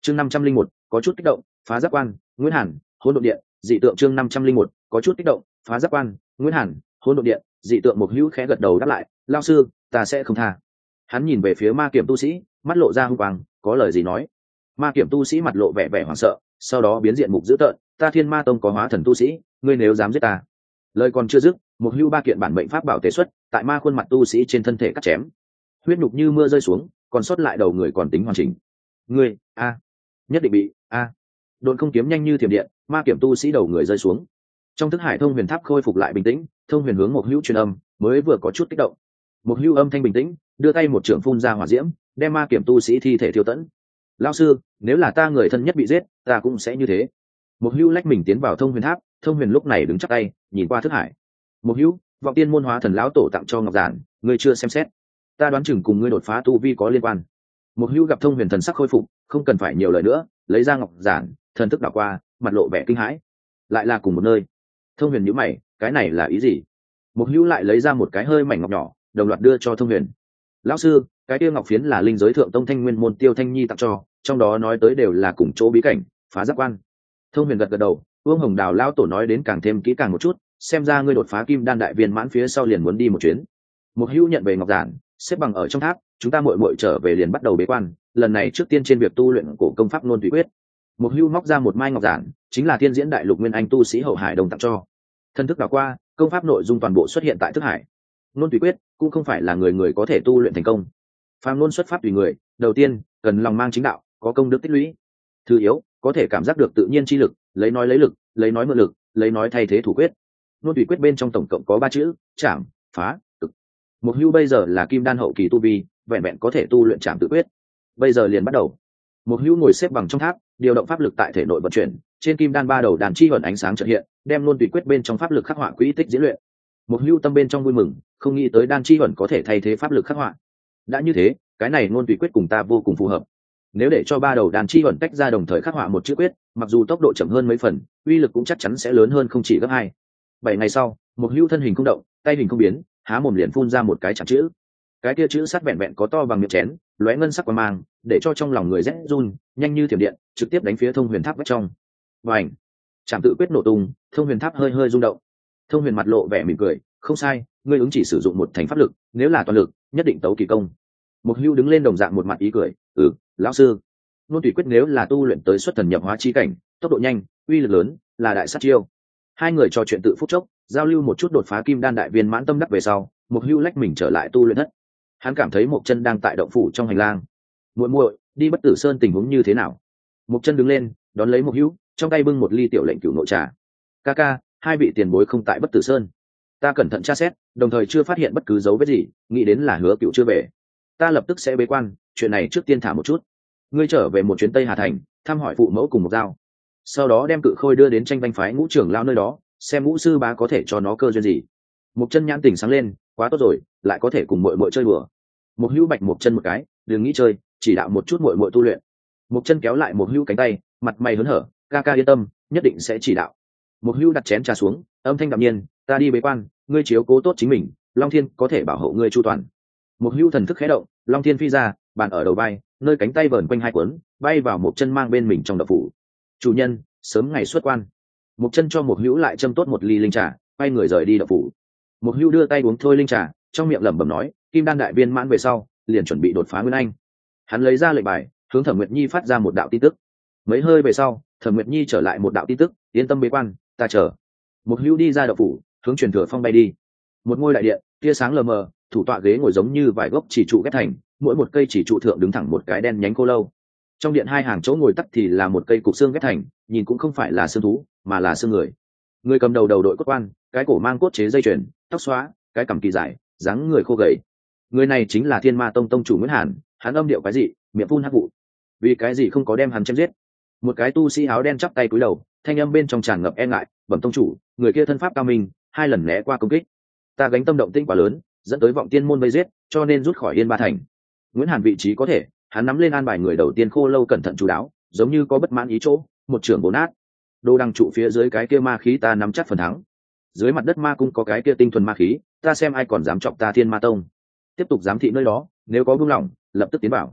chương 501, có chút kích động, phá giáp quan, Nguyễn Hàn, hỗn độn điện, dị tượng chương 501, có chút kích động, phá giáp quan, Nguyễn Hàn, hỗn độn điện, dị tượng. Một hữu khẽ gật đầu đáp lại, lao sư, ta sẽ không tha. Hắn nhìn về phía ma kiểm tu sĩ, mắt lộ ra hung quang, có lời gì nói. Ma kiểm tu sĩ mặt lộ vẻ vẻ hoảng sợ, sau đó biến diện mục dữ tợn, ta Thiên Ma Tông có hóa thần tu sĩ, ngươi nếu dám giết ta. Lời còn chưa dứt, một hưu ba kiện bản mệnh pháp bảo tế xuất, tại ma khuôn mặt tu sĩ trên thân thể cắt chém, huyết nhục như mưa rơi xuống, còn sót lại đầu người còn tính hoàn chỉnh. Ngươi a, nhất định bị a. Độn không kiếm nhanh như thiểm điện, ma kiểm tu sĩ đầu người rơi xuống. Trong thức hải thông huyền tháp khôi phục lại bình tĩnh, thông huyền hướng một hữu truyền âm, mới vừa có chút kích động. Một hữu âm thanh bình tĩnh, đưa tay một trường phun ra hỏa diễm, đem ma kiểm tu sĩ thi thể thiêu tẫn. Lão sư, nếu là ta người thân nhất bị giết, ta cũng sẽ như thế. Một hữu lách mình tiến vào thông huyền tháp, thông huyền lúc này đứng chắp tay, nhìn qua thức hải. Một hữu, vọng tiên môn hóa thần lão tổ tặng cho ngọc giản, ngươi chưa xem xét, ta đoán chừng cùng ngươi đột phá tu vi có liên quan. Một hữu gặp thông huyền thần sắc khôi phục, không cần phải nhiều lời nữa, lấy ra ngọc giản, thần thức đảo qua, mặt lộ vẻ kinh hãi. Lại là cùng một nơi. Thông huyền nhíu mày, cái này là ý gì? Một hữu lại lấy ra một cái hơi mảnh ngọc nhỏ, đồng loạt đưa cho thông huyền. Lão sư, cái tiêu ngọc phiến là linh giới thượng tông thanh nguyên môn Tiêu Thanh Nhi tặng cho, trong đó nói tới đều là cùng chỗ bí cảnh, phá giáp quan. Thông huyền gật gật đầu, Vương Hồng Đào lão tổ nói đến càng thêm kỹ càng một chút, xem ra ngươi đột phá kim đan đại viên mãn phía sau liền muốn đi một chuyến. Một hữu nhận về ngọc giản, xếp bằng ở trong tháp, chúng ta muội trở về liền bắt đầu bế quan, lần này trước tiên trên việc tu luyện cổ công pháp Nôn Thủy Quyết. Một hữu móc ra một mai ngọc giản, chính là Thiên Diễn Đại Lục Nguyên Anh tu sĩ Hậu Hải đồng tặng cho. Thân thức đảo qua, công pháp nội dung toàn bộ xuất hiện tại thức hải. Nôn Thủy Quyết cũng không phải là người người có thể tu luyện thành công. Phàm ngôn xuất pháp tùy người, đầu tiên cần lòng mang chính đạo, có công đức tích lũy. Thứ yếu, có thể cảm giác được tự nhiên chi lực, lấy nói lấy lực, lấy nói mượn lực, lấy nói thay thế thủ quyết. Nôn Thủy Quyết bên trong tổng cộng có 3 chữ, chạm, phá, cực. Một hữu bây giờ là kim đan hậu kỳ tu vi, vẹn vẹn có thể tu luyện chạm tự quyết. Bây giờ liền bắt đầu. Một hữu ngồi xếp bằng trong tháp, điều động pháp lực tại thể nội vận chuyển, trên kim đan 3 đầu đàn chi hồn ánh sáng chợt hiện, đem Nôn Thủy Quyết bên trong pháp lực khắc họa quỹ tích diễn luyện. Một hữu tâm bên trong vui mừng, không nghĩ tới đan chi hồn có thể thay thế pháp lực khắc họa. Đã như thế, cái này Nôn Thủy Quyết cùng ta vô cùng phù hợp. Nếu để cho 3 đầu đàn chi hồn tách ra đồng thời khắc họa một chữ quyết, mặc dù tốc độ chậm hơn mấy phần, uy lực cũng chắc chắn sẽ lớn hơn không chỉ gấp 2. 7 ngày sau, một hữu thân hình không động, tay hình không biến, há mồm liền phun ra một cái chạm chữ. Cái kia chữ sắt vẹn vẹn có to bằng miệng chén, lóe ngân sắc quang mang, để cho trong lòng người rét run, nhanh như thiểm điện, trực tiếp đánh phía thông huyền tháp vách trong. Bành! Chạm tự quyết nổ tung, thông huyền tháp hơi hơi rung động. Thông huyền mặt lộ vẻ mỉm cười, không sai, ngươi ứng chỉ sử dụng một thành pháp lực, nếu là toàn lực, nhất định tấu kỳ công. Một hữu đứng lên đồng dạng một mặt ý cười, lão sư. Nôn Thủy Quyết nếu là tu luyện tới xuất thần nhập hóa chi cảnh, tốc độ nhanh, uy lực lớn, là đại sát chiêu. Hai người trò chuyện tự phút chốc, giao lưu một chút đột phá kim đan đại viên mãn tâm đắc về sau, một hữu lách mình trở lại tu luyện thất. Hắn cảm thấy một chân đang tại động phủ trong hành lang. Muội đi Bất Tử Sơn tình huống như thế nào? Một chân đứng lên, đón lấy một hữu, trong tay bưng một ly tiểu lệnh cửu nội trà. Ca, hai vị tiền bối không tại Bất Tử Sơn. Ta cẩn thận tra xét, đồng thời chưa phát hiện bất cứ dấu vết gì, nghĩ đến là Hứa Cựu chưa về. Ta lập tức sẽ bế quan, chuyện này trước tiên thả một chút. Ngươi trở về một chuyến Tây Hà Thành, thăm hỏi phụ mẫu cùng một dao. Sau đó đem Cự Khôi đưa đến Tranh Vanh phái Ngũ trưởng lao nơi đó, xem Ngũ sư bá có thể cho nó cơ duyên gì. Một chân nhãn tỉnh sáng lên, quá tốt rồi, lại có thể cùng muội chơi đùa. Một hữu bạch một chân một cái, đừng nghĩ chơi, chỉ đạo một chút muội tu luyện. Một chân kéo lại một hữu cánh tay, mặt mày hớn hở, ca yên tâm, nhất định sẽ chỉ đạo. Một hữu đặt chén trà xuống, âm thanh đạm nhiên, ta đi bế quan, ngươi chiếu cố tốt chính mình, Long Thiên có thể bảo hộ ngươi chu toàn. Một hữu thần thức khẽ động, Long Thiên phi ra, bàn ở đầu vai, nơi cánh tay vờn quanh hai cuốn, bay vào một chân mang bên mình trong đậu phủ. Chủ nhân, sớm ngày xuất quan. Một chân cho một hữu lại châm tốt một ly linh trà, quay người rời đi đậu phủ. Một hữu đưa tay uống thôi linh trà, trong miệng lẩm bẩm nói, kim đan đại viên mãn về sau, liền chuẩn bị đột phá nguyên anh. Hắn lấy ra lệnh bài, hướng Thẩm Nguyệt Nhi phát ra một đạo tin tức. Mấy hơi về sau, Thẩm Nguyệt Nhi trở lại một đạo tin tức, yên tâm bế quan, ta chờ. Một hữu đi ra đậu phủ, hướng truyền thừa phong bay đi. Một ngôi đại điện, tia sáng lờ mờ, thủ tọa ghế ngồi giống như vài gốc chỉ trụ ghép thành, mỗi một cây chỉ trụ thượng đứng thẳng một cái đen nhánh khô lâu. Trong điện hai hàng chỗ ngồi tắt thì là một cây cục xương ghép thành, nhìn cũng không phải là xương thú, mà là xương người. Người cầm đầu đội cốt quan, cái cổ mang cốt chế dây chuyền, tóc xóa, cái cằm kỳ dài, dáng người khô gầy. Người này chính là Thiên Ma Tông tông chủ Nguyễn Hàn, hắn âm điệu cái gì, miệng phun hắc vụ. Vì cái gì không có đem hắn chém giết? Một cái tu sĩ áo đen chắp tay cúi đầu, thanh âm bên trong tràn ngập e ngại, bẩm tông chủ, người kia thân pháp cao minh, 2 lần né qua công kích. Ta gánh tâm động tĩnh quá lớn, dẫn tới vọng tiên môn vây giết, cho nên rút khỏi Yên Ba Thành. Nguyễn Hàn vị trí có thể, hắn nắm lên an bài người đầu tiên khô lâu cẩn thận chú đáo, giống như có bất mãn ý chỗ, một trưởng bổ nát. Đồ đăng trụ phía dưới cái kia ma khí ta nắm chắc phần thắng. Dưới mặt đất ma cung có cái kia tinh thuần ma khí, ta xem ai còn dám chọc ta Thiên Ma Tông. Tiếp tục giám thị nơi đó, nếu có buông lỏng, lập tức tiến vào.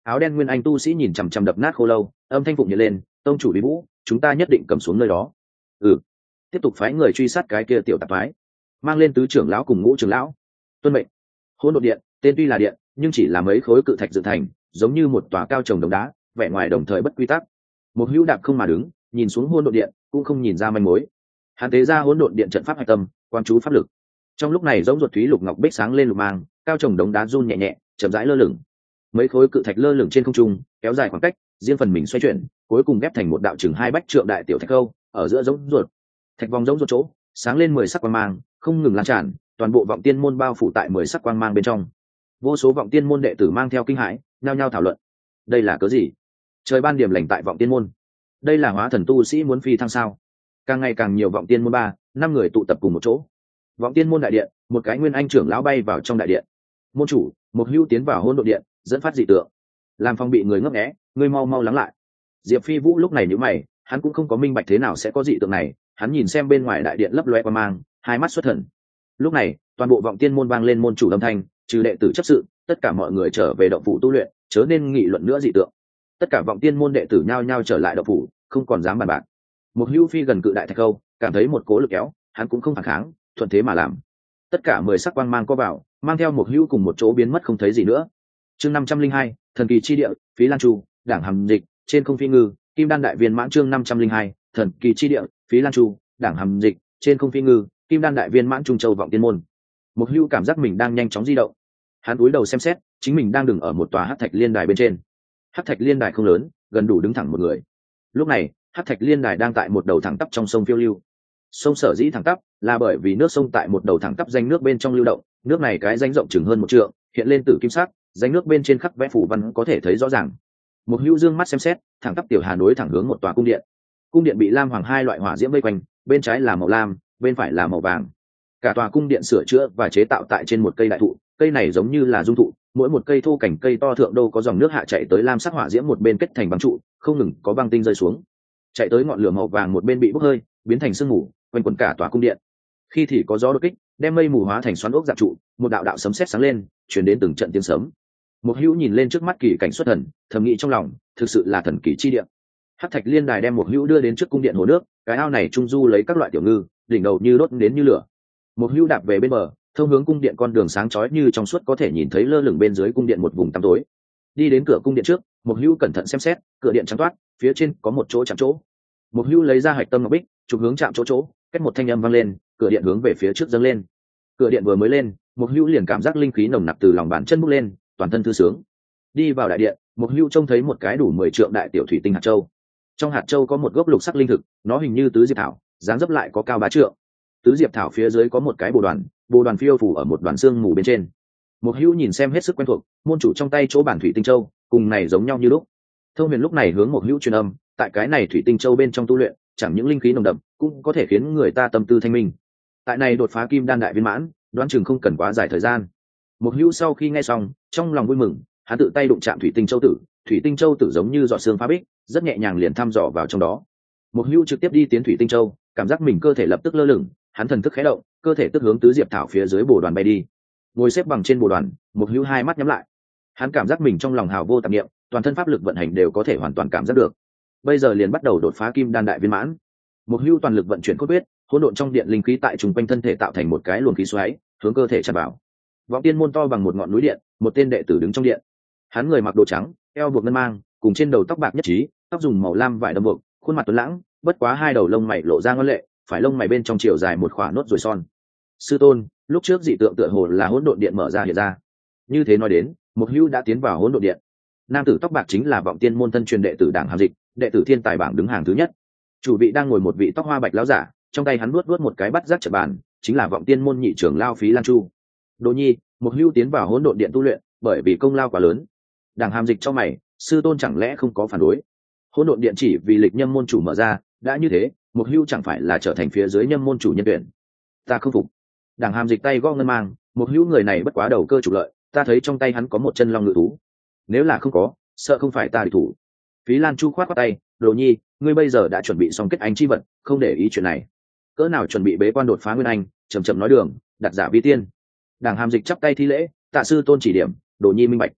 Áo đen nguyên anh tu sĩ nhìn chằm chằm đập nát khô lâu, âm thanh phụng nhật lên, tông chủ bí vũ, chúng ta nhất định cầm xuống nơi đó. Ừ, tiếp tục phái người truy sát cái kia tiểu tạp phái, mang lên tứ trưởng lão cùng ngũ trưởng lão. Tuân mệnh. Hỗn độn điện, tên tuy là điện, nhưng chỉ là mấy khối cự thạch dựng thành, giống như một tòa cao trồng đồng đá, vẻ ngoài đồng thời bất quy tắc. Một hữu đạp không mà đứng, nhìn xuống hỗn độn điện, cũng không nhìn ra manh mối. Hắn tế ra hỗn độn điện trận pháp hạch tâm, quan chú pháp lực. Trong lúc này giống ruột thúy lục ngọc bích sáng lên lục mang, cao trồng đống đá run nhẹ nhẹ, chậm rãi lơ lửng. Mấy khối cự thạch lơ lửng trên không trung, kéo dài khoảng cách, riêng phần mình xoay chuyển, cuối cùng ghép thành một đạo chừng 2 bách trượng đại tiểu thạch câu, ở giữa giống ruột. Thạch vòng giống ruột chỗ, sáng lên 10 sắc quang mang, không ngừng lan tràn, toàn bộ vọng tiên môn bao phủ tại 10 sắc quang mang bên trong. Vô số vọng tiên môn đệ tử mang theo kinh hãi, nhao nhao thảo luận. Đây là cớ gì? Trời ban điểm lành tại vọng tiên môn. Đây là hóa thần tu sĩ muốn phi thăng sao? Càng ngày càng nhiều vọng tiên môn 3, 5 người tụ tập cùng một chỗ. Vọng tiên môn đại điện, một cái nguyên anh trưởng lão bay vào trong đại điện. Môn chủ, một hưu tiến vào hôn độn điện, dẫn phát dị tượng, làm phong bị người ngấp nghé, ngươi mau mau lắng lại. Diệp Phi Vũ lúc này nhíu mày, hắn cũng không có minh bạch thế nào sẽ có dị tượng này, hắn nhìn xem bên ngoài đại điện lấp loe quang mang, hai mắt xuất thần. Lúc này, toàn bộ vọng tiên môn vang lên môn chủ âm thanh, trừ đệ tử chấp sự, tất cả mọi người trở về động phủ tu luyện, chớ nên nghị luận nữa dị tượng. Tất cả vọng tiên môn đệ tử nhao nhao trở lại động phủ, không còn dám bàn bạc. Một hưu phi gần cự đại thạch câu, cảm thấy một cố lực kéo, hắn cũng không phản kháng, thuận thế mà làm. Tất cả 10 sắc quang mang co vào, mang theo một hưu cùng một chỗ biến mất không thấy gì nữa. Chương 502, thần kỳ chi địa, phí lan chu, đảng hầm dịch, trên không phi ngư, kim đan đại viên mãn. Chương 502, thần kỳ chi địa, phí lan chu, đảng hầm dịch, trên không phi ngư, kim đan đại viên mãn. Trung châu vọng tiên môn. Một hưu cảm giác mình đang nhanh chóng di động, hắn cúi đầu xem xét, chính mình đang đứng ở một tòa hắc thạch liên đài bên trên. Hắc thạch liên đài không lớn, gần đủ đứng thẳng một người. Lúc này, hắc thạch liên đài đang tại một đầu thẳng tắp trong sông phiêu lưu. Sông sở dĩ thẳng tắp là bởi vì nước sông tại một đầu thẳng tắp danh nước bên trong lưu động, nước này cái danh rộng chừng hơn 1 trượng, hiện lên tử kim sắc, danh nước bên trên khắc vẽ phủ văn có thể thấy rõ ràng. Một hữu dương mắt xem xét, thẳng tắp tiểu hà nối thẳng hướng một tòa cung điện. Cung điện bị lam hoàng 2 loại hỏa diễm vây quanh, bên trái là màu lam, bên phải là màu vàng. Cả tòa cung điện sửa chữa và chế tạo tại trên một cây đại thụ, cây này giống như là dung thụ, mỗi một cây thô cảnh cây to thượng đô có dòng nước hạ chạy tới lam sắc hỏa diễm một bên kết thành băng trụ, không ngừng có băng tinh rơi xuống, chạy tới ngọn lửa màu vàng một bên bị bốc hơi, biến thành sương mù, quanh quẩn cả tòa cung điện. Khi thì có gió đột kích, đem mây mù hóa thành xoắn ốc dạng trụ, một đạo đạo sấm sét sáng lên, truyền đến từng trận tiếng sấm. Một hữu nhìn lên trước mắt kỳ cảnh xuất thần, thầm nghĩ trong lòng, thực sự là thần kỳ chi địa. Hắc thạch liên đài đem một hữu đưa đến trước cung điện hồ nước, cái ao này trung du lấy các loại tiểu ngư, đỉnh đầu như đốt đến như lửa. Một hữu đạp về bên bờ, thông hướng cung điện con đường sáng chói như trong suốt có thể nhìn thấy lơ lửng bên dưới cung điện một vùng tăm tối. Đi đến cửa cung điện trước, một hữu cẩn thận xem xét, cửa điện trắng toát, phía trên có một chỗ chạm chỗ. Một hữu lấy ra hạch tâm ngọc bích, chụp hướng chạm chỗ, cách một thanh âm vang lên, cửa điện hướng về phía trước dâng lên. Cửa điện vừa mới lên, một hữu liền cảm giác linh khí nồng nặc từ lòng bàn chân bốc lên, toàn thân thư sướng. Đi vào đại điện, một hữu trông thấy một cái đủ 10 trượng đại tiểu thủy tinh hạt châu. Trong hạt châu có một gốc lục sắc linh thực, nó hình như tứ diệp thảo, dáng dấp lại có cao 3 trượng. Tứ diệp thảo phía dưới có một cái bồ đoàn phiêu phủ ở một đoàn xương mù bên trên. Một hữu nhìn xem hết sức quen thuộc, môn chủ trong tay chỗ bản thủy tinh châu, cùng này giống nhau như lúc. Thông Huyền lúc này hướng một hữu truyền âm, tại cái này thủy tinh châu bên trong tu luyện, chẳng những linh khí nồng đậm, cũng có thể khiến người ta tâm tư thanh minh. Tại này đột phá kim đan đại viên mãn, đoán chừng không cần quá dài thời gian. Một hữu sau khi nghe xong, trong lòng vui mừng, hắn tự tay đụng chạm thủy tinh châu tử giống như giọt sương phá bích, rất nhẹ nhàng liền thăm dò vào trong đó. Một hữu trực tiếp đi tiến thủy tinh châu, cảm giác mình cơ thể lập tức lơ lửng, hắn thần thức khẽ động, cơ thể tức hướng tứ diệp thảo phía dưới bồ đoàn bay đi. Ngồi xếp bằng trên bồ đoàn, một hữu hai mắt nhắm lại. Hắn cảm giác mình trong lòng hào vô tạp niệm, toàn thân pháp lực vận hành đều có thể hoàn toàn cảm giác được. Bây giờ liền bắt đầu đột phá kim đan đại viên mãn. Một hữu toàn lực vận chuyển cốt huyết, hỗn độn trong điện linh khí tại trung quanh thân thể tạo thành một cái luồng khí xoáy, hướng cơ thể tràn vào. Vọng tiên môn to bằng một ngọn núi điện, một tên đệ tử đứng trong điện. Hắn người mặc đồ trắng, eo buộc ngân mang, cùng trên đầu tóc bạc nhất trí, tóc dùng màu lam vải đâm buộc, khuôn mặt tuấn lãng, bất quá 2 đầu lông mày lộ ra ngoan lệ, phải lông mày bên trong chiều dài một khỏa nốt ruồi son. Sư tôn, lúc trước dị tượng tựa hồ là hỗn độn điện mở ra hiện ra. Như thế nói đến, một hữu đã tiến vào hỗn độn điện. Nam tử tóc bạc chính là vọng tiên môn thân truyền đệ tử Đảng Hàm Dịch, đệ tử thiên tài bảng đứng hàng thứ nhất. Chủ vị đang ngồi một vị tóc hoa bạch lão giả, trong tay hắn nuốt một cái bát giác trận bàn, chính là vọng tiên môn nhị trưởng lao Phí Lan Chu. Đỗ Nhi, một hữu tiến vào hỗn độn điện tu luyện, bởi vì công lao quá lớn. Đảng Hàm Dịch cho mày, sư tôn chẳng lẽ không có phản đối? Hỗn độn điện chỉ vì lịch nhâm môn chủ mở ra, đã như thế, một hữu chẳng phải là trở thành phía dưới nhâm môn chủ nhân tuyển? Ta không phục. Đảng Hàm Dịch tay gõ ngân mang, một hữu người này bất quá đầu cơ trục lợi, ta thấy trong tay hắn có một chân long ngự thú. Nếu là không có, sợ không phải ta địch thủ. Phí Lan Chu khoát qua tay, Đồ Nhi, ngươi bây giờ đã chuẩn bị xong kết anh chi vật, không để ý chuyện này. Cỡ nào chuẩn bị bế quan đột phá nguyên anh, chậm chậm nói đường, đặt giả vi tiên. Đảng Hàm Dịch chắp tay thi lễ, tạ sư tôn chỉ điểm, Đồ Nhi minh bạch.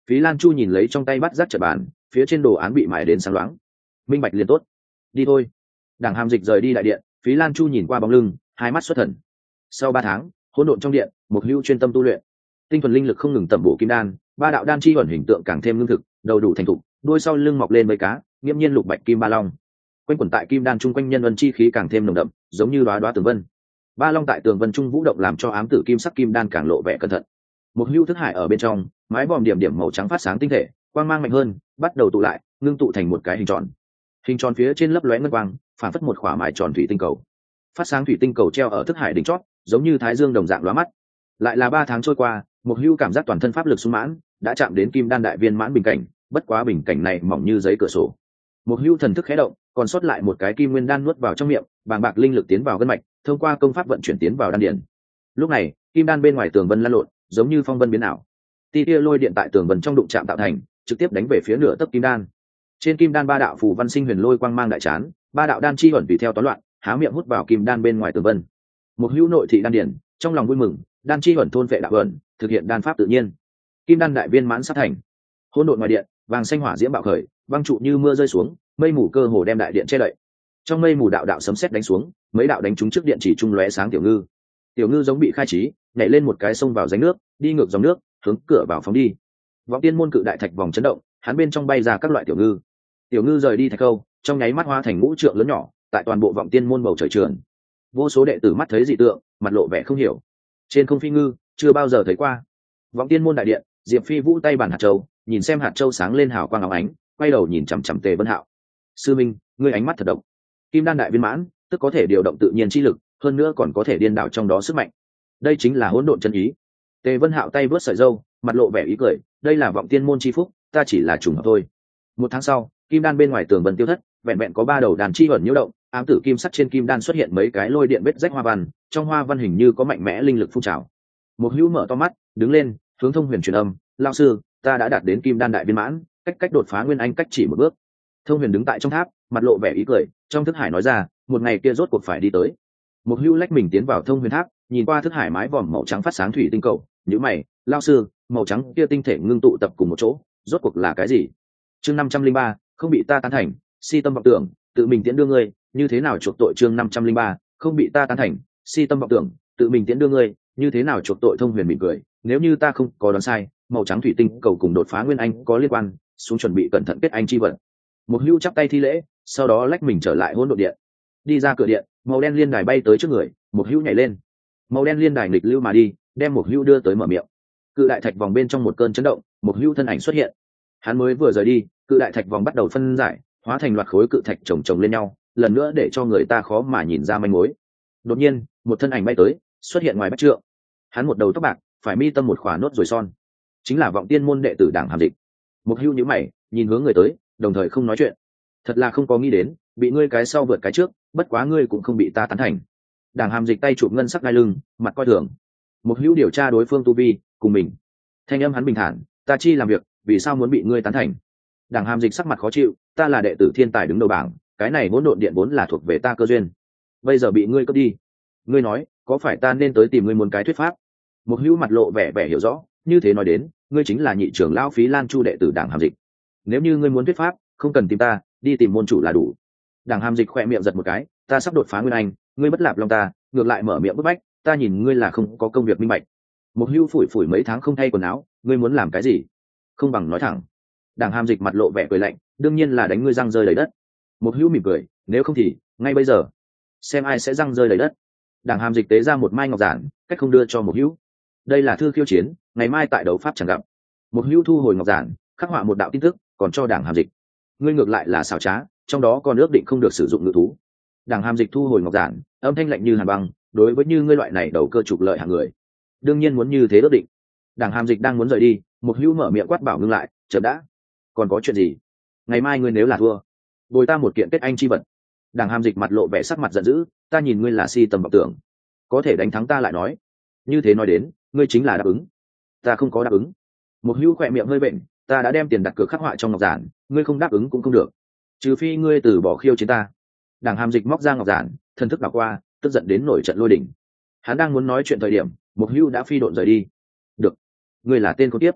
Phí Lan Chu nhìn lấy trong tay bắt rác trận bàn, phía trên đồ án bị mài đến sáng loáng. Minh bạch liền tốt. Đi thôi. Đảng Hàm Dịch rời đi đại điện, Phí Lan Chu nhìn qua bóng lưng, hai mắt xuất thần. Sau 3 tháng, hỗn độn trong điện, Mục Hưu chuyên tâm tu luyện. Tinh thuần linh lực không ngừng tẩm bổ kim đan, ba đạo đan chi ẩn hình tượng càng thêm lương thực, đầu đủ thành thục, đuôi sau lưng mọc lên mấy cá, nghiêm nhiên lục bạch kim ba long. Quanh quẩn tại kim đan chung quanh nhân vân chi khí càng thêm nồng đậm, giống như đóa đóa tường vân. Ba long tại tường vân trung vũ động làm cho ám tử kim sắc kim đan càng lộ vẻ cẩn thận. Một hưu thức hải ở bên trong, mái vòm điểm điểm màu trắng phát sáng tinh thể, quang mang mạnh hơn, bắt đầu tụ lại, ngưng tụ thành một cái hình tròn. Hình tròn phía trên lấp lóe ngân quang, phản phất một khỏa mài tròn thủy tinh cầu. Phát sáng thủy tinh cầu treo ở thức hải đỉnh chót, giống như thái dương đồng dạng lóa mắt. Lại là 3 tháng trôi qua, một hưu cảm giác toàn thân pháp lực sung mãn, đã chạm đến kim đan đại viên mãn bình cảnh, bất quá bình cảnh này mỏng như giấy cửa sổ. Một hưu thần thức khẽ động, còn sót lại một cái kim nguyên đan nuốt vào trong miệng, bàng bạc linh lực tiến vào gân mạch, thông qua công pháp vận chuyển tiến vào đan điền. Lúc này, kim đan bên ngoài tường vân lan lộn, giống như phong vân biến ảo. Tia tia lôi điện tại tường vân trong đụng chạm tạo thành, trực tiếp đánh về phía nửa tấc kim đan. Trên kim đan 3 đạo phù văn sinh huyền lôi quang mang đại chán, 3 đạo đan chi ẩn tùy theo toán loạn, há miệng hút vào kim đan bên ngoài tường vân. Một hưu nội thị đan điền, trong lòng vui mừng, đan chi ẩn thôn vệ đạo ẩn, thực hiện đan pháp tự nhiên. Kim đan đại viên mãn sắp thành. Hỗn độn ngoài điện, vàng xanh hỏa diễm bạo khởi, băng trụ như mưa rơi xuống, mây mù cơ hồ đem đại điện che đậy. Trong mây mù đạo đạo sấm sét đánh xuống, mấy đạo đánh trúng trước điện chỉ trung lóe sáng tiểu ngư. Tiểu ngư giống bị khai trí, nhảy lên một cái sông vào rãnh nước, đi ngược dòng nước, hướng cửa vào phóng đi. Vọng tiên môn cự đại thạch vòng chấn động, hắn bên trong bay ra các loại tiểu ngư. Tiểu ngư rời đi thạch câu, trong nháy mắt hóa thành ngũ trượng lớn nhỏ, tại toàn bộ vọng tiên môn bầu trời trường. Vô số đệ tử mắt thấy dị tượng, mặt lộ vẻ không hiểu. Trên không phi ngư, chưa bao giờ thấy qua. Vọng tiên môn đại điện, Diệp Phi vũ tay bàn hạt châu, nhìn xem hạt châu sáng lên hào quang óng ánh, quay đầu nhìn chằm chằm Tề Vân Hạo. Sư minh, ngươi ánh mắt thật độc. Kim đan đại viên mãn, tức có thể điều động tự nhiên chi lực, hơn nữa còn có thể điên đảo trong đó sức mạnh. Đây chính là hỗn độn chân ý. Tề Vân Hạo tay vớt sợi râu, mặt lộ vẻ ý cười, đây là vọng tiên môn chi phúc, ta chỉ là trùng hợp thôi. 1 tháng sau, kim đan bên ngoài tường vân tiêu thất, vẹn vẹn có 3 đầu đàn chi ẩn nhiễu động, ám tử kim sắt trên kim đan xuất hiện mấy cái lôi điện vết rách hoa văn, trong hoa văn hình như có mạnh mẽ linh lực phun trào. Một hữu mở to mắt, đứng lên, hướng Thông Huyền truyền âm, lão sư, ta đã đạt đến kim đan đại viên mãn, cách đột phá nguyên anh cách chỉ một bước. Thông Huyền đứng tại trong tháp, mặt lộ vẻ ý cười, trong thức hải nói ra, một ngày kia rốt cuộc phải đi tới. Một hữu lách mình tiến vào Thông Huyền tháp, nhìn qua thức hải mái vòm màu trắng phát sáng thủy tinh cầu, nhíu mày, lão sư, màu trắng kia tinh thể ngưng tụ tập cùng một chỗ, rốt cuộc là cái gì? Chương 503, không bị ta tán thành, si tâm vọng tưởng, tự mình tiễn đưa ngươi, như thế nào chuộc tội? Chương 503, không bị ta tán thành, si tâm vọng tưởng, tự mình tiễn đưa ngươi, như thế nào chuộc tội? Thông Huyền mỉm cười, nếu như ta không có đoán sai, màu trắng thủy tinh cầu cùng đột phá nguyên anh có liên quan, xuống chuẩn bị cẩn thận kết anh chi vận. Một hưu chắp tay thi lễ, sau đó lách mình trở lại hỗn độn điện. Đi ra cửa điện, màu đen liên đài bay tới trước người, một hưu nhảy lên. Màu đen liên đài nghịch lưu mà đi, đem một hưu đưa tới mở miệng. Cự đại thạch vòng bên trong một cơn chấn động, một hưu thân ảnh xuất hiện. Hắn mới vừa rời đi, cự đại thạch vòng bắt đầu phân giải, hóa thành loạt khối cự thạch chồng lên nhau, lần nữa để cho người ta khó mà nhìn ra manh mối. Đột nhiên, một thân ảnh bay tới, xuất hiện ngoài bách trượng. Hắn một đầu tóc bạc, phải mi tâm một khỏa nốt ruồi son, chính là vọng tiên môn đệ tử Đảng Hàm Dịch. Một hưu nhíu mày, nhìn hướng người tới, đồng thời không nói chuyện. Thật là không có nghĩ đến, bị ngươi cái sau vượt cái trước, bất quá ngươi cũng không bị ta tán thành. Đảng Hàm Dịch tay chụp ngân sắc gai lưng, mặt coi thường. Một hưu điều tra đối phương tu vi, cùng mình. Thanh âm hắn bình thản, ta chi làm việc, vì sao muốn bị ngươi tán thành? Đảng Hàm Dịch sắc mặt khó chịu, ta là đệ tử thiên tài đứng đầu bảng, cái này hỗn độn điện vốn là thuộc về ta cơ duyên, bây giờ bị ngươi cướp đi. Ngươi nói, có phải ta nên tới tìm ngươi muốn cái thuyết pháp? Một hữu mặt lộ vẻ hiểu rõ, như thế nói đến, ngươi chính là nhị trưởng lão Phí Lan Chu đệ tử Đảng Hàm Dịch. Nếu như ngươi muốn thuyết pháp, không cần tìm ta, đi tìm môn chủ là đủ. Đảng Hàm Dịch khỏe miệng giật một cái, ta sắp đột phá nguyên anh, ngươi bất lạp lòng ta, ngược lại mở miệng bức bách, ta nhìn ngươi là không có công việc minh bạch. Một hữu phủi mấy tháng không thay quần áo, ngươi muốn làm cái gì? Không bằng nói thẳng. Đảng Hàm Dịch mặt lộ vẻ cười lạnh, đương nhiên là đánh ngươi răng rơi đầy đất. Một hữu mỉm cười, nếu không thì ngay bây giờ xem ai sẽ răng rơi đầy đất. Đảng Hàm Dịch tế ra một mai ngọc giản, cách không đưa cho một hữu. Đây là thư khiêu chiến, ngày mai tại đấu pháp chẳng gặp. Một hữu thu hồi ngọc giản, khắc họa một đạo tin tức, còn cho Đảng Hàm Dịch. Ngươi ngược lại là xảo trá, trong đó còn ước định không được sử dụng ngự thú. Đảng Hàm Dịch thu hồi ngọc giản, âm thanh lạnh như hàn băng, đối với như ngươi loại này đầu cơ trục lợi hạng người, đương nhiên muốn như thế ước định. Đảng Hàm Dịch đang muốn rời đi, một hữu mở miệng quát bảo ngưng lại, chợt đã. Còn có chuyện gì? Ngày mai ngươi nếu là thua, bồi ta một kiện kết anh chi vật. Đảng Hàm Dịch mặt lộ vẻ sắc mặt giận dữ, ta nhìn ngươi là si tầm vọng tưởng, có thể đánh thắng ta lại nói. Như thế nói đến, ngươi chính là đáp ứng. Ta không có đáp ứng. Một hữu khỏe miệng hơi bệnh, ta đã đem tiền đặt cược khắc họa trong ngọc giản, ngươi không đáp ứng cũng không được, trừ phi ngươi từ bỏ khiêu chiến ta. Đảng Hàm Dịch móc ra ngọc giản, thân thức đảo qua, tức giận đến nổi trận lôi đỉnh. Hắn đang muốn nói chuyện thời điểm, một hữu đã phi độn rời đi. Được, ngươi là tên con tiếp.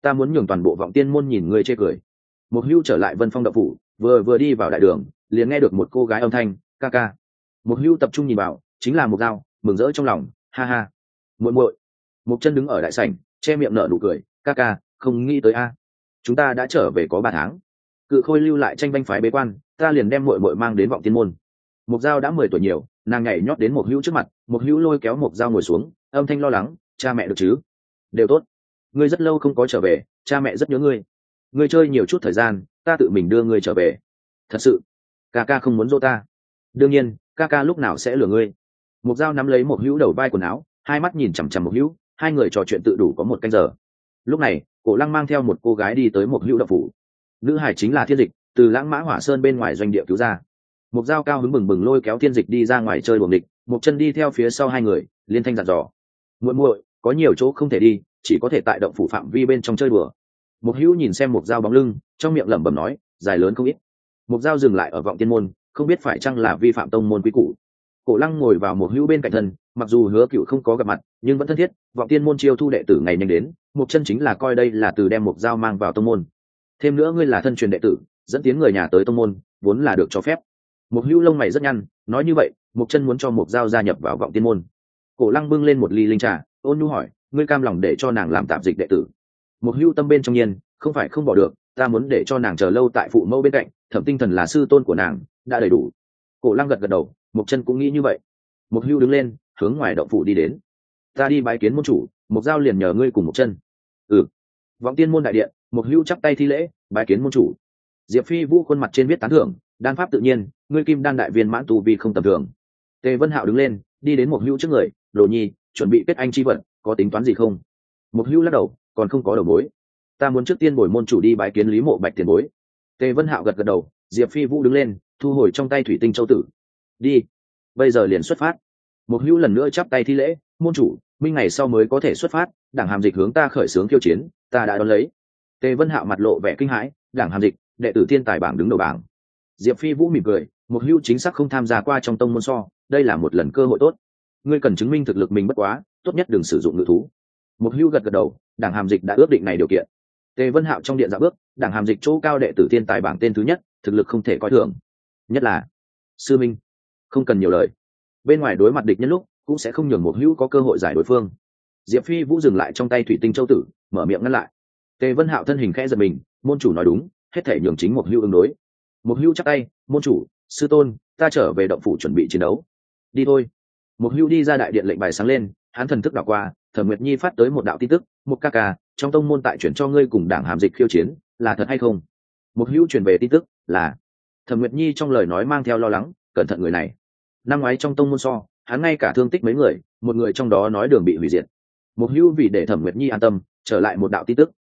ta muốn nhường toàn bộ vọng tiên môn nhìn ngươi chê cười. Một hưu trở lại Vân Phong đậu phủ, vừa đi vào đại đường liền nghe được một cô gái âm thanh, ca ca. Một hưu tập trung nhìn vào, chính là một dao, mừng rỡ trong lòng, ha ha. Muội muội. Một chân đứng ở đại sảnh, che miệng nở nụ cười, ca ca, không nghĩ tới a, chúng ta đã trở về có 3 tháng. Cự Khôi lưu lại tranh banh phái bế quan, ta liền đem muội muội mang đến vọng tiên môn. Một dao đã 10 tuổi nhiều, nàng nhảy nhót đến một hữu trước mặt, một hữu lôi kéo một dao ngồi xuống, âm thanh lo lắng, cha mẹ được chứ? Đều tốt. Ngươi rất lâu không có trở về, cha mẹ rất nhớ ngươi. Ngươi chơi nhiều chút thời gian, ta tự mình đưa ngươi trở về. Thật sự, ca ca không muốn dỗ ta. Đương nhiên, ca ca lúc nào sẽ lừa ngươi. Một dao nắm lấy một hữu đầu vai quần áo, hai mắt nhìn chằm chằm một hữu, hai người trò chuyện tự đủ có 1 canh giờ. Lúc này, Cổ Lăng mang theo một cô gái đi tới một hữu đậu phủ. Nữ hải chính là Thiên Dịch, từ Lãng Mã Hỏa Sơn bên ngoài doanh địa cứu ra. Một dao cao hứng bừng bừng lôi kéo Thiên Dịch đi ra ngoài chơi đuổi địch, một chân đi theo phía sau hai người, liên thanh dặn dò: muội muội, có nhiều chỗ không thể đi, chỉ có thể tại động phủ phạm vi bên trong chơi đùa. Một hữu nhìn xem một dao bóng lưng, trong miệng lẩm bẩm nói, dài lớn không ít. Một dao dừng lại ở vọng tiên môn, không biết phải chăng là vi phạm tông môn quý củ. Cổ Lăng ngồi vào một hữu bên cạnh thân, mặc dù Hứa Cựu không có gặp mặt, nhưng vẫn thân thiết. Vọng tiên môn chiêu thu đệ tử ngày nhanh đến, một chân chính là coi đây là từ đem một dao mang vào tông môn. Thêm nữa ngươi là thân truyền đệ tử, dẫn tiến người nhà tới tông môn, vốn là được cho phép. Một hữu lông mày rất nhăn, nói như vậy, một chân muốn cho một dao gia nhập vào vọng tiên môn. Cổ Lăng bưng lên một ly linh trà, ôn nhu hỏi, ngươi cam lòng để cho nàng làm tạp dịch đệ tử? Một hữu tâm bên trong nhiên, không phải không bỏ được, ta muốn để cho nàng chờ lâu tại phụ mẫu bên cạnh, Thẩm Tinh Thần là sư tôn của nàng, đã đầy đủ. Cổ Lăng gật gật đầu, một chân cũng nghĩ như vậy. Một hữu đứng lên, hướng ngoài động phủ đi đến. Ta đi bái kiến môn chủ, một dao liền nhờ ngươi cùng một chân. Ừ. Vọng tiên môn đại điện, một hữu chắp tay thi lễ, bái kiến môn chủ. Diệp Phi Vũ khuôn mặt trên viết tán thưởng, đan pháp tự nhiên, ngươi kim đan đại viên mãn tu vi không tầm thường. Tề Vân Hạo đứng lên, đi đến một hữu trước người, Đồ Nhi, chuẩn bị kết anh chi vận, có tính toán gì không? Một hữu lắc đầu, còn không có đầu mối. Ta muốn trước tiên bồi môn chủ đi bái kiến Lý Mộ Bạch tiền bối. Tề Vân Hạo gật gật đầu, Diệp Phi Vũ đứng lên, thu hồi trong tay thủy tinh châu tử. Đi, bây giờ liền xuất phát. Một hữu lần nữa chắp tay thi lễ, môn chủ, minh ngày sau mới có thể xuất phát, Đảng Hàm Dịch hướng ta khởi xướng khiêu chiến, ta đã đón lấy. Tề Vân Hạo mặt lộ vẻ kinh hãi, Đảng Hàm Dịch, đệ tử thiên tài bảng đứng đầu bảng. Diệp Phi Vũ mỉm cười, một hữu chính xác không tham gia qua trong tông môn so, đây là một lần cơ hội tốt. Ngươi cần chứng minh thực lực mình bất quá, tốt nhất đừng sử dụng ngự thú. Một hữu gật gật đầu, Đảng Hàm Dịch đã ước định này điều kiện. Tề Vân Hạo trong điện dạo bước, Đảng Hàm Dịch chỗ cao đệ tử thiên tài bảng tên thứ nhất, thực lực không thể coi thường. Nhất là sư minh, không cần nhiều lời. Bên ngoài đối mặt địch nhân lúc, cũng sẽ không nhường một hữu có cơ hội giải đối phương. Diệp Phi Vũ dừng lại trong tay thủy tinh châu tử, mở miệng ngăn lại. Tề Vân Hạo thân hình khẽ giật mình, môn chủ nói đúng, hết thể nhường chính một hữu ứng đối. Một hữu chắp tay, môn chủ, sư tôn, ta trở về động phủ chuẩn bị chiến đấu. Đi thôi. Một hữu đi ra đại điện, lệnh bài sáng lên, hắn thần thức đảo qua, Thẩm Nguyệt Nhi phát tới một đạo tin tức, một ca ca, trong tông môn tại chuyển cho ngươi cùng Đảng Hàm Dịch khiêu chiến, là thật hay không? Một hữu truyền về tin tức, là. Thẩm Nguyệt Nhi trong lời nói mang theo lo lắng, cẩn thận người này. Năm ngoái trong tông môn so, hắn ngay cả thương tích mấy người, một người trong đó nói đường bị hủy diệt. Một hữu vì để Thẩm Nguyệt Nhi an tâm, trở lại một đạo tin tức,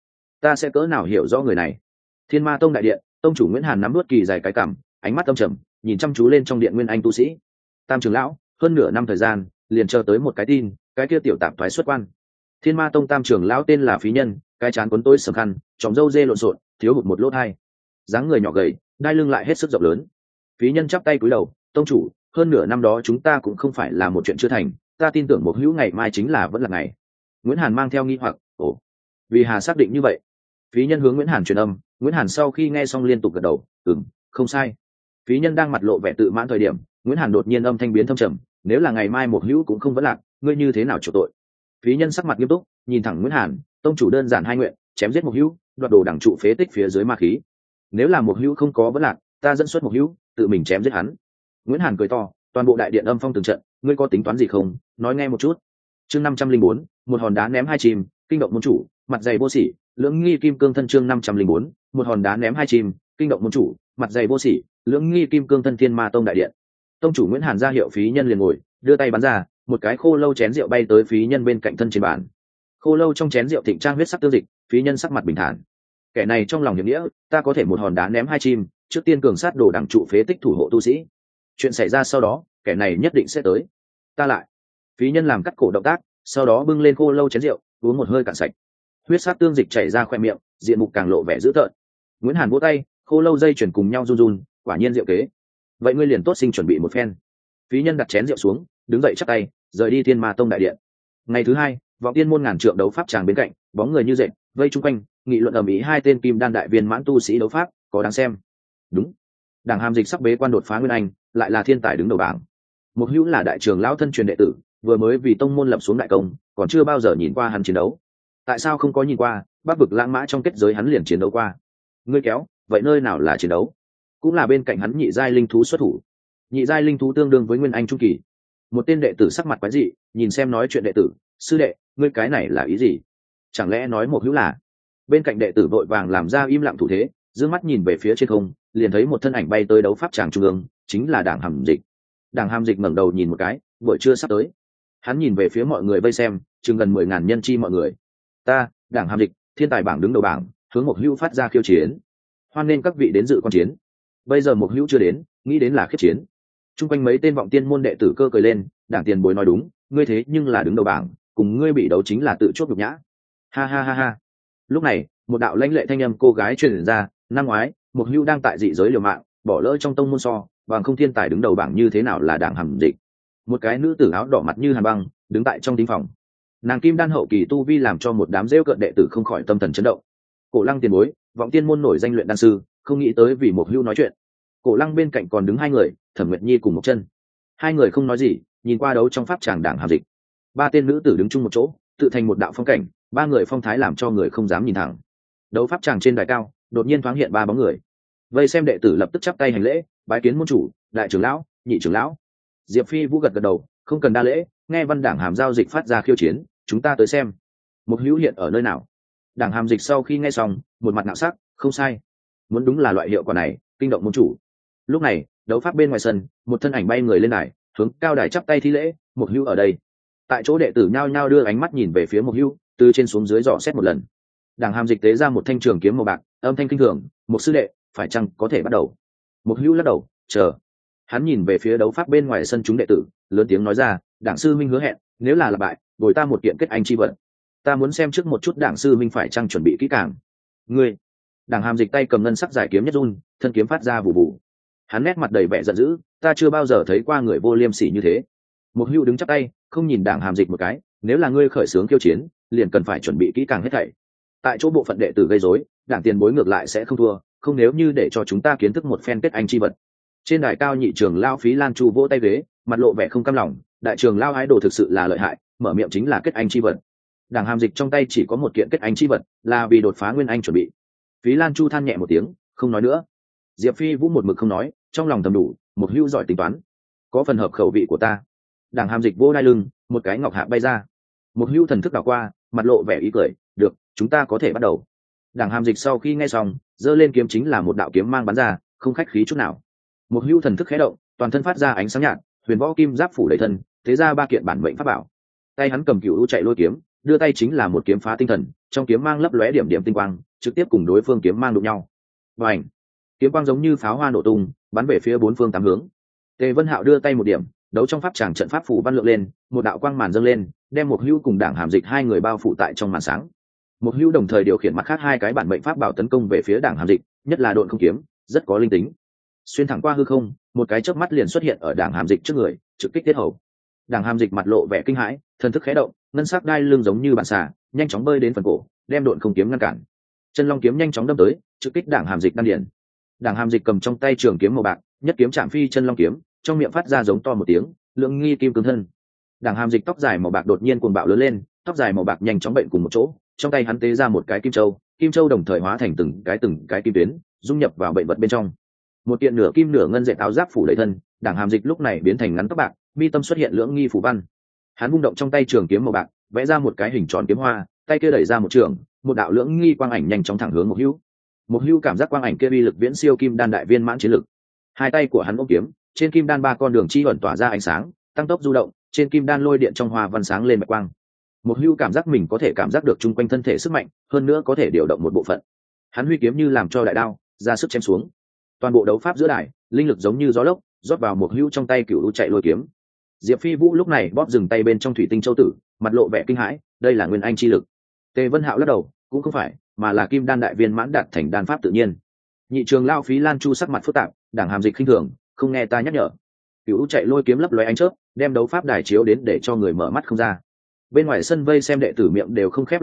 ta sẽ cỡ nào hiểu rõ người này. Thiên Ma Tông đại điện, tông chủ Nguyễn Hàn nắm nuốt kỳ dài cái cằm, ánh mắt âm trầm, nhìn chăm chú lên trong điện nguyên anh tu sĩ. Tam trưởng lão, hơn nửa năm thời gian, liền chờ tới một cái tin, cái kia tiểu tạp thoái xuất quan. Thiên Ma Tông tam trưởng lão tên là Phí Nhân, cái trán quấn tối sầm khăn, tròng râu dê lộn xộn, thiếu hụt một lỗ hai, dáng người nhỏ gầy, đai lưng lại hết sức rộng lớn. Phí Nhân chắp tay cúi đầu, tông chủ, hơn nửa năm đó chúng ta cũng không phải là một chuyện chưa thành, ta tin tưởng một hữu ngày mai chính là vẫn là ngày. Nguyễn Hàn mang theo nghi hoặc, vì hà xác định như vậy? Phí Nhân hướng Nguyễn Hàn truyền âm, Nguyễn Hàn sau khi nghe xong liên tục gật đầu, không sai. Phí Nhân đang mặt lộ vẻ tự mãn thời điểm, Nguyễn Hàn đột nhiên âm thanh biến thâm trầm, nếu là ngày mai một hữu cũng không vẫn lạc, ngươi như thế nào chịu tội? Phí Nhân sắc mặt nghiêm túc, nhìn thẳng Nguyễn Hàn, tông chủ đơn giản hai nguyện, chém giết một hữu, đoạt đồ đẳng trụ phế tích phía dưới ma khí. Nếu là một hữu không có vẫn lạc, ta dẫn xuất một hữu, tự mình chém giết hắn. Nguyễn Hàn cười to, toàn bộ đại điện âm phong từng trận, ngươi có tính toán gì không, nói nghe một chút. Chương 504, một hòn đá ném hai chim, kinh động môn chủ, mặt dày vô sỉ, lưỡng nghi kim cương thân. Chương 504, một hòn đá ném hai chim, kinh động môn chủ, mặt dày vô sỉ, lưỡng nghi kim cương thân. Thiên Ma Tông đại điện, tông chủ Nguyễn Hàn ra hiệu Phí Nhân liền ngồi, đưa tay bắn ra, một cái khô lâu chén rượu bay tới Phí Nhân bên cạnh thân trên bàn. Khô lâu trong chén rượu thịnh trang huyết sắc tương dịch, Phí Nhân sắc mặt bình thản. Kẻ này trong lòng hiểm nghĩa, ta có thể một hòn đá ném hai chim, trước tiên cường sát đồ đẳng trụ phế tích thủ hộ tu sĩ. Chuyện xảy ra sau đó, kẻ này nhất định sẽ tới. Ta lại. Phí Nhân làm cắt cổ động tác, sau đó bưng lên khô lâu chén rượu, uống một hơi cạn sạch. Huyết sắc tương dịch chảy ra khoe miệng, diện mục càng lộ vẻ dữ tợn. Nguyễn Hàn vỗ tay, khô lâu dây chuyển cùng nhau run run, quả nhiên rượu kế. Vậy ngươi liền tốt sinh chuẩn bị một phen. Phí Nhân đặt chén rượu xuống, đứng dậy chắp tay, rời đi Thiên Ma Tông đại điện. Ngày thứ hai, vọng tiên môn ngàn trượng đấu pháp tràng bên cạnh, bóng người như dệt, vây chung quanh nghị luận ầm ĩ hai tên kim đan đại viên mãn tu sĩ đấu pháp có đáng xem. Đúng, đảng Hàm Dịch sắp bế quan đột phá nguyên anh, lại là thiên tài đứng đầu bảng. Một hữu là đại trưởng lão thân truyền đệ tử, vừa mới vì tông môn lập xuống đại công, còn chưa bao giờ nhìn qua hắn chiến đấu. Tại sao không có nhìn qua? Bắc vực lãng mã trong kết giới hắn liền chiến đấu qua. Ngươi kéo, vậy nơi nào là chiến đấu? Cũng là bên cạnh hắn nhị giai linh thú xuất thủ. Nhị giai linh thú tương đương với nguyên anh trung kỳ. Một tên đệ tử sắc mặt quái dị, nhìn xem nói chuyện đệ tử, sư đệ, ngươi cái này là ý gì? Chẳng lẽ nói một hữu là? Bên cạnh đệ tử vội vàng làm ra im lặng thủ thế, dương mắt nhìn về phía trên không, liền thấy một thân ảnh bay tới đấu pháp tràng trung ương, chính là đảng Hàm Dịch. Đảng Hàm Dịch ngẩng đầu nhìn một cái, buổi trưa sắp tới. Hắn nhìn về phía mọi người vây xem, chừng gần 10.000 nhân chi mọi người. Ta, đảng Hàm Dịch, thiên tài bảng đứng đầu bảng, hướng một hữu phát ra khiêu chiến. Hoan nên các vị đến dự quan chiến. Bây giờ một hữu chưa đến, nghĩ đến là khiết chiến. Trung quanh mấy tên vọng tiên môn đệ tử cơ cười lên, đảng tiền bối nói đúng, ngươi thế nhưng là đứng đầu bảng, cùng ngươi bị đấu chính là tự chuốc nhục nhã. Ha ha ha ha. Lúc này, một đạo lãnh lệ thanh âm cô gái truyền ra, năm ngoái, một hữu đang tại dị giới liều mạng, bỏ lỡ trong tông môn so, bằng không thiên tài đứng đầu bảng như thế nào là đảng Hàm Dịch. Một cái nữ tử áo đỏ mặt như hàn băng, đứng tại trong thính phòng. Nàng kim đan hậu kỳ tu vi làm cho một đám rêu cợt đệ tử không khỏi tâm thần chấn động. Cổ Lăng tiền bối, vọng tiên môn nổi danh luyện đan sư, không nghĩ tới vì một hữu nói chuyện. Cổ Lăng bên cạnh còn đứng hai người, Thẩm Nguyệt Nhi cùng một chân. Hai người không nói gì, nhìn qua đấu trong pháp tràng đảng Hàm Dịch. Ba tên nữ tử đứng chung một chỗ, tự thành một đạo phong cảnh, ba người phong thái làm cho người không dám nhìn thẳng. Đấu pháp tràng trên đài cao, đột nhiên thoáng hiện ba bóng người. Vây xem đệ tử lập tức chắp tay hành lễ, bái kiến môn chủ, đại trưởng lão, nhị trưởng lão. Diệp Phi Vũ gật gật đầu, không cần đa lễ, nghe Văn đảng Hàm giao dịch phát ra khiêu chiến, chúng ta tới xem. Một hữu hiện ở nơi nào? Đảng Hàm Dịch sau khi nghe xong, một mặt ngạo sắc, không sai, muốn đúng là loại hiệu quả này, kinh động môn chủ. Lúc này, đấu pháp bên ngoài sân, một thân ảnh bay người lên đài, hướng cao đài chắp tay thi lễ, một hữu ở đây. Tại chỗ đệ tử nhao nhao đưa ánh mắt nhìn về phía một hữu, từ trên xuống dưới dò xét một lần. Đảng Hàm Dịch tế ra một thanh trường kiếm màu bạc, âm thanh kinh thường, một sư đệ, phải chăng có thể bắt đầu? Một hữu lắc đầu, chờ. Hắn nhìn về phía đấu pháp bên ngoài sân chúng đệ tử, lớn tiếng nói ra, đảng sư minh hứa hẹn, nếu là bại, bồi ta một kiện kết anh chi vật. Ta muốn xem trước một chút đảng sư minh phải chăng chuẩn bị kỹ càng. Ngươi. Đảng Hàm Dịch tay cầm ngân sắc giải kiếm nhất run, thân kiếm phát ra vụ vụ. Hắn nét mặt đầy vẻ giận dữ, ta chưa bao giờ thấy qua người vô liêm sỉ như thế. Một hữu đứng chắp tay, không nhìn đảng Hàm Dịch một cái, nếu là ngươi khởi xướng khiêu chiến, liền cần phải chuẩn bị kỹ càng hết thảy. Tại chỗ bộ phận đệ tử gây rối, đảng tiền bối ngược lại sẽ không thua, không nếu như để cho chúng ta kiến thức một phen kết anh chi vật. Trên đài cao nhị trường lao Phí Lan Chu vỗ tay ghế, mặt lộ vẻ không cam lòng, đại trường lao ái đồ thực sự là lợi hại, mở miệng chính là kết anh chi vật. Đảng Hàm Dịch trong tay chỉ có một kiện kết anh chi vật, là vì đột phá nguyên anh chuẩn bị. Phí Lan Chu than nhẹ một tiếng, không nói nữa. Diệp Phi Vũ một mực không nói, trong lòng thầm đủ, một hữu giỏi tính toán, có phần hợp khẩu vị của ta. Đảng Hàm Dịch vô đai lưng, một cái ngọc hạ bay ra. Một hữu thần thức đảo qua, mặt lộ vẻ ý cười, được, chúng ta có thể bắt đầu. Đảng Hàm Dịch sau khi nghe xong, giơ lên kiếm chính là một đạo kiếm mang bắn ra, không khách khí chút nào. Một hữu thần thức khẽ động, toàn thân phát ra ánh sáng nhạt, huyền võ kim giáp phủ đầy thân, thế ra ba kiện bản mệnh pháp bảo. Tay hắn cầm cựu u chạy lôi kiếm, đưa tay chính là một kiếm phá tinh thần, trong kiếm mang lấp lóe điểm điểm tinh quang, trực tiếp cùng đối phương kiếm mang đụng nhau. Bành! Kiếm quang giống như pháo hoa nổ tung, bắn về phía bốn phương tám hướng. Tề Vân Hạo đưa tay một điểm, đấu trong pháp tràng trận pháp phủ văn lượng lên, một đạo quang màn dâng lên, đem một hữu cùng đảng Hàm Dịch hai người bao phủ tại trong màn sáng. Một hữu đồng thời điều khiển mặt khác hai cái bản mệnh pháp bảo tấn công về phía đảng Hàm Dịch, nhất là độn không kiếm, rất có linh tính. Xuyên thẳng qua hư không, một cái chớp mắt liền xuất hiện ở đảng Hàm Dịch trước người, trực kích tiết hầu. Đảng Hàm Dịch mặt lộ vẻ kinh hãi, thần thức khẽ động, ngân sắc đai lưng giống như bản xà, nhanh chóng bơi đến phần cổ, đem độn không kiếm ngăn cản. Chân long kiếm nhanh chóng đâm tới, trực kích đảng Hàm Dịch đan điền. Đảng Hàm Dịch cầm trong tay trường kiếm màu bạc, nhất kiếm chạm phi chân long kiếm, trong miệng phát ra giống to một tiếng, lượng nghi kim cương thân. Đảng Hàm Dịch tóc dài màu bạc đột nhiên cuồng bạo lớn lên, tóc dài màu bạc nhanh chóng bệnh cùng một chỗ, trong tay hắn tế ra một cái kim châu đồng thời hóa thành từng cái kim tuyến, dung nhập vào bệnh vật bên trong. Một kiện nửa kim nửa ngân dệt áo giáp phủ đầy thân, đảng Hàm Dịch lúc này biến thành ngắn tóc bạc, mi tâm xuất hiện lưỡng nghi phủ văn. Hắn vung động trong tay trường kiếm màu bạc, vẽ ra một cái hình tròn kiếm hoa, tay kia đẩy ra một trường, một đạo lưỡng nghi quang ảnh nhanh chóng thẳng hướng một hữu. Một hữu cảm giác quang ảnh kia uy lực viễn siêu kim đan đại viên mãn chiến lực. Hai tay của hắn ôm kiếm, trên kim đan ba con đường chi ẩn tỏa ra ánh sáng, tăng tốc du động, trên kim đan lôi điện trong hoa văn sáng lên bạch quang. Một hữu cảm giác mình có thể cảm giác được chung quanh thân thể sức mạnh, hơn nữa có thể điều động một bộ phận. Hắn huy kiếm như làm cho đại đao, ra sức chém xuống. Toàn bộ đấu pháp giữa đài, linh lực giống như gió lốc, rót vào một hữu trong tay cửu chạy lôi kiếm. Diệp Phi Vũ lúc này bóp dừng tay bên trong thủy tinh châu tử, mặt lộ vẻ kinh hãi, đây là nguyên anh chi lực. Tề Vân Hạo lắc đầu, cũng không phải, mà là kim đan đại viên mãn đạt thành đan pháp tự nhiên. Nhị trường lao Phí Lan Chu sắc mặt phức tạp, đảng Hàm Dịch khinh thường, không nghe ta nhắc nhở. Cửu chạy lôi kiếm lấp lóe ánh chớp, đem đấu pháp đài chiếu đến để cho người mở mắt không ra. Bên ngoài sân vây xem đệ tử miệng đều không khép lại được,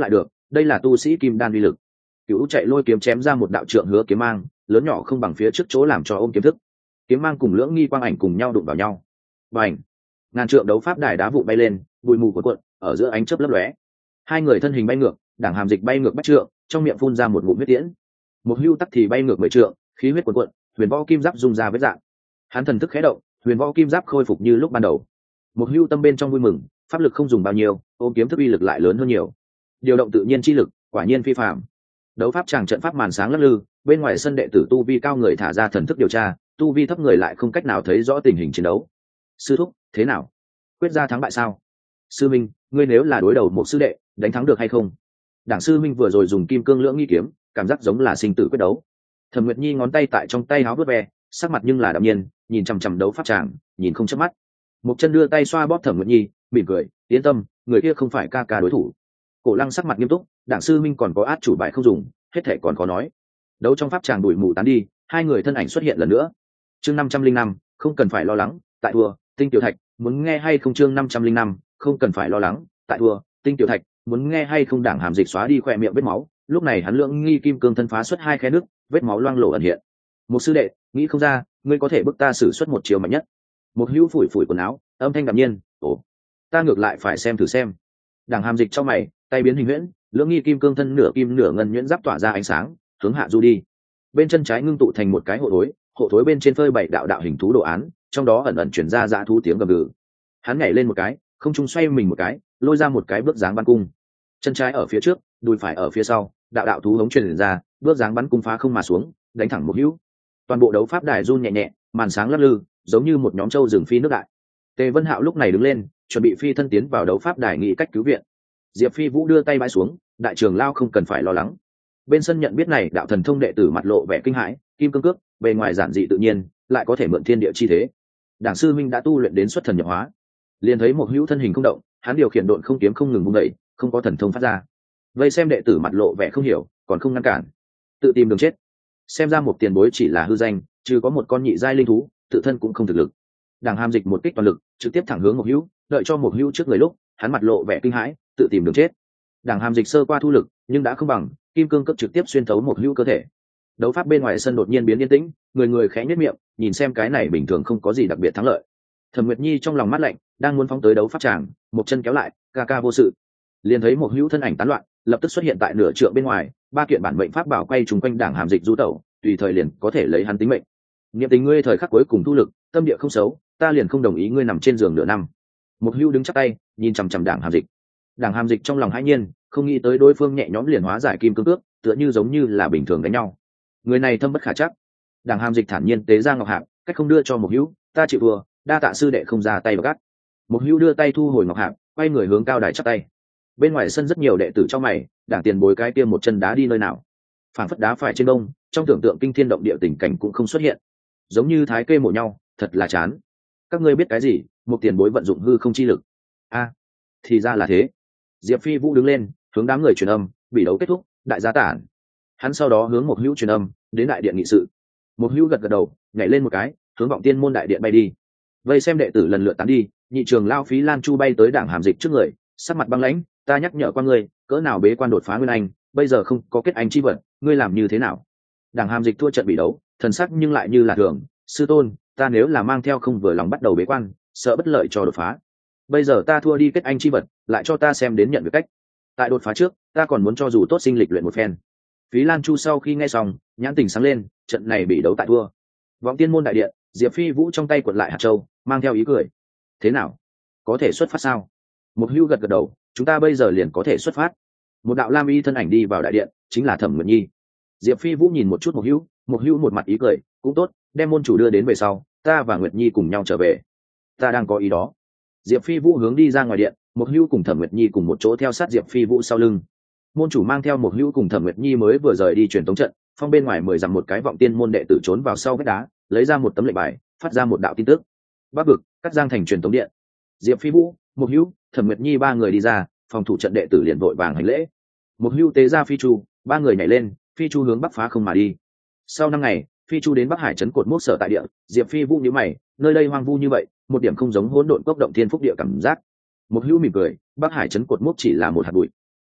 đây là tu sĩ kim đan uy lực. Cửu chạy lôi kiếm chém ra một đạo trượng hứa kiếm mang lớn nhỏ không bằng phía trước chỗ làm cho ôm kiếm thức, kiếm mang cùng lưỡng nghi quang ảnh cùng nhau đụng vào nhau, và ảnh ngàn trượng đấu pháp đài đá vụ bay lên, bụi mù cuộn cuộn ở giữa ánh chớp lấp lóe, hai người thân hình bay ngược, Đảng Hàm Dịch bay ngược bách trượng, trong miệng phun ra một ngụm huyết tiễn. Một Hưu tắc thì bay ngược 10 trượng, khí huyết cuộn cuộn, huyền võ kim giáp rung ra vết dạng. Hắn thần thức khẽ động, huyền võ kim giáp khôi phục như lúc ban đầu. Một Hưu tâm bên trong vui mừng, pháp lực không dùng bao nhiêu, ôm kiếm thức uy lực lại lớn hơn nhiều. Điều động tự nhiên chi lực, quả nhiên phi phàm. Đấu pháp tràng trận pháp màn sáng lắc lư, bên ngoài sân đệ tử tu vi cao người thả ra thần thức điều tra, tu vi thấp người lại không cách nào thấy rõ tình hình chiến đấu. Sư thúc, thế nào? Quyết ra thắng bại sao? Sư minh, ngươi nếu là đối đầu một sư đệ, đánh thắng được hay không? Đảng sư minh vừa rồi dùng kim cương lưỡng nghi kiếm, cảm giác giống là sinh tử quyết đấu. Thẩm Nguyệt Nhi ngón tay tại trong tay háo vớt ve, sắc mặt nhưng là đạm nhiên, nhìn chằm chằm đấu pháp tràng, nhìn không chớp mắt. Một chân đưa tay xoa bóp Thẩm Nguyệt Nhi, mỉm cười, yên tâm, người kia không phải ca ca đối thủ. Cổ Lăng sắc mặt nghiêm túc, Đảng sư minh còn có át chủ bài không dùng, hết thể còn khó nói. Đấu trong pháp tràng đuổi mù tán đi, hai người thân ảnh xuất hiện lần nữa. Chương 505, không cần phải lo lắng, tại thua, Tinh Tiểu Thạch, muốn nghe hay không? Chương 505, không cần phải lo lắng, tại thua, Tinh Tiểu Thạch, muốn nghe hay không? Đảng Hàm Dịch xóa đi khỏe miệng vết máu, lúc này hắn lưỡng nghi kim cương thân phá xuất hai khe nước, vết máu loang lổ ẩn hiện. Một sư đệ, nghĩ không ra, ngươi có thể bức ta sử xuất một chiều mạnh nhất. Một Hữu phủi phủi quần áo, âm thanh đạm nhiên, ồ, ta ngược lại phải xem thử xem. Đảng Hàm Dịch trong mày, tay biến hình huyễn, lưỡng nghi kim cương thân nửa kim nửa ngân nhuyễn giáp tỏa ra ánh sáng, hướng hạ du đi. Bên chân trái ngưng tụ thành một cái hộ thối bên trên phơi bảy đạo đạo hình thú đồ án, trong đó ẩn ẩn chuyển ra dã thú tiếng gầm gừ. Hắn nhảy lên một cái, không trung xoay mình một cái, lôi ra một cái bước dáng bắn cung. Chân trái ở phía trước, đùi phải ở phía sau, đạo đạo thú hống truyền ra, bước dáng bắn cung phá không mà xuống, đánh thẳng Một Hữu. Toàn bộ đấu pháp đài run nhẹ nhẹ, màn sáng lắc lư, giống như một nhóm trâu rừng phi nước đại. Tề Vân Hạo lúc này đứng lên, chuẩn bị phi thân tiến vào đấu pháp đài nghĩ cách cứu viện. Diệp Phi Vũ đưa tay bãi xuống, đại trưởng lao không cần phải lo lắng. Bên sân nhận biết này đạo thần thông đệ tử mặt lộ vẻ kinh hãi, kim cương cước, bề ngoài giản dị tự nhiên, lại có thể mượn thiên địa chi thế. Đảng sư minh đã tu luyện đến xuất thần nhập hóa, liền thấy Một Hữu thân hình không động, hắn điều khiển độn không kiếm không ngừng vung đẩy, không có thần thông phát ra. Vây xem đệ tử mặt lộ vẻ không hiểu, còn không ngăn cản, tự tìm đường chết. Xem ra một tiền bối chỉ là hư danh, chứ có một con nhị giai linh thú, tự thân cũng không thực lực. Đảng Hàm Dịch một kích toàn lực, trực tiếp thẳng hướng Một Hữu, đợi cho Một Hữu trước người lúc, hắn mặt lộ vẻ kinh hãi, tự tìm đường chết. Đảng Hàm Dịch sơ qua thu lực, nhưng đã không bằng, kim cương cấp trực tiếp xuyên thấu Một Hữu cơ thể. Đấu pháp bên ngoài sân đột nhiên biến yên tĩnh, người người khẽ nhếch miệng, nhìn xem cái này bình thường không có gì đặc biệt thắng lợi. Thẩm Nguyệt Nhi trong lòng mát lạnh, đang muốn phóng tới đấu pháp tràng, một chân kéo lại, ca ca vô sự. Liền thấy Một Hữu thân ảnh tán loạn, lập tức xuất hiện tại nửa trượng bên ngoài, ba kiện bản mệnh pháp bảo quay trùng quanh Đảng Hàm Dịch du tẩu, tùy thời liền có thể lấy hắn tính mệnh. Niệm tình ngươi thời khắc cuối cùng thu lực, tâm địa không xấu, ta liền không đồng ý ngươi nằm trên giường nửa năm. Một Hữu đứng chắp tay, nhìn chằm chằm Đảng Hàm Dịch. Đảng Hàm Dịch trong lòng hãi nhiên, không nghĩ tới đối phương nhẹ nhõm liền hóa giải kim cương cước, tựa như giống như là bình thường đánh nhau. Người này thâm bất khả trắc. Đảng Hàm Dịch thản nhiên tế ra ngọc hạp, cách không đưa cho Một Hữu, ta chịu vừa, đa tạ sư đệ không ra tay gắt. Một Hữu đưa tay thu hồi ngọc hạp, quay người hướng cao đài chắp tay. Bên ngoài sân rất nhiều đệ tử trong mày, Đảng tiền bối cái kia một chân đá đi nơi nào? Phản phất đá phải trên đông, trong tưởng tượng kinh thiên động địa tình cảnh cũng không xuất hiện, giống như thái kê mổ nhau, thật là chán. Các ngươi biết cái gì? Một tiền bối vận dụng hư không chi lực. A, thì ra là thế. Diệp Phi Vũ đứng lên, hướng đám người truyền âm, bị đấu kết thúc, đại gia tản. Hắn sau đó hướng Một Hữu truyền âm, đến đại điện nghị sự. Một Hữu gật gật đầu, nhảy lên một cái, hướng Vọng Tiên môn đại điện bay đi. Vây xem đệ tử lần lượt tán đi, nhị trường lao Phí Lan Chu bay tới Đảng Hàm Dịch trước người, sắc mặt băng lãnh, ta nhắc nhở qua ngươi, cỡ nào bế quan đột phá nguyên anh, bây giờ không có kết anh chi vật, ngươi làm như thế nào? Đảng Hàm Dịch thua trận bị đấu, thần sắc nhưng lại như là thường, sư tôn, ta nếu là mang theo không vừa lòng bắt đầu bế quan, sợ bất lợi cho đột phá. Bây giờ ta thua đi kết anh chi vật, lại cho ta xem đến nhận được cách. Tại đột phá trước, ta còn muốn cho dù tốt sinh lịch luyện một phen. Phí Lan Chu sau khi nghe xong, nhãn tình sáng lên, trận này bị đấu tại thua. Vọng Tiên môn đại điện, Diệp Phi Vũ trong tay quật lại hạt châu, mang theo ý cười. Thế nào? Có thể xuất phát sao? Một Hữu gật gật đầu, chúng ta bây giờ liền có thể xuất phát. Một đạo lam y thân ảnh đi vào đại điện, chính là Thẩm Nguyệt Nhi. Diệp Phi Vũ nhìn một chút Một Hữu một mặt ý cười, cũng tốt, đem môn chủ đưa đến về sau, ta và Nguyệt Nhi cùng nhau trở về. Ta đang có ý đó. Diệp Phi Vũ hướng đi ra ngoài điện, Một Hữu cùng Thẩm Nguyệt Nhi cùng một chỗ theo sát Diệp Phi Vũ sau lưng. Môn chủ mang theo Một Hữu cùng Thẩm Nguyệt Nhi mới vừa rời đi truyền tống trận, phong bên ngoài 10 dặm một cái Vọng Tiên môn đệ tử trốn vào sau vách đá, lấy ra một tấm lệnh bài, phát ra một đạo tin tức. Bắc vực, cắt giang thành truyền tống điện. Diệp Phi Vũ, Một Hữu, Thẩm Nguyệt Nhi ba người đi ra, phòng thủ trận đệ tử liền vội vàng hành lễ. Một Hữu tế ra phi chu, ba người nhảy lên, phi chu hướng bắc phá không mà đi. Sau 5 ngày, phi chu đến Bắc Hải trấn cột mốc sở tại địa, Diệp Phi Vũ nhíu mày, nơi đây hoang vu như vậy, một điểm không giống hỗn độn cốc động thiên phúc địa cảm giác. Một Hữu mỉm cười, Bắc Hải trấn cột mốc chỉ là một hạt bụi.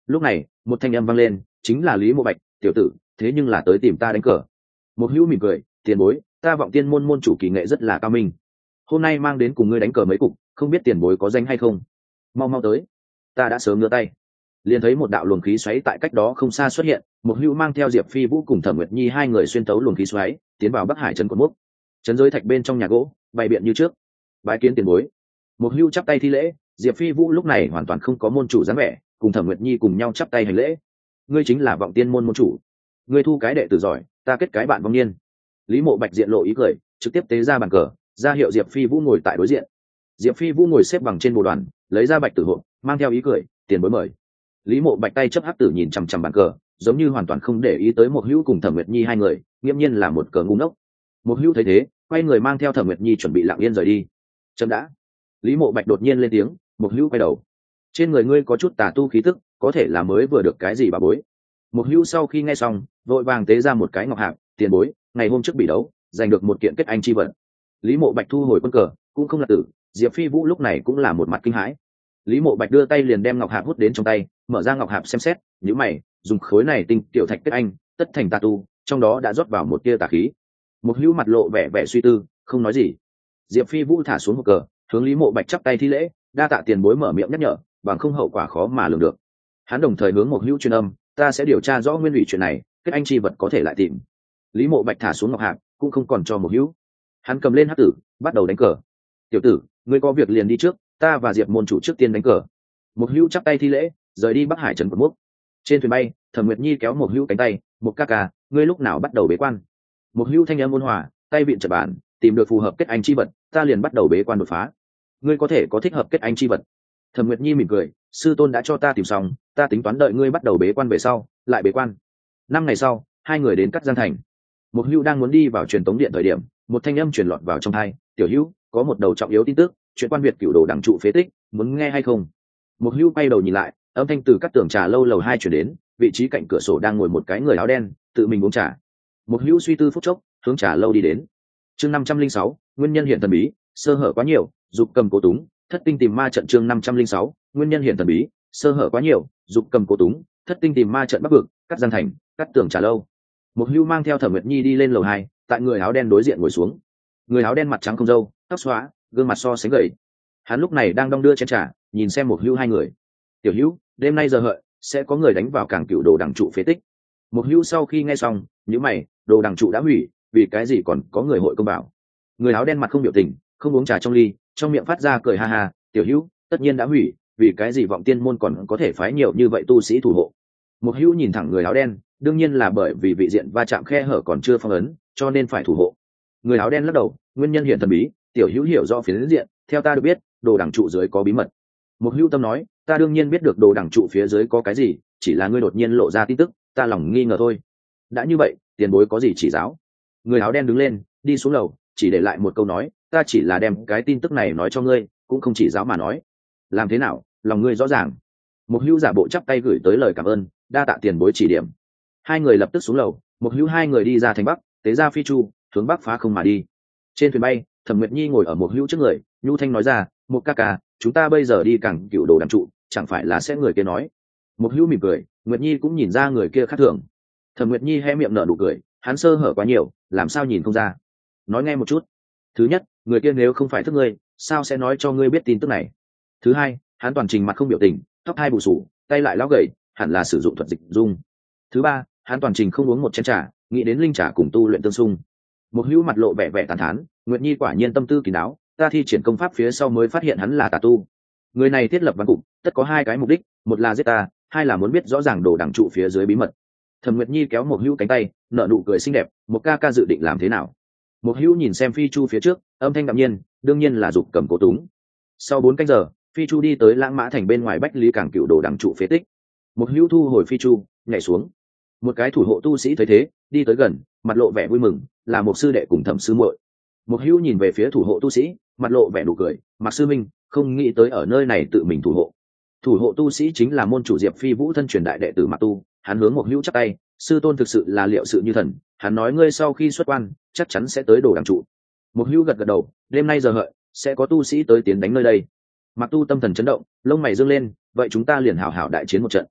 Lúc này một thanh âm vang lên, chính là Lý Mộ Bạch. Tiểu tử, thế nhưng là tới tìm ta đánh cờ. Một hữu mỉm cười, tiền bối, ta Vọng Tiên môn môn chủ kỳ nghệ rất là cao minh, hôm nay mang đến cùng ngươi đánh cờ mấy cục, không biết tiền bối có danh hay không. Mau mau tới, ta đã sớm ngửa tay. Liền thấy một đạo luồng khí xoáy tại cách đó không xa xuất hiện, một hữu mang theo Diệp Phi Vũ cùng Thẩm Nguyệt Nhi hai người xuyên tấu luồng khí xoáy tiến vào Bắc Hải trấn cột mốc. Trấn giới thạch bên trong nhà gỗ bày biện như trước. Bái kiến tiền bối. Một hữu chắp tay thi lễ. Diệp Phi Vũ lúc này hoàn toàn không có môn chủ dáng vẻ, cùng Thẩm Nguyệt Nhi cùng nhau chắp tay hành lễ. Ngươi chính là Vọng Tiên môn môn chủ. Ngươi thu cái đệ tử giỏi, ta kết cái bạn vong niên. Lý Mộ Bạch diện lộ ý cười, trực tiếp tế ra bàn cờ, ra hiệu Diệp Phi Vũ ngồi tại đối diện. Diệp Phi Vũ ngồi xếp bằng trên bồ đoàn, lấy ra bạch tử hộp, mang theo ý cười, tiền bối mời. Lý Mộ Bạch tay chấp hắc tử nhìn chằm chằm bàn cờ, giống như hoàn toàn không để ý tới một hữu cùng Thẩm Nguyệt Nhi hai người, nghiêm nhiên là một cờ ngu ngốc. Một hữu thấy thế, quay người mang theo Thẩm Nguyệt Nhi chuẩn bị lặng yên rời đi. Chấm đã. Lý Mộ Bạch đột nhiên lên tiếng. Một hữu quay đầu. Trên người ngươi có chút tà tu khí tức, có thể là mới vừa được cái gì bà bối. Một hữu sau khi nghe xong, vội vàng tế ra một cái ngọc hạp, tiền bối, ngày hôm trước bị đấu, giành được một kiện kết anh chi vật. Lý Mộ Bạch thu hồi quân cờ, cũng không là tử. Diệp Phi Vũ lúc này cũng là một mặt kinh hãi. Lý Mộ Bạch đưa tay liền đem ngọc hạp hút đến trong tay, mở ra ngọc hạp xem xét, nhíu mày, dùng khối này tinh tiểu thạch kết anh, tất thành tà tu, trong đó đã rót vào một tia tà khí. Một hữu mặt lộ vẻ vẻ suy tư, không nói gì. Diệp Phi Vũ thả xuống một cờ, hướng Lý Mộ Bạch chắp tay thi lễ, đa tạ tiền bối mở miệng nhắc nhở, bằng không hậu quả khó mà lường được. Hắn đồng thời hướng một hữu truyền âm, ta sẽ điều tra rõ nguyên ủy chuyện này, kết anh chi vật có thể lại tìm. Lý Mộ Bạch thả xuống ngọc hạp, cũng không còn cho một hữu. Hắn cầm lên hắc tử, bắt đầu đánh cờ. Tiểu tử, ngươi có việc liền đi trước, ta và Diệp môn chủ trước tiên đánh cờ. Một hữu chắp tay thi lễ, rời đi Bắc Hải trấn cột mốc. Trên thuyền bay, Thẩm Nguyệt Nhi kéo một hữu cánh tay, một ca ca, ngươi lúc nào bắt đầu bế quan. Một hữu thanh âm ôn hòa, tay vịn chặt bàn, tìm được phù hợp kết anh chi vật, ta liền bắt đầu bế quan đột phá. Ngươi có thể có thích hợp kết anh chi vật. Thẩm Nguyệt Nhi mỉm cười, sư tôn đã cho ta tìm xong, ta tính toán đợi ngươi bắt đầu bế quan về sau lại bế quan. 5 ngày sau, hai người đến Cát Giang thành. Một hữu đang muốn đi vào truyền tống điện thời điểm, một thanh âm truyền lọt vào trong tai, tiểu hữu, có một đầu trọng yếu tin tức, chuyện quan Việt cửu đồ đẳng trụ phế tích, muốn nghe hay không? Một hữu quay đầu nhìn lại, âm thanh từ các tường trà lâu lầu 2 truyền đến, vị trí cạnh cửa sổ đang ngồi một cái người áo đen, tự mình uống trà. Một hữu suy tư phút chốc, hướng trà lâu đi đến. Chương 506, nguyên nhân hiện thần bí, sơ hở quá nhiều, dục cầm cố túng, thất tinh tìm ma trận. Chương 506, nguyên nhân hiện thần bí, sơ hở quá nhiều, dục cầm cố túng, thất tinh tìm ma trận Bắc vực, Cát Giang thành, Cát tường trà lâu. Một hữu mang theo Thẩm Nguyệt Nhi đi lên lầu 2, tại người áo đen đối diện ngồi xuống. Người áo đen mặt trắng không râu, tóc xóa, gương mặt so sánh gầy. Hắn lúc này đang đong đưa chén trà, nhìn xem một hữu hai người. Tiểu hữu, đêm nay giờ hợi sẽ có người đánh vào cảng cựu đồ đằng trụ phế tích. Một hữu sau khi nghe xong, nhíu mày, đồ đằng trụ đã hủy, vì cái gì còn có người hội công bảo? Người áo đen mặt không biểu tình, không uống trà trong ly, trong miệng phát ra cười ha ha. Tiểu hữu, tất nhiên đã hủy, vì cái gì Vọng Tiên môn còn có thể phái nhiều như vậy tu sĩ thủ hộ? Một hữu nhìn thẳng người áo đen, đương nhiên là bởi vì vị diện va chạm khe hở còn chưa phong ấn, cho nên phải thủ hộ. Người áo đen lắc đầu, nguyên nhân hiện thần bí, tiểu hữu hiểu rõ phiến diện, theo ta được biết, đồ đằng trụ dưới có bí mật. Một hữu tâm nói, ta đương nhiên biết được đồ đằng trụ phía dưới có cái gì, chỉ là ngươi đột nhiên lộ ra tin tức, ta lòng nghi ngờ thôi. Đã như vậy, tiền bối có gì chỉ giáo? Người áo đen đứng lên, đi xuống lầu, chỉ để lại một câu nói, ta chỉ là đem cái tin tức này nói cho ngươi, cũng không chỉ giáo mà nói. Làm thế nào, lòng ngươi rõ ràng. Một hữu giả bộ chắp tay gửi tới lời cảm ơn, đa tạ tiền bối chỉ điểm. Hai người lập tức xuống lầu, một hữu hai người đi ra thành bắc, tế ra phi chu, hướng bắc phá không mà đi. Trên thuyền bay, Thẩm Nguyệt Nhi ngồi ở một hữu trước người, nhu thanh nói ra, một ca ca, chúng ta bây giờ đi cảng cựu đồ đằng trụ, chẳng phải là sẽ người kia nói. Một hữu mỉm cười, Nguyệt Nhi cũng nhìn ra người kia khác thường. Thẩm Nguyệt Nhi hé miệng nở nụ cười, hắn sơ hở quá nhiều, làm sao nhìn không ra? Nói nghe một chút. Thứ nhất, người kia nếu không phải thức ngươi, sao sẽ nói cho ngươi biết tin tức này? Thứ hai, hắn toàn trình mặt không biểu tình, tóc hai bù sù, tay lại lão gầy, hẳn là sử dụng thuật dịch dung. Thứ ba, hắn toàn trình không uống một chén trà, nghĩ đến linh trà cùng tu luyện tương xung. Một hữu mặt lộ vẻ vẻ tàn thán, Nguyệt Nhi quả nhiên tâm tư kín đáo, ta thi triển công pháp phía sau mới phát hiện hắn là tà tu. Người này thiết lập văn cục, tất có hai cái mục đích, một là giết ta, hai là muốn biết rõ ràng đồ đằng trụ phía dưới bí mật. Thẩm Nguyệt Nhi kéo một hữu cánh tay, nở nụ cười xinh đẹp, một ca ca dự định làm thế nào? Một hữu nhìn xem phi chu phía trước, âm thanh đạm nhiên, đương nhiên là dục cầm cố túng. Sau 4 canh giờ, phi chu đi tới Lãng Mã thành bên ngoài Bách Lý cảng cựu đồ đằng trụ phế tích. Một hữu thu hồi phi chu, nhảy xuống. Một cái thủ hộ tu sĩ thấy thế, đi tới gần, mặt lộ vẻ vui mừng, là một sư đệ cùng Thẩm sư muội. Một hữu nhìn về phía thủ hộ tu sĩ, mặt lộ vẻ nụ cười, Mạc sư minh, không nghĩ tới ở nơi này tự mình thủ hộ. Thủ hộ tu sĩ chính là môn chủ Diệp Phi Vũ thân truyền đại đệ tử Mạc Tu. Hắn hướng một hữu chắp tay, sư tôn thực sự là liệu sự như thần, hắn nói ngươi sau khi xuất quan chắc chắn sẽ tới đồ đằng trụ. Một hữu gật gật đầu, đêm nay giờ hợi sẽ có tu sĩ tới tiến đánh nơi đây. Mạc Tu tâm thần chấn động, lông mày dương lên, vậy chúng ta liền hảo hảo đại chiến một trận.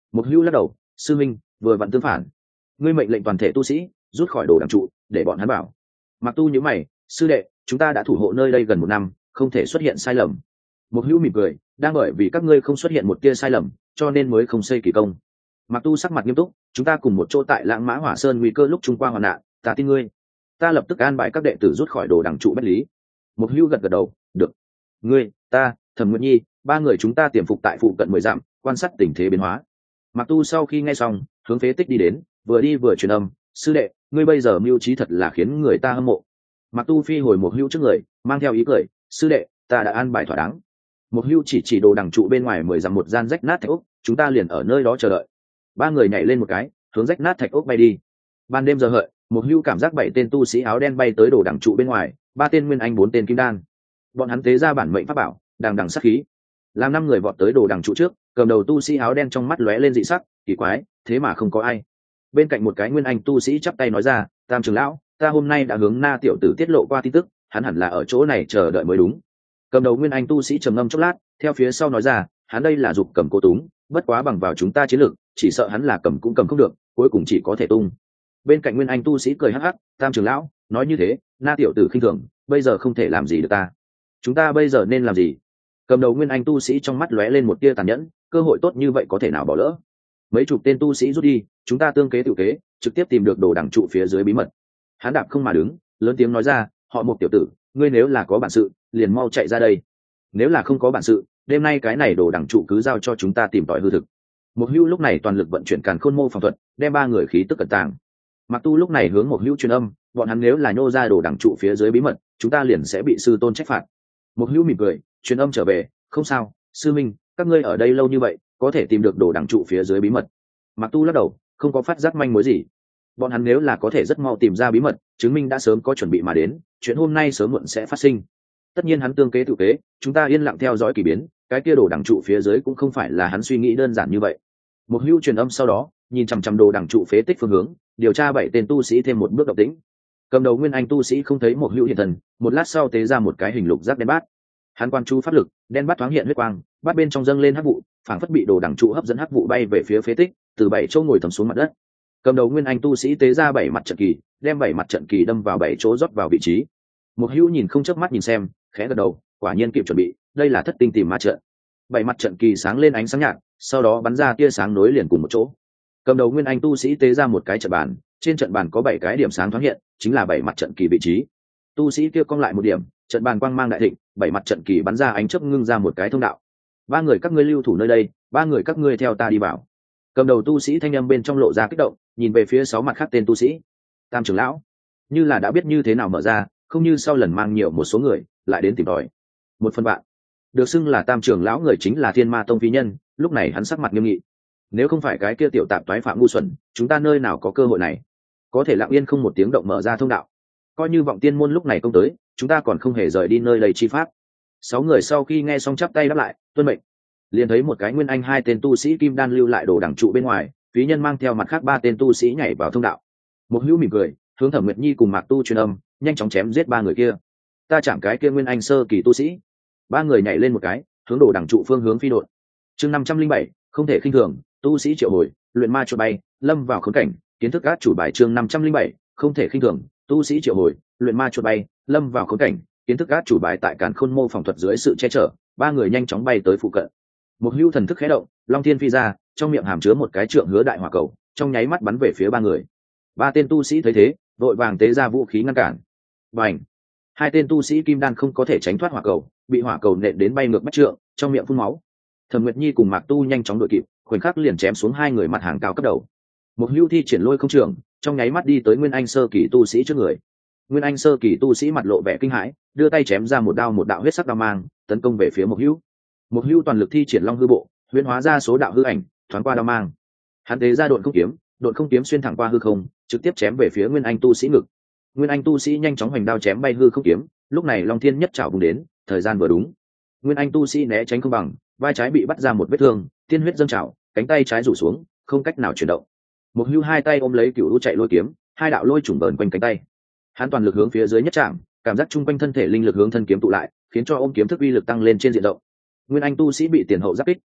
Một hữu lắc đầu, sư minh vừa vặn tương phản, ngươi mệnh lệnh toàn thể tu sĩ rút khỏi đồ đằng trụ để bọn hắn bảo. Mặc tu nhíu mày, sư đệ, chúng ta đã thủ hộ nơi đây gần 1 năm, không thể xuất hiện sai lầm. Một hữu mỉm cười, đang bởi vì các ngươi không xuất hiện một tia sai lầm cho nên mới không xây kỳ công. Mặc tu sắc mặt nghiêm túc, chúng ta cùng một chỗ tại Lãng Mã Hỏa Sơn nguy cơ lúc trung qua hoạn nạn, ta tin ngươi. Ta lập tức an bài các đệ tử rút khỏi đồ đằng trụ bách lý. Một hữu gật gật đầu, được. Ngươi, ta, Thẩm Nguyệt Nhi, 3 người chúng ta tiềm phục tại phụ cận 10 dặm, quan sát tình thế biến hóa. Mặc tu sau khi nghe xong, hướng phế tích đi đến, vừa đi vừa truyền âm, sư đệ, ngươi bây giờ mưu trí thật là khiến người ta hâm mộ. Mặc tu phi hồi một hữu trước người, mang theo ý cười, sư đệ, ta đã an bài thỏa đáng. Một hữu chỉ đồ đằng trụ bên ngoài 10 dặm một gian rách nát thạch ốc, chúng ta liền ở nơi đó chờ đợi. 3 người nhảy lên một cái, hướng rách nát thạch ốc bay đi. Ban đêm giờ hợi, một hữu cảm giác 7 tên tu sĩ áo đen bay tới đồ đằng trụ bên ngoài, 3 tên nguyên anh 4 tên kim đan. Bọn hắn tế ra bản mệnh pháp bảo, đằng đằng sát khí. Làm 5 người vọt tới đồ đằng trụ trước, cầm đầu tu sĩ áo đen trong mắt lóe lên dị sắc, kỳ quái, thế mà không có ai. Bên cạnh một cái nguyên anh tu sĩ chắp tay nói ra, Tam trưởng lão, ta hôm nay đã hướng Na tiểu tử tiết lộ qua tin tức, hắn hẳn là ở chỗ này chờ đợi mới đúng. Cầm đầu nguyên anh tu sĩ trầm ngâm chốc lát, theo phía sau nói ra, hắn đây là dục cầm cố túng, bất quá bằng vào chúng ta chiến lược, chỉ sợ hắn là cầm cũng cầm không được, cuối cùng chỉ có thể tung. Bên cạnh nguyên anh tu sĩ cười hắc hắc, Tam trưởng lão, nói như thế, Na tiểu tử khinh thường, bây giờ không thể làm gì được ta. Chúng ta bây giờ nên làm gì? Cầm đầu nguyên anh tu sĩ trong mắt lóe lên một tia tàn nhẫn, cơ hội tốt như vậy có thể nào bỏ lỡ? Mấy chục tên tu sĩ rút đi, chúng ta tương kế tự kế, trực tiếp tìm được đồ đằng trụ phía dưới bí mật. Hắn đạp không mà đứng, lớn tiếng nói ra, họ Một tiểu tử, ngươi nếu là có bản sự, liền mau chạy ra đây. Nếu là không có bản sự, đêm nay cái này đồ đằng trụ cứ giao cho chúng ta tìm tòi hư thực. Một hữu lúc này toàn lực vận chuyển càn khôn mô phàm thuật, đem 3 người khí tức cẩn tàng. Mặc tu lúc này hướng một hữu truyền âm, bọn hắn nếu là nhô ra đồ đằng trụ phía dưới bí mật, chúng ta liền sẽ bị sư tôn trách phạt. Một hữu mỉm cười, truyền âm trở về, không sao, sư minh, các ngươi ở đây lâu như vậy, có thể tìm được đồ đằng trụ phía dưới bí mật. Mặc tu lắc đầu, không có phát giác manh mối gì. Bọn hắn nếu là có thể rất mau tìm ra bí mật, chứng minh đã sớm có chuẩn bị mà đến, chuyện hôm nay sớm muộn sẽ phát sinh. Tất nhiên hắn tương kế tự kế, chúng ta yên lặng theo dõi kỳ biến, cái kia đồ đằng trụ phía dưới cũng không phải là hắn suy nghĩ đơn giản như vậy. Một hữu truyền âm sau đó, nhìn chằm chằm đồ đằng trụ phế tích phương hướng, điều tra 7 tên tu sĩ thêm một bước động tĩnh. Cầm đầu nguyên anh tu sĩ không thấy một hữu hiện thần, một lát sau tế ra một cái hình lục giác đen bát. Hắn quan chú pháp lực, đen bát thoáng hiện huyết quang, bát bên trong dâng lên hắc vụ, phảng phất bị đồ đằng trụ hấp dẫn hắc vụ bay về phía phế tích, từ 7 chỗ ngồi thầm xuống mặt đất. Cầm đầu nguyên anh tu sĩ tế ra 7 mặt trận kỳ, đem 7 mặt trận kỳ đâm vào 7 chỗ rót vào vị trí. Một hữu nhìn không chớp mắt nhìn xem, khẽ gật đầu, quả nhiên kịp chuẩn bị, đây là thất tinh tìm ma trận. 7 mặt trận kỳ sáng lên ánh sáng nhạt, sau đó bắn ra tia sáng nối liền cùng một chỗ. Cầm đầu nguyên anh tu sĩ tế ra một cái trận bàn, trên trận bàn có 7 cái điểm sáng thoáng hiện, chính là 7 mặt trận kỳ vị trí. Tu sĩ kia cong lại một điểm, trận bàn quang mang đại thịnh, 7 mặt trận kỳ bắn ra ánh chớp ngưng ra một cái thông đạo. 3 người các ngươi lưu thủ nơi đây, 3 người các ngươi theo ta đi vào. Cầm đầu tu sĩ thanh âm bên trong lộ ra kích động, nhìn về phía 6 mặt khác tên tu sĩ. Tam trưởng lão, như là đã biết như thế nào mở ra, không như sau lần mang nhiều một số người lại đến tìm tòi. Một phần bạn được xưng là Tam trưởng lão người chính là Thiên Ma Tông phi nhân, lúc này hắn sắc mặt nghiêm nghị. Nếu không phải cái kia tiểu tạp toái phạm ngu xuẩn, chúng ta nơi nào có cơ hội này, có thể lặng yên không một tiếng động mở ra thông đạo. Coi như vọng tiên môn lúc này công tới, chúng ta còn không hề rời đi nơi đầy chi pháp. 6 người sau khi nghe xong chắp tay đáp lại, tuân mệnh. Liền thấy một cái nguyên anh 2 tên tu sĩ kim đan lưu lại đồ đằng trụ bên ngoài, phí nhân mang theo mặt khác 3 tên tu sĩ nhảy vào thông đạo. Một hữu mỉm cười, hướng Thẩm Nguyệt Nhi cùng Mạc Tu truyền âm, nhanh chóng chém giết 3 người kia. Ta chạm cái kia nguyên anh sơ kỳ tu sĩ. 3 người nhảy lên một cái, hướng đồ đằng trụ phương hướng phi đột. Chương 507, không thể khinh thường, tu sĩ triệu hồi, luyện ma chuột bay, lâm vào khốn cảnh, kiến thức át chủ bài. Chương 507, không thể khinh thường, tu sĩ triệu hồi, luyện ma chuột bay, lâm vào khốn cảnh, kiến thức át chủ bài tại càn khôn mô phỏng thuật dưới sự che chở, 3 người nhanh chóng bay tới phụ cận. Một hữu thần thức khẽ động, long thiên phi ra, trong miệng hàm chứa một cái trượng hứa đại hỏa cầu, trong nháy mắt bắn về phía 3 người. 3 tên tu sĩ thấy thế, vội vàng tế ra vũ khí ngăn cản. Bành! 2 tên tu sĩ kim đan không có thể tránh thoát hỏa cầu, bị hỏa cầu nện đến bay ngược bách trượng, trong miệng phun máu. Thẩm Nguyệt Nhi cùng Mạc Tu nhanh chóng đuổi kịp, khoảnh khắc liền chém xuống 2 người mặt hàng cao cấp đầu. Một hữu thi triển lôi không trường, trong nháy mắt đi tới nguyên anh sơ kỳ tu sĩ trước người. Nguyên anh sơ kỳ tu sĩ mặt lộ vẻ kinh hãi, đưa tay chém ra một đạo huyết sắc đao mang, tấn công về phía một hữu. Một hữu toàn lực thi triển long hư bộ, huyễn hóa ra số đạo hư ảnh, thoáng qua đao mang. Hắn tế ra độn không kiếm xuyên thẳng qua hư không, trực tiếp chém về phía nguyên anh tu sĩ ngực. Nguyên anh tu sĩ nhanh chóng hoành đao chém bay hư không kiếm, lúc này long thiên nhất trảo vùng đến, thời gian vừa đúng. Nguyên anh tu sĩ né tránh không bằng, vai trái bị bắt ra một vết thương, tiên huyết dâng trào, cánh tay trái rủ xuống, không cách nào chuyển động. Một hữu 2 tay ôm lấy cửu lũ chạy lôi kiếm, 2 đạo lôi trùng bờn quanh cánh tay. Hắn toàn lực hướng phía dưới nhất chạm, cảm giác chung quanh thân thể linh lực hướng thân kiếm tụ lại, khiến cho ôm kiếm thức uy lực tăng lên trên diện rộng. Nguyên anh tu sĩ bị tiền hậu giáp kích,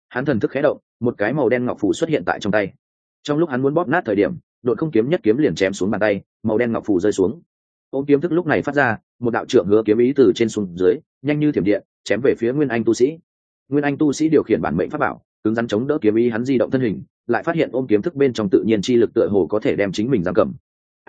Hắn thần thức khẽ động, một cái màu đen ngọc phù xuất hiện tại trong tay. Trong lúc hắn muốn bóp nát thời điểm, đột không kiếm nhất kiếm liền chém xuống bàn tay, màu đen ngọc phù rơi xuống. Ôm kiếm thức lúc này phát ra một đạo trượng hứa kiếm ý từ trên xuống dưới, nhanh như thiểm điện, chém về phía Nguyên Anh tu sĩ. Nguyên Anh tu sĩ điều khiển bản mệnh pháp bảo, cứng rắn chống đỡ kiếm ý hắn di động thân hình, lại phát hiện ôm kiếm thức bên trong tự nhiên chi lực tựa hồ có thể đem chính mình giam cầm.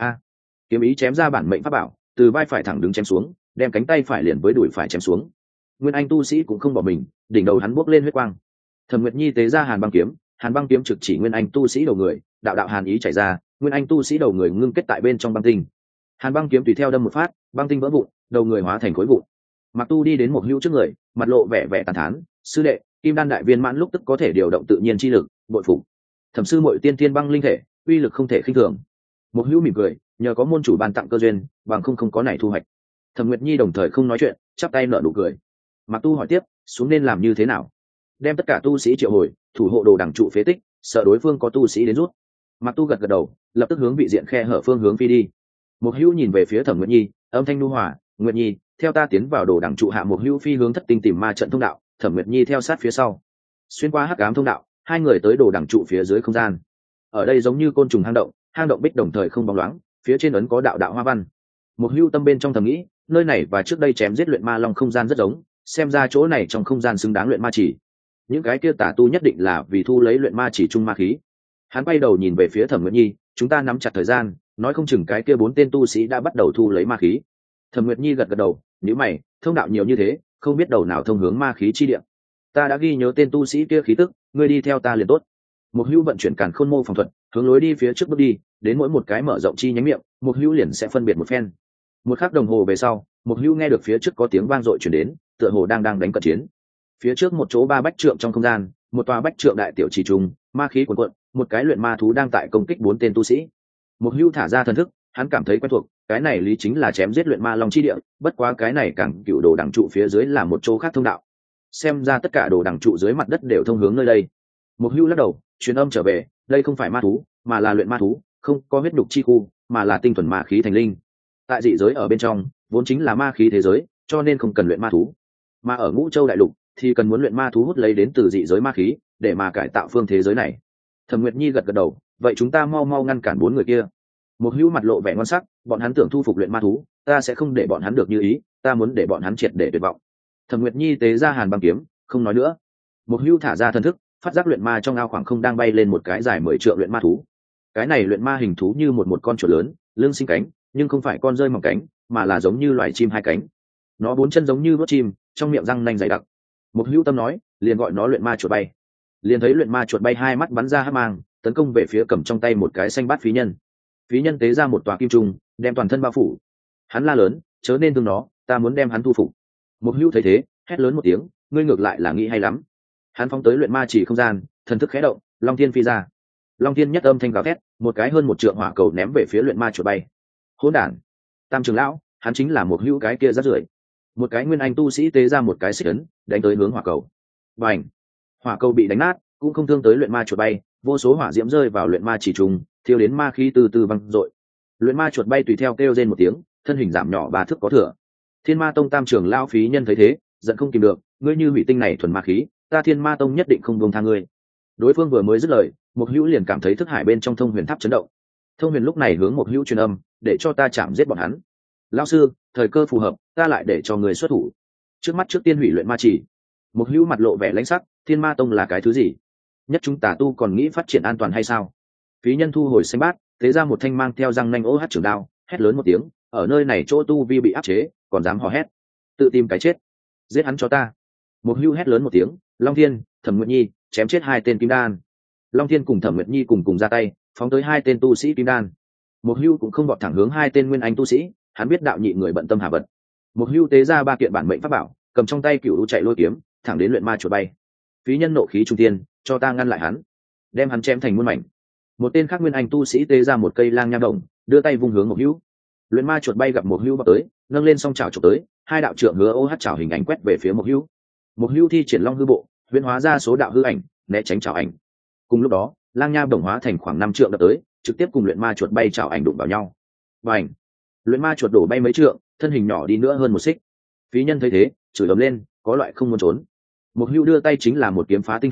Kiếm ý chém ra bản mệnh pháp bảo, từ vai phải thẳng đứng chém xuống, đem cánh tay phải liền với đùi phải chém xuống. Nguyên Anh tu sĩ cũng không bỏ mình, đỉnh đầu hắn bốc lên huyết quang. Thẩm Nguyệt Nhi tế ra Hàn băng kiếm trực chỉ Nguyên Anh tu sĩ đầu người, đạo đạo hàn ý chảy ra, Nguyên Anh tu sĩ đầu người ngưng kết tại bên trong băng tinh. Hàn băng kiếm tùy theo đâm một phát, băng tinh vỡ vụn, đầu người hóa thành khối vụn. Mặc Tu đi đến một hữu trước người, mặt lộ vẻ vẻ tàn thán, sư đệ, kim đan đại viên mãn lúc tức có thể điều động tự nhiên chi lực, bội phục. Thẩm sư muội tiên thiên băng linh thể, uy lực không thể khinh thường. Một hữu mỉm cười, nhờ có môn chủ ban tặng cơ duyên, bằng không có này thu hoạch. Thẩm Nguyệt Nhi đồng thời không nói chuyện, chắp tay nở nụ cười. Mặc Tu hỏi tiếp, xuống nên làm như thế nào? Đem tất cả tu sĩ triệu hồi, thủ hộ đồ đẳng trụ phế tích, sợ đối phương có tu sĩ đến rút. Mặc Tu gật gật đầu, lập tức hướng vị diện khe hở phương hướng phi đi. Một hữu nhìn về phía Thẩm Nguyệt Nhi, âm thanh nhu hòa, Nguyệt Nhi, theo ta tiến vào đồ đẳng trụ hạ. Một hữu phi hướng thất tinh tìm ma trận thông đạo, Thẩm Nguyệt Nhi theo sát phía sau. Xuyên qua hắc ám thông đạo, hai người tới đồ đẳng trụ phía dưới không gian. Ở đây giống như côn trùng hang động bích đồng thời không bóng loáng, phía trên ấn có đạo đạo hoa văn. Một hữu tâm bên trong thầm nghĩ, nơi này và trước đây chém giết luyện ma long không gian rất giống, xem ra chỗ này trong không gian xứng đáng luyện ma chỉ. Những cái kia tà tu nhất định là vì thu lấy luyện ma chỉ trung ma khí. Hắn quay đầu nhìn về phía Thẩm Nguyệt Nhi, chúng ta nắm chặt thời gian, nói không chừng cái kia 4 tên tu sĩ đã bắt đầu thu lấy ma khí. Thẩm Nguyệt Nhi gật gật đầu, nhíu mày, thông đạo nhiều như thế, không biết đầu nào thông hướng ma khí chi địa. Ta đã ghi nhớ tên tu sĩ kia khí tức, ngươi đi theo ta liền tốt. Một hữu vận chuyển càn khôn mô phòng thuật, hướng lối đi phía trước bước đi, đến mỗi một cái mở rộng chi nhánh miệng, một hữu liền sẽ phân biệt một phen. Một khắc đồng hồ về sau, một hữu nghe được phía trước có tiếng vang dội chuyển đến, tựa hồ đang đánh cận chiến. Phía trước một chỗ 3 bách trượng trong không gian, một tòa bách trượng đại tiểu trì trùng, ma khí cuồn cuộn, một cái luyện ma thú đang tại công kích 4 tên tu sĩ. Một hữu thả ra thần thức, hắn cảm thấy quen thuộc, cái này lý chính là chém giết luyện ma long chi địa, bất quá cái này càng cựu đồ đẳng trụ phía dưới là một chỗ khác thông đạo. Xem ra tất cả đồ đẳng trụ dưới mặt đất đều thông hướng nơi đây. Một hữu lắc đầu, truyền âm trở về, đây không phải ma thú, mà là luyện ma thú, không có huyết nhục chi khu, mà là tinh thuần ma khí thành linh. Tại dị giới ở bên trong, vốn chính là ma khí thế giới, cho nên không cần luyện ma thú. Mà ở Ngũ Châu đại lục thì cần muốn luyện ma thú hút lấy đến từ dị giới ma khí, để mà cải tạo phương thế giới này. Thẩm Nguyệt Nhi gật gật đầu, vậy chúng ta mau mau ngăn cản 4 người kia. Một hữu mặt lộ vẻ ngon sắc, bọn hắn tưởng thu phục luyện ma thú, ta sẽ không để bọn hắn được như ý, ta muốn để bọn hắn triệt để tuyệt vọng. Thẩm Nguyệt Nhi tế ra Hàn băng kiếm, không nói nữa. Một hữu thả ra thần thức, phát giác luyện ma trong ao khoảng không đang bay lên một cái dài 10 trượng luyện ma thú. Cái này luyện ma hình thú như một con chuột lớn, lưng sinh cánh, nhưng không phải con rơi mỏng cánh, mà là giống như loài chim 2 cánh. Nó 4 chân giống như vớt chim, trong miệng răng nanh dày đặc. Một hữu tâm nói, liền gọi nó luyện ma chuột bay. Liền thấy luyện ma chuột bay 2 mắt bắn ra hắc mang, tấn công về phía cầm trong tay một cái xanh bát phí nhân. Phí nhân tế ra một tòa kim trung, đem toàn thân bao phủ. Hắn la lớn, chớ nên thương nó, ta muốn đem hắn thu phục. Một hữu thấy thế, hét lớn một tiếng, ngươi ngược lại là nghĩ hay lắm. Hắn phóng tới luyện ma chỉ không gian, thần thức khẽ động, Long Thiên phi ra. Long Thiên nhất âm thanh gào thét, một cái hơn 1 trượng hỏa cầu ném về phía luyện ma chuột bay. Hỗn đản! Tam trưởng lão, hắn chính là một hữu cái kia rác rưởi. Một cái nguyên anh tu sĩ tế ra một cái xích ấn, đánh tới hướng hỏa cầu. Bành! Hỏa cầu bị đánh nát, cũng không thương tới luyện ma chuột bay, vô số hỏa diễm rơi vào luyện ma chỉ trùng, thiêu đến ma khí từ từ văng dội. Luyện ma chuột bay tùy theo kêu rên một tiếng, thân hình giảm nhỏ 3 thước có thừa. Thiên Ma Tông tam trưởng lão phí nhân thấy thế, giận không kìm được, ngươi như hủy tinh này thuần ma khí, ta Thiên Ma Tông nhất định không buông tha ngươi. Đối phương vừa mới dứt lời, một hữu liền cảm thấy thức hải bên trong thông huyền tháp chấn động. Thông huyền lúc này hướng một hữu truyền âm, để cho ta chạm giết bọn hắn. Lão sư, thời cơ phù hợp, ta lại để cho người xuất thủ. Trước mắt trước tiên hủy luyện ma chỉ. Một hữu mặt lộ vẻ lãnh sắc, Thiên Ma Tông là cái thứ gì? Nhất chúng tà tu còn nghĩ phát triển an toàn hay sao? Phí nhân thu hồi xanh bát, thế ra một thanh mang theo răng nanh OH trường đao, hét lớn một tiếng, ở nơi này chỗ tu vi bị áp chế, còn dám hò hét, tự tìm cái chết, giết hắn cho ta. Một hữu hét lớn một tiếng, Long Thiên, Thẩm Nguyệt Nhi, chém chết 2 tên kim đan. Long Thiên cùng Thẩm Nguyệt Nhi cùng ra tay, phóng tới 2 tên tu sĩ kim đan. Một hữu cũng không vọt thẳng hướng 2 tên nguyên anh tu sĩ, hắn biết đạo nhị người bận tâm hà vật. Một hữu tế ra 3 kiện bản mệnh pháp bảo, cầm trong tay cửu chạy lôi kiếm, thẳng đến luyện ma chuột bay. Phí nhân nộ khí trung tiên, cho ta ngăn lại hắn, đem hắn chém thành muôn mảnh. Một tên khác nguyên anh tu sĩ tế ra một cây lang nha đồng, đưa tay vung hướng một hữu. Luyện ma chuột bay gặp một hữu vào tới, nâng lên song chảo chụp tới, 2 đạo trượng hứa OH chảo hình ảnh quét về phía một hữu. Một hữu thi triển long hư bộ, huyễn hóa ra số đạo hư ảnh, né tránh chảo ảnh. Cùng lúc đó, lang nha đồng hóa thành khoảng 5 trượng đập tới, trực tiếp cùng luyện ma chuột bay chảo ảnh đụng vào nhau. Bành! Luyện ma chuột đổ bay mấy trượng, thân hình nhỏ đi nữa hơn 1 xích. Phí nhân thấy thế, chửi ầm lên, có loại không muốn trốn. Một hữu đưa tay chính là một kiếm phá tinh thần,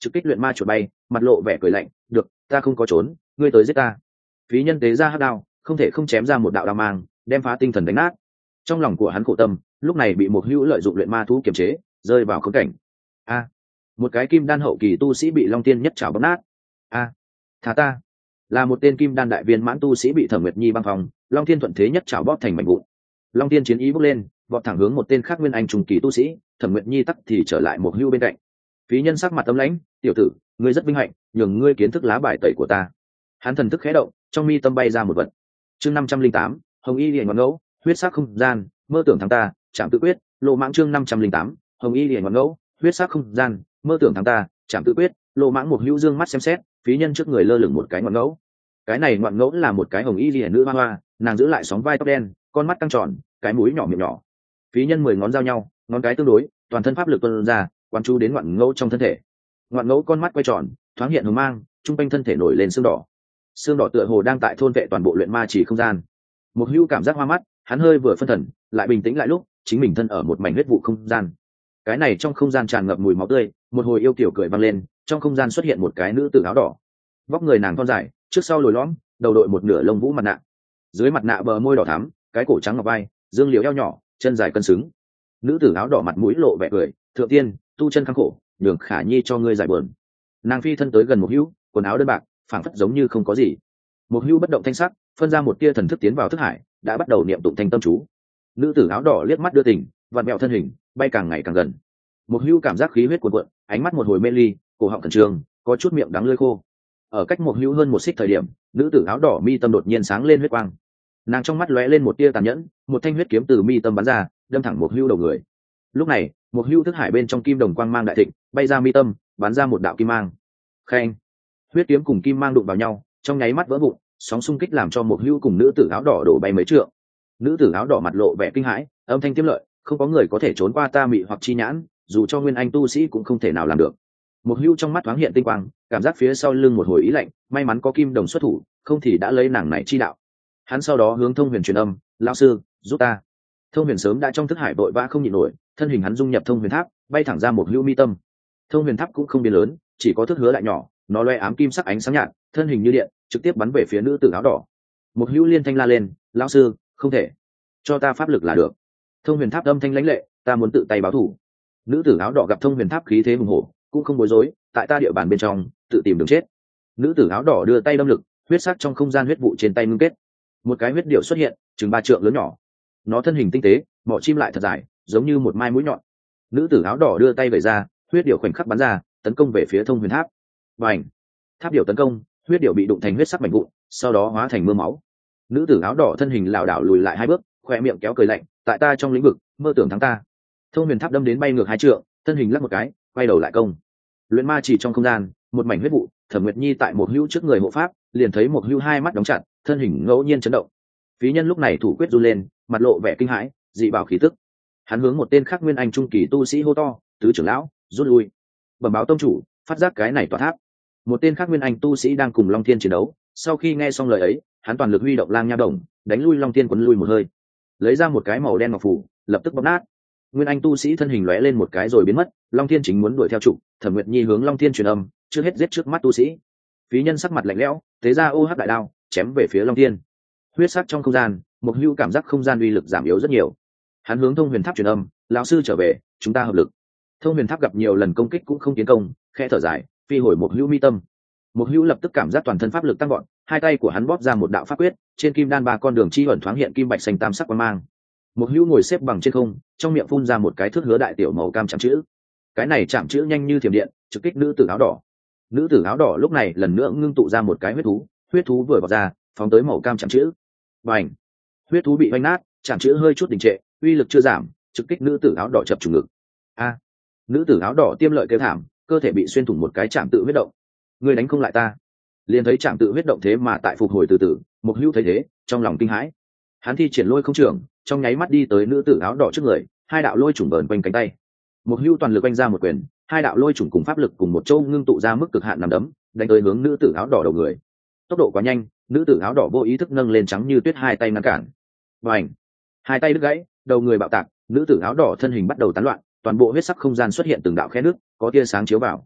trực kích luyện ma chuột bay, mặt lộ vẻ cười lạnh, được, ta không có trốn, ngươi tới giết ta. Phí Nhân tế ra hắc đao, không thể không chém ra một đạo đao mang, đem phá tinh thần đánh nát. Trong lòng của hắn khổ tâm, lúc này bị một hữu lợi dụng luyện ma thú kiềm chế, rơi vào khốn cảnh. A, một cái kim đan hậu kỳ tu sĩ bị Long Tiên nhất chảo bóp nát. A, thả ta. Là một tên kim đan đại viên mãn tu sĩ bị Thẩm Nguyệt Nhi băng phòng, Long Tiên thuận thế nhất chảo bóp thành mảnh vụn. Long Tiên chiến ý bốc lên, vọt thẳng hướng một tên khác nguyên anh trùng kỳ tu sĩ, Thẩm Nguyệt Nhi tắc thì trở lại một hữu bên cạnh. Phí Nhân sắc mặt âm lãnh, tiểu tử, ngươi rất vinh hạnh, nhường ngươi kiến thức lá bài tẩy của ta. Hắn thần thức khẽ động, trong mi tâm bay ra một vật. Chương 508, Hồng Y Liễu Ngọn Ngẫu, huyết sắc không gian, mơ tưởng thắng ta, chạm tự quyết, lộ mãng. Chương 508, Hồng Y Liễu Ngọn Ngẫu, huyết sắc không gian, mơ tưởng thắng ta, chạm tự quyết, lộ mãng. Một hữu dương mắt xem xét, Phí Nhân trước người lơ lửng một cái ngọn ngẫu. Cái này ngọn ngẫu là một cái hồng y liễu nữ hoa hoa, nàng giữ lại sóng vai tóc đen, con mắt căng tròn, cái mũi nhỏ miệng nhỏ. Phí Nhân 10 ngón giao nhau, ngón cái tương đối, toàn thân pháp lực tuôn ra, quán chú đến ngọn ngẫu trong thân thể. Ngọn ngẫu con mắt quay tròn, thoáng hiện hồng mang, trung quanh thân thể nổi lên xương đỏ. Xương đỏ tựa hồ đang tại thôn vệ toàn bộ luyện ma chỉ không gian. Một hữu cảm giác hoa mắt, hắn hơi vừa phân thần, lại bình tĩnh lại lúc chính mình thân ở một mảnh huyết vụ không gian. Cái này trong không gian tràn ngập mùi máu tươi, một hồi yêu kiểu cười vang lên, trong không gian xuất hiện một cái nữ tử áo đỏ. Vóc người nàng thon dài, trước sau lồi lõm, đầu đội một nửa lông vũ mặt nạ. Dưới mặt nạ bờ môi đỏ thắm, cái cổ trắng ngọc vai, dương liễu eo nhỏ, chân dài cân xứng. Nữ tử áo đỏ mặt mũi lộ vẻ cười, thượng tiên, tu chân khăng khổ, nhường Khả Nhi cho ngươi giải buồn. Nàng phi thân tới gần một hữu, quần áo đơn bạc, phảng phất giống như không có gì. Một hữu bất động thanh sắc, phân ra một tia thần thức tiến vào thức hải, đã bắt đầu niệm tụng thanh tâm chú. Nữ tử áo đỏ liếc mắt đưa tình, vặn mẹo thân hình, bay càng ngày càng gần. Một hữu cảm giác khí huyết cuồn cuộn, ánh mắt một hồi mê ly, cổ họng khẩn trương, có chút miệng đắng lưỡi khô. Ở cách một hữu hơn một xích thời điểm, nữ tử áo đỏ mi tâm đột nhiên sáng lên huyết quang. Nàng trong mắt lóe lên một tia tàn nhẫn, một thanh huyết kiếm từ mi tâm bắn ra, đâm thẳng một hữu đầu người. Lúc này, một hữu thức hải bên trong kim đồng quang mang đại thịnh, bay ra mi tâm, bắn ra một đạo kim mang. Khen, huyết kiếm cùng kim mang đụng vào nhau, trong nháy mắt vỡ vụn, sóng xung kích làm cho một hữu cùng nữ tử áo đỏ đổ bay mấy trượng. Nữ tử áo đỏ mặt lộ vẻ kinh hãi, âm thanh tiết lợi, không có người có thể trốn qua ta mị hoặc chi nhãn, dù cho nguyên anh tu sĩ cũng không thể nào làm được. Một hữu trong mắt thoáng hiện tinh quang, cảm giác phía sau lưng một hồi ý lạnh, may mắn có kim đồng xuất thủ, không thì đã lấy nàng này chi đạo. Hắn sau đó hướng Thông Huyền truyền âm, lão sư, giúp ta. Thông Huyền sớm đã trong thức hải vội vã không nhịn nổi, thân hình hắn dung nhập Thông Huyền tháp, bay thẳng ra một hữu mi tâm. Thông Huyền tháp cũng không biến lớn, chỉ có thước hứa lại nhỏ, nó loe ám kim sắc ánh sáng nhạt, thân hình như điện, trực tiếp bắn về phía nữ tử áo đỏ. Một hữu liên thanh la lên, lão sư, không thể, cho ta pháp lực là được. Thông Huyền tháp âm thanh lãnh lệ, ta muốn tự tay báo thù. Nữ tử áo đỏ gặp Thông Huyền tháp khí thế hùng hổ, cũng không bối rối, tại ta địa bàn bên trong, tự tìm đường chết. Nữ tử áo đỏ đưa tay đâm lực, huyết sắc trong không gian huyết vụ trên tay ngưng kết. Một cái huyết điểu xuất hiện, chừng 3 trượng lớn nhỏ. Nó thân hình tinh tế, mỏ chim lại thật dài, giống như một mai mũi nhọn. Nữ tử áo đỏ đưa tay vẩy ra, huyết điểu khoảnh khắc bắn ra, tấn công về phía Thông Huyền tháp. Bành! Tháp điểu tấn công, huyết điểu bị đụng thành huyết sắc mảnh vụn, sau đó hóa thành mưa máu. Nữ tử áo đỏ thân hình lảo đảo lùi lại 2 bước, khoe miệng kéo cười lạnh, tại ta trong lĩnh vực, mơ tưởng thắng ta. Thông Huyền tháp đâm đến bay ngược 2 trượng, thân hình lắc một cái, quay đầu lại công. Luyện ma chỉ trong không gian, một mảnh huyết vụ, Thẩm Nguyệt Nhi tại một hữu trước người hộ pháp, liền thấy một hữu 2 mắt đóng chặt, thân hình ngẫu nhiên chấn động. Phí Nhân lúc này thủ quyết run lên, mặt lộ vẻ kinh hãi, dị bảo khí tức. Hắn hướng một tên khác nguyên anh trung kỳ tu sĩ hô to, tứ trưởng lão, rút lui. Bẩm báo tông chủ, phát giác cái này tỏa tháp. Một tên khác nguyên anh tu sĩ đang cùng Long Thiên chiến đấu, sau khi nghe xong lời ấy, hắn toàn lực huy động lang nha đồng, đánh lui Long Thiên, quấn lui một hơi, lấy ra một cái màu đen ngọc phù, lập tức bóp nát. Nguyên anh tu sĩ thân hình lóe lên một cái rồi biến mất, Long Thiên chính muốn đuổi theo trụ, Thẩm Nguyệt Nhi hướng Long Thiên truyền âm, trước hết giết trước mắt tu sĩ. Phí Nhân sắc mặt lạnh lẽo, thế ra ô hắc đại đao, chém về phía Long Thiên. Huyết sắc trong không gian, một hữu cảm giác không gian uy lực giảm yếu rất nhiều. Hắn hướng Thông Huyền tháp truyền âm, lão sư trở về, chúng ta hợp lực. Thông Huyền tháp gặp nhiều lần công kích cũng không tiến công, khẽ thở dài, phi hồi một hữu mi tâm. Một hữu lập tức cảm giác toàn thân pháp lực tăng vọt, hai tay của hắn bóp ra một đạo pháp quyết, trên kim đan 3 con đường chi ẩn thoáng hiện kim bạch xanh tam sắc quang mang. Một hữu ngồi xếp bằng trên không, trong miệng phun ra một cái thước hứa đại tiểu màu cam chạm chữ. Cái này chạm chữ nhanh như thiểm điện, trực kích nữ tử áo đỏ. Nữ tử áo đỏ lúc này lần nữa ngưng tụ ra một cái huyết thú vừa vọt ra, phóng tới màu cam chạm chữ. Bành! Huyết thú bị vanh nát, chạm chữ hơi chút đình trệ, uy lực chưa giảm, trực kích nữ tử áo đỏ chập trùng ngực. A! Nữ tử áo đỏ tiêm lợi kêu thảm, cơ thể bị xuyên thủng một cái chạm tự huyết động. Ngươi đánh không lại ta. Liền thấy chạm tự huyết động thế mà tại phục hồi từ từ, một hữu thấy thế, trong lòng kinh hãi. Hắn thi triển lôi không trưởng, trong nháy mắt đi tới nữ tử áo đỏ trước người, 2 đạo lôi trùng vờn quanh cánh tay. Một hữu toàn lực oanh ra một quyền, 2 đạo lôi trùng cùng pháp lực cùng một chỗ ngưng tụ ra mức cực hạn nằm đấm, đánh tới hướng nữ tử áo đỏ đầu người. Tốc độ quá nhanh, nữ tử áo đỏ vô ý thức nâng lên trắng như tuyết 2 tay ngăn cản. Bành! 2 tay đứt gãy, đầu người bạo tạc, nữ tử áo đỏ thân hình bắt đầu tán loạn, toàn bộ huyết sắc không gian xuất hiện từng đạo khe nước, có tia sáng chiếu vào.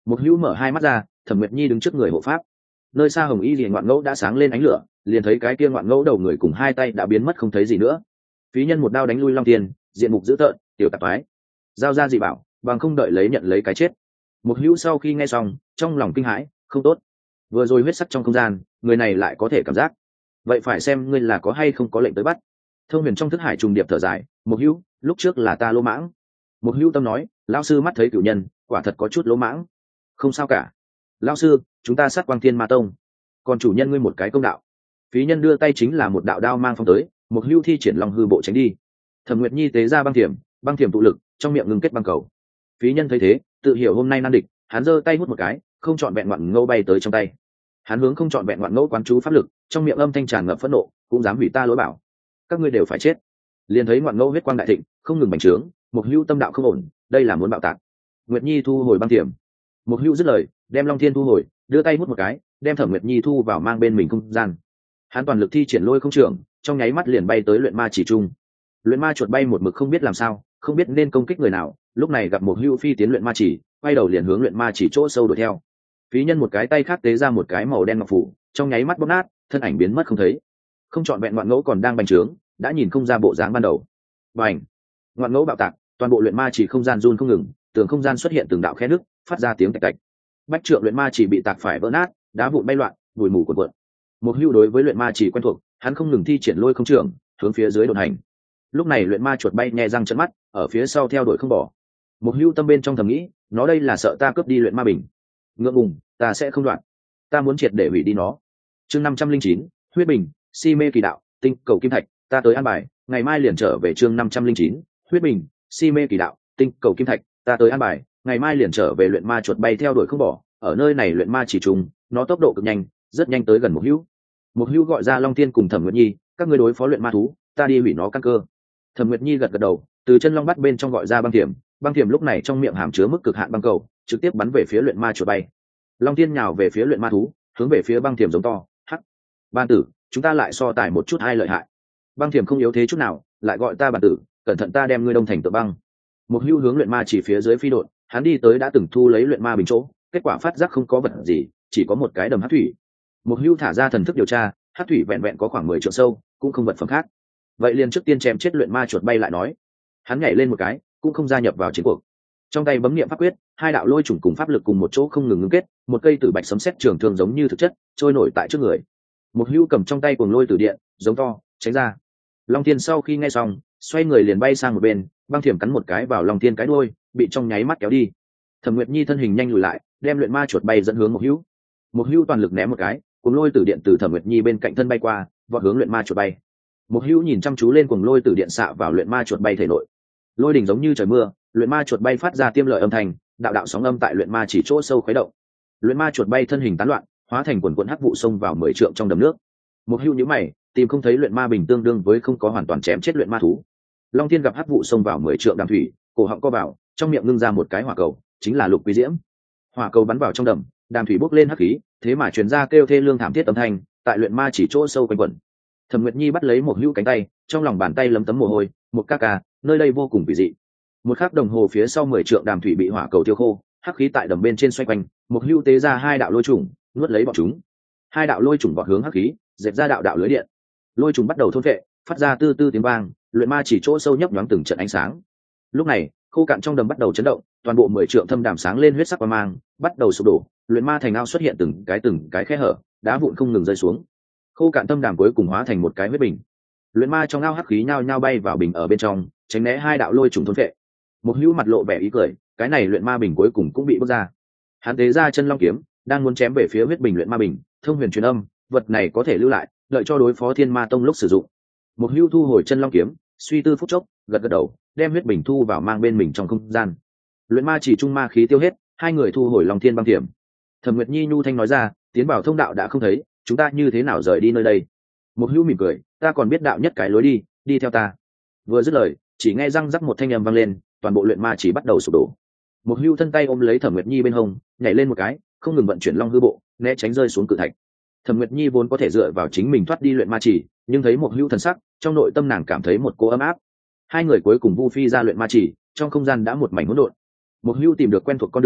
Một hữu mở hai mắt ra, Thẩm Nguyệt Nhi đứng trước người hộ pháp. Nơi xa hồng y liền ngoạn ngẫu đã sáng lên ánh lửa, liền thấy cái kia ngoạn ngẫu đầu người cùng hai tay đã biến mất không thấy gì nữa. Phí Nhân một đao đánh lui Long Thiên, diện mục dữ tợn, tiểu tạp toái, giao ra dị bảo, bằng không đợi lấy nhận lấy cái chết. Một hữu sau khi nghe xong, trong lòng kinh hãi, không tốt. Vừa rồi huyết sắc trong không gian, người này lại có thể cảm giác. Vậy phải xem ngươi là có hay không có lệnh tới bắt. Thông Huyền trong thức hải trùng điệp thở dài, một hữu, lúc trước là ta lỗ mãng. Một hữu tâm nói, lão sư mắt thấy cửu nhân, quả thật có chút lỗ mãng. Không sao cả. Lão sư, chúng ta sát Quang Thiên Ma Tông, còn chủ nhân ngươi một cái công đạo. Phí Nhân đưa tay chính là một đạo đao mang phong tới, một hữu thi triển long hư bộ tránh đi. Thẩm Nguyệt Nhi tế ra băng thiểm tụ lực, trong miệng ngưng kết băng cầu. Phí Nhân thấy thế, tự hiểu hôm nay nan địch, hắn giơ tay hút một cái, không chọn vẹn ngoạn ngẫu bay tới trong tay. Hắn hướng không chọn vẹn ngoạn ngẫu quán chú pháp lực, trong miệng âm thanh tràn ngập phẫn nộ, cũng dám hủy ta lối bảo. Các ngươi đều phải chết. Liền thấy ngoạn ngẫu huyết quang đại thịnh, không ngừng bành trướng, một hữu tâm đạo không ổn, đây là muốn bạo tạc. Nguyệt Nhi thu hồi băng thiểm. Một hữu dứt lời, đem Long Thiên thu hồi, đưa tay hút một cái, đem Thẩm Nguyệt Nhi thu vào mang bên mình không gian. Hắn toàn lực thi triển lôi không trưởng, trong nháy mắt liền bay tới luyện ma chỉ trung. Luyện ma chuột bay một mực không biết làm sao, không biết nên công kích người nào, lúc này gặp một hữu phi tiến luyện ma chỉ, quay đầu liền hướng luyện ma chỉ chỗ sâu đuổi theo. Phí Nhân một cái tay khác tế ra một cái màu đen ngọc phủ, trong nháy mắt bóp nát, thân ảnh biến mất không thấy. Không chọn vẹn ngoạn ngẫu còn đang bành trướng, đã nhìn không ra bộ dáng ban đầu. Bành! Ngoạn ngẫu bạo tạc, toàn bộ luyện ma chỉ không gian run không ngừng, tường không gian xuất hiện từng đạo khe nứt, phát ra tiếng tạch tạch. Bách trượng luyện ma chỉ bị tạc phải vỡ nát, đá vụn bay loạn, bụi mù cuộn cuộn. Một hữu đối với luyện ma chỉ quen thuộc, hắn không ngừng thi triển lôi không trưởng, hướng phía dưới đột hành. Lúc này luyện ma chuột bay nhẹ răng trợn mắt, ở phía sau theo đuổi không bỏ. Một hữu tâm bên trong thầm nghĩ, nó đây là sợ ta cướp đi luyện ma bình. Ngượng ngùng, ta sẽ không đoạn. Ta muốn triệt để hủy đi nó. Chương 509, huyết bình, si mê kỳ đạo, tinh cầu kim thạch, ta tới an bài, ngày mai liền trở về. Chương 509, huyết bình, si mê kỳ đạo, tinh cầu kim thạch, ta tới an bài, ngày mai liền trở về. Luyện ma chuột bay theo đuổi không bỏ, ở nơi này luyện ma chỉ trùng, nó tốc độ cực nhanh, rất nhanh tới gần một hữu. Một hữu gọi ra Long Thiên cùng Thẩm Nguyệt Nhi, các ngươi đối phó luyện ma thú, ta đi hủy nó căn cơ. Thẩm Nguyệt Nhi gật gật đầu, từ chân long bắt bên trong gọi ra băng thiểm lúc này trong miệng hàm chứa mức cực hạn băng cầu, trực tiếp bắn về phía luyện ma chuột bay. Long Thiên nhào về phía luyện ma thú, hướng về phía băng thiểm giống to, hắc, ban tử, chúng ta lại so tài một chút ai lợi hại. Băng thiểm không yếu thế chút nào, lại gọi ta bản tử, cẩn thận ta đem ngươi đông thành tượng băng. Một hữu hướng luyện ma chỉ phía dưới phi đột, hắn đi tới đã từng thu lấy luyện ma bình chỗ, kết quả phát giác không có vật gì, chỉ có một cái đầm hắc thủy. Một hữu thả ra thần thức điều tra, hắc thủy vẹn vẹn có khoảng 10 trượng sâu, cũng không vật phẩm khác. Vậy liền trước tiên chém chết luyện ma chuột bay lại nói. Hắn nhảy lên một cái, cũng không gia nhập vào chiến cuộc. Trong tay bấm niệm pháp quyết, hai đạo lôi chủng cùng pháp lực cùng một chỗ không ngừng ngưng kết, một cây tử bạch sấm sét trường thương giống như thực chất, trôi nổi tại trước người. Một hữu cầm trong tay cuồng lôi tử điện, giống to, tránh ra. Long Thiên sau khi nghe xong, xoay người liền bay sang một bên, băng thiểm cắn một cái vào Long Thiên cái đuôi, bị trong nháy mắt kéo đi. Thẩm Nguyệt Nhi thân hình nhanh lùi lại, đem luyện ma chuột bay dẫn hướng một hữu. Một hữu toàn lực ném một cái, cuồng lôi tử điện từ Thẩm Nguyệt Nhi bên cạnh thân bay qua, vọt hướng luyện ma chuột bay. Một hữu nhìn chăm chú lên cuồng lôi tử điện xạ vào luyện ma chuột bay thể nội. Lôi đỉnh giống như trời mưa, luyện ma chuột bay phát ra tiêm lợi âm thanh, đạo đạo sóng âm tại luyện ma chỉ chỗ sâu khuấy động. Luyện ma chuột bay thân hình tán loạn, hóa thành quần quần hắc vụ xông vào 10 trượng trong đầm nước. Một hữu nhíu mày, tìm không thấy luyện ma bình tương đương với không có hoàn toàn chém chết luyện ma thú. Long Thiên gặp hắc vụ xông vào 10 trượng đàm thủy, cổ họng co vào, trong miệng ngưng ra một cái hỏa cầu, chính là Lục Quý Diễm. Hỏa cầu bắn vào trong đầm, đàm thủy bốc lên hắc khí, thế mà truyền ra kêu thê lương thảm thiết âm thanh, tại luyện ma chỉ chỗ sâu quanh quẩn. Thẩm Nguyệt Nhi bắt lấy một hữu cánh tay, trong lòng bàn tay lấm tấm mồ hôi, một ca ca, nơi đây vô cùng kỳ dị. Một khắc đồng hồ phía sau 10 trượng đàm thủy bị hỏa cầu tiêu khô, hắc khí tại đầm bên trên xoay quanh, một hữu tế ra hai đạo lôi trùng, nuốt lấy bọn chúng. Hai đạo lôi trùng vọt hướng hắc khí, dẹp ra đạo đạo lưới điện. Lôi trùng bắt đầu thôn phệ, phát ra tư tư tiếng vang, luyện ma chỉ chỗ sâu nhấp nhoáng từng trận ánh sáng. Lúc này, khô cạn trong đầm bắt đầu chấn động, toàn bộ 10 trượng thâm đàm sáng lên huyết sắc quang mang, bắt đầu sụp đổ, luyện ma thành ao xuất hiện từng cái khe hở, đá vụn không ngừng rơi xuống. Khô cạn thâm đàm cuối cùng hóa thành một cái huyết bình. Luyện ma trong ao hắc khí nhao nhao bay vào bình ở bên trong, tránh né hai đạo lôi trùng thôn phệ. Một hữu mặt lộ vẻ ý cười, cái này luyện ma bình cuối cùng cũng bị bước ra. Hắn tế ra chân long kiếm, đang muốn chém về phía huyết bình luyện ma bình, thông huyền truyền âm, vật này có thể lưu lại, đợi cho đối phó Thiên Ma Tông lúc sử dụng. Một hữu thu hồi chân long kiếm, suy tư phút chốc, gật gật đầu, đem huyết bình thu vào mang bên mình trong không gian. Luyện ma chỉ trung ma khí tiêu hết, hai người thu hồi Long Thiên băng thiểm. Thẩm Nguyệt Nhi nhu thanh nói ra, tiến vào thông đạo đã không thấy, chúng ta như thế nào rời đi nơi đây? Một hữu mỉm cười, ta còn biết đạo nhất cái lối đi, đi theo ta. Vừa dứt lời, chỉ nghe răng rắc một thanh âm vang lên, toàn bộ luyện ma chỉ bắt đầu sụp đổ. Một hữu thân tay ôm lấy Thẩm Nguyệt Nhi bên hông, nhảy lên một cái, không ngừng vận chuyển long hư bộ, né tránh rơi xuống cự thạch. Thẩm Nguyệt Nhi vốn có thể dựa vào chính mình thoát đi luyện ma chỉ, nhưng thấy một hữu thần sắc, trong nội tâm nàng cảm thấy một cô ấm áp. Hai người cuối cùng vu phi ra luyện ma chỉ, trong không gian đã một mảnh hỗn độn. Một hữu tìm được quen thuộc con đường,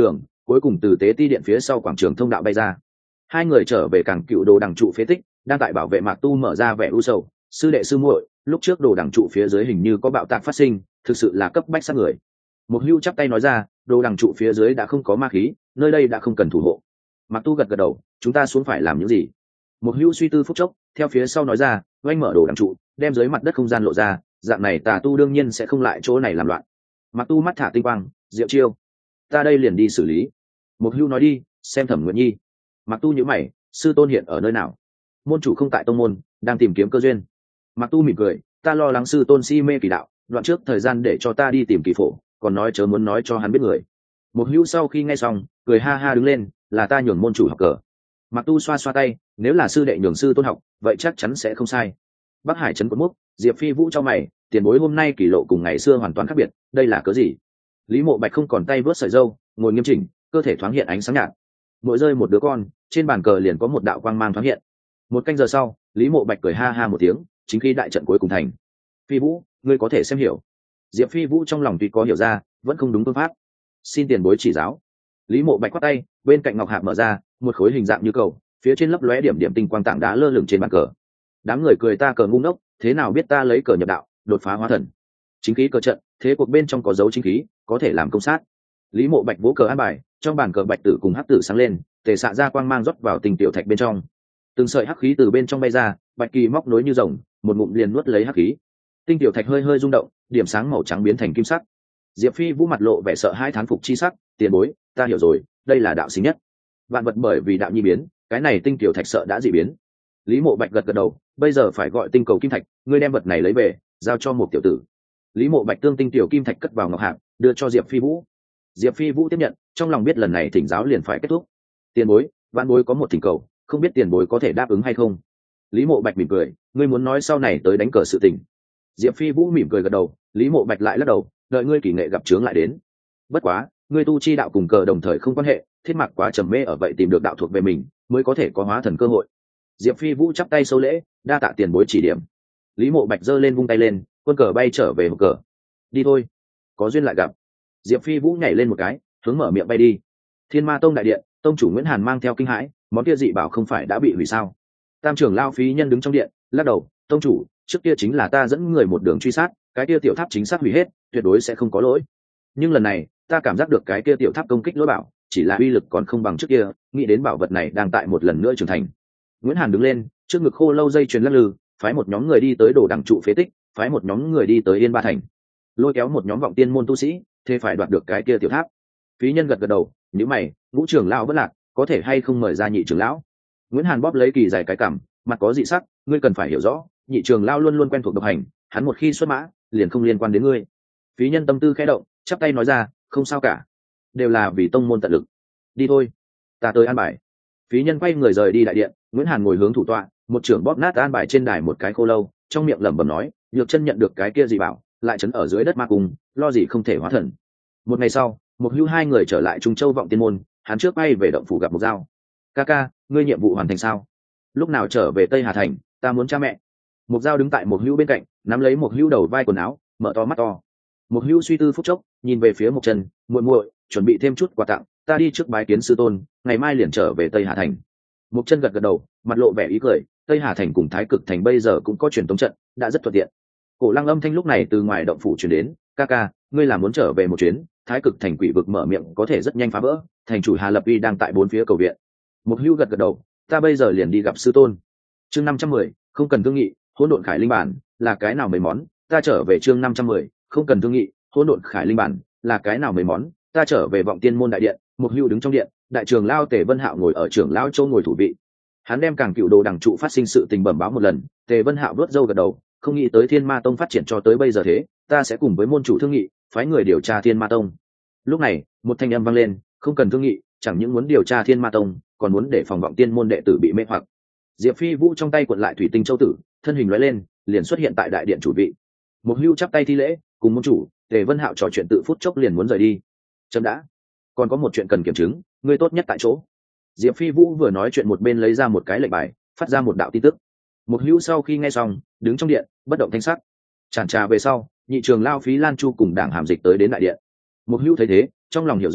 cuối cùng từ tế ti điện phía sau quảng trường thông đạo bay ra. Hai người trở về cảng cựu đồ đằng trụ phế tích, đang tại bảo vệ Mạc Tu mở ra vẻ u sầu. Sư đệ sư muội, lúc trước đồ đằng trụ phía dưới hình như có bạo tạc phát sinh, thực sự là cấp bách sát người. Một Hưu chắp tay nói ra, đồ đằng trụ phía dưới đã không có ma khí, nơi đây đã không cần thủ hộ. Mạc Tu gật gật đầu, chúng ta xuống phải làm những gì? Một Hưu suy tư phút chốc, theo phía sau nói ra, oanh mở đồ đằng trụ, đem dưới mặt đất không gian lộ ra, dạng này tà tu đương nhiên sẽ không lại chỗ này làm loạn. Mạc Tu mắt thả tinh quang, diệu chiêu, ta đây liền đi xử lý. Một Hưu nói đi, xem Thẩm Nguyệt Nhi. Mạc Tu nhíu mày, sư tôn hiện ở nơi nào? Môn chủ không tại tông môn, đang tìm kiếm cơ duyên. Mạc Tu mỉm cười, ta lo lắng sư tôn si mê kỳ đạo, đoạn trước thời gian để cho ta đi tìm kỳ phổ, còn nói chớ muốn nói cho hắn biết người. Một Hưu sau khi nghe xong, cười ha ha đứng lên, là ta nhường môn chủ học cờ. Mạc Tu xoa xoa tay, nếu là sư đệ nhường sư tôn học, vậy chắc chắn sẽ không sai. Bắc Hải trấn Quận Múc, Diệp Phi Vũ cho mày, tiền bối hôm nay kỳ lộ cùng ngày xưa hoàn toàn khác biệt, đây là cớ gì? Lý Mộ Bạch không còn tay vớt sợi râu, ngồi nghiêm chỉnh, cơ thể thoáng hiện ánh sáng nhạt. Mỗi rơi một đứa con, trên bàn cờ liền có một đạo quang mang thoáng hiện. Một canh giờ sau, Lý Mộ Bạch cười ha ha một tiếng, chính khi đại trận cuối cùng thành. Phi Vũ, ngươi có thể xem hiểu. Diệp Phi Vũ trong lòng tuy có hiểu ra, vẫn không đúng phương pháp. Xin tiền bối chỉ giáo. Lý Mộ Bạch quát tay, bên cạnh ngọc hạp mở ra, một khối hình dạng như cầu, phía trên lấp lóe điểm điểm tinh quang tảng đá lơ lửng trên bàn cờ. Đám người cười ta cờ ngu ngốc, thế nào biết ta lấy cờ nhập đạo, đột phá hóa thần. Chính khí cờ trận, thế cuộc bên trong có dấu chính khí, có thể làm công sát. Lý Mộ Bạch vỗ cờ an bài, trong bàn cờ bạch tử cùng hắc tử sáng lên, tề xạ ra quang mang rót vào tình tiểu thạch bên trong. Từng sợi hắc khí từ bên trong bay ra, bạch kỳ móc nối như rồng, một ngụm liền nuốt lấy hắc khí. Tinh tiểu thạch hơi hơi rung động, điểm sáng màu trắng biến thành kim sắc. Diệp Phi Vũ mặt lộ vẻ sợ hãi thán phục chi sắc, tiền bối, ta hiểu rồi, đây là đạo sinh nhất. Vạn vật bởi vì đạo nhi biến, cái này tinh tiểu thạch sợ đã dị biến. Lý Mộ Bạch gật gật đầu, bây giờ phải gọi tinh cầu kim thạch, ngươi đem vật này lấy về, giao cho một tiểu tử. Lý Mộ Bạch tương tinh tiểu kim thạch cất vào ngọc hạp, đưa cho Diệp Phi Vũ. Diệp Phi Vũ tiếp nhận, trong lòng biết lần này thỉnh giáo liền phải kết thúc. Tiền bối, vạn bối có một thỉnh cầu, không biết tiền bối có thể đáp ứng hay không? Lý Mộ Bạch mỉm cười, ngươi muốn nói sau này tới đánh cờ sự tình. Diệp Phi Vũ mỉm cười gật đầu, Lý Mộ Bạch lại lắc đầu, đợi ngươi kỳ nghệ gặp chướng lại đến. Bất quá, ngươi tu chi đạo cùng cờ đồng thời không quan hệ, thiết mặc quá trầm mê ở vậy tìm được đạo thuộc về mình, mới có thể có hóa thần cơ hội. Diệp Phi Vũ chắp tay sâu lễ, đa tạ tiền bối chỉ điểm. Lý Mộ Bạch giơ lên vung tay lên, quân cờ bay trở về hộp cờ. Đi thôi, có duyên lại gặp. Diệp Phi Vũ nhảy lên một cái, hướng mở miệng bay đi. Thiên Ma Tông đại điện, tông chủ Nguyễn Hàn mang theo kinh hãi, món kia dị bảo không phải đã bị hủy sao? Tam trưởng lão Phí Nhân đứng trong điện, lắc đầu, tông chủ, trước kia chính là ta dẫn người một đường truy sát, cái kia tiểu tháp chính xác hủy hết, tuyệt đối sẽ không có lỗi. Nhưng lần này, ta cảm giác được cái kia tiểu tháp công kích lỗi bảo, chỉ là uy lực còn không bằng trước kia, nghĩ đến bảo vật này đang tại một lần nữa trưởng thành. Nguyễn Hàn đứng lên, trước ngực khô lâu dây chuyền lắc lư, phái một nhóm người đi tới đồ đằng trụ phế tích, phái một nhóm người đi tới Yên Ba Thành, lôi kéo một nhóm vọng tiên môn tu sĩ, thế phải đoạt được cái kia tiểu tháp. Phí Nhân gật gật đầu, nếu mày, Ngũ trưởng lão vẫn lạc, có thể hay không mời ra nhị trưởng lão? Nguyễn Hàn bóp lấy kỳ dài cái cằm, mặt có dị sắc, ngươi cần phải hiểu rõ, nhị trưởng lão luôn luôn quen thuộc độc hành, hắn một khi xuất mã, liền không liên quan đến ngươi. Phí Nhân tâm tư khẽ động, chắp tay nói ra, không sao cả, đều là vì tông môn tận lực. Đi thôi, ta tới an bài. Phí Nhân quay người rời đi đại điện, Nguyễn Hàn ngồi hướng thủ tọa, một trưởng bóp nát an bài trên đài một cái khô lâu, trong miệng lẩm bẩm nói, Nhược Chân nhận được cái kia dị bảo, lại trấn ở dưới đất ma cung, lo gì không thể hóa thần. Một ngày sau, Mục Hưu hai người trở lại Trung Châu vọng tiên môn, hắn trước bay về động phủ gặp Mục Giao. Ca, ngươi nhiệm vụ hoàn thành sao? Lúc nào trở về Tây Hà Thành, ta muốn cha mẹ. Mục Giao đứng tại Mục Hưu bên cạnh, nắm lấy Mục Hưu đầu vai quần áo, mở to mắt to. Mục Hưu suy tư phút chốc, nhìn về phía Mục Trần, muội muội, chuẩn bị thêm chút quà tặng, ta đi trước bái kiến sư tôn, ngày mai liền trở về Tây Hà Thành. Mục Trần gật gật đầu, mặt lộ vẻ ý cười, Tây Hà Thành cùng Thái Cực Thành bây giờ cũng có truyền tống trận, đã rất thuận tiện. Cổ Lăng âm thanh lúc này từ ngoài động phủ truyền đến, ca, ngươi là muốn trở về một chuyến, Thái Cực Thành quỷ vực mở miệng có thể rất nhanh phá vỡ, thành chủ Hà Lập Uy đang tại bốn phía cầu viện. Mục Hưu gật gật đầu, ta bây giờ liền đi gặp sư tôn. Chương 510, không cần thương nghị, hỗn độn khải linh bản là cái nào mấy món, ta trở về chương 510, không cần thương nghị, hỗn độn khải linh bản là cái nào mấy món, ta trở về vọng tiên môn đại điện. Mục Hưu đứng trong điện, đại trưởng lão Tề Vân Hạo ngồi ở trưởng lão châu ngồi thủ vị. Hắn đem càng cựu đồ đằng trụ phát sinh sự tình bẩm báo một lần. Tề Vân Hạo vớt râu gật đầu, không nghĩ tới Thiên Ma Tông phát triển cho tới bây giờ thế, ta sẽ cùng với môn chủ thương nghị, phái người điều tra Thiên Ma Tông. Lúc này, một thanh âm vang lên, không cần thương nghị, chẳng những muốn điều tra Thiên Ma Tông, còn muốn để phòng vọng tiên môn đệ tử bị mê hoặc. Diệp Phi Vũ trong tay cuộn lại thủy tinh châu tử, thân hình lóe lên, liền xuất hiện tại đại điện chủ vị. Mục Hưu chắp tay thi lễ, cùng môn chủ. Tề Vân Hạo trò chuyện tự phút chốc liền muốn rời đi. Chấm đã, còn có một chuyện cần kiểm chứng, ngươi tốt nhất tại chỗ. Diệp Phi Vũ vừa nói chuyện một bên lấy ra một cái lệnh bài, phát ra một đạo tin tức. Mục Hưu sau khi nghe xong, đứng trong điện, bất động thanh sắc. Chản trà về sau, nhị trường lao Phí Lan Chu cùng Đảng Hàm Dịch tới đến đại điện. Mục Hưu thấy thế, trong lòng hiểu rõ,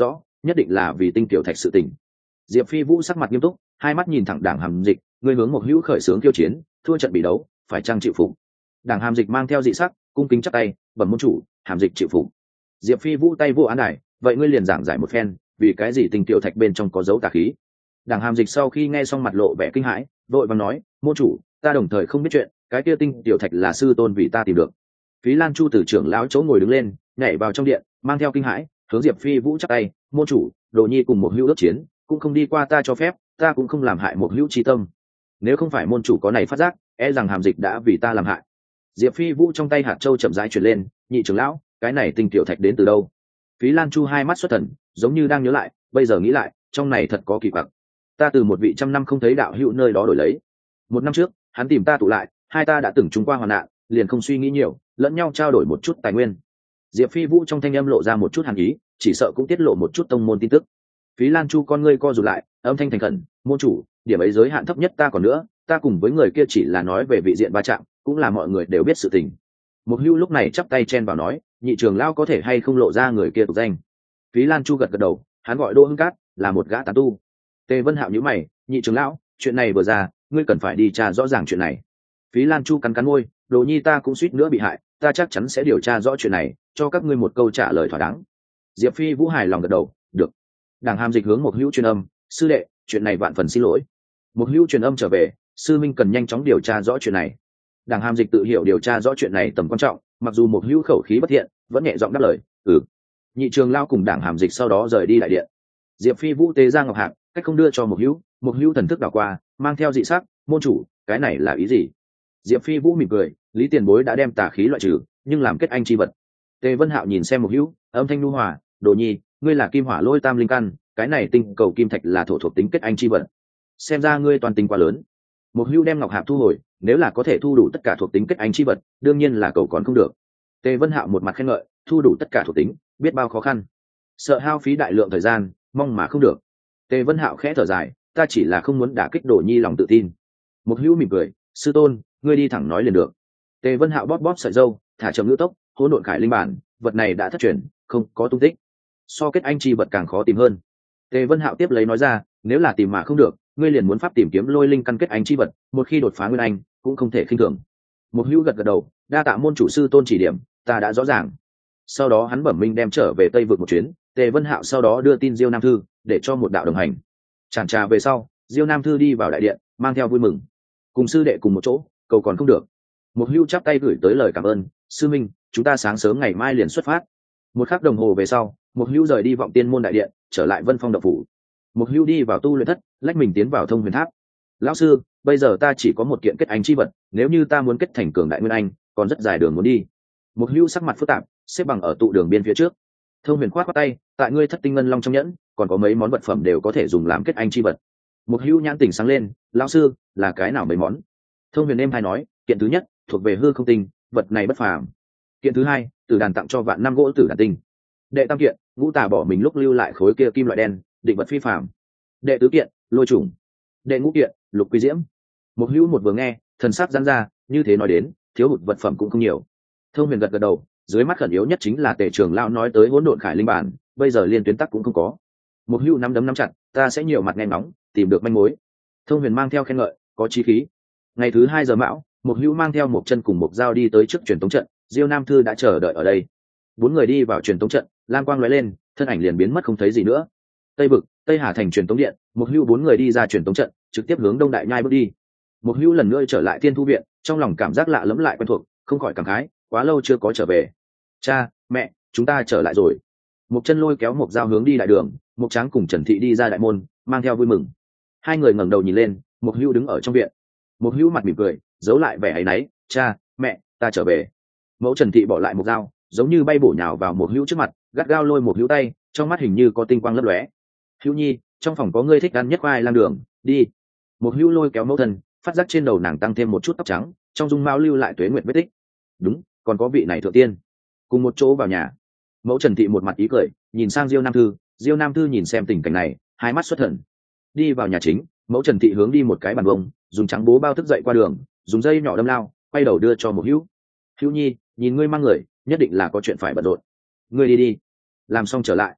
nhất định là vì tinh tiểu thạch sự tình. Diệp Phi Vũ sắc mặt nghiêm túc, hai mắt nhìn thẳng Đảng Hàm Dịch, người hướng một hữu khởi xướng khiêu chiến, thua trận bị đấu, phải chăng chịu phục? Đảng Hàm Dịch mang theo dị sắc, cung kính chắp tay, bẩm môn chủ, Hàm Dịch chịu phục. Diệp Phi Vũ tay vô án đài, vậy ngươi liền giảng giải một phen, vì cái gì tinh tiểu thạch bên trong có dấu tà khí? Đảng Hàm Dịch sau khi nghe xong mặt lộ vẻ kinh hãi, vội vàng nói, môn chủ, ta đồng thời không biết chuyện, cái kia tinh tiểu thạch là sư tôn vì ta tìm được. Phí Lan Chu từ trưởng lão chỗ ngồi đứng lên, nhảy vào trong điện, mang theo kinh hãi, hướng Diệp Phi Vũ chắp tay, môn chủ, Đồ Nhi cùng một hữu ước chiến, cũng không đi qua ta cho phép, ta cũng không làm hại một hữu chi tâm. Nếu không phải môn chủ có này phát giác, e rằng Hàm Dịch đã vì ta làm hại. Diệp Phi Vũ trong tay hạt châu chậm rãi chuyển lên, nhị trưởng lão, cái này tinh tiểu thạch đến từ đâu? Phí Lan Chu hai mắt xuất thần, giống như đang nhớ lại, bây giờ nghĩ lại, trong này thật có kỳ quặc. Ta từ một vị trăm năm không thấy đạo hữu nơi đó đổi lấy. Một năm trước, hắn tìm ta tụ lại, hai ta đã từng chung qua hoàn nạn, liền không suy nghĩ nhiều, lẫn nhau trao đổi một chút tài nguyên. Diệp Phi Vũ trong thanh âm lộ ra một chút hàn ý, chỉ sợ cũng tiết lộ một chút tông môn tin tức. Phí Lan Chu con ngươi co rụt lại, âm thanh thành khẩn, môn chủ, điểm ấy giới hạn thấp nhất ta còn nữa, ta cùng với người kia chỉ là nói về vị diện va chạm, cũng là mọi người đều biết sự tình. Một hưu lúc này chắp tay chen vào nói, nhị trưởng lão có thể hay không lộ ra người kia tục danh? Phí Lan Chu gật gật đầu, hắn gọi Đỗ Hưng Cát, là một gã tán tu. Tề Vân Hạo nhíu mày, nhị trưởng lão, chuyện này vừa ra, ngươi cần phải đi tra rõ ràng chuyện này. Phí Lan Chu cắn cắn môi, Đồ Nhi ta cũng suýt nữa bị hại, ta chắc chắn sẽ điều tra rõ chuyện này, cho các ngươi một câu trả lời thỏa đáng. Diệp Phi Vũ hài lòng gật đầu, được. Đảng Hàm Dịch hướng một hữu truyền âm, sư đệ, chuyện này vạn phần xin lỗi. Một hữu truyền âm trở về, sư minh cần nhanh chóng điều tra rõ chuyện này. Đảng Hàm Dịch tự hiểu điều tra rõ chuyện này tầm quan trọng, mặc dù một hữu khẩu khí bất thiện, vẫn nhẹ giọng đáp lời, ừ. Nhị trường lao cùng Đảng Hàm Dịch sau đó rời đi đại điện. Diệp Phi Vũ tế ra ngọc hạng, cách không đưa cho một hữu thần thức đảo qua, mang theo dị sắc, môn chủ, cái này là ý gì? Diệp Phi Vũ mỉm cười, Lý Tiền Bối đã đem tà khí loại trừ, nhưng làm kết anh chi vật. Tề Vân Hạo nhìn xem một hữu, âm thanh nhu hòa, Đồ Nhi, ngươi là kim hỏa lôi tam linh căn, cái này tinh cầu kim thạch là thổ thuộc tính kết anh chi vật. Xem ra ngươi toàn tinh quá lớn. Một hữu đem ngọc hạp thu hồi, nếu là có thể thu đủ tất cả thuộc tính kết anh chi vật, đương nhiên là cầu còn không được. Tề Vân Hạo một mặt khen ngợi, thu đủ tất cả thuộc tính, biết bao khó khăn. Sợ hao phí đại lượng thời gian, mong mà không được. Tề Vân Hạo khẽ thở dài, ta chỉ là không muốn đả kích Đồ Nhi lòng tự tin. Một hữu mỉm cười, sư tôn, ngươi đi thẳng nói liền được. Tề Vân Hạo bóp bóp sợi râu, thả chậm ngữ tốc, hỗn độn khải linh bản, vật này đã thất truyền, không có tung tích. So kết anh chi vật càng khó tìm hơn. Tề Vân Hạo tiếp lấy nói ra, nếu là tìm mà không được, ngươi liền muốn pháp tìm kiếm lôi linh căn kết anh chi vật, một khi đột phá nguyên anh, cũng không thể khinh thường. Một hữu gật gật đầu, đa tạ môn chủ sư tôn chỉ điểm, ta đã rõ ràng. Sau đó hắn bẩm minh đem trở về Tây vực một chuyến, Tề Vân Hạo sau đó đưa tin Diêu Nam Thư, để cho một đạo đồng hành. Chản trà về sau, Diêu Nam Thư đi vào đại điện, mang theo vui mừng, cùng sư đệ cùng một chỗ, cầu còn không được. Một hữu chắp tay gửi tới lời cảm ơn, sư minh, chúng ta sáng sớm ngày mai liền xuất phát. Một khắc đồng hồ về sau, một hữu rời đi vọng tiên môn đại điện, trở lại Vân Phong động phủ. Một hữu đi vào tu luyện thất, lách mình tiến vào thông huyền tháp. Lão sư, bây giờ ta chỉ có một kiện kết anh chi vật, nếu như ta muốn kết thành cường đại nguyên anh, còn rất dài đường muốn đi. Một hữu sắc mặt phức tạp, xếp bằng ở tụ đường biên phía trước. Thông huyền khoát tay, tại ngươi thất tinh ngân long trong nhẫn, còn có mấy món vật phẩm đều có thể dùng làm kết anh chi vật. Một hữu nhãn tỉnh sáng lên, lão sư, là cái nào mấy món? Thông huyền êm hay nói, kiện thứ nhất thuộc về hư không tinh, vật này bất phàm. Kiện thứ hai, tử đàn tặng cho vạn năm gỗ tử đàn tinh. Đệ tam kiện, ngũ tà bỏ mình lúc lưu lại khối kia kim loại đen, định vật phi phàm. Đệ tứ kiện, lôi trùng. Đệ ngũ kiện, lục quy diễm. Một hữu một vừa nghe, thần sắc giãn ra, như thế nói đến, thiếu hụt vật phẩm cũng không nhiều. Thông huyền gật gật đầu, dưới mắt khẩn yếu nhất chính là Tề trưởng lão nói tới hỗn độn khải linh bản, bây giờ liên tuyến tắc cũng không có. Một hữu nắm đấm nắm chặt, ta sẽ nhiều mặt nghe nóng, tìm được manh mối. Thông huyền mang theo khen ngợi, có chí khí. Ngày thứ 2 giờ mão, một hữu mang theo một chân cùng một dao đi tới trước truyền tống trận, Diêu Nam Thư đã chờ đợi ở đây. 4 người đi vào truyền tống trận, lam quang lóe lên, thân ảnh liền biến mất không thấy gì nữa. Tây vực, Tây Hà thành truyền tống điện, một hữu 4 người đi ra truyền tống trận, trực tiếp hướng Đông Đại Nhai bước đi. Một hữu lần nữa trở lại Thiên Thu viện, trong lòng cảm giác lạ lẫm lại quen thuộc, không khỏi cảm khái, quá lâu chưa có trở về. Cha, mẹ, chúng ta trở lại rồi. Một chân lôi kéo một dao hướng đi đại đường, một tráng cùng Trần Thị đi ra đại môn, mang theo vui mừng. Hai người ngẩng đầu nhìn lên, một hữu đứng ở trong viện. Một hữu mặt mỉm cười, giấu lại vẻ áy náy, cha, mẹ, ta trở về. Mẫu Trần Thị bỏ lại một dao, giống như bay bổ nhào vào một hữu trước mặt, gắt gao lôi một hữu tay, trong mắt hình như có tinh quang lấp lóe. Hữu nhi, trong phòng có ngươi thích ăn nhất khoai lang đường, đi. Một hữu lôi kéo mẫu thân, phát giác trên đầu nàng tăng thêm một chút tóc trắng, trong dung mao lưu lại tuế nguyệt vết tích. Đúng, còn có vị này thượng tiên, cùng một chỗ vào nhà. Mẫu Trần Thị một mặt ý cười, nhìn sang Diêu Nam Thư, Diêu Nam Thư nhìn xem tình cảnh này, hai mắt xuất thần. Đi vào nhà chính, mẫu Trần Thị hướng đi một cái bàn bông, dùng trắng bố bao thức dậy qua đường, dùng dây nhỏ đâm lao, quay đầu đưa cho một hữu. Hữu nhi, nhìn ngươi mang người, nhất định là có chuyện phải bận rộn. Ngươi đi đi, làm xong trở lại.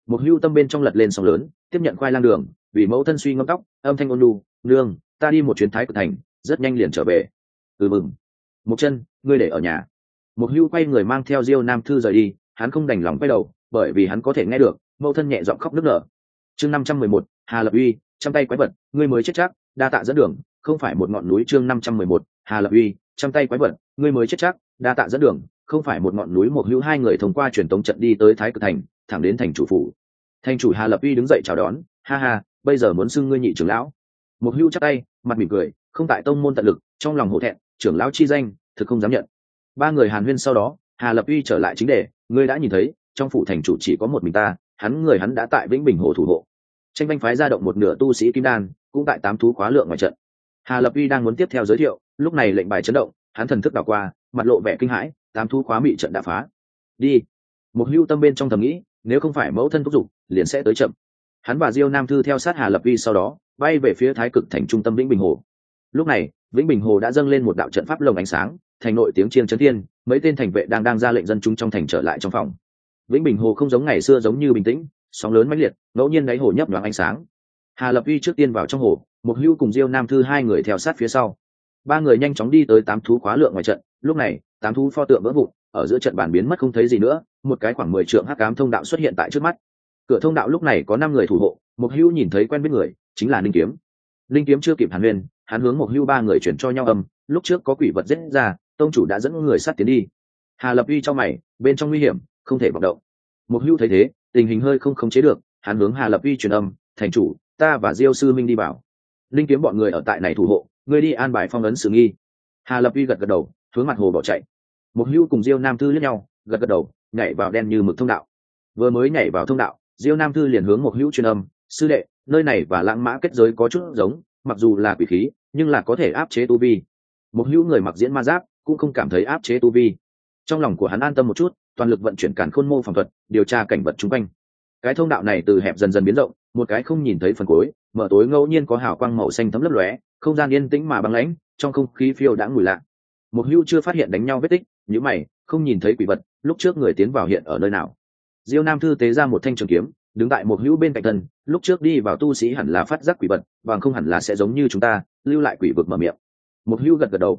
Một hưu tâm bên trong lật lên sóng lớn, tiếp nhận khoai lang đường, vì mẫu thân suy ngẫm tóc, âm thanh ôn nhu, nương, ta đi một chuyến Thái Cực Thành, rất nhanh liền trở về. Mừng. Một chân, ngươi để ở nhà. Một hưu quay người mang theo Diêu Nam Thư rời đi, hắn không đành lòng quay đầu, bởi vì hắn có thể nghe được mẫu thân nhẹ giọng khóc nức nở. Chương 511, Hà Lập Uy, trăm tay quái vật, ngươi mới chết chắc, đa tạ dẫn đường, không phải một ngọn núi. Chương 511, Hà Lập Uy, trăm tay quái vật, ngươi mới chết chắc, đa tạ dẫn đường, không phải một ngọn núi. Một hữu hai người thông qua truyền tống trận đi tới Thái Cực Thành, thẳng đến thành chủ phủ. Thành chủ Hà Lập Uy đứng dậy chào đón, ha ha, bây giờ muốn xưng ngươi nhị trưởng lão. Một hữu chắp tay, mặt mỉm cười, không tại tông môn tận lực, trong lòng hổ thẹn, trưởng lão chi danh, thực không dám nhận. Ba người hàn huyên sau đó, Hà Lập Uy trở lại chính đề, ngươi đã nhìn thấy, trong phủ thành chủ chỉ có một mình ta, hắn đã tại Vĩnh Bình Hồ thủ hộ. Tranh banh phái ra động một nửa tu sĩ kim đan, cũng tại 8 thú khóa lượng ngoài trận. Hà Lập Uy đang muốn tiếp theo giới thiệu, lúc này lệnh bài chấn động, hắn thần thức đảo qua, mặt lộ vẻ kinh hãi, 8 thú khóa bị trận đã phá. Đi. Một hưu tâm bên trong thầm nghĩ, nếu không phải mẫu thân thúc giục, liền sẽ tới chậm. Hắn và Diêu Nam Thư theo sát Hà Lập Uy sau đó, bay về phía Thái Cực Thành trung tâm Vĩnh Bình Hồ. Lúc này, Vĩnh Bình Hồ đã dâng lên một đạo trận pháp lồng ánh sáng, thành nội tiếng chiêng chấn thiên, mấy tên thành vệ đang ra lệnh dân chúng trong thành trở lại trong phòng. Vĩnh Bình Hồ không giống ngày xưa giống như bình tĩnh, sóng lớn mãnh liệt, ngẫu nhiên đáy hồ nhấp nhoáng ánh sáng. Hà Lập Uy trước tiên vào trong hồ, một hưu cùng Diêu Nam Thư hai người theo sát phía sau. Ba người nhanh chóng đi tới 8 thú khóa lượng ngoài trận. Lúc này, 8 thú pho tượng vỡ vụn, ở giữa trận bàn biến mất không thấy gì nữa, một cái khoảng 10 trượng hắc ám thông đạo xuất hiện tại trước mắt. Cửa thông đạo lúc này có 5 người thủ hộ, một hưu nhìn thấy quen biết người, chính là Ninh Kiếm. Ninh Kiếm chưa kịp hàn huyên, hắn hướng một hưu ba người chuyển cho nhau âm, lúc trước có quỷ vật giết ra, tông chủ đã dẫn người sát tiến đi. Hà Lập Uy trong mày, bên trong nguy hiểm, không thể vọng động. Một hưu thấy thế, tình hình hơi không khống chế được, hắn hướng Hà Lập Uy truyền âm, thành chủ, ta và Diêu sư minh đi vào. Linh Kiếm bọn người ở tại này thủ hộ, ngươi đi an bài phong ấn sự nghi. Hà Lập Uy gật gật đầu, hướng mặt hồ bỏ chạy. Một hưu cùng Diêu Nam Thư liếc nhau, gật gật đầu, nhảy vào đen như mực thông đạo. Vừa mới nhảy vào thông đạo, Diêu Nam Thư liền hướng một hưu truyền âm, sư đệ, nơi này và lãng mã kết giới có chút giống, mặc dù là quỷ khí, nhưng là có thể áp chế tu vi. Một hưu người mặc diễn ma giáp, cũng không cảm thấy áp chế tu vi. Trong lòng của hắn an tâm một chút, toàn lực vận chuyển càn khôn mô phàm thuật, điều tra cảnh vật xung quanh. Cái thông đạo này từ hẹp dần dần biến rộng, một cái không nhìn thấy phần cuối, mở tối ngẫu nhiên có hào quang màu xanh thấm lấp lóe, không gian yên tĩnh mà băng lãnh, trong không khí phiêu đã mùi lạ. Một hưu chưa phát hiện đánh nhau vết tích, nhíu mày, không nhìn thấy quỷ vật, lúc trước người tiến vào hiện ở nơi nào. Diêu Nam Thư tế ra một thanh trường kiếm, đứng tại một hưu bên cạnh thân, lúc trước đi vào tu sĩ hẳn là phát giác quỷ vật, bằng không hẳn là sẽ giống như chúng ta, lưu lại quỷ vực mở miệng. Một hưu gật gật đầu,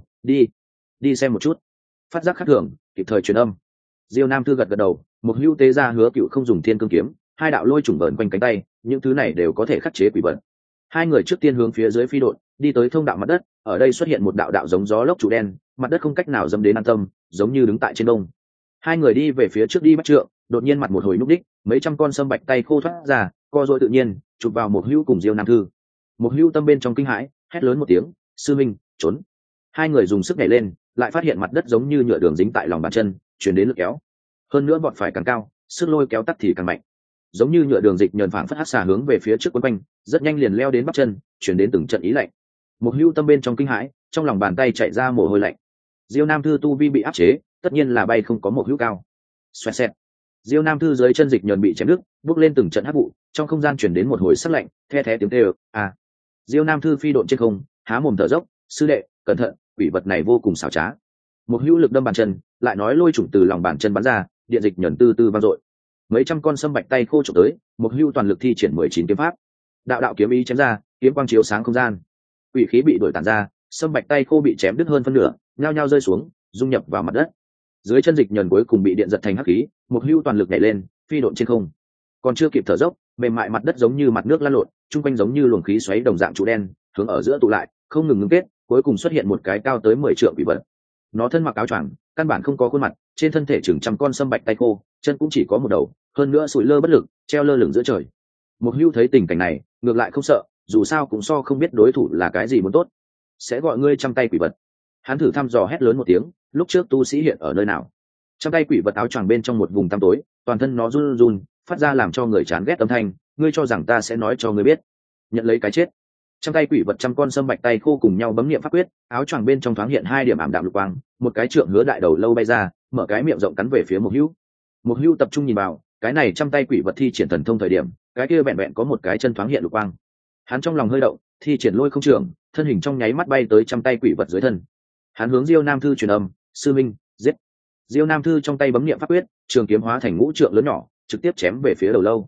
đi xem một chút. Phát giác khác thường, kịp thời truyền âm. Diêu Nam Thư gật gật đầu, một hưu tế ra hứa cựu không dùng thiên cương kiếm, hai đạo lôi trùng vờn quanh cánh tay, những thứ này đều có thể khắc chế quỷ vật. Hai người trước tiên hướng phía dưới phi độn, đi tới thông đạo mặt đất, ở đây xuất hiện một đạo đạo giống gió lốc trụ đen, mặt đất không cách nào dâm đến an tâm, giống như đứng tại trên đông. Hai người đi về phía trước đi bắt trượng, đột nhiên mặt một hồi núp đích, mấy trăm con sâm bạch tay khô thoát ra, co duỗi tự nhiên, chụp vào một hưu cùng Diêu Nam Thư. Một hưu tâm bên trong kinh hãi, hét lớn một tiếng, sư minh, trốn. Hai người dùng sức nhảy lên, lại phát hiện mặt đất giống như nhựa đường dính tại lòng bàn chân, chuyển đến lực kéo. Hơn nữa bọn phải càng cao, sức lôi kéo tắt thì càng mạnh. Giống như nhựa đường dịch nhờn phảng phất hắc xà hướng về phía trước quấn quanh, rất nhanh liền leo đến bắp chân, chuyển đến từng trận ý lạnh. Một hưu tâm bên trong kinh hãi, trong lòng bàn tay chạy ra mồ hôi lạnh. Diêu Nam Thư tu vi bị áp chế, tất nhiên là bay không có một hưu cao. Xoẹt xẹt. Diêu Nam Thư dưới chân dịch nhờn bị chém đứt, bước lên từng trận hắc vụ, trong không gian chuyển đến một hồi sắc lạnh, the thé tiếng kêu. Diêu Nam Thư phi độn trên không, há mồm thở dốc, sư đệ, cẩn thận, quỷ vật này vô cùng xảo trá. Một hữu lực đâm bàn chân, lại nói lôi trùng từ lòng bàn chân bắn ra, điện dịch nhẫn tư tư vang dội. Mấy trăm con sâm bạch tay khô trộm tới, một hữu toàn lực thi triển 19 kiếm pháp. Đạo đạo kiếm ý chém ra, kiếm quang chiếu sáng không gian. Quỷ khí bị đuổi tản ra, sâm bạch tay khô bị chém đứt hơn phân nửa, nhao nhao rơi xuống, dung nhập vào mặt đất. Dưới chân dịch nhẫn cuối cùng bị điện giật thành hắc khí, một hữu toàn lực nhảy lên, phi độn trên không. Còn chưa kịp thở dốc, mềm mại mặt đất giống như mặt nước lăn lộn, trung quanh giống như luồng khí xoáy đồng dạng trụ đen, hướng ở giữa tụ lại, không ngừng ngưng kết, cuối cùng xuất hiện một cái cao tới 10 trượng quỷ vật. Nó thân mặc áo choàng, căn bản không có khuôn mặt, trên thân thể chừng trăm con sâm bạch tay khô, chân cũng chỉ có một đầu, hơn nữa sụi lơ bất lực, treo lơ lửng giữa trời. Một hưu thấy tình cảnh này, ngược lại không sợ, dù sao cũng so không biết đối thủ là cái gì muốn tốt. Sẽ gọi ngươi trăm tay quỷ vật. Hắn thử thăm dò hét lớn một tiếng, lúc trước tu sĩ hiện ở nơi nào? Trăm tay quỷ vật áo choàng bên trong một vùng tăm tối, toàn thân nó run run, phát ra làm cho người chán ghét âm thanh, ngươi cho rằng ta sẽ nói cho ngươi biết? Nhận lấy cái chết. Trăm tay quỷ vật trăm con sâm bạch tay khô cùng nhau bấm niệm pháp quyết, áo choàng bên trong thoáng hiện hai điểm ảm đạm lục quang, một cái trượng hứa đại đầu lâu bay ra, mở cái miệng rộng cắn về phía một hưu. Một hưu tập trung nhìn vào, cái này trăm tay quỷ vật thi triển thần thông thời điểm, cái kia vẹn vẹn có một cái chân thoáng hiện lục quang. Hắn trong lòng hơi động, thi triển lôi không trường, thân hình trong nháy mắt bay tới trăm tay quỷ vật dưới thân. Hắn hướng Diêu Nam Thư truyền âm, sư minh, giết. Diêu Nam Thư trong tay bấm niệm pháp quyết, trường kiếm hóa thành ngũ trượng lớn nhỏ, trực tiếp chém về phía đầu lâu.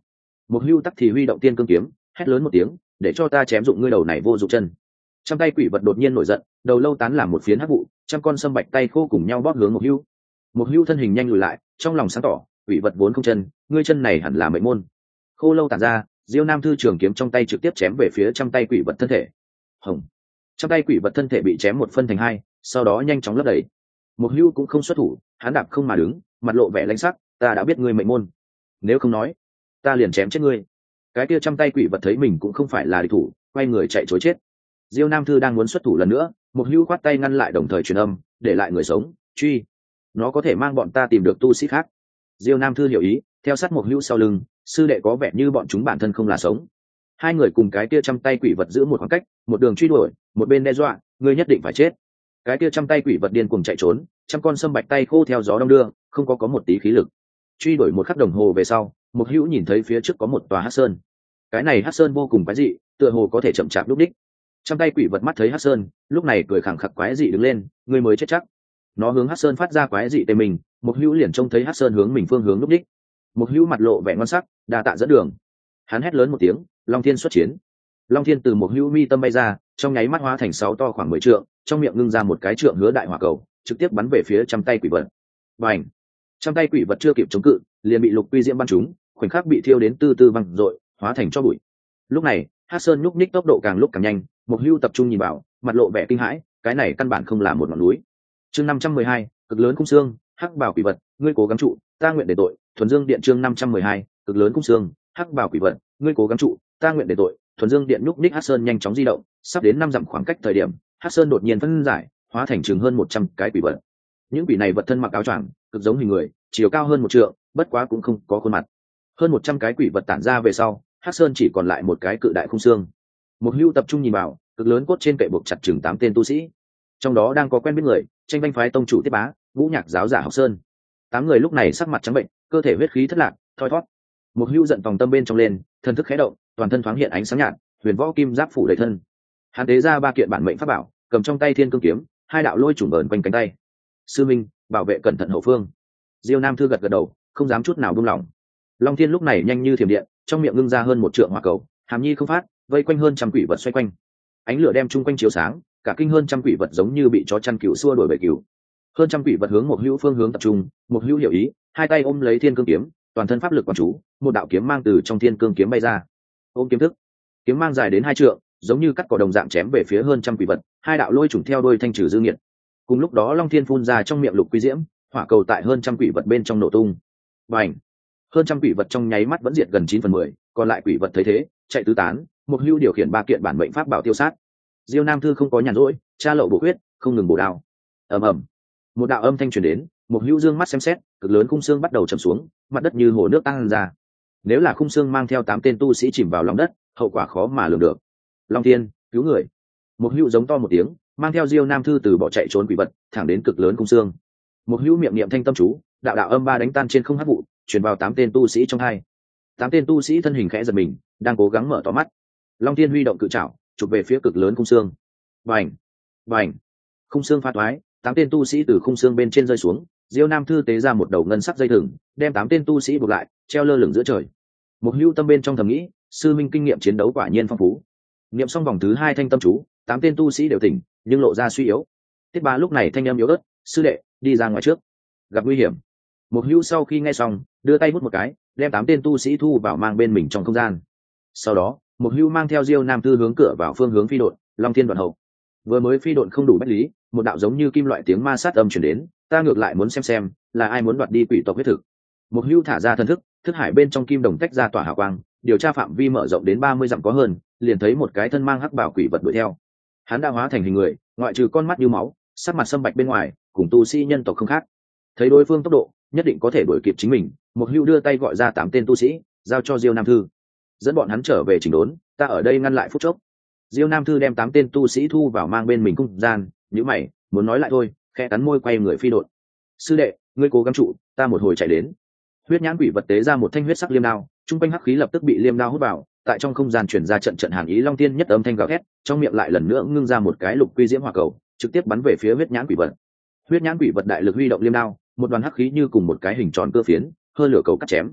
Một hưu tắc thì huy động tiên cương kiếm, hét lớn một tiếng, để cho ta chém dụng ngươi đầu này vô dụng chân. Trăm tay quỷ vật đột nhiên nổi giận, đầu lâu tán làm một phiến hắc vụ, trăm con sâm bạch tay khô cùng nhau bóp hướng một hưu. Một hưu thân hình nhanh lùi lại, trong lòng sáng tỏ, quỷ vật vốn không chân, ngươi chân này hẳn là mệnh môn. Khô lâu tản ra, Diêu Nam Thư trường kiếm trong tay trực tiếp chém về phía trăm tay quỷ vật thân thể. Hồng. Trăm tay quỷ vật thân thể bị chém một phân thành hai, sau đó nhanh chóng lấp đầy. Một hưu cũng không xuất thủ, hắn đạp không mà đứng, mặt lộ vẻ lãnh sắc, ta đã biết ngươi mệnh môn, nếu không nói, ta liền chém chết ngươi. Cái kia trăm tay quỷ vật thấy mình cũng không phải là địch thủ, quay người chạy trối chết. Diêu Nam Thư đang muốn xuất thủ lần nữa, một hưu khoát tay ngăn lại, đồng thời truyền âm, để lại người sống, truy. Nó có thể mang bọn ta tìm được tu sĩ khác. Diêu Nam Thư hiểu ý, theo sát một hưu sau lưng, sư đệ có vẻ như bọn chúng bản thân không là sống. Hai người cùng cái kia trăm tay quỷ vật giữ một khoảng cách, một đường truy đuổi, một bên đe dọa, ngươi nhất định phải chết. Cái kia trăm tay quỷ vật điên cuồng chạy trốn, trăm con sâm bạch tay khô theo gió đông đưa, không có một tí khí lực. Truy đuổi một khắc đồng hồ về sau, một hữu nhìn thấy phía trước có một tòa hắc sơn. Cái này hắc sơn vô cùng quái dị, tựa hồ có thể chậm chạp lúc đích. Trăm tay quỷ vật mắt thấy hắc sơn, lúc này cười khẳng khặc quái dị đứng lên, ngươi mới chết chắc. Nó hướng hắc sơn phát ra quái dị tê mình, một hữu liền trông thấy hắc sơn hướng mình phương hướng lúc đích. Một hữu mặt lộ vẻ ngon sắc, đa tạ dẫn đường. Hắn hét lớn một tiếng, Long Thiên xuất chiến. Long Thiên từ một hữu mi tâm bay ra, trong nháy mắt hóa thành 6 to khoảng 10 trượng, trong miệng ngưng ra một cái trượng hứa đại hỏa cầu, trực tiếp bắn về phía trăm tay quỷ vật. Bành! Trăm tay quỷ vật chưa kịp chống cự, liền bị lục quy diễm bắn trúng, khoảnh khắc bị thiêu đến tư tư văng rội, hóa thành tro bụi. Lúc này, Hắc Sơn nhúc nhích tốc độ càng lúc càng nhanh, một hưu tập trung nhìn vào, mặt lộ vẻ kinh hãi, cái này căn bản không là một ngọn núi. Chương 512, cực lớn cung xương, hắc bảo quỷ vật, ngươi cố gắng trụ, ta nguyện để tội. Thuần Dương Điện chương 512, cực lớn cung xương, hắc bảo quỷ vật, ngươi cố gắng trụ, ta nguyện để tội. Thuần Dương Điện nhúc nhích, Hắc Sơn nhanh chóng di động, sắp đến 5 dặm khoảng cách thời điểm, Hắc Sơn đột nhiên phân giải, hóa thành chừng hơn 100 cái quỷ vật. Những quỷ này vật thân mặc áo choàng, cực giống hình người, chiều cao hơn 1 trượng, bất quá cũng không có khuôn mặt. Hơn 100 cái quỷ vật tản ra về sau, Hắc Sơn chỉ còn lại một cái cự đại khung xương. Một hưu tập trung nhìn vào, cực lớn cốt trên kệ buộc chặt chừng 8 tên tu sĩ. Trong đó đang có quen biết người, Tranh Vanh phái tông chủ Tiết Bá, Ngũ Nhạc giáo giả Học Sơn. 8 người lúc này sắc mặt trắng bệnh, cơ thể huyết khí thất lạc, thoi thoát. Một hưu giận tòng tâm bên trong lên, thần thức khẽ động, toàn thân thoáng hiện ánh sáng nhạt, huyền võ kim giáp phủ đầy thân. Hắn tế ra 3 kiện bản mệnh pháp bảo, cầm trong tay Thiên Cương kiếm, 2 đạo lôi trùng ẩn quanh cánh tay. Sư minh, bảo vệ cẩn thận hậu phương. Diêu Nam Thư gật gật đầu, không dám chút nào buông lỏng. Long Thiên lúc này nhanh như thiểm điện, trong miệng ngưng ra hơn 1 trượng hỏa cầu, hàm nhi không phát, vây quanh hơn trăm quỷ vật xoay quanh. Ánh lửa đem chung quanh chiếu sáng, cả kinh hơn trăm quỷ vật giống như bị chó chăn cừu xua đuổi bầy cừu. Hơn trăm quỷ vật hướng một hữu phương hướng tập trung, một hữu hiểu ý, hai tay ôm lấy Thiên Cương kiếm, toàn thân pháp lực quán chú, một đạo kiếm mang từ trong Thiên Cương kiếm bay ra. Ôm kiếm thức, kiếm mang dài đến 2 trượng, giống như cắt cỏ đồng dạng chém về phía hơn trăm quỷ vật, 2 đạo lôi trùng theo đuôi thanh trừ dư nghiệt. Cùng lúc đó Long Thiên phun ra trong miệng lục quy diễm, hỏa cầu tại hơn trăm quỷ vật bên trong nổ tung. Bành! Hơn trăm quỷ vật trong nháy mắt vẫn diệt gần 9/10, còn lại quỷ vật thấy thế, chạy tứ tán. Một hưu điều khiển 3 kiện bản mệnh pháp bảo tiêu sát. Diêu Nam Thư không có nhàn rỗi, tra lậu bổ huyết, không ngừng bổ đao. Ầm ầm! Một đạo âm thanh truyền đến, một hưu dương mắt xem xét, cực lớn khung xương bắt đầu trầm xuống, mặt đất như hồ nước tăng ra. Nếu là khung xương mang theo 8 tên tu sĩ chìm vào lòng đất, hậu quả khó mà lường được. Long Thiên, cứu người! Một hưu giống to một tiếng, mang theo Diêu Nam Thư từ bỏ chạy trốn quỷ vật, thẳng đến cực lớn khung xương. Một hưu miệng niệm thanh tâm chú, đạo đạo âm ba đánh tan trên không hắc vụ, truyền vào 8 tên tu sĩ trong hai. 8 tên tu sĩ thân hình khẽ giật mình, đang cố gắng mở to mắt. Long Thiên huy động cự trảo, chụp về phía cực lớn khung xương. Bành! Bành! Khung xương phá toái, 8 tên tu sĩ từ khung xương bên trên rơi xuống. Diêu Nam Thư tế ra một đầu ngân sắc dây thừng, đem 8 tên tu sĩ buộc lại, treo lơ lửng giữa trời. Một hưu tâm bên trong thầm nghĩ, sư minh kinh nghiệm chiến đấu quả nhiên phong phú. Niệm xong vòng thứ 2 thanh tâm chú, 8 tên tu sĩ đều tỉnh, nhưng lộ ra suy yếu. Tiết Bá lúc này thanh âm yếu ớt, sư đệ, đi ra ngoài trước, gặp nguy hiểm. Một hưu sau khi nghe xong, đưa tay hút một cái, đem 8 tên tu sĩ thu vào mang bên mình trong không gian. Sau đó, một hưu mang theo Diêu Nam Thư hướng cửa vào phương hướng phi độn. Long Thiên đoạn hậu. Vừa mới phi độn không đủ bách lý, một đạo giống như kim loại tiếng ma sát âm truyền đến, ta ngược lại muốn xem là ai muốn đoạt đi quỷ tộc huyết thực. Một hưu thả ra thần thức, thức hải bên trong kim đồng tách ra tỏa hào quang, điều tra phạm vi mở rộng đến 30 dặm có hơn, liền thấy một cái thân mang hắc bảo quỷ vật đuổi theo. Hắn đã hóa thành hình người, ngoại trừ con mắt như máu, sắc mặt sâm bạch bên ngoài, cùng tu sĩ nhân tộc không khác. Thấy đối phương tốc độ, nhất định có thể đuổi kịp chính mình, một hưu đưa tay gọi ra 8 tên tu sĩ, giao cho Diêu Nam Thư, dẫn bọn hắn trở về chỉnh đốn, ta ở đây ngăn lại phút chốc. Diêu Nam Thư đem 8 tên tu sĩ thu vào mang bên mình cung gian, nhíu mày, muốn nói lại thôi, khẽ cắn môi quay người phi độn. Sư đệ, ngươi cố gắng trụ, ta một hồi chạy đến. Huyết nhãn quỷ vật tế ra một thanh huyết sắc liêm đao, trung quanh hắc khí lập tức bị liêm đao hút vào, tại trong không gian chuyển ra trận trận hàn ý. Long Tiên nhất âm thanh gào thét, trong miệng lại lần nữa ngưng ra một cái lục quy diễm hỏa cầu, trực tiếp bắn về phía huyết nhãn quỷ vật. Huyết nhãn quỷ vật đại lực huy động liêm đao, một đoàn hắc khí như cùng một cái hình tròn cơ phiến, hơi lửa cầu cắt chém.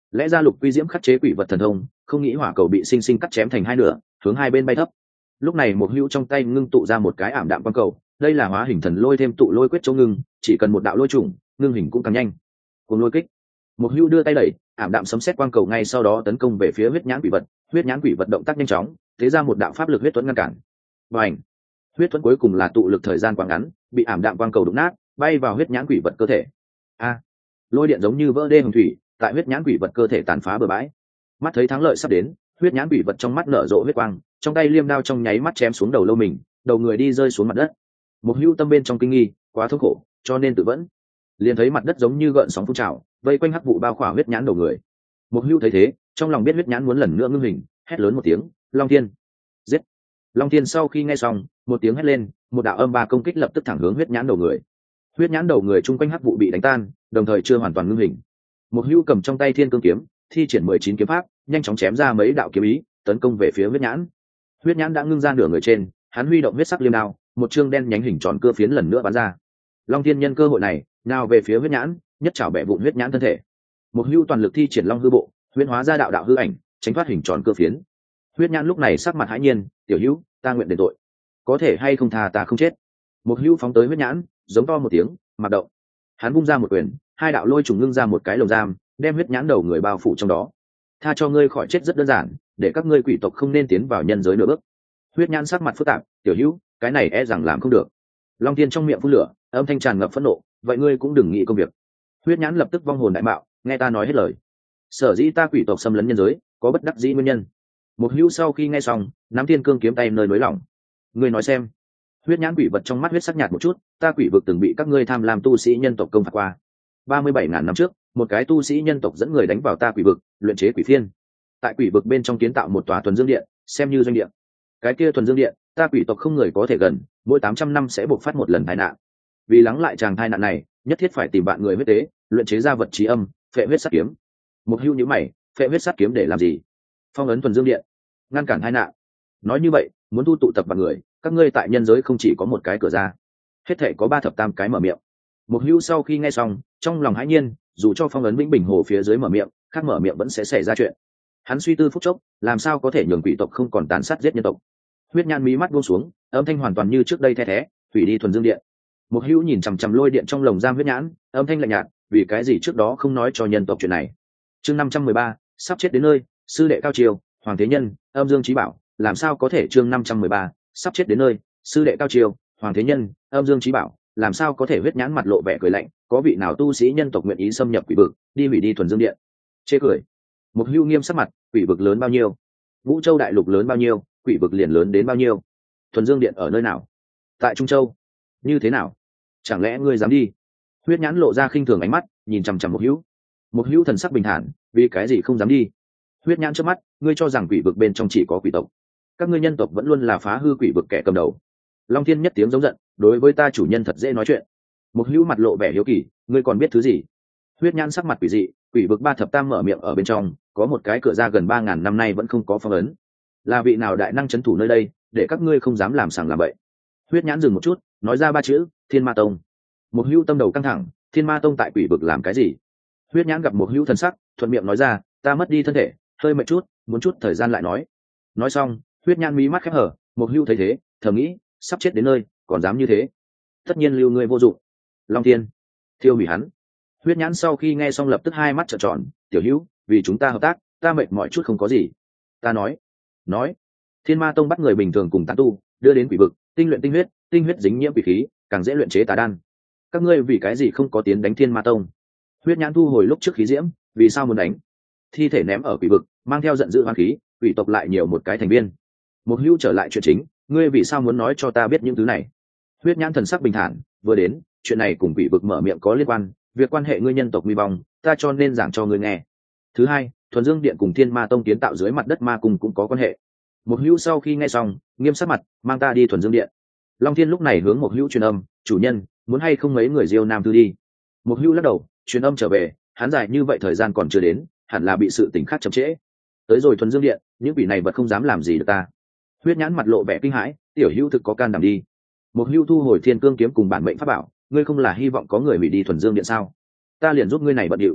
lẽ ra Lục Quy Diễm khắc chế quỷ vật thần thông, không nghĩ hỏa cầu bị sinh sinh cắt chém thành hai nửa, hướng hai bên bay thấp. Lúc này một hữu trong tay ngưng tụ ra một cái ảm đạm quang cầu, đây là hóa hình thần lôi thêm tụ lôi quyết chỗ ngưng, chỉ cần một đạo lôi trùng, ngưng hình cũng càng nhanh. Cùng lôi kích, một hữu đưa tay đẩy, ảm đạm sấm sét quang cầu ngay sau đó tấn công về phía huyết nhãn quỷ vật. Huyết nhãn quỷ vật động tác nhanh chóng, thế ra một đạo pháp lực huyết tuấn ngăn cản. Bành! Huyết tuấn cuối cùng là tụ lực thời gian quá ngắn, bị ảm đạm quang cầu đụng nát, bay vào huyết nhãn quỷ vật cơ thể. A! Lôi điện giống như vỡ đê hồng thủy, tại huyết nhãn quỷ vật cơ thể tàn phá bừa bãi. Mắt thấy thắng lợi sắp đến, huyết nhãn quỷ vật trong mắt nở rộ huyết quang, trong tay liêm đao trong nháy mắt chém xuống đầu lâu mình, đầu người đi rơi xuống mặt đất. Một hữu tâm bên trong kinh nghi, quá thống khổ, cho nên tự vẫn. Liền thấy mặt đất giống như gợn sóng phun trào, vây quanh hắc vụ bao khỏa huyết nhãn đầu người. Một hữu thấy thế, trong lòng biết huyết nhãn muốn lần nữa ngưng hình, hét lớn một tiếng, Long Thiên, giết! Long Thiên sau khi nghe xong, một tiếng hét lên, một đạo âm ba công kích lập tức thẳng hướng huyết nhãn đầu người. Huyết nhãn đầu người chung quanh hắc vụ bị đánh tan, đồng thời chưa hoàn toàn ngưng hình. Một hữu cầm trong tay thiên cương kiếm, thi triển 19 kiếm pháp, nhanh chóng chém ra mấy đạo kiếm ý, tấn công về phía huyết nhãn. Huyết nhãn đã ngưng ra nửa người trên, hắn huy động huyết sắc liêm đao, một chương đen nhánh hình tròn cưa phiến lần nữa bắn ra. Long Thiên nhân cơ hội này, nào về phía huyết nhãn, nhất chảo bẻ vụn huyết nhãn thân thể. Một hữu toàn lực thi triển long hư bộ, huyễn hóa ra đạo đạo hư ảnh, tránh thoát hình tròn cưa phiến. Huyết nhãn lúc này sắc mặt hãi nhiên, tiểu hữu, ta nguyện đền tội, có thể hay không tha ta không chết. Một hữu phóng tới huyết nhãn, giống to một tiếng, mặc động. Hắn vung ra một quyền, hai đạo lôi trùng ngưng ra một cái lồng giam, đem huyết nhãn đầu người bao phủ trong đó. Tha cho ngươi khỏi chết rất đơn giản, để các ngươi quỷ tộc không nên tiến vào nhân giới nửa bước. Huyết nhãn sắc mặt phức tạp, tiểu hữu, cái này e rằng làm không được. Long Thiên trong miệng phun lửa, âm thanh tràn ngập phẫn nộ, vậy ngươi cũng đừng nghĩ công việc. Huyết nhãn lập tức vong hồn đại mạo, nghe ta nói hết lời. Sở dĩ ta quỷ tộc xâm lấn nhân giới, có bất đắc dĩ nguyên nhân. Một hữu sau khi nghe xong, nắm thiên cương kiếm tay nơi nới lỏng. Ngươi nói xem. Huyết nhãn quỷ vật trong mắt huyết sắc nhạt một chút, ta quỷ vực từng bị các ngươi tham lam tu sĩ nhân tộc công phạt qua. 37.000 năm trước, một cái tu sĩ nhân tộc dẫn người đánh vào ta quỷ vực, luyện chế quỷ phiên. Tại quỷ vực bên trong kiến tạo một tòa thuần dương điện, xem như doanh điện. Cái kia thuần dương điện, ta quỷ tộc không người có thể gần, mỗi 800 năm sẽ bộc phát một lần tai nạn. Vì lắng lại tràng tai nạn này, nhất thiết phải tìm bạn người huyết tế, luyện chế ra vật trí âm, phệ huyết sát kiếm. Một hưu nhíu mày, phệ huyết sát kiếm để làm gì? Phong ấn thuần dương điện, ngăn cản tai nạn. Nói như vậy, muốn thu tụ tập bạn người, các ngươi tại nhân giới không chỉ có một cái cửa ra, hết thảy có 3 thập tam cái mở miệng. Một hưu sau khi nghe xong, trong lòng hãi nhiên, dù cho phong ấn vĩnh bình hồ phía dưới mở miệng, khác mở miệng vẫn sẽ xảy ra chuyện. Hắn suy tư phút chốc, làm sao có thể nhường quỷ tộc không còn tàn sát giết nhân tộc. Huyết nhãn mí mắt buông xuống, âm thanh hoàn toàn như trước đây the thé, hủy đi thuần dương điện. Một hữu nhìn chằm chằm lôi điện trong lồng giam huyết nhãn, âm thanh lạnh nhạt, vì cái gì trước đó không nói cho nhân tộc chuyện này. Chương 513, sắp chết đến nơi, sư đệ cao triều, hoàng thế nhân, âm dương trí bảo, làm sao có thể. Chương 513, sắp chết đến nơi, sư đệ cao triều, hoàng thế nhân, âm dương trí bảo, làm sao có thể. Huyết nhãn mặt lộ vẻ cười lạnh, có vị nào tu sĩ nhân tộc nguyện ý xâm nhập quỷ vực, đi hủy đi thuần dương điện? Chê cười. Một hưu nghiêm sắc mặt, quỷ vực lớn bao nhiêu, vũ châu đại lục lớn bao nhiêu, quỷ vực liền lớn đến bao nhiêu. Thuần dương điện ở nơi nào? Tại Trung Châu. Như thế nào? Chẳng lẽ ngươi dám đi? Huyết nhãn lộ ra khinh thường ánh mắt, nhìn chằm chằm một hữu. Một hữu thần sắc bình thản, vì cái gì không dám đi? Huyết nhãn trước mắt, ngươi cho rằng quỷ vực bên trong chỉ có quỷ tộc? Các ngươi nhân tộc vẫn luôn là phá hư quỷ vực kẻ cầm đầu. Long Thiên nhất tiếng giống giận, đối với ta chủ nhân thật dễ nói chuyện. Một hữu mặt lộ vẻ hiếu kỳ, ngươi còn biết thứ gì? Huyết nhãn sắc mặt quỷ dị, quỷ vực 3 thập tam mở miệng ở bên trong, có một cái cửa ra gần 3.000 năm nay vẫn không có phong ấn. Là vị nào đại năng trấn thủ nơi đây, để các ngươi không dám làm sàng làm bậy? Huyết nhãn dừng một chút, nói ra 3 chữ, Thiên Ma Tông. Một hữu tâm đầu căng thẳng, Thiên Ma Tông tại quỷ vực làm cái gì? Huyết nhãn gặp một hữu thần sắc, thuận miệng nói ra, ta mất đi thân thể, hơi mệt chút, muốn chút thời gian lại nói. Nói xong, huyết nhãn mí mắt khép hở, một hữu thấy thế, thầm nghĩ, sắp chết đến nơi, còn dám như thế, tất nhiên lưu ngươi vô dụng. Long Thiên, thiêu hủy hắn. Huyết nhãn sau khi nghe xong lập tức hai mắt trợn tròn, tiểu hữu, vì chúng ta hợp tác, ta mệt mỏi chút không có gì. Ta nói, Thiên Ma Tông bắt người bình thường cùng tán tu, đưa đến quỷ vực, tinh luyện tinh huyết dính nhiễm quỷ khí, càng dễ luyện chế tà đan. Các ngươi vì cái gì không có tiến đánh Thiên Ma Tông? Huyết nhãn thu hồi lúc trước khí diễm, vì sao muốn đánh? Thi thể ném ở quỷ vực, mang theo giận dữ hoán khí, quỷ tộc lại nhiều một cái thành viên. Một hữu trở lại chuyện chính, ngươi vì sao muốn nói cho ta biết những thứ này? Huyết nhãn thần sắc bình thản, vừa đến, chuyện này cùng quỷ vực mở miệng có liên quan, việc quan hệ ngươi nhân tộc nguy vong, ta cho nên giảng cho ngươi nghe. Thứ hai, thuần dương điện cùng Thiên Ma Tông kiến tạo dưới mặt đất ma cung cũng có quan hệ. Một hữu sau khi nghe xong, nghiêm sắc mặt, mang ta đi thuần dương điện. Long Thiên lúc này hướng một hữu truyền âm, chủ nhân, muốn hay không mấy người Diêu Nam Thư đi? Một hữu lắc đầu, truyền âm trở về, hắn dài như vậy thời gian còn chưa đến, hẳn là bị sự tình khác chậm trễ. Tới rồi thuần dương điện, những vị này vật không dám làm gì được ta. Huyết nhãn mặt lộ vẻ kinh hãi, tiểu hữu thực có can đảm đi. Một hữu thu hồi thiên cương kiếm cùng bản mệnh pháp bảo, ngươi không là hy vọng có người hủy đi thuần dương điện sao? Ta liền giúp ngươi này bận điệu.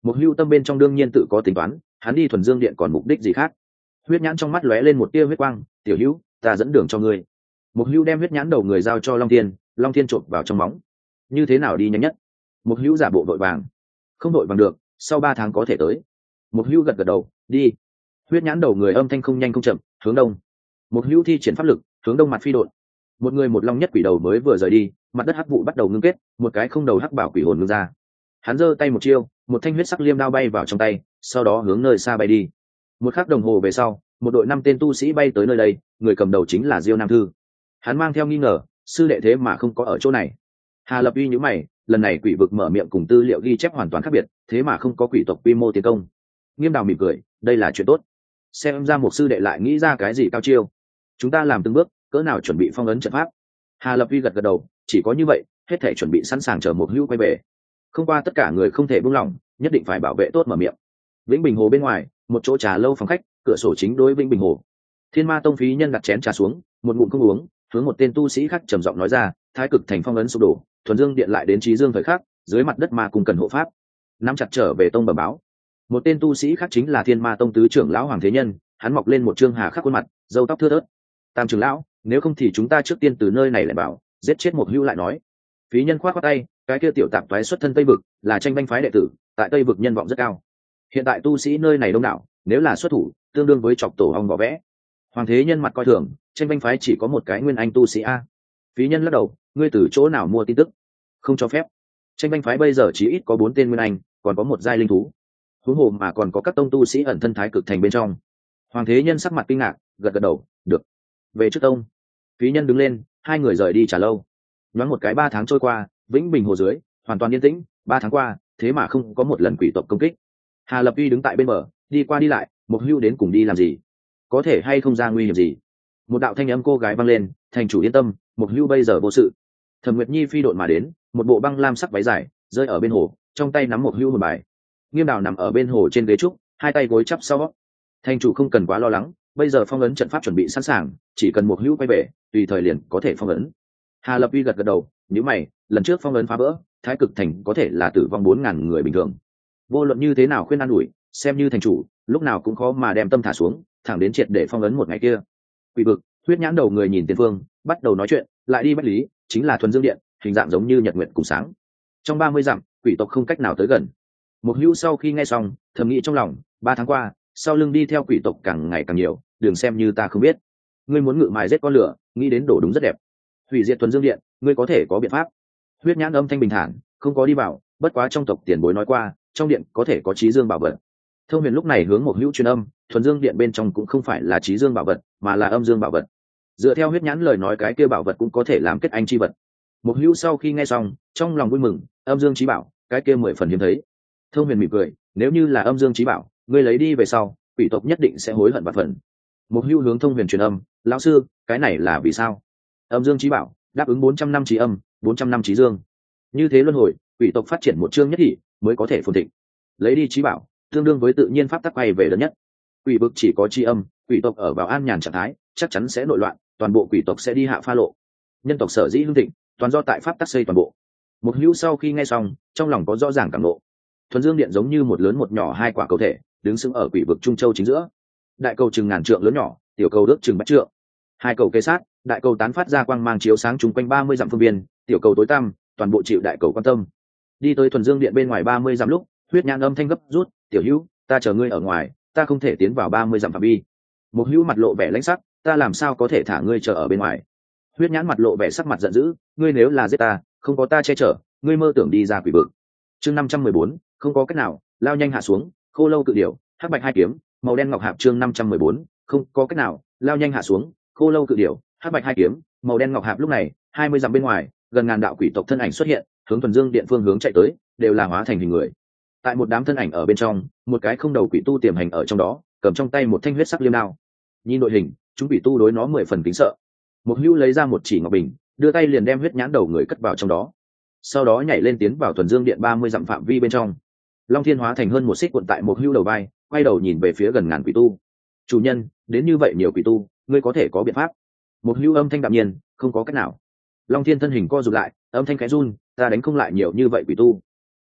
Một hưu tâm bên trong đương nhiên tự có tính toán, hắn đi thuần dương điện còn mục đích gì khác. Huyết nhãn trong mắt lóe lên một tia huyết quang. Tiểu hữu, ta dẫn đường cho ngươi. Một hưu đem huyết nhãn đầu người giao cho Long Thiên, Long Thiên trộn vào trong móng. Như thế nào đi nhanh nhất? Một hưu giả bộ vội vàng. Không vội vàng được, sau 3 tháng có thể tới. Một hưu gật gật đầu. Đi. Huyết nhãn đầu người âm thanh không nhanh không chậm, hướng đông. Một hưu thi triển pháp lực, hướng đông mặt phi độn. Một người một long nhất quỷ đầu mới vừa rời đi, mặt đất hắc vụ bắt đầu ngưng kết, một cái không đầu hắc bảo quỷ hồn ngưng ra. Hắn giơ tay một chiêu, một thanh huyết sắc liêm đao bay vào trong tay, sau đó hướng nơi xa bay đi. Một khắc đồng hồ về sau, một đội 5 tên tu sĩ bay tới nơi đây, người cầm đầu chính là Diêu Nam Thư. Hắn mang theo nghi ngờ, sư đệ thế mà không có ở chỗ này. Hà Lập Uy nhíu mày, lần này quỷ vực mở miệng cùng tư liệu ghi chép hoàn toàn khác biệt, thế mà không có quỷ tộc quy mô tiến công. Nghiêm Đào mỉm cười, đây là chuyện tốt. Xem ra một sư đệ lại nghĩ ra cái gì cao chiêu. Chúng ta làm từng bước, cỡ nào chuẩn bị phong ấn trận pháp. Hà Lập Uy gật gật đầu, chỉ có như vậy, hết thể chuẩn bị sẵn sàng chờ một hữu quay về. Không qua tất cả người không thể buông lỏng, nhất định phải bảo vệ tốt mở miệng. Vĩnh Bình Hồ bên ngoài, một chỗ trà lâu phòng khách, cửa sổ chính đối Vĩnh Bình Hồ. Thiên Ma Tông phí nhân đặt chén trà xuống, một ngụm không uống, hướng một tên tu sĩ khác trầm giọng nói ra, Thái Cực Thành phong ấn sụp đổ, thuần dương điện lại đến Chí Dương thời khắc, dưới mặt đất ma cùng cần hộ pháp. Nắm chặt trở về tông bẩm báo. Một tên tu sĩ khác chính là Thiên Ma Tông tứ trưởng lão Hoàng Thế Nhân, hắn mọc lên một trương hà khắc khuôn mặt, râu tóc thưa thớt. Tam trưởng lão, nếu không thì chúng ta trước tiên từ nơi này lại bảo, giết chết một hữu lại nói. Phí nhân khoát khoát tay, cái kia tiểu tạp toái xuất thân Tây vực, là tranh banh phái đệ tử, tại Tây vực nhân vọng rất cao. Hiện tại tu sĩ nơi này đông đảo, nếu là xuất thủ, tương đương với chọc tổ ong vỏ vẽ. Hoàng Thế Nhân mặt coi thường, tranh banh phái chỉ có một cái nguyên anh tu sĩ a. Phí nhân lắc đầu, ngươi từ chỗ nào mua tin tức? Không cho phép. Tranh banh phái bây giờ chỉ ít có 4 tên nguyên anh, còn có một giai linh thú. Huống hồ mà còn có các tông tu sĩ ẩn thân Thái Cực Thành bên trong. Hoàng Thế Nhân sắc mặt kinh ngạc, gật gật đầu, được. Về trước tông. Phí nhân đứng lên, hai người rời đi trà lâu. Nhoáng một cái 3 tháng trôi qua, Vĩnh Bình Hồ dưới hoàn toàn yên tĩnh. 3 tháng qua, thế mà không có một lần quỷ tộc công kích. Hà Lập Uy đứng tại bên bờ, đi qua đi lại, một hưu đến cùng đi làm gì? Có thể hay không ra nguy hiểm gì? Một đạo thanh âm cô gái vang lên, thành chủ yên tâm, một hưu bây giờ vô sự. Thẩm Nguyệt Nhi phi độn mà đến, một bộ băng lam sắc váy dài, rơi ở bên hồ, trong tay nắm một hưu hồn bài. Nghiêm Đào nằm ở bên hồ trên ghế trúc, hai tay gối chắp sau. Thành chủ không cần quá lo lắng, bây giờ phong ấn trận pháp chuẩn bị sẵn sàng, chỉ cần một hưu quay về, tùy thời liền có thể phong ấn. Hà Lập Uy gật gật đầu, nhíu mày, lần trước phong ấn phá vỡ, Thái Cực Thành có thể là tử vong 4.000 người bình thường. Vô luận như thế nào khuyên an ủi, xem như thành chủ, lúc nào cũng khó mà đem tâm thả xuống, thẳng đến triệt để phong ấn một ngày kia. Quỷ vực, huyết nhãn đầu người nhìn tiền phương, bắt đầu nói chuyện, lại đi bách lý, chính là thuần dương điện, hình dạng giống như nhật nguyệt cùng sáng. Trong 30 dặm, quỷ tộc không cách nào tới gần. Một hữu sau khi nghe xong, thầm nghĩ trong lòng, 3 tháng qua, sau lưng đi theo quỷ tộc càng ngày càng nhiều, đừng xem như ta không biết. Ngươi muốn ngự mài giết con lửa, nghĩ đến đổ đúng rất đẹp. Hủy diệt thuần dương điện, ngươi có thể có biện pháp. Huyết nhãn âm thanh bình thản, không có đi vào, bất quá trong tộc tiền bối nói qua, trong điện có thể có Chí Dương bảo vật. Thông Huyền lúc này hướng một hữu truyền âm, thuần dương điện bên trong cũng không phải là Chí Dương bảo vật, mà là âm dương bảo vật. Dựa theo huyết nhãn lời nói, cái kia bảo vật cũng có thể làm kết anh chi vật. Một hữu sau khi nghe xong, trong lòng vui mừng, âm dương chí bảo, cái kia 10 phần hiếm thấy. Thông Huyền mỉm cười, nếu như là âm dương chí bảo, ngươi lấy đi về sau, quỷ tộc nhất định sẽ hối hận vạn phần. Một hữu hướng Thông Huyền truyền âm, lão sư, cái này là vì sao? Âm dương chí bảo, đáp ứng 400 năm chí âm, 400 năm chí dương. Như thế luân hồi, quỷ tộc phát triển một chương nhất thị mới có thể phồn thịnh. Lấy đi chí bảo, tương đương với tự nhiên pháp tắc quay về lớn nhất. Quỷ vực chỉ có chí âm, quỷ tộc ở vào an nhàn trạng thái, chắc chắn sẽ nội loạn, toàn bộ quỷ tộc sẽ đi hạ pha lộ. Nhân tộc sở dĩ hưng thịnh, toàn do tại pháp tắc xây toàn bộ. Một hữu sau khi nghe xong, trong lòng có rõ ràng cảm ngộ. Thuần Dương Điện giống như một lớn một nhỏ hai quả cầu thể, đứng sững ở quỷ vực trung châu chính giữa. Đại cầu chừng ngàn trượng lớn nhỏ, tiểu cầu ước chừng bách trượng. Hai cầu kế sát, đại cầu tán phát ra quang mang chiếu sáng chung quanh 30 dặm phương viên, tiểu cầu tối tăm, toàn bộ chịu đại cầu quan tâm. Đi tới Thuần Dương Điện bên ngoài 30 dặm lúc, huyết nhãn âm thanh gấp rút, "Tiểu Hữu, ta chờ ngươi ở ngoài, ta không thể tiến vào 30 dặm phạm vi." Một hữu mặt lộ vẻ lãnh sắc, "Ta làm sao có thể thả ngươi chờ ở bên ngoài?" Huyết nhãn mặt lộ vẻ sắc mặt giận dữ, "Ngươi nếu là giết ta, không có ta che chở, ngươi mơ tưởng đi ra quỷ vực." Chương 514, không có cách nào, lao nhanh hạ xuống, khô lâu cự điểu, hắc bạch hai kiếm, màu đen ngọc hạp. Chương 514, không có cách nào, lao nhanh hạ xuống, khô lâu cự điểu, hắc bạch hai kiếm, màu đen ngọc hạp. Lúc này 20 dặm bên ngoài, gần ngàn đạo quỷ tộc thân ảnh xuất hiện, hướng Thuần Dương Điện phương hướng chạy tới, đều là hóa thành hình người. Tại một đám thân ảnh ở bên trong, một cái không đầu quỷ tu tiềm hành ở trong đó, cầm trong tay một thanh huyết sắc liêm đao. Nhìn đội hình, chúng quỷ tu đối nó 10 phần kính sợ. Một hữu lấy ra một chỉ ngọc bình, đưa tay liền đem huyết nhãn đầu người cất vào trong đó, sau đó nhảy lên tiến vào Thuần Dương Điện 30 dặm phạm vi bên trong. Long Thiên hóa thành hơn một xích cuộn tại một hữu đầu vai, quay đầu nhìn về phía gần ngàn quỷ tu. "Chủ nhân, đến như vậy nhiều quỷ tu, ngươi có thể có biện pháp?" Một hữu âm thanh đạm nhiên, "Không có cách nào." Long Thiên thân hình co rụt lại, âm thanh khẽ run, "Ta đánh không lại nhiều như vậy quỷ tu."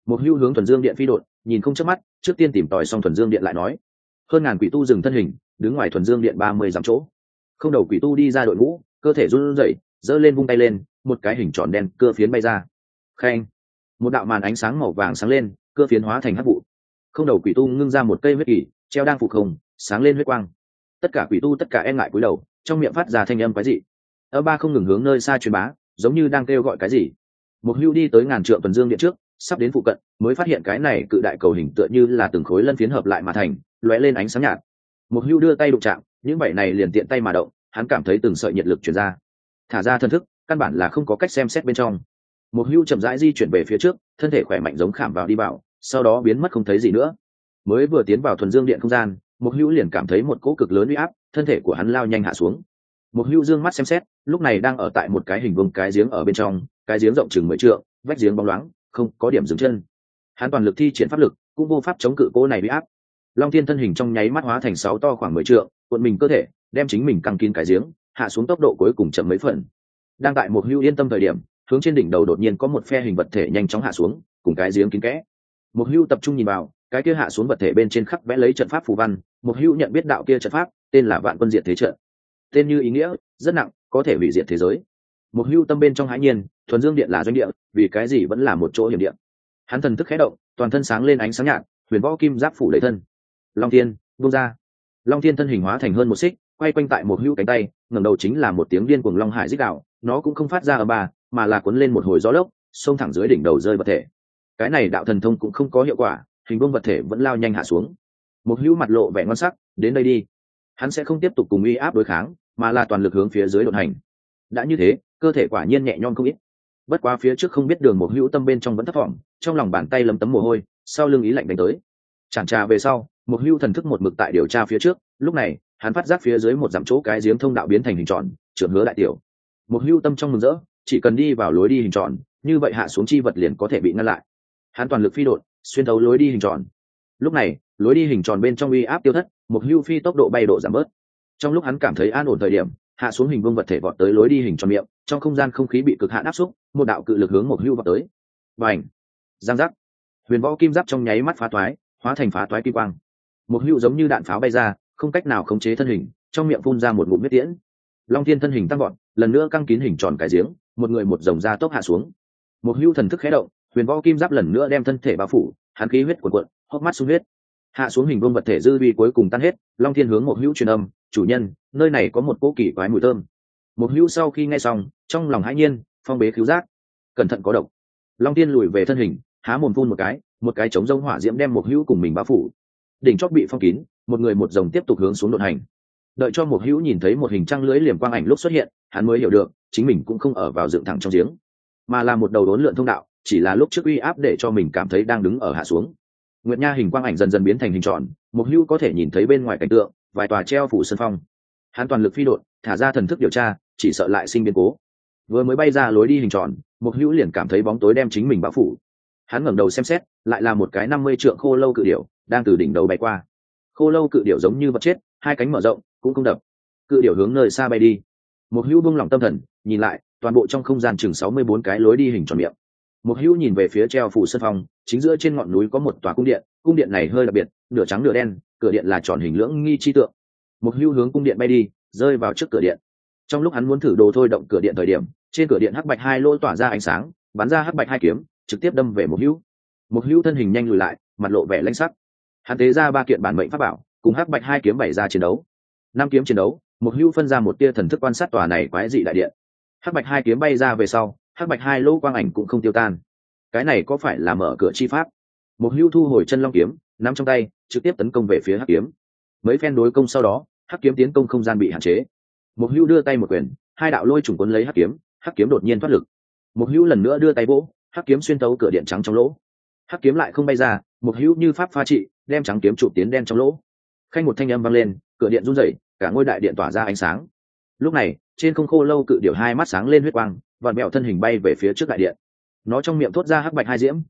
Một hưu hướng thuần dương điện phi đột, nhìn không chớp mắt, trước tiên tìm tòi xong thuần dương điện lại nói. Hơn ngàn quỷ tu dừng thân hình, đứng ngoài thuần dương điện 30 dặm chỗ. Không đầu quỷ tu đi ra đội ngũ, cơ thể run rẩy, giơ lên vung tay lên, một cái hình tròn đen cưa phiến bay ra. Khen, một đạo màn ánh sáng màu vàng sáng lên, cưa phiến hóa thành hắc vụ. Không đầu quỷ tu ngưng ra một cây huyết kỳ, treo đang phục hồng, sáng lên huyết quang. Tất cả quỷ tu tất cả e ngại cúi đầu, trong miệng phát ra thanh âm quái dị. Âm ba không ngừng hướng nơi xa truyền bá, giống như đang kêu gọi cái gì. Một hưu đi tới ngàn trượng thuần dương điện trước, sắp đến phụ cận, mới phát hiện cái này cự đại cầu hình tựa như là từng khối lân phiến hợp lại mà thành, lóe lên ánh sáng nhạt. Một hưu đưa tay đụng chạm, những vảy này liền tiện tay mà động, hắn cảm thấy từng sợi nhiệt lực truyền ra. Thả ra thân thức, căn bản là không có cách xem xét bên trong. Một hưu chậm rãi di chuyển về phía trước, thân thể khỏe mạnh giống khảm vào đi vào, sau đó biến mất không thấy gì nữa. Mới vừa tiến vào thuần dương điện không gian, một hưu liền cảm thấy một cỗ cực lớn uy áp, thân thể của hắn lao nhanh hạ xuống. Một hưu dương mắt xem xét, lúc này đang ở tại một cái hình vuông cái giếng ở bên trong, cái giếng rộng chừng 10 trượng, vách giếng bóng loáng, không có điểm dừng chân. Hắn toàn lực thi triển pháp lực, cũng vô pháp chống cự cỗ này uy áp. Long Thiên thân hình trong nháy mắt hóa thành 6 to khoảng 10 trượng, cuộn mình cơ thể, đem chính mình căng kín cái giếng, hạ xuống tốc độ cuối cùng chậm mấy phần. Đang tại một hưu yên tâm thời điểm, hướng trên đỉnh đầu đột nhiên có một phe hình vật thể nhanh chóng hạ xuống, cùng cái giếng kín kẽ. Một hưu tập trung nhìn vào, cái kia hạ xuống vật thể bên trên khắc vẽ lấy trận pháp phù văn, một hưu nhận biết đạo kia trận pháp, tên là Vạn Quân Diệt Thế trận. Tên như ý nghĩa, rất nặng, có thể hủy diệt thế giới. Một hưu tâm bên trong hãi nhiên, thuần dương điện là doanh địa, vì cái gì vẫn là một chỗ hiểm địa. Hắn thần thức khẽ động, toàn thân sáng lên ánh sáng nhạt, huyền võ kim giáp phủ đầy thân. Long Thiên, buông ra. Long Thiên thân hình hóa thành hơn một xích, quay quanh tại một hưu cánh tay, ngẩng đầu chính là một tiếng điên cuồng long hải rít gào, nó cũng không phát ra ở bà, mà là cuốn lên một hồi gió lốc, xông thẳng dưới đỉnh đầu rơi vật thể. Cái này đạo thần thông cũng không có hiệu quả, hình vuông vật thể vẫn lao nhanh hạ xuống. Một hưu mặt lộ vẻ ngon sắc, đến đây đi. Hắn sẽ không tiếp tục cùng uy áp đối kháng, mà là toàn lực hướng phía dưới đột hành. Đã như thế, cơ thể quả nhiên nhẹ nhõm không ít. Bất quá phía trước không biết đường một hữu tâm bên trong vẫn thấp thỏm, trong lòng bàn tay lấm tấm mồ hôi, sau lưng ý lạnh đánh tới. Chản trà về sau, một hữu thần thức một mực tại điều tra phía trước, lúc này hắn phát giác phía dưới một dặm chỗ cái giếng thông đạo biến thành hình tròn, trưởng hứa đại tiểu. Một hữu tâm trong mừng rỡ, chỉ cần đi vào lối đi hình tròn, như vậy hạ xuống chi vật liền có thể bị ngăn lại. Hắn toàn lực phi đột, xuyên thấu lối đi hình tròn. Lúc này, lối đi hình tròn bên trong uy áp tiêu thất, một hữu phi tốc độ bay độ giảm bớt. Trong lúc hắn cảm thấy an ổn thời điểm, hạ xuống hình vuông vật thể vọt tới lối đi hình tròn miệng, trong không gian không khí bị cực hạn áp xúc, một đạo cự lực hướng một hưu vọt tới. Bành! Giang giác! Huyền võ kim giáp trong nháy mắt phá toái, hóa thành phá toái kim quang. Một hưu giống như đạn pháo bay ra, không cách nào khống chế thân hình, trong miệng phun ra một ngụm huyết tiễn. Long Thiên thân hình tăng vọt, lần nữa căng kín hình tròn cái giếng, một người một rồng ra tốc hạ xuống. Một hưu thần thức khẽ động, huyền võ kim giáp lần nữa đem thân thể bao phủ, hắn khí huyết cuộn cuộn, hốc mắt sung huyết. Hạ xuống hình vuông vật thể dư uy cuối cùng tan hết, Long Thiên hướng một hữu truyền âm, chủ nhân, nơi này có một cỗ kỳ quái mùi thơm. Một hữu sau khi nghe xong, trong lòng hãi nhiên, phong bế cứu giác, cẩn thận có độc. Long Thiên lùi về thân hình, há mồm phun một cái chống rông hỏa diễm đem một hữu cùng mình bao phủ. Đỉnh chót bị phong kín, một người một rồng tiếp tục hướng xuống đột hành. Đợi cho một hữu nhìn thấy một hình trăng lưới liềm quang ảnh lúc xuất hiện, hắn mới hiểu được, chính mình cũng không ở vào dựng thẳng trong giếng, mà là một đầu đốn lượn thông đạo, chỉ là lúc trước uy áp để cho mình cảm thấy đang đứng ở hạ xuống. Nguyệt Nha hình quang ảnh dần dần biến thành hình tròn, một hữu có thể nhìn thấy bên ngoài cảnh tượng, vài tòa treo phủ sân phong. Hắn toàn lực phi đột, thả ra thần thức điều tra, chỉ sợ lại sinh biến cố. Vừa mới bay ra lối đi hình tròn, một hữu liền cảm thấy bóng tối đem chính mình bao phủ. Hắn ngẩng đầu xem xét, lại là một cái 50 trượng khô lâu cự điểu đang từ đỉnh đầu bay qua. Khô lâu cự điểu giống như vật chết, hai cánh mở rộng, cũng không đập. Cự điểu hướng nơi xa bay đi. Một hữu buông lỏng tâm thần, nhìn lại, toàn bộ trong không gian chừng 64 cái lối đi hình tròn miệng. Một hữu nhìn về phía treo phủ sân phong, chính giữa trên ngọn núi có một tòa cung điện này hơi đặc biệt, nửa trắng nửa đen, cửa điện là tròn hình lưỡng nghi chi tượng. Một hữu hướng cung điện bay đi, rơi vào trước cửa điện. Trong lúc hắn muốn thử đồ thôi động cửa điện thời điểm, trên cửa điện hắc bạch hai lỗ tỏa ra ánh sáng, bắn ra hắc bạch hai kiếm, trực tiếp đâm về một hữu. Một hữu thân hình nhanh lùi lại, mặt lộ vẻ lãnh sắc. Hắn tế ra 3 kiện bản mệnh pháp bảo, cùng hắc bạch hai kiếm bày ra chiến đấu. 5 kiếm chiến đấu, một hữu phân ra một tia thần thức quan sát tòa này quái dị đại điện. Hắc bạch hai kiếm bay ra về sau, hắc bạch hai lỗ quang ảnh cũng không tiêu tan. Cái này có phải là mở cửa chi pháp? Một hữu thu hồi chân long kiếm, nắm trong tay, trực tiếp tấn công về phía hắc kiếm. Mấy phen đối công sau đó, hắc kiếm tiến công không gian bị hạn chế. Một hữu đưa tay một quyền, hai đạo lôi trùng cuốn lấy hắc kiếm đột nhiên thoát lực. Một hữu lần nữa đưa tay vỗ, hắc kiếm xuyên tấu cửa điện trắng trong lỗ. Hắc kiếm lại không bay ra, một hữu như pháp pha trị, đem trắng kiếm chụp tiến đen trong lỗ. Khanh một thanh âm vang lên, cửa điện rung rẩy, cả ngôi đại điện tỏa ra ánh sáng. Lúc này, trên không khô lâu cự điểu hai mắt sáng lên huyết quang, vặn vẹo thân hình bay về phía trước đại điện. Nó trong miệng thốt ra hắc bạch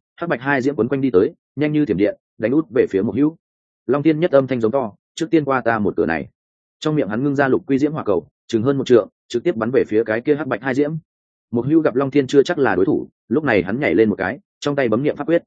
hai diễm quấn quanh đi tới, nhanh như thiểm điện, đánh út về phía một hữu. Long Thiên nhất âm thanh giống to, trước tiên qua ta một cửa này. Trong miệng hắn ngưng ra lục quy diễm hỏa cầu, chừng hơn 1 trượng, trực tiếp bắn về phía cái kia hắc bạch hai diễm. Một hữu gặp Long Thiên chưa chắc là đối thủ, lúc này hắn nhảy lên một cái, trong tay bấm niệm pháp quyết.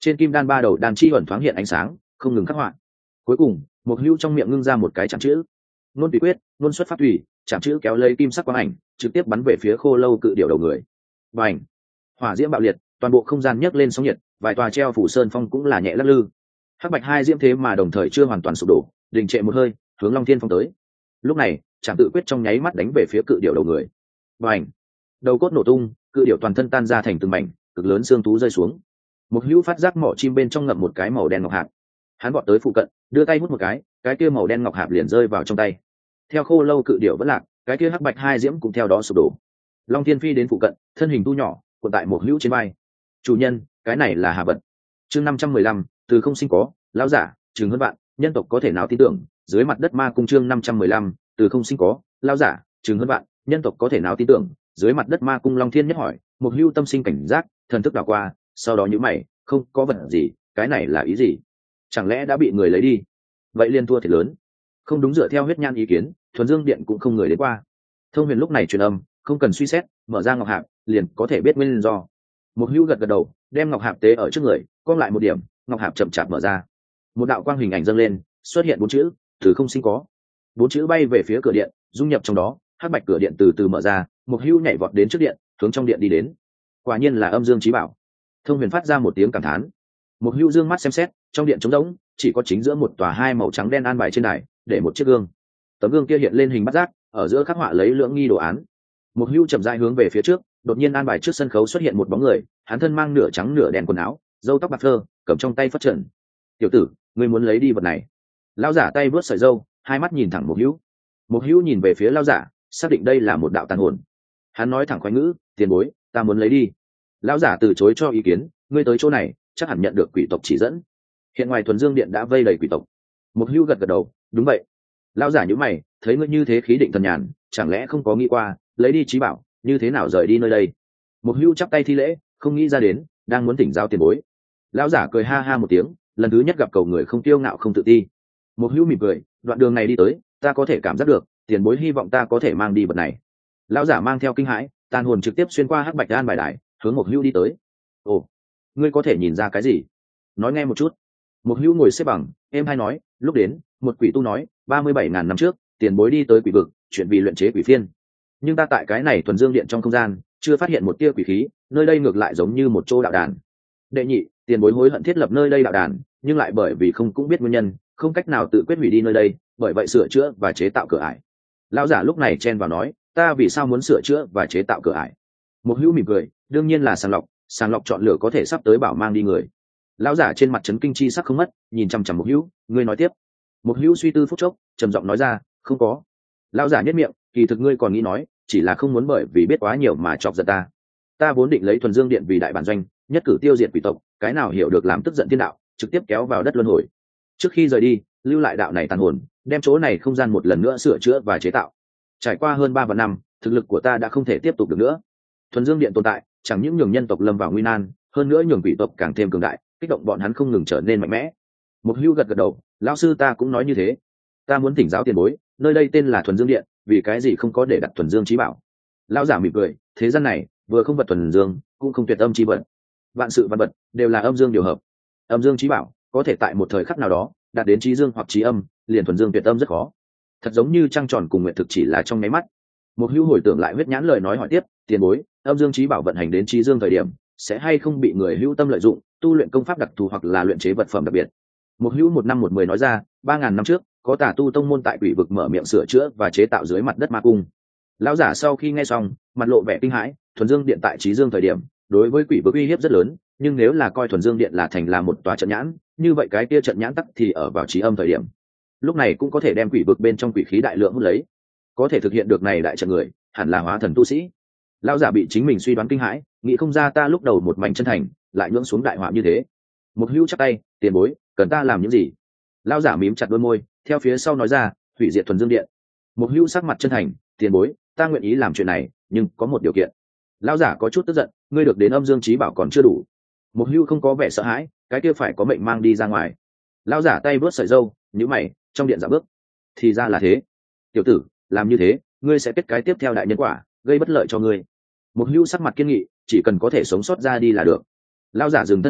trên kim đan ba đầu đan chi ẩn thoáng hiện ánh sáng không ngừng khắc họa. Cuối cùng một hưu trong miệng ngưng ra một cái chạm chữ nôn tùy quyết, nôn xuất pháp thủy, chạm chữ kéo lấy kim sắc quang ảnh trực tiếp bắn về phía khô lâu cự điểu đầu người. Và ảnh hỏa diễm bạo liệt, toàn bộ không gian nhấc lên sóng nhiệt, vài tòa treo phủ sơn phong cũng là nhẹ lắc lư. Hắc bạch hai diễm thế mà đồng thời chưa hoàn toàn sụp đổ, đình trệ một hơi hướng Long Thiên Phong tới. Lúc này chạm tự quyết trong nháy mắt đánh về phía cự điểu đầu người. Và ảnh đầu cốt nổ tung, cự điểu toàn thân tan ra thành từng mảnh, cực lớn xương thú rơi xuống. Một hữu phát giác mỏ chim bên trong ngậm một cái màu đen ngọc hạt, hắn vọt tới phụ cận đưa tay hút một cái kia màu đen ngọc hạt liền rơi vào trong tay. Theo khô lâu cự điểu vẫn lạc, cái kia hắc bạch hai diễm cũng theo đó sụp đổ. Long Thiên phi đến phụ cận, thân hình tu nhỏ cuộn tại một hữu trên vai. Chủ nhân, cái này là hà vật. Chương 515, từ không sinh có, lão giả chừng hơn vạn, nhân tộc có thể nào tin tưởng, dưới mặt đất ma cung. Chương 515, từ không sinh có, lão giả chừng hơn vạn, nhân tộc có thể nào tin tưởng, dưới mặt đất ma cung. Long Thiên nhất hỏi, một hữu tâm sinh cảnh giác, thần thức đảo qua, sau đó nhíu mày, không có vật gì, cái này là ý gì? Chẳng lẽ đã bị người lấy đi? Vậy liên thua thiệt lớn. Không đúng, dựa theo huyết nhan ý kiến, thuần dương điện cũng không người đến qua. Thông Huyền lúc này truyền âm, không cần suy xét, mở ra ngọc hạp liền có thể biết nguyên do. Một hữu gật gật đầu, đem ngọc hạp tế ở trước người, cong lại một điểm, ngọc hạp chậm chạp mở ra. Một đạo quang hình ảnh dâng lên, xuất hiện 4 chữ, từ không sinh có. 4 chữ bay về phía cửa điện, dung nhập trong đó, hắc bạch cửa điện từ từ mở ra. Một hữu nhảy vọt đến trước điện, hướng trong điện đi đến. Quả nhiên là âm dương chí bảo. Thông Huyền phát ra một tiếng cảm thán. Một hữu dương mắt xem xét, trong điện trống rỗng, chỉ có chính giữa một tòa hai màu trắng đen an bài trên đài, để một chiếc gương. Tấm gương kia hiện lên hình bát giác, ở giữa khắc họa lấy lưỡng nghi đồ án. Một hữu chậm rãi hướng về phía trước, đột nhiên an bài trước sân khấu xuất hiện một bóng người, hắn thân mang nửa trắng nửa đen quần áo, râu tóc bạc phơ, cầm trong tay phất trần. Tiểu tử, ngươi muốn lấy đi vật này? Lão giả tay vớt sợi râu, hai mắt nhìn thẳng một hữu. Một hữu nhìn về phía lão giả, xác định đây là một đạo tàn hồn. Hắn nói thẳng khoái ngữ, tiền bối, ta muốn lấy đi. Lão giả từ chối cho ý kiến, ngươi tới chỗ này chắc hẳn nhận được quỷ tộc chỉ dẫn. Hiện ngoài thuần dương điện đã vây đầy quỷ tộc. Một hữu gật gật đầu, đúng vậy. Lão giả nhíu mày, thấy ngươi như thế khí định thần nhàn, chẳng lẽ không có nghĩ qua lấy đi trí bảo như thế nào rời đi nơi đây? Một hữu chắp tay thi lễ, không nghĩ ra đến, đang muốn thỉnh giáo tiền bối. Lão giả cười ha ha một tiếng, lần thứ nhất gặp cầu người không kiêu ngạo không tự ti. Một hữu mỉm cười, đoạn đường này đi tới, ta có thể cảm giác được tiền bối hy vọng ta có thể mang đi vật này. Lão giả mang theo kinh hãi, tàn hồn trực tiếp xuyên qua hắc bạch an bài đài, hướng một hữu đi tới. Ồ, ngươi có thể nhìn ra cái gì? Nói nghe một chút. Một hữu ngồi xếp bằng, em hay nói, lúc đến một quỷ tu nói 37.000 năm trước tiền bối đi tới quỷ vực, chuyện vì luyện chế quỷ phiên, nhưng ta tại cái này thuần dương điện trong không gian chưa phát hiện một tia quỷ khí, nơi đây ngược lại giống như một chỗ đạo đàn. Đệ nhị, tiền bối hối hận thiết lập nơi đây đạo đàn, nhưng lại bởi vì không cũng biết nguyên nhân, không cách nào tự quyết hủy đi nơi đây, bởi vậy sửa chữa và chế tạo cửa ải. Lão giả lúc này chen vào nói, ta vì sao muốn sửa chữa và chế tạo cửa ải? Một hữu mỉm cười, đương nhiên là sàng lọc chọn lựa có thể sắp tới bảo mang đi người. Lão giả trên mặt trấn kinh chi sắc không mất, nhìn chằm chằm một hữu, ngươi nói tiếp. Một hữu suy tư phút chốc, trầm giọng nói ra, không có. Lão giả nhất miệng, kỳ thực ngươi còn nghĩ nói, chỉ là không muốn bởi vì biết quá nhiều mà chọc giận ta. Ta vốn định lấy thuần dương điện vì đại bản doanh, nhất cử tiêu diệt quỷ tộc, cái nào hiểu được làm tức giận thiên đạo, trực tiếp kéo vào đất luân hồi. Trước khi rời đi, lưu lại đạo này tàn hồn, đem chỗ này không gian một lần nữa sửa chữa và chế tạo. Trải qua hơn 3 vạn năm, thực lực của ta đã không thể tiếp tục được nữa. Thuần dương điện tồn tại, chẳng những nhường nhân tộc lâm vào nguy nan, hơn nữa nhường quỷ tộc càng thêm cường đại, kích động bọn hắn không ngừng trở nên mạnh mẽ. Một hữu gật gật đầu, lão sư ta cũng nói như thế. Ta muốn thỉnh giáo tiền bối, nơi đây tên là thuần dương điện, vì cái gì không có để đặt thuần dương chí bảo? Lão giả mỉm cười, thế gian này vừa không vật thuần dương, cũng không tuyệt âm chi vật. Vạn sự văn vật đều là âm dương điều hợp. Âm dương chí bảo có thể tại một thời khắc nào đó đạt đến chí dương hoặc chí âm, liền thuần dương tuyệt âm rất khó. Thật giống như trăng tròn cùng nguyệt thực chỉ là trong nháy mắt. Một hữu hồi tưởng lại huyết nhãn lời nói hỏi tiếp, tiền bối, âm dương chí bảo vận hành đến chí dương thời điểm, sẽ hay không bị người hữu tâm lợi dụng, tu luyện công pháp đặc thù hoặc là luyện chế vật phẩm đặc biệt? Một hữu 1 năm 1 10 nói ra, 3.000 năm trước, có tà tu tông môn tại quỷ vực mở miệng sửa chữa và chế tạo dưới mặt đất ma cung. Lão giả sau khi nghe xong, mặt lộ vẻ kinh hãi, thuần dương điện tại chí dương thời điểm, đối với quỷ vực uy hiếp rất lớn, nhưng nếu là coi thuần dương điện là thành là một tòa trận nhãn, như vậy cái kia trận nhãn tắc thì ở vào chí âm thời điểm, lúc này cũng có thể đem quỷ vực bên trong quỷ khí đại lượng hút lấy. Có thể thực hiện được này đại trận người, hẳn là hóa thần tu sĩ. Lão giả bị chính mình suy đoán kinh hãi, nghĩ không ra ta lúc đầu một mảnh chân thành, lại nhưỡng xuống đại họa như thế. Một hữu chắp tay, tiền bối, cần ta làm những gì? Lão giả mím chặt đôi môi, theo phía sau nói ra, hủy diệt thuần dương điện. Một hữu sắc mặt chân thành, tiền bối, ta nguyện ý làm chuyện này, nhưng có một điều kiện. Lão giả có chút tức giận, ngươi được đến âm dương chí bảo còn chưa đủ. Một hữu không có vẻ sợ hãi, cái kia phải có mệnh mang đi ra ngoài. Lão giả tay vớt sợi râu, nhíu mày, trong điện dạo bước. Thì ra là thế. Tiểu tử, làm như thế, ngươi sẽ kết cái tiếp theo đại nhân quả, gây bất lợi cho ngươi. Một hữu sắc mặt kiên nghị, chỉ cần có thể sống sót ra đi là được. Lão giả dừng thân hình,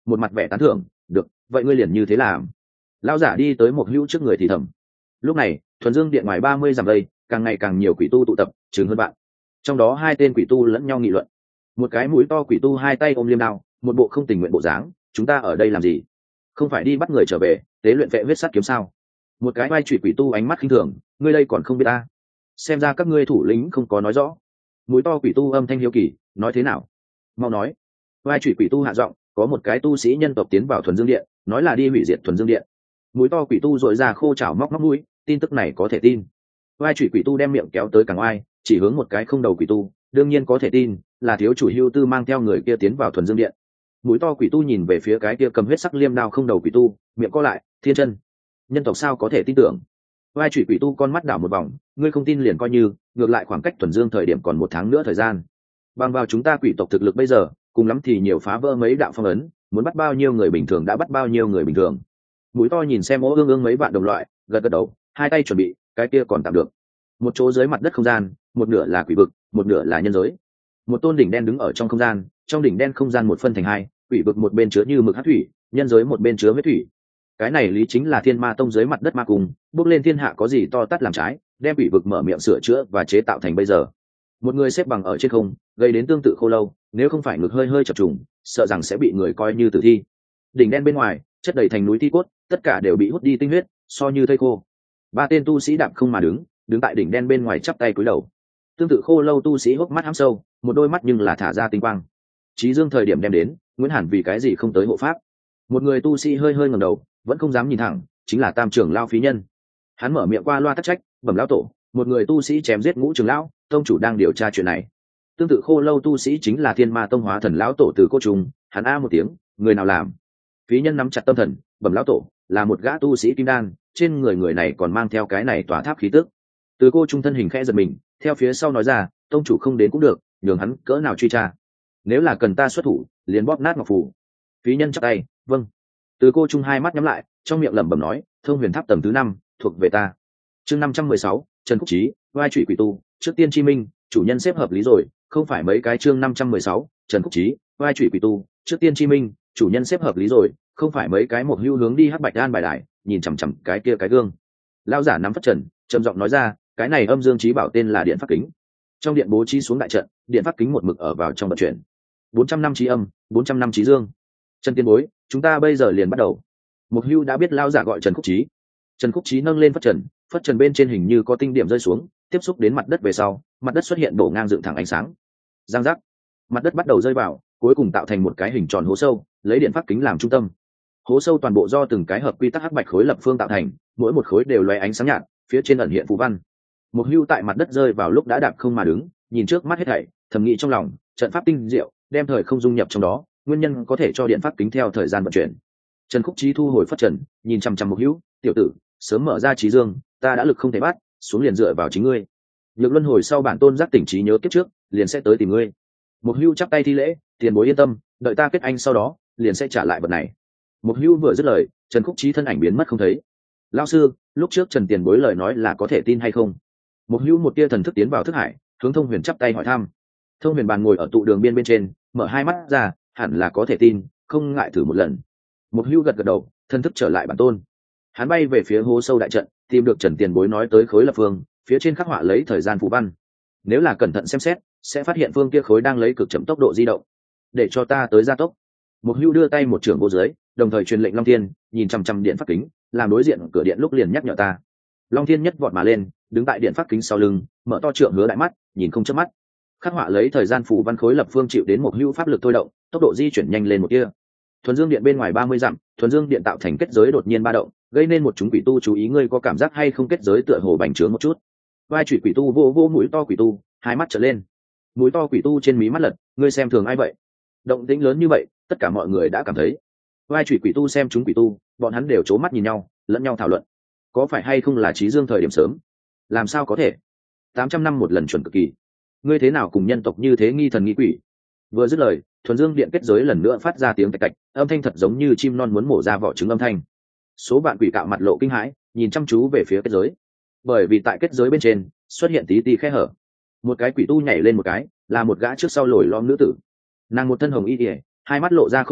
một mặt vẻ tán thưởng. Được, vậy ngươi liền như thế làm. Lão giả đi tới một hữu trước người thì thầm. Lúc này thuần dương điện ngoài 30 dặm đây càng ngày càng nhiều quỷ tu tụ tập, chừng hơn bạn. Trong đó hai tên quỷ tu lẫn nhau nghị luận. Một cái mũi to quỷ tu hai tay ôm liêm đao, một bộ không tình nguyện bộ dáng. Chúng ta ở đây làm gì? Không phải đi bắt người trở về tế luyện vệ huyết sắt kiếm sao? Một cái vai chủy quỷ tu ánh mắt khinh thường. Ngươi đây còn không biết ta? Xem ra các ngươi thủ lĩnh không có nói rõ. Mũi to quỷ tu âm thanh hiếu kỳ, nói thế nào? Mau nói. Vai chủy quỷ tu hạ giọng, có một cái tu sĩ nhân tộc tiến vào thuần dương điện, nói là đi hủy diệt thuần dương điện. Mũi to quỷ tu dội ra khô chảo móc mũi, tin tức này có thể tin. Vai chủy quỷ tu đem miệng kéo tới càng oai, chỉ hướng một cái không đầu quỷ tu, đương nhiên có thể tin, là thiếu chủ Hưu Tư mang theo người kia tiến vào thuần dương điện. Mũi to quỷ tu nhìn về phía cái kia cầm huyết sắc liêm đao không đầu quỷ tu, miệng co lại, thiên chân, nhân tộc sao có thể tin tưởng? Vai chủy quỷ tu con mắt đảo một vòng, ngươi không tin liền coi như, ngược lại khoảng cách thuần dương thời điểm còn 1 tháng nữa thời gian. Bằng vào chúng ta quỷ tộc thực lực bây giờ, cùng lắm thì nhiều phá vỡ mấy đạo phong ấn, muốn bắt bao nhiêu người bình thường đã bắt bao nhiêu người bình thường. Mũi to nhìn xem ương ương mấy vạn đồng loại, gật gật đầu, hai tay chuẩn bị, cái kia còn tạm được. Một chỗ dưới mặt đất không gian, một nửa là quỷ vực, một nửa là nhân giới. Một tôn đỉnh đen đứng ở trong không gian, trong đỉnh đen không gian một phân thành hai, quỷ vực một bên chứa như mực hắc thủy, nhân giới một bên chứa huyết thủy. Cái này lý chính là thiên ma tông dưới mặt đất ma cung, bước lên thiên hạ có gì to tát làm trái, đem quỷ vực mở miệng sửa chữa và chế tạo thành bây giờ. Một người xếp bằng ở trên không, gây đến tương tự khô lâu, nếu không phải ngực hơi hơi chập trùng, sợ rằng sẽ bị người coi như tử thi. Đỉnh đen bên ngoài chất đầy thành núi thi cốt, tất cả đều bị hút đi tinh huyết, so như thây khô. Ba tên tu sĩ đạp không mà đứng tại đỉnh đen bên ngoài chắp tay cúi đầu. Tương tự khô lâu tu sĩ hốc mắt hăm sâu, một đôi mắt nhưng là thả ra tinh quang. Chí Dương thời điểm đem đến, Nguyễn Hàn vì cái gì không tới hộ pháp? Một người tu sĩ hơi hơi ngẩng đầu, vẫn không dám nhìn thẳng, chính là Tam trưởng lão Phí Nhân. Hắn mở miệng qua loa tắc trách, bẩm lão tổ, một người tu sĩ chém giết Ngũ trưởng lão, tông chủ đang điều tra chuyện này. Tương tự khô lâu tu sĩ chính là Thiên Ma tông hóa thần lão tổ Từ Cô Trùng, hắn a một tiếng, người nào làm? Phí Nhân nắm chặt tâm thần, bẩm lão tổ, là một gã tu sĩ kim đan, trên người này còn mang theo cái này tỏa tháp khí tức. Từ Cô Trung thân hình khẽ giật mình, theo phía sau nói ra, tông chủ không đến cũng được, nhường hắn cỡ nào truy tra. Nếu là cần ta xuất thủ, liền bóp nát ngọc phù. Phí Nhân chắp tay, vâng. Từ Cô Trung hai mắt nhắm lại, trong miệng lẩm bẩm nói, thông huyền tháp tầng thứ 5, thuộc về ta. Chương 516, Trần Quốc Chí, vai trụy quỷ tu, trước tiên chi minh, chủ nhân xếp hợp lý rồi, không phải mấy cái chương 516, Trần Quốc Chí, vai trụy quỷ tu, trước tiên chi minh, chủ nhân xếp hợp lý rồi, không phải mấy cái một hưu hướng đi hắc bạch đan bài đài, nhìn chằm chằm cái kia cái gương. Lão giả nắm phất trần, trầm giọng nói ra, cái này âm dương chí bảo tên là điện pháp kính. Trong điện bố trí xuống đại trận, điện pháp kính một mực ở vào trong vận chuyển. 400 năm chí âm, 400 năm chí dương. Trần Tiên Bối, chúng ta bây giờ liền bắt đầu. Một hưu đã biết lão giả gọi Trần Quốc Chí. Trần Quốc Chí nâng lên phất trần bên trên hình như có tinh điểm rơi xuống, tiếp xúc đến mặt đất về sau, mặt đất xuất hiện đổ ngang dựng thẳng ánh sáng. Giang giác, mặt đất bắt đầu rơi vào, cuối cùng tạo thành một cái hình tròn hố sâu, lấy điện pháp kính làm trung tâm. Hố sâu toàn bộ do từng cái hợp quy tắc hắc bạch khối lập phương tạo thành, mỗi một khối đều lóe ánh sáng nhạt, phía trên ẩn hiện phù văn. Một hưu tại mặt đất rơi vào lúc đã đạp không mà đứng, nhìn trước mắt hết thảy, thầm nghĩ trong lòng, trận pháp tinh diệu, đem thời không dung nhập trong đó, nguyên nhân có thể cho điện pháp kính theo thời gian vận chuyển. Trần Khúc Chí thu hồi phất trần, nhìn chăm chăm Một Hưu, tiểu tử, sớm mở ra trí dương, ta đã lực không thể bắt, xuống liền dựa vào chính ngươi. Nhược luân hồi sau bản tôn giác tỉnh trí nhớ kiếp trước, liền sẽ tới tìm ngươi. Một Hưu chắp tay thi lễ, tiền bối yên tâm, đợi ta kết anh sau đó, liền sẽ trả lại vật này. Một Hưu vừa dứt lời, Trần Khúc Chí thân ảnh biến mất không thấy. Lão sư, lúc trước Trần tiền bối lời nói là có thể tin hay không? Một Hưu một tia thần thức tiến vào thức hải, hướng Thông Huyền chắp tay hỏi thăm. Thông Huyền bàn ngồi ở tụ đường biên bên trên, mở hai mắt ra, hẳn là có thể tin, không ngại thử một lần. Một Hưu gật gật đầu, thần thức trở lại bản tôn. Hắn bay về phía hố sâu đại trận, tìm được Trần tiền bối nói tới khối lập phương, phía trên khắc họa lấy thời gian phù văn. Nếu là cẩn thận xem xét, sẽ phát hiện phương kia khối đang lấy cực chậm tốc độ di động. Để cho ta tới gia tốc. Một Hưu đưa tay một trưởng vô dưới, đồng thời truyền lệnh Long Thiên, nhìn chằm chằm điện pháp kính, làm đối diện cửa điện lúc liền nhắc nhở ta. Long Thiên nhất vọt mà lên, đứng tại điện pháp kính sau lưng, mở to trượng hứa đại mắt, nhìn không chớp mắt. Khắc họa lấy thời gian phù văn khối lập phương chịu đến Một Hưu pháp lực thôi động, tốc độ di chuyển nhanh lên một tia. Thuần Dương điện bên ngoài 30 dặm, Thuần Dương điện tạo thành kết giới đột nhiên ba động, gây nên một chúng quỷ tu chú ý, ngươi có cảm giác hay không kết giới tựa hồ bành trướng một chút. Vai chủy quỷ tu vô mũi to quỷ tu, hai mắt trở lên. Mũi to quỷ tu trên mí mắt lật, ngươi xem thường ai vậy? Động tĩnh lớn như vậy, tất cả mọi người đã cảm thấy. Vai chủy quỷ tu xem chúng quỷ tu, bọn hắn đều trố mắt nhìn nhau, lẫn nhau thảo luận. Có phải hay không là trí dương thời điểm sớm? Làm sao có thể? 800 năm một lần chuẩn cực kỳ. Ngươi thế nào cùng nhân tộc như thế nghi thần nghi quỷ? Vừa dứt lời, Thuần Dương điện kết giới lần nữa phát ra tiếng tạch tạch, âm thanh thật giống như chim non muốn mổ ra vỏ trứng âm thanh. Số vạn quỷ cạo mặt lộ kinh hãi, nhìn chăm chú về phía kết giới. Bởi vì tại kết giới bên trên xuất hiện tí tí khe hở. Một cái quỷ tu nhảy lên một cái, là một gã trước sau lồi lõm nữ tử. Nàng một thân hồng y y, hai mắt lộ ra khôn khéo,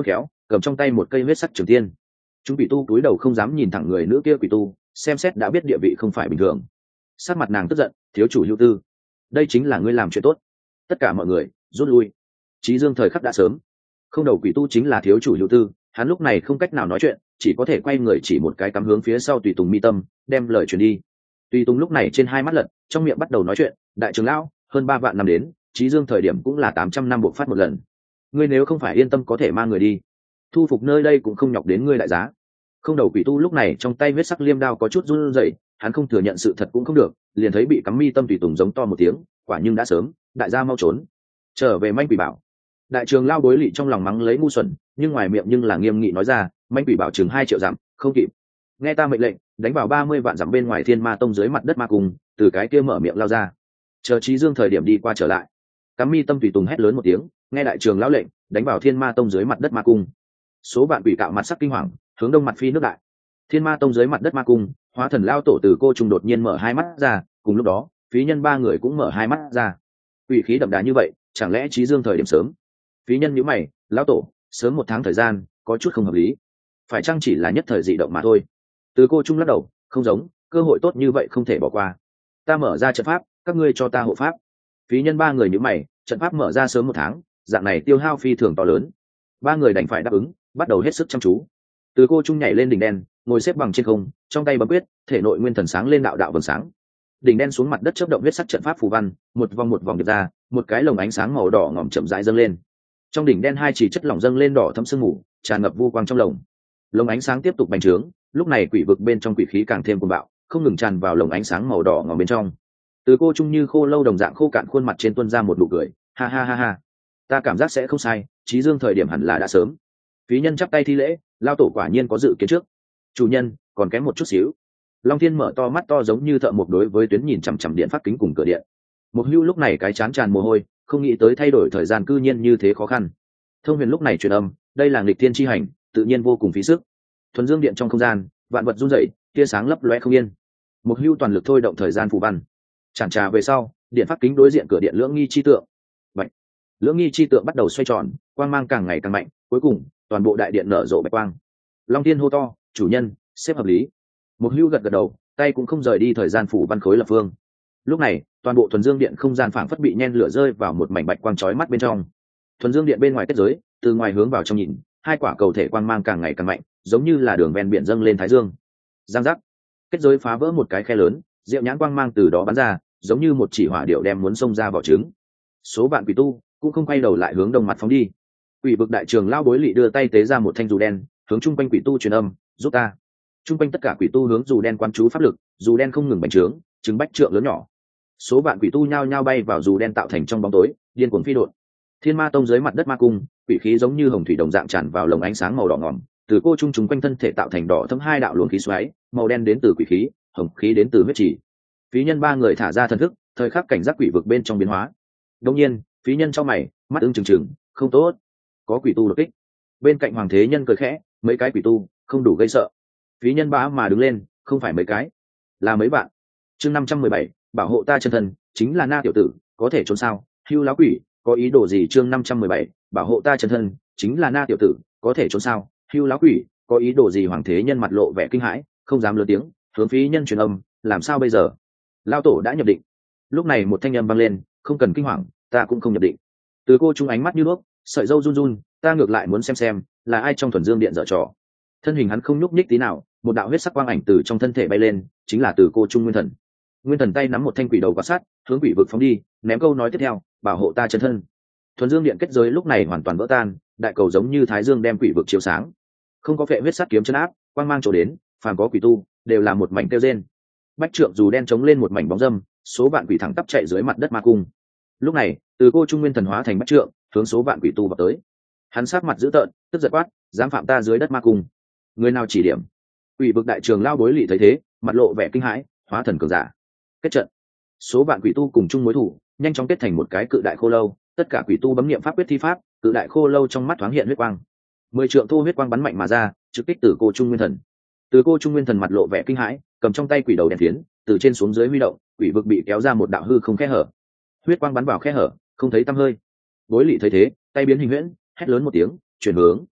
cầm trong tay một cây huyết sắc trường tiên. Chúng quỷ tu cúi đầu không dám nhìn thẳng người nữ kia quỷ tu, xem xét đã biết địa vị không phải bình thường. Sắc mặt nàng tức giận, thiếu chủ Hưu Tư, đây chính là ngươi làm chuyện tốt. Tất cả mọi người rút lui. Chí Dương thời khắc đã sớm. Không đầu quỷ tu chính là thiếu chủ Hưu Tư, hắn lúc này không cách nào nói chuyện, chỉ có thể quay người chỉ một cái cắm hướng phía sau tùy tùng mi tâm, đem lời truyền đi. Tùy tùng lúc này trên hai mắt lật, trong miệng bắt đầu nói chuyện, đại trưởng lão, hơn 3 vạn năm đến, Chí Dương thời điểm cũng là 800 năm buộc phát một lần. Ngươi nếu không phải yên tâm có thể mang người đi, thu phục nơi đây cũng không nhọc đến ngươi đại giá. Không đầu quỷ tu lúc này trong tay huyết sắc liêm đao có chút run rẩy, hắn không thừa nhận sự thật cũng không được, liền thấy bị cắm mi tâm tùy tùng giống to một tiếng, quả nhưng đã sớm, đại gia mau trốn, trở về manh quỷ bảo. Đại trường lao đối lỵ trong lòng mắng lấy ngu xuẩn, nhưng ngoài miệng nhưng là nghiêm nghị nói ra, manh quỷ bảo chừng 2 triệu dặm, không kịp. Nghe ta mệnh lệnh, đánh vào 30 vạn dặm bên ngoài Thiên Ma Tông dưới mặt đất ma cung, từ cái kia mở miệng lao ra. Chờ Chí Dương thời điểm đi qua trở lại. Cắm mi tâm tùy tùng hét lớn một tiếng, nghe đại trường lão lệnh, đánh vào Thiên Ma Tông dưới mặt đất ma cung. Số vạn quỷ cạo mặt sắc kinh hoàng, hướng đông mặt phi nước đại. Thiên Ma Tông dưới mặt đất ma cung, hóa thần lao tổ từ cô trùng đột nhiên mở hai mắt ra, cùng lúc đó, phí nhân 3 người cũng mở hai mắt ra. Quỷ khí đậm đà như vậy, chẳng lẽ Chí Dương thời điểm sớm? Phí nhân nhíu mày, lão tổ, sớm 1 tháng thời gian, có chút không hợp lý. Phải chăng chỉ là nhất thời dị động mà thôi? Từ cô trung lắc đầu, không giống, cơ hội tốt như vậy không thể bỏ qua. Ta mở ra trận pháp, các ngươi cho ta hộ pháp. Phí nhân 3 người nhíu mày, trận pháp mở ra sớm 1 tháng, dạng này tiêu hao phi thường to lớn. 3 người đành phải đáp ứng, bắt đầu hết sức chăm chú. Từ cô trung nhảy lên đỉnh đen, ngồi xếp bằng trên không, trong tay bấm quyết, thể nội nguyên thần sáng lên đạo đạo vầng sáng. Đỉnh đen xuống mặt đất chớp động huyết sắc trận pháp phù văn, một vòng điệp ra, một cái lồng ánh sáng màu đỏ ngòm chậm rãi dâng lên. Trong đỉnh đen 2 chỉ chất lỏng dâng lên đỏ thẫm sương mù, tràn ngập vu quang trong lồng. Lồng ánh sáng tiếp tục bành trướng, lúc này quỷ vực bên trong quỷ khí càng thêm cuồng bạo, không ngừng tràn vào lồng ánh sáng màu đỏ ngòm bên trong. Từ cô trung như khô lâu đồng dạng khô cạn khuôn mặt trên tuôn ra một nụ cười, ha ha ha ha, ta cảm giác sẽ không sai, Chí Dương thời điểm hẳn là đã sớm. Phí nhân chắp tay thi lễ, lao tổ quả nhiên có dự kiến trước. Chủ nhân, còn kém một chút xíu. Long Thiên mở to mắt to giống như thợ mộc đối với tuyến nhìn chằm chằm điện phát kính cùng cửa điện. Một Hưu lúc này cái chán tràn mồ hôi, không nghĩ tới thay đổi thời gian cư nhiên như thế khó khăn. Thông Huyền lúc này truyền âm, đây là nghịch thiên chi hành, tự nhiên vô cùng phí sức. Thuần Dương điện trong không gian, vạn vật run rẩy, tia sáng lấp lóe không yên. Một Hưu toàn lực thôi động thời gian phù văn. Chản trà về sau, điện phát kính đối diện cửa điện lưỡng nghi chi tượng. Vậy, lưỡng nghi chi tượng bắt đầu xoay tròn, quang mang càng ngày càng mạnh, cuối cùng toàn bộ đại điện nở rộ bạch quang. Long Thiên hô to, chủ nhân, xếp hợp lý. Một Hưu gật gật đầu, tay cũng không rời đi thời gian phủ văn khối lập phương. Lúc này, toàn bộ thuần dương điện không gian phảng phất bị nhen lửa rơi vào một mảnh bạch quang chói mắt bên trong. Thuần dương điện bên ngoài kết giới, từ ngoài hướng vào trong nhìn, 2 quả cầu thể quang mang càng ngày càng mạnh, giống như là đường ven biển dâng lên thái dương. Giang giác, kết giới phá vỡ một cái khe lớn, diệu nhãn quang mang từ đó bắn ra, giống như một chỉ hỏa điệu đem muốn xông ra vỏ trứng. Số vạn quỷ tu cũng không quay đầu lại hướng đông mặt phóng đi. Quỷ vực đại trường lao bối lị đưa tay tế ra một thanh dù đen, hướng trung quanh quỷ tu truyền âm, giúp ta. Trung quanh tất cả quỷ tu hướng dù đen quan chú pháp lực, dù đen không ngừng bành trướng, trứng bách trượng lớn nhỏ. Số vạn quỷ tu nhao nhao bay vào dù đen tạo thành trong bóng tối, điên cuồng phi đột. Thiên Ma Tông dưới mặt đất ma cung, quỷ khí giống như hồng thủy đồng dạng tràn vào lồng ánh sáng màu đỏ ngòm, từ cô trung chúng quanh thân thể tạo thành đỏ thẫm 2 đạo luồng khí xoáy, màu đen đến từ quỷ khí, hồng khí đến từ huyết chỉ. Phí nhân 3 người thả ra thần thức, thời khắc cảnh giác quỷ vực bên trong biến hóa. Đương nhiên, phí nhân trong mày, mắt ưng trừng, không tốt, có quỷ tu đột kích. Bên cạnh hoàng thế nhân cười khẽ, mấy cái quỷ tu, không đủ gây sợ. Phí nhân bá mà đứng lên, không phải mấy cái, là mấy bạn. Chương 517, bảo hộ ta chân thân, chính là Na tiểu tử, có thể trốn sao? Hưu lão quỷ, có ý đồ gì? Chương 517, bảo hộ ta chân thân, chính là Na tiểu tử, có thể trốn sao? Hưu lão quỷ, có ý đồ gì? Hoàng thế nhân mặt lộ vẻ kinh hãi, không dám lớn tiếng, hướng phí nhân truyền âm, làm sao bây giờ? Lão tổ đã nhập định. Lúc này một thanh âm vang lên, không cần kinh hoàng, ta cũng không nhập định. Từ cô trung ánh mắt như đuốc, sợi râu run run, ta ngược lại muốn xem là ai trong thuần dương điện dở trò. Thân hình hắn không nhúc nhích tí nào, một đạo huyết sắc quang ảnh từ trong thân thể bay lên, chính là từ cô trung nguyên thần. Nguyên thần tay nắm một thanh quỷ đầu quạt sát, hướng quỷ vực phóng đi, ném câu nói tiếp theo, bảo hộ ta chân thân. Thuần dương điện kết giới lúc này hoàn toàn vỡ tan, đại cầu giống như thái dương đem quỷ vực chiếu sáng. Không có phệ huyết sắt kiếm chân áp, quang mang chỗ đến, phàm có quỷ tu, đều là một mảnh kêu rên. Bách trượng dù đen chống lên một mảnh bóng dâm, số vạn quỷ thẳng tắp chạy dưới mặt đất ma cung. Lúc này, từ cô trung nguyên thần hóa thành bách trượng, hướng số vạn quỷ tu vào tới. Hắn sát mặt dữ tợn, tức giận quát, dám phạm ta dưới đất ma cung, người nào chỉ điểm? Quỷ vực đại trường lao bối lị thấy thế, mặt lộ vẻ kinh hãi, hóa thần cường giả. Kết trận. Số vạn quỷ tu cùng chung mối thủ, nhanh chóng kết thành một cái cự đại khô lâu, tất cả quỷ tu bấm niệm pháp quyết thi pháp, cự đại khô lâu trong mắt thoáng hiện huyết quang. 10 trượng thu huyết quang bắn mạnh mà ra, trực kích từ cô trung nguyên thần. Từ cô trung nguyên thần mặt lộ vẻ kinh hãi, cầm trong tay quỷ đầu đèn phiến, từ trên xuống dưới huy động, quỷ vực bị kéo ra một đạo hư không khe hở. Huyết quang bắn vào khe hở, không thấy tăm hơi. Bối lị thấy thế, tay biến hình huyễn, hét lớn một tiếng, chuyển hướng.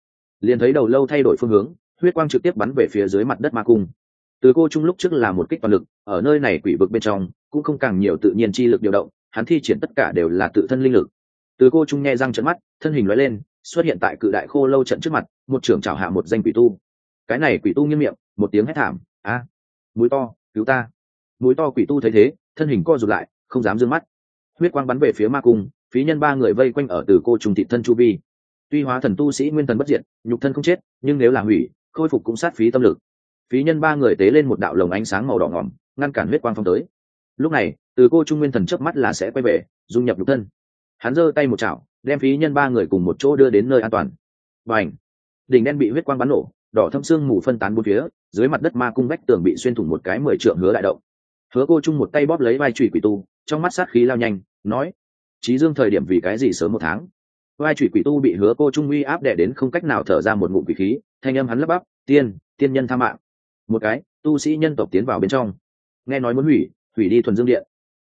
liền thấy đầu lâu thay đổi phương hướng, huyết quang trực tiếp bắn về phía dưới mặt đất ma cung. Từ cô trung lúc trước là một kích toàn lực, ở nơi này quỷ vực bên trong cũng không càng nhiều tự nhiên chi lực điều động, hắn thi triển tất cả đều là tự thân linh lực. Từ cô trung nghe răng trợn mắt, thân hình lóe lên, xuất hiện tại cự đại khô lâu trận trước mặt, một trưởng chảo hạ một danh quỷ tu. Cái này quỷ tu nghiêm miệng, một tiếng hét thảm, a, mũi to, cứu ta! Mũi to quỷ tu thấy thế, thân hình co rụt lại, không dám dương mắt. Huyết quang bắn về phía ma cung, phí nhân ba người vây quanh ở từ cô trung thị thân chu vi. Tuy hóa thần tu sĩ nguyên thần bất diệt, nhục thân không chết, nhưng nếu là hủy, khôi phục cũng sát phí tâm lực. Phí nhân ba người tế lên một đạo lồng ánh sáng màu đỏ ngòm, ngăn cản huyết quang phong tới. Lúc này, từ cô trung nguyên thần chớp mắt là sẽ quay về, dung nhập nhục thân. Hắn giơ tay một chảo, đem phí nhân ba người cùng một chỗ đưa đến nơi an toàn. Bành! Đỉnh đen bị huyết quang bắn nổ, đỏ thâm xương mù phân tán bốn phía, dưới mặt đất ma cung vách tường bị xuyên thủng một cái 10 trượng hứa đại động. Hứa cô trung một tay bóp lấy vai chủy quỷ tu, trong mắt sát khí lao nhanh, nói: Chí Dương thời điểm vì cái gì sớm 1 tháng? Vai chủy quỷ tu bị Hứa cô trung uy áp đè đến không cách nào thở ra một ngụm quỷ khí, thanh âm hắn lắp bắp: tiên nhân tha mạng. Một cái tu sĩ nhân tộc tiến vào bên trong, nghe nói muốn hủy đi thuần dương điện,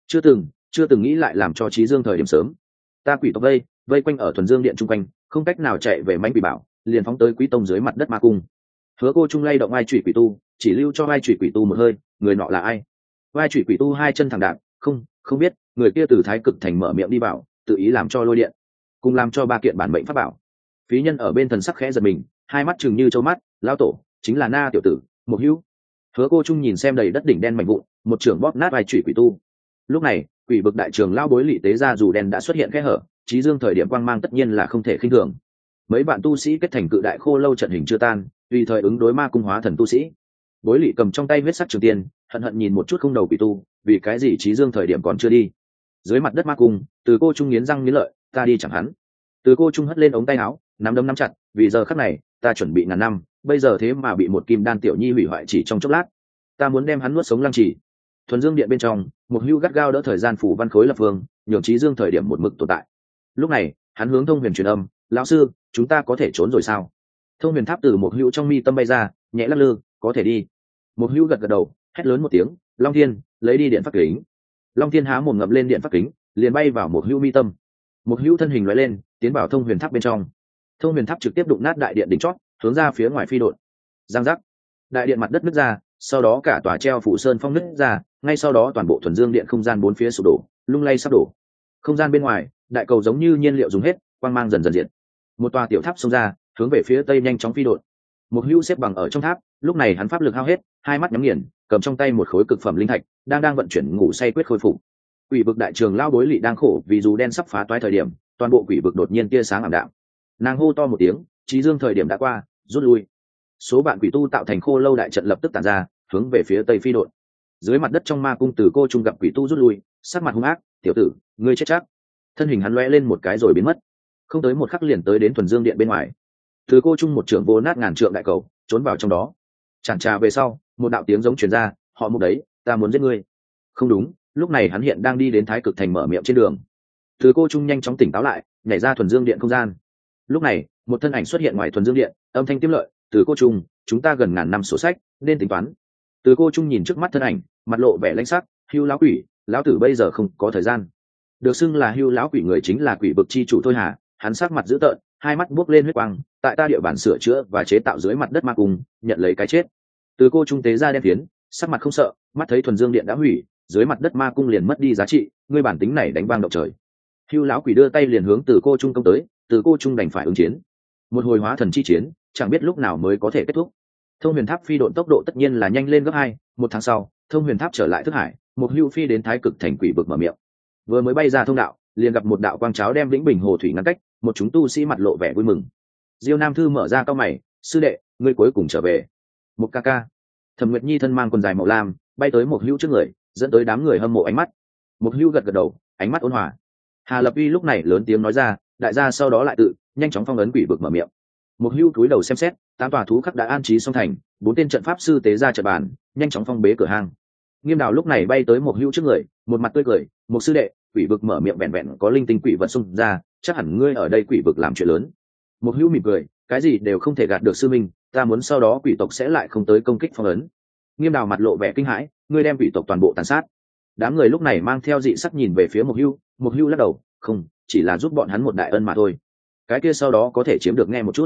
chưa từng nghĩ lại làm cho Chí Dương thời điểm sớm. Ta quỷ tộc vây quanh ở thuần dương điện chung quanh, không cách nào chạy về mãnh quỷ bảo, liền phóng tới quý tông dưới mặt đất ma cung. Hứa cô trung lay động vai chủy quỷ tu, chỉ lưu cho vai chủy quỷ tu một hơi, người nọ là ai? Vai chủy quỷ tu hai chân thẳng đạp, không biết, người kia từ Thái Cực Thành mở miệng đi vào, tự ý làm cho lôi điện, cùng làm cho 3 kiện bản mệnh pháp bảo. Phí nhân ở bên thần sắc khẽ giật mình, hai mắt trừng như châu mắt, lão tổ, chính là Na tiểu tử, Một Hữu. Hứa cô trung nhìn xem đầy đất đỉnh đen mảnh vụn, một trưởng bóp nát vai chủy quỷ tu. Lúc này, quỷ vực đại trường lao bối lị tế ra dù đen đã xuất hiện kẽ hở, Chí Dương thời điểm quang mang tất nhiên là không thể khinh thường. Mấy bạn tu sĩ kết thành cự đại khô lâu trận hình chưa tan, tùy thời ứng đối ma cung hóa thần tu sĩ. Bối lị cầm trong tay huyết sắc trường tiên, hận hận nhìn một chút không đầu quỷ tu, vì cái gì Chí Dương thời điểm còn chưa đi? Dưới mặt đất ma cung, từ cô trung nghiến răng nghiến lợi, ta đi chẳng hắn. Từ cô trung hất lên ống tay áo, nắm đấm nắm chặt, vì giờ khắc này, ta chuẩn bị ngàn năm, bây giờ thế mà bị một kim đan tiểu nhi hủy hoại chỉ trong chốc lát. Ta muốn đem hắn nuốt sống lăng trì. Thuần Dương điện bên trong, một hưu gắt gao đỡ thời gian phủ văn khối lập phương, nhường Chí Dương thời điểm một mực tồn tại. Lúc này, hắn hướng Thông Huyền truyền âm, lão sư, chúng ta có thể trốn rồi sao? Thông Huyền tháp từ một hưu trong mi tâm bay ra, nhẹ lắc lư, có thể đi. Một hưu gật gật đầu, hét lớn một tiếng, Long Thiên, lấy đi điện pháp kính. Long Thiên há mồm ngậm lên điện pháp kính, liền bay vào một hưu mi tâm. Một hưu thân hình lóe lên, tiến vào Thông Huyền tháp bên trong. Thông Huyền tháp trực tiếp đụng nát đại điện đỉnh chót, hướng ra phía ngoài phi độn. Giang giác, đại điện mặt đất nứt ra, sau đó cả tòa treo phủ sơn phong nứt ra, ngay sau đó toàn bộ thuần dương điện không gian bốn phía sụp đổ, lung lay sắp đổ. Không gian bên ngoài, đại cầu giống như nhiên liệu dùng hết, quang mang dần dần diệt. Một tòa tiểu tháp xông ra, hướng về phía tây nhanh chóng phi độn. Một hưu xếp bằng ở trong tháp, lúc này hắn pháp lực hao hết, hai mắt nhắm nghiền, cầm trong tay một khối cực phẩm linh thạch, đang vận chuyển ngủ say quyết khôi phục. Quỷ vực đại trường lao bối lị đang khổ vì dù đen sắp phá toái thời điểm, toàn bộ quỷ vực đột nhiên tia sáng ảm đạm. Nàng hô to một tiếng, Chí Dương thời điểm đã qua, rút lui. Số bạn quỷ tu tạo thành khô lâu đại trận lập tức tản ra, hướng về phía tây phi độn. Dưới mặt đất trong ma cung từ cô trung gặp quỷ tu rút lui, sắc mặt hung ác, tiểu tử, ngươi chết chắc. Thân hình hắn lóe lên một cái rồi biến mất, không tới một khắc liền tới đến thuần dương điện bên ngoài. Từ cô trung một trưởng vô nát ngàn trượng đại cầu, trốn vào trong đó. Chản trà về sau, một đạo tiếng giống truyền ra, họ Mục đấy, ta muốn giết ngươi. Không đúng, lúc này hắn hiện đang đi đến Thái Cực Thành mở miệng trên đường. Từ cô trung nhanh chóng tỉnh táo lại, nhảy ra thuần dương điện không gian. Lúc này, một thân ảnh xuất hiện ngoài thuần dương điện, âm thanh tiêm lợi, từ cô trung, chúng ta gần ngàn năm sổ sách, nên tính toán. Từ cô trung nhìn trước mắt thân ảnh, mặt lộ vẻ lãnh sắc, Hưu lão quỷ, lão tử bây giờ không có thời gian. Được xưng là Hưu lão quỷ người chính là quỷ vực chi chủ Thôi Hà, hắn sắc mặt dữ tợn, hai mắt buốc lên huyết quang, tại ta địa bàn sửa chữa và chế tạo dưới mặt đất ma cung, nhận lấy cái chết. Từ cô trung tế ra đen phiến, sắc mặt không sợ, mắt thấy thuần dương điện đã hủy, dưới mặt đất ma cung liền mất đi giá trị, ngươi bản tính này đánh vang động trời. Hưu lão quỷ đưa tay liền hướng từ cô trung công tới, từ cô trung đành phải ứng chiến. Một hồi hóa thần chi chiến, chẳng biết lúc nào mới có thể kết thúc. Thông Huyền tháp phi độn tốc độ tất nhiên là nhanh lên gấp 2, 1 tháng sau, Thông Huyền tháp trở lại thức hải, một hưu phi đến Thái Cực Thành quỷ vực mở miệng. Vừa mới bay ra thông đạo, liền gặp một đạo quang cháo đem Vĩnh Bình hồ thủy ngăn cách, một chúng tu sĩ mặt lộ vẻ vui mừng. Diêu Nam Thư mở ra cau mày, sư đệ, ngươi cuối cùng trở về. Một ca ca. Thẩm Nguyệt Nhi thân mang quần dài màu lam, bay tới một hưu trước người, dẫn tới đám người hâm mộ ánh mắt. Một hưu gật gật đầu, ánh mắt ôn hòa. Hà Lập Uy lúc này lớn tiếng nói ra, đại gia sau đó lại tự nhanh chóng phong ấn quỷ vực mở miệng. Một hưu cúi đầu xem xét, 8 tòa thú khắc đã an trí xong thành, 4 tên trận pháp sư tế ra trận bàn, nhanh chóng phong bế cửa hang. Nghiêm Đào lúc này bay tới một hưu trước người, một mặt tươi cười, một sư đệ, quỷ vực mở miệng vẹn vẹn có linh tinh quỷ vật xung ra, chắc hẳn ngươi ở đây quỷ vực làm chuyện lớn. Một hưu mỉm cười, cái gì đều không thể gạt được sư minh, ta muốn sau đó quỷ tộc sẽ lại không tới công kích phong ấn. Nghiêm Đào mặt lộ vẻ kinh hãi, ngươi đem quỷ tộc toàn bộ tàn sát. Đám người lúc này mang theo dị sắc nhìn về phía một hưu lắc đầu, không, chỉ là giúp bọn hắn một đại ân mà thôi. Cái kia sau đó có thể chiếm được nghe một chút.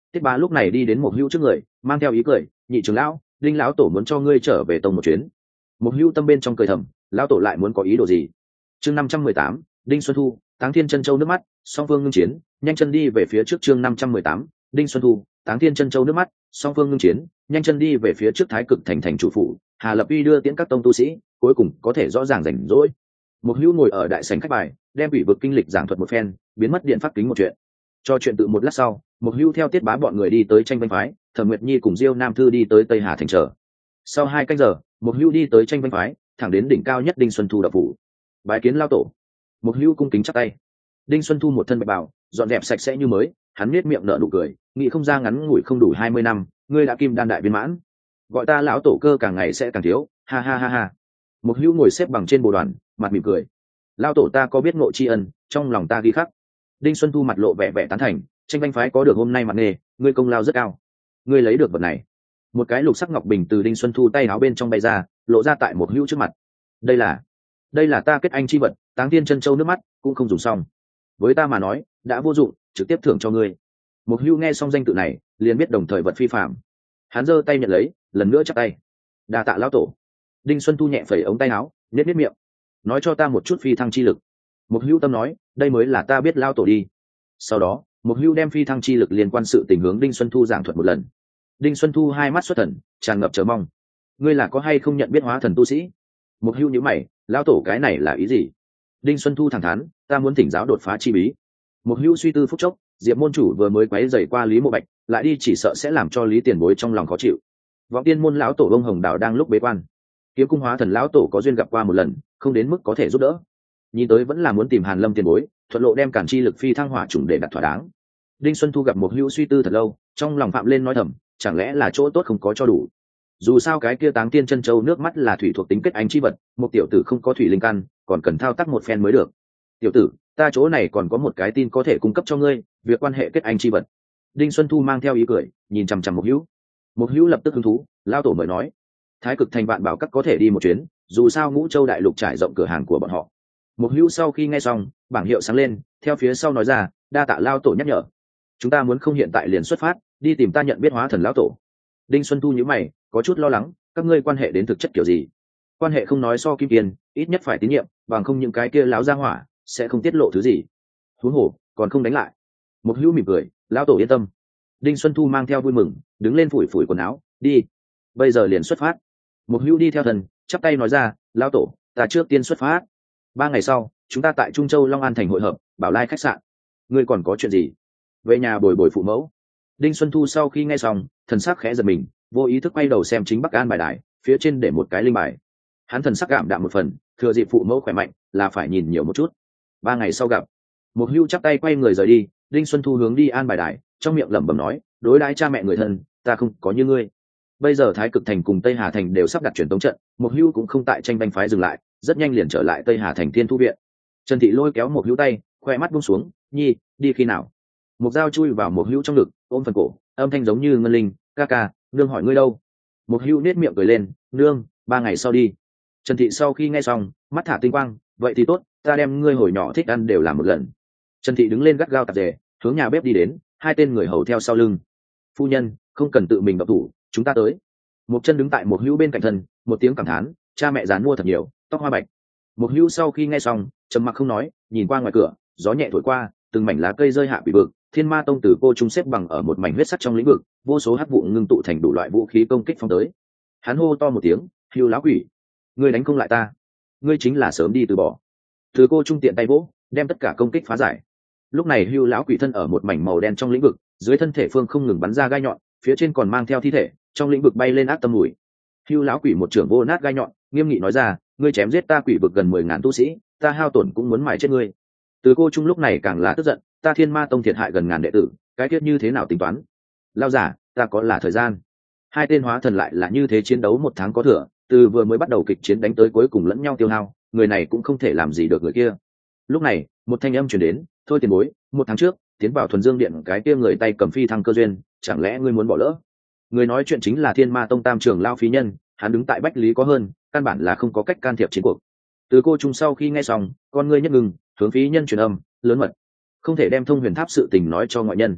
Tiết Bá lúc này đi đến Mục Hữu trước người, mang theo ý cười, nhị trưởng lão, Đinh lão tổ muốn cho ngươi trở về tông một chuyến. Mục Hữu tâm bên trong cười thầm, lão tổ lại muốn có ý đồ gì? Chương 518, Đinh Xuân Thu, Táng Thiên Chân Châu nước mắt, song phương ngưng chiến, nhanh chân đi về phía trước. Chương 518, Đinh Xuân Thu, Táng Thiên Chân Châu nước mắt, song phương ngưng chiến, nhanh chân đi về phía trước. Thái Cực thành thành chủ phủ, Hà Lập Uy đưa tiễn các tông tu sĩ, cuối cùng có thể rõ ràng rảnh rỗi. Mục Hữu ngồi ở đại sảnh khách bài, đem ủy vực kinh lịch giảng thuật một phen, biến mất điện pháp kính một chuyện. Cho chuyện tự một lát sau, Mục Hữu theo Tiết Bá bọn người đi tới Tranh Vanh phái, Thẩm Nguyệt Nhi cùng Diêu Nam Thư đi tới Tây Hà thành chờ. Sau 2 canh giờ, Mục Hữu đi tới Tranh Vanh phái, thẳng đến đỉnh cao nhất Đinh Xuân Thu đạo phủ. Bái kiến lao tổ. Mục Hữu cung kính chắp tay. Đinh Xuân Thu một thân bạch bào, dọn dẹp sạch sẽ như mới, hắn nhếch miệng nở nụ cười, nghĩ không ra ngắn ngủi không đủ 20 năm, ngươi đã kim đan đại viên mãn. Gọi ta lão tổ cơ càng ngày sẽ càng thiếu, ha ha ha ha. Mục Hữu ngồi xếp bằng trên bồ đoàn, mặt mỉm cười. Lao tổ ta có biết ngộ tri ân, trong lòng ta ghi khắc. Đinh Xuân Thu mặt lộ vẻ vẻ tán thành, Tranh Vanh phái có được hôm nay mặt nghề, ngươi công lao rất cao. Ngươi lấy được vật này. Một cái lục sắc ngọc bình từ Đinh Xuân Thu tay áo bên trong bay ra, lộ ra tại Mục Hữu trước mặt. Đây là ta kết anh chi vật, Táng Thiên Chân Châu nước mắt, cũng không dùng xong. Với ta mà nói, đã vô dụng, trực tiếp thưởng cho ngươi. Mục Hữu nghe xong danh tự này, liền biết đồng thời vật phi phàm. Hắn giơ tay nhận lấy, lần nữa chắp tay. Đa tạ lão tổ. Đinh Xuân Thu nhẹ phẩy ống tay áo, nhếch miệng. Nói cho ta một chút phi thăng chi lực. Mục Hữu tâm nói, đây mới là ta biết lão tổ đi. Sau đó, Mục Hữu đem phi thăng chi lực liên quan sự tình hướng Đinh Xuân Thu giảng thuật một lần. Đinh Xuân Thu hai mắt xuất thần, tràn ngập chờ mong. Ngươi là có hay không nhận biết hóa thần tu sĩ? Mục Hữu nhíu mày, lão tổ cái này là ý gì? Đinh Xuân Thu thẳng thắn, ta muốn thỉnh giáo đột phá chi bí. Mục Hữu suy tư phút chốc, Diệp môn chủ vừa mới quấy rầy qua Lý Mộ Bạch, lại đi chỉ sợ sẽ làm cho Lý Tiền Bối trong lòng khó chịu. Vọng Tiên môn lão tổ Ông Hồng Đạo đang lúc bế quan. Kiếm cung hóa thần lão tổ có duyên gặp qua một lần, không đến mức có thể giúp đỡ. Nhìn tới vẫn là muốn tìm Hàn Lâm Tiền Bối, thuận lộ đem cản chi lực phi thăng hỏa trùng để đặt thỏa đáng. Đinh Xuân Thu gặp Mục Hữu suy tư thật lâu, trong lòng phạm lên nói thầm, chẳng lẽ là chỗ tốt không có cho đủ. Dù sao cái kia Táng Tiên Chân Châu nước mắt là thủy thuộc tính kết ánh chi vật, một tiểu tử không có thủy linh căn, còn cần thao tác một phen mới được. Tiểu tử, ta chỗ này còn có một cái tin có thể cung cấp cho ngươi, việc quan hệ kết anh chi vật. Đinh Xuân Thu mang theo ý cười, nhìn chằm chằm Mục Hữu. Mục Hữu lập tức hứng thú, lao tổ mời nói. Thái Cực thành Vạn Bảo Các có thể đi một chuyến, dù sao Ngũ Châu đại lục trải rộng cửa hàng của bọn họ. Mục Hữu sau khi nghe xong, bảng hiệu sáng lên, theo phía sau nói ra, đa tạ lao tổ nhắc nhở. Chúng ta muốn không hiện tại liền xuất phát, đi tìm ta nhận biết hóa thần lão tổ. Đinh Xuân Thu nhíu mày, có chút lo lắng, các ngươi quan hệ đến thực chất kiểu gì? Quan hệ không nói so kim tiền, ít nhất phải tín nhiệm, bằng không những cái kia láo ra hỏa sẽ không tiết lộ thứ gì. Huống hồ, còn không đánh lại. Mục Hữu mỉm cười, lão tổ yên tâm. Đinh Xuân Thu mang theo vui mừng, đứng lên phủi phủi quần áo, đi. Bây giờ liền xuất phát. Mục Hữu đi theo thần, chắp tay nói ra, lão tổ, ta trước tiên xuất phát. 3 ngày sau, chúng ta tại Trung Châu Long An thành hội hợp, Bảo Lai khách sạn. Ngươi còn có chuyện gì? Về nhà bồi bồi phụ mẫu. Đinh Xuân Thu sau khi nghe xong, thần sắc khẽ giật mình, vô ý thức quay đầu xem chính Bắc An bài đài, phía trên để một cái linh bài. Hắn thần sắc cảm đạm một phần, thừa dịp phụ mẫu khỏe mạnh, là phải nhìn nhiều một chút. 3 ngày sau gặp. Mục Hữu chắp tay quay người rời đi, Đinh Xuân Thu hướng đi An bài đài, trong miệng lẩm bẩm nói, đối đãi cha mẹ người thân, ta không có như ngươi. Bây giờ Thái Cực thành cùng Tây Hà thành đều sắp đặt truyền tống trận, Mục Hữu cũng không tại Tranh Vanh phái dừng lại, rất nhanh liền trở lại Tây Hà thành Thiên Thu viện. Trần Thị lôi kéo Mục Hữu tay, khoe mắt buông xuống, nhi, đi khi nào? Mục Dao chui vào Mục Hữu trong ngực, ôm phần cổ, âm thanh giống như ngân linh, ca ca, nương hỏi ngươi đâu? Mục Hữu nét miệng cười lên, nương, 3 ngày sau đi. Trần Thị sau khi nghe xong, mắt thả tinh quang, vậy thì tốt, ta đem ngươi hồi nhỏ thích ăn đều làm một lần. Trần Thị đứng lên gắt gao tạp dề, hướng nhà bếp đi đến, 2 tên người hầu theo sau lưng. Phu nhân, không cần tự mình động thủ, chúng ta tới. Mục Chân đứng tại Mục Hữu bên cạnh thân, một tiếng cảm thán, cha mẹ dán mua thật nhiều, tóc hoa bạch. Mục Hữu sau khi nghe xong, trầm mặc không nói, nhìn qua ngoài cửa, gió nhẹ thổi qua, từng mảnh lá cây rơi hạ bị vực. Thiên Ma tông tử cô trung xếp bằng ở một mảnh huyết sắc trong lĩnh vực, vô số hắc vụ ngưng tụ thành đủ loại vũ khí công kích phong tới. Hắn hô to một tiếng, Hưu lão quỷ, ngươi đánh không lại ta, ngươi chính là sớm đi từ bỏ. Tử cô trung tiện tay vỗ, đem tất cả công kích phá giải. Lúc này Hưu lão quỷ thân ở một mảnh màu đen trong lĩnh vực, dưới thân thể phương không ngừng bắn ra gai nhọn, phía trên còn mang theo thi thể, trong lĩnh vực bay lên ác tâm mùi. Hưu lão quỷ một trưởng vô nát gai nhọn, nghiêm nghị nói ra, ngươi chém giết ta quỷ vực gần 10.000 tu sĩ, ta hao tổn cũng muốn mài chết ngươi. Từ cô trung lúc này càng là tức giận, ta Thiên Ma tông thiệt hại gần 1000 đệ tử, cái tiết như thế nào tính toán? Lao giả, ta có là thời gian. 2 tên hóa thần lại là như thế chiến đấu 1 tháng có thừa, từ vừa mới bắt đầu kịch chiến đánh tới cuối cùng lẫn nhau tiêu hao, người này cũng không thể làm gì được người kia. Lúc này, một thanh âm truyền đến, thôi tiền bối, 1 tháng trước, tiến vào thuần dương điện cái kia người tay cầm phi thăng cơ duyên, chẳng lẽ ngươi muốn bỏ lỡ? Người nói chuyện chính là Thiên Ma tông tam trưởng lão phí nhân, hắn đứng tại bách lý có hơn, căn bản là không có cách can thiệp chiến cuộc. Từ cô trung sau khi nghe xong, con ngươi nhất ngừng, hướng phí nhân truyền âm, lớn mật, không thể đem Thông Huyền Tháp sự tình nói cho ngoại nhân.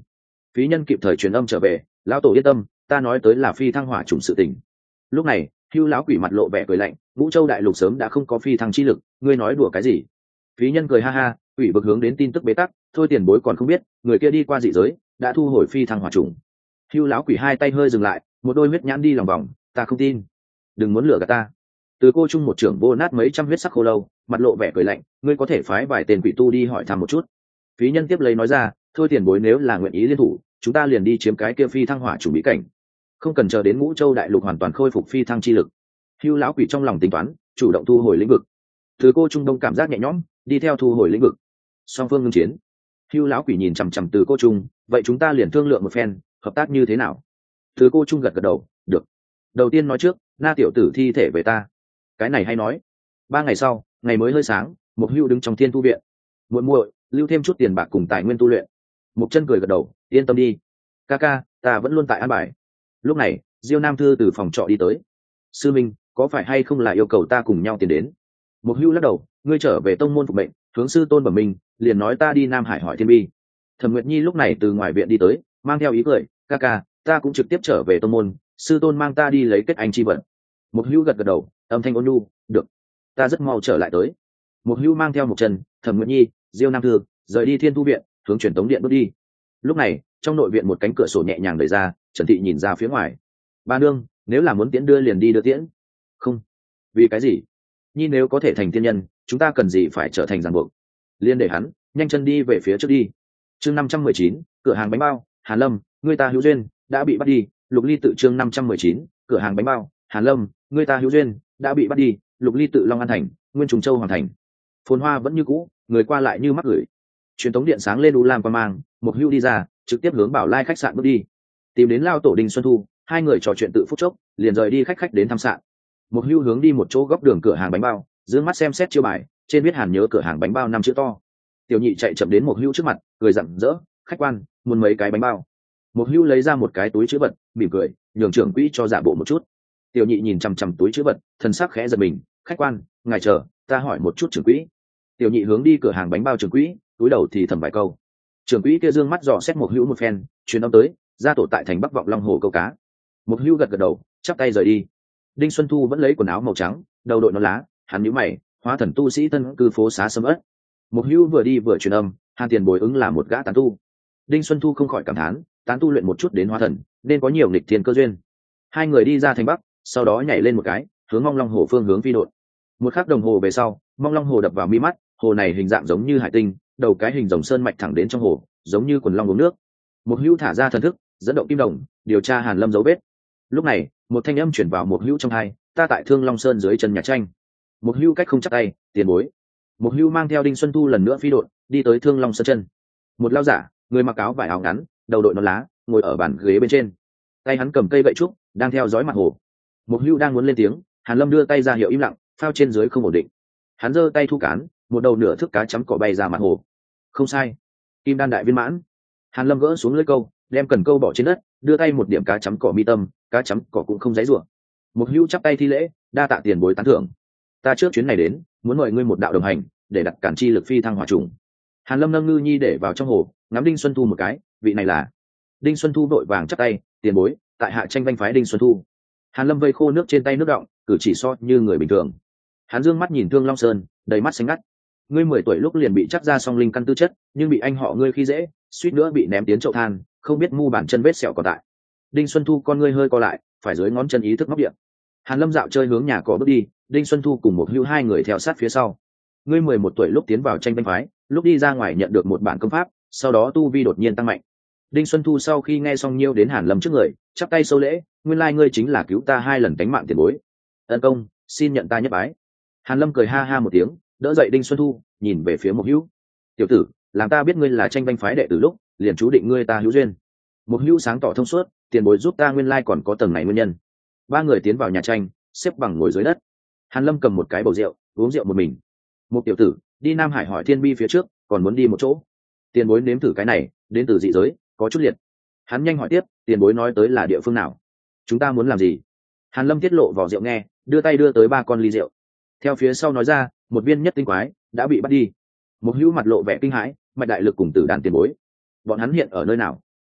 Phí nhân kịp thời truyền âm trở về, lão tổ yên tâm, ta nói tới là phi thăng hỏa trùng sự tình. Lúc này Hưu lão quỷ mặt lộ vẻ cười lạnh, Ngũ Châu đại lục sớm đã không có phi thăng chi lực, ngươi nói đùa cái gì? Phí nhân cười ha ha, quỷ vực hướng đến tin tức bế tắc, thôi tiền bối còn không biết, người kia đi qua dị giới, đã thu hồi phi thăng hỏa trùng. Hưu lão quỷ hai tay hơi dừng lại, một đôi huyết nhãn đi lòng vòng, ta không tin, đừng muốn lừa gạt ta. Từ cô trung một trưởng vô nát mấy trăm huyết sắc khô lâu, mặt lộ vẻ cười lạnh, ngươi có thể phái vài tên quỷ tu đi hỏi thăm một chút. Phí nhân tiếp lấy nói ra, thôi tiền bối nếu là nguyện ý liên thủ, chúng ta liền đi chiếm cái kia phi thăng hỏa chủ bí cảnh, không cần chờ đến Ngũ Châu đại lục hoàn toàn khôi phục phi thăng chi lực. Hưu lão quỷ trong lòng tính toán, chủ động thu hồi lĩnh vực. Từ cô trung đông cảm giác nhẹ nhõm, đi theo thu hồi lĩnh vực. Song phương ngưng chiến. Hưu lão quỷ nhìn chằm chằm từ cô trung, vậy chúng ta liền thương lượng một phen, hợp tác như thế nào? Từ cô trung gật gật đầu, được. Đầu tiên nói trước, na tiểu tử thi thể về ta. Cái này hay nói. 3 ngày sau, ngày mới hơi sáng, một Hưu đứng trong Thiên Thu viện. Muội muội, lưu thêm chút tiền bạc cùng tài nguyên tu luyện. Một chân cười gật đầu, yên tâm đi. Ca ca, ta vẫn luôn tại an bài. Lúc này Diêu Nam Thư từ phòng trọ đi tới. Sư minh, có phải hay không là yêu cầu ta cùng nhau tiến đến? Một Hưu lắc đầu, ngươi trở về tông môn phục mệnh, hướng sư tôn bẩm minh, liền nói ta đi Nam Hải hỏi thiên bi. Thẩm Nguyệt Nhi lúc này từ ngoài viện đi tới, mang theo ý cười, ca ca, ta cũng trực tiếp trở về tông môn, sư tôn mang ta đi lấy kết anh chi vật. Một Hưu gật gật đầu, âm thanh ôn nhu, được, ta rất mau trở lại tới. Một Hưu mang theo một chân, Thẩm Nguyệt Nhi, Diêu Nam Thư rời đi Thiên Thu viện, hướng truyền tống điện bước đi. Lúc này trong nội viện một cánh cửa sổ nhẹ nhàng đẩy ra, Trần Thị nhìn ra phía ngoài. Ba nương, nếu là muốn tiễn đưa liền đi đưa tiễn. Không. Vì cái gì? Nhi nếu có thể thành tiên nhân, chúng ta cần gì phải trở thành ràng buộc? Liên để hắn nhanh chân đi về phía trước đi. Chương 519, cửa hàng bánh bao, Hàn Lâm, người ta hữu duyên đã bị bắt đi. Lục Ly tự chương 519, cửa hàng bánh bao, Hàn Lâm, người ta hữu duyên đã bị bắt đi. Lục Ly tự Long An thành, Nguyên Trùng Châu Hoàng thành. Phồn hoa vẫn như cũ, người qua lại như mắc gửi. Truyền tống điện sáng lên u lam qua mang, một Hưu đi ra, trực tiếp hướng Bảo Lai khách sạn bước đi. Tìm đến lao tổ Đinh Xuân Thu, hai người trò chuyện tự phút chốc, liền rời đi khách đến thăm sạn. Một Hưu hướng đi một chỗ góc đường cửa hàng bánh bao, dương mắt xem xét chiêu bài, trên viết Hàn nhớ cửa hàng bánh bao 5 chữ to. Tiểu nhị chạy chậm đến một Hưu trước mặt, cười rạng rỡ, khách quan, muốn mấy cái bánh bao. Một Hưu lấy ra một cái túi chữ vật, mỉm cười, nhường trưởng quỹ cho giả bộ một chút. Tiểu nhị nhìn chằm chằm túi chữ vật, thân sắc khẽ giật mình, khách quan, ngài chờ, ta hỏi một chút trưởng quỹ. Tiểu nhị hướng đi cửa hàng bánh bao trưởng quỹ, túi đầu thì thầm vài câu. Trưởng quỹ kia dương mắt dò xét một Hưu một phen, truyền âm tới, gia tổ tại thành Bắc Vọng Long Hồ câu cá. Một Hưu gật gật đầu, chắp tay rời đi. Đinh Xuân Thu vẫn lấy quần áo màu trắng, đầu đội nón lá, hắn nhíu mày, hóa thần tu sĩ thân cư phố xá sầm uất. Một Hưu vừa đi vừa truyền âm, Hàn Tiền bồi ứng là một gã tán tu. Đinh Xuân Thu không khỏi cảm thán, tán tu luyện một chút đến hóa thần, nên có nhiều nghịch thiên cơ duyên. Hai người đi ra thành Bắc, sau đó nhảy lên một cái, hướng Mong Long Hồ phương hướng phi độn. Một khắc đồng hồ về sau, Mong Long Hồ đập vào mi mắt, hồ này hình dạng giống như hải tinh, đầu cái hình rồng sơn mạch thẳng đến trong hồ, giống như quần long uống nước. Một Hưu thả ra thần thức, dẫn động kim đồng, điều tra Hàn Lâm dấu vết. Lúc này một thanh âm chuyển vào một Hưu trong hai, ta tại Thương Long Sơn dưới chân nhà tranh. Một Hưu cách không chắc tay, tiền bối. Một Hưu mang theo Đinh Xuân Thu lần nữa phi độn, đi tới Thương Long Sơn chân. Một lao giả, người mặc áo vải áo ngắn, đầu đội nón lá, ngồi ở bàn ghế bên trên, tay hắn cầm cây gậy trúc, đang theo dõi mặt hồ. Một Hưu đang muốn lên tiếng, Hàn Lâm đưa tay ra hiệu im lặng, phao trên dưới không ổn định. Hắn giơ tay thu cán, một đầu nửa thước cá chấm cỏ bay ra mặt hồ. Không sai, kim đan đại viên mãn. Hàn Lâm gỡ xuống lưỡi câu, đem cần câu bỏ trên đất, đưa tay một điểm cá chấm cỏ mi tâm, cá chấm cỏ cũng không giãy giụa. Một Hưu chắp tay thi lễ, đa tạ tiền bối tán thưởng. Ta trước chuyến này đến, muốn mời ngươi một đạo đồng hành, để đặt cản chi lực phi thăng hỏa trùng. Hàn Lâm nâng ngư nhi để vào trong hồ, ngắm Đinh Xuân Thu một cái, vị này là. Đinh Xuân Thu vội vàng chắp tay, tiền bối, tại hạ tranh vanh phái Đinh Xuân Thu. Hàn Lâm vây khô nước trên tay nước đọng, cử chỉ so như người bình thường. Hắn dương mắt nhìn Thương Long Sơn, đầy mắt xanh ngắt. Ngươi 10 tuổi lúc liền bị chắc ra song linh căn tư chất, nhưng bị anh họ ngươi khi dễ, suýt nữa bị ném tiến chậu than, không biết mu bàn chân vết sẹo còn tại. Đinh Xuân Thu con ngươi hơi co lại, phải dưới ngón chân ý thức móc điện. Hàn Lâm dạo chơi hướng nhà cỏ bước đi, Đinh Xuân Thu cùng một Hưu hai người theo sát phía sau. Ngươi 11 tuổi lúc tiến vào tranh vanh phái, lúc đi ra ngoài nhận được một bản công pháp, sau đó tu vi đột nhiên tăng mạnh. Đinh Xuân Thu sau khi nghe xong nhiêu đến Hàn Lâm trước người, chắp tay sâu lễ, nguyên lai ngươi chính là cứu ta 2 lần tánh mạng tiền bối. Ân công, xin nhận ta nhất bái. Hàn Lâm cười ha ha một tiếng, đỡ dậy Đinh Xuân Thu, nhìn về phía một Hưu. Tiểu tử, làm ta biết ngươi là tranh vanh phái đệ tử lúc, liền chú định ngươi ta hữu duyên. Một Hưu sáng tỏ thông suốt, tiền bối giúp ta nguyên lai còn có tầng này nguyên nhân. 3 người tiến vào nhà tranh, xếp bằng ngồi dưới đất. Hàn Lâm cầm một cái bầu rượu, uống rượu một mình. Một tiểu tử, đi Nam Hải hỏi thiên bi phía trước, còn muốn đi một chỗ. Tiền bối nếm thử cái này, đến từ dị giới, có chút liệt. Hắn nhanh hỏi tiếp, tiền bối nói tới là địa phương nào? Chúng ta muốn làm gì? Hàn Lâm tiết lộ vỏ rượu nghe, đưa tay đưa tới 3 con ly rượu. Theo phía sau nói ra, một viên nhất tinh quái đã bị bắt đi. Một Hữu mặt lộ vẻ kinh hãi, mạch đại lực cùng tử đàn tiền bối, bọn hắn hiện ở nơi nào?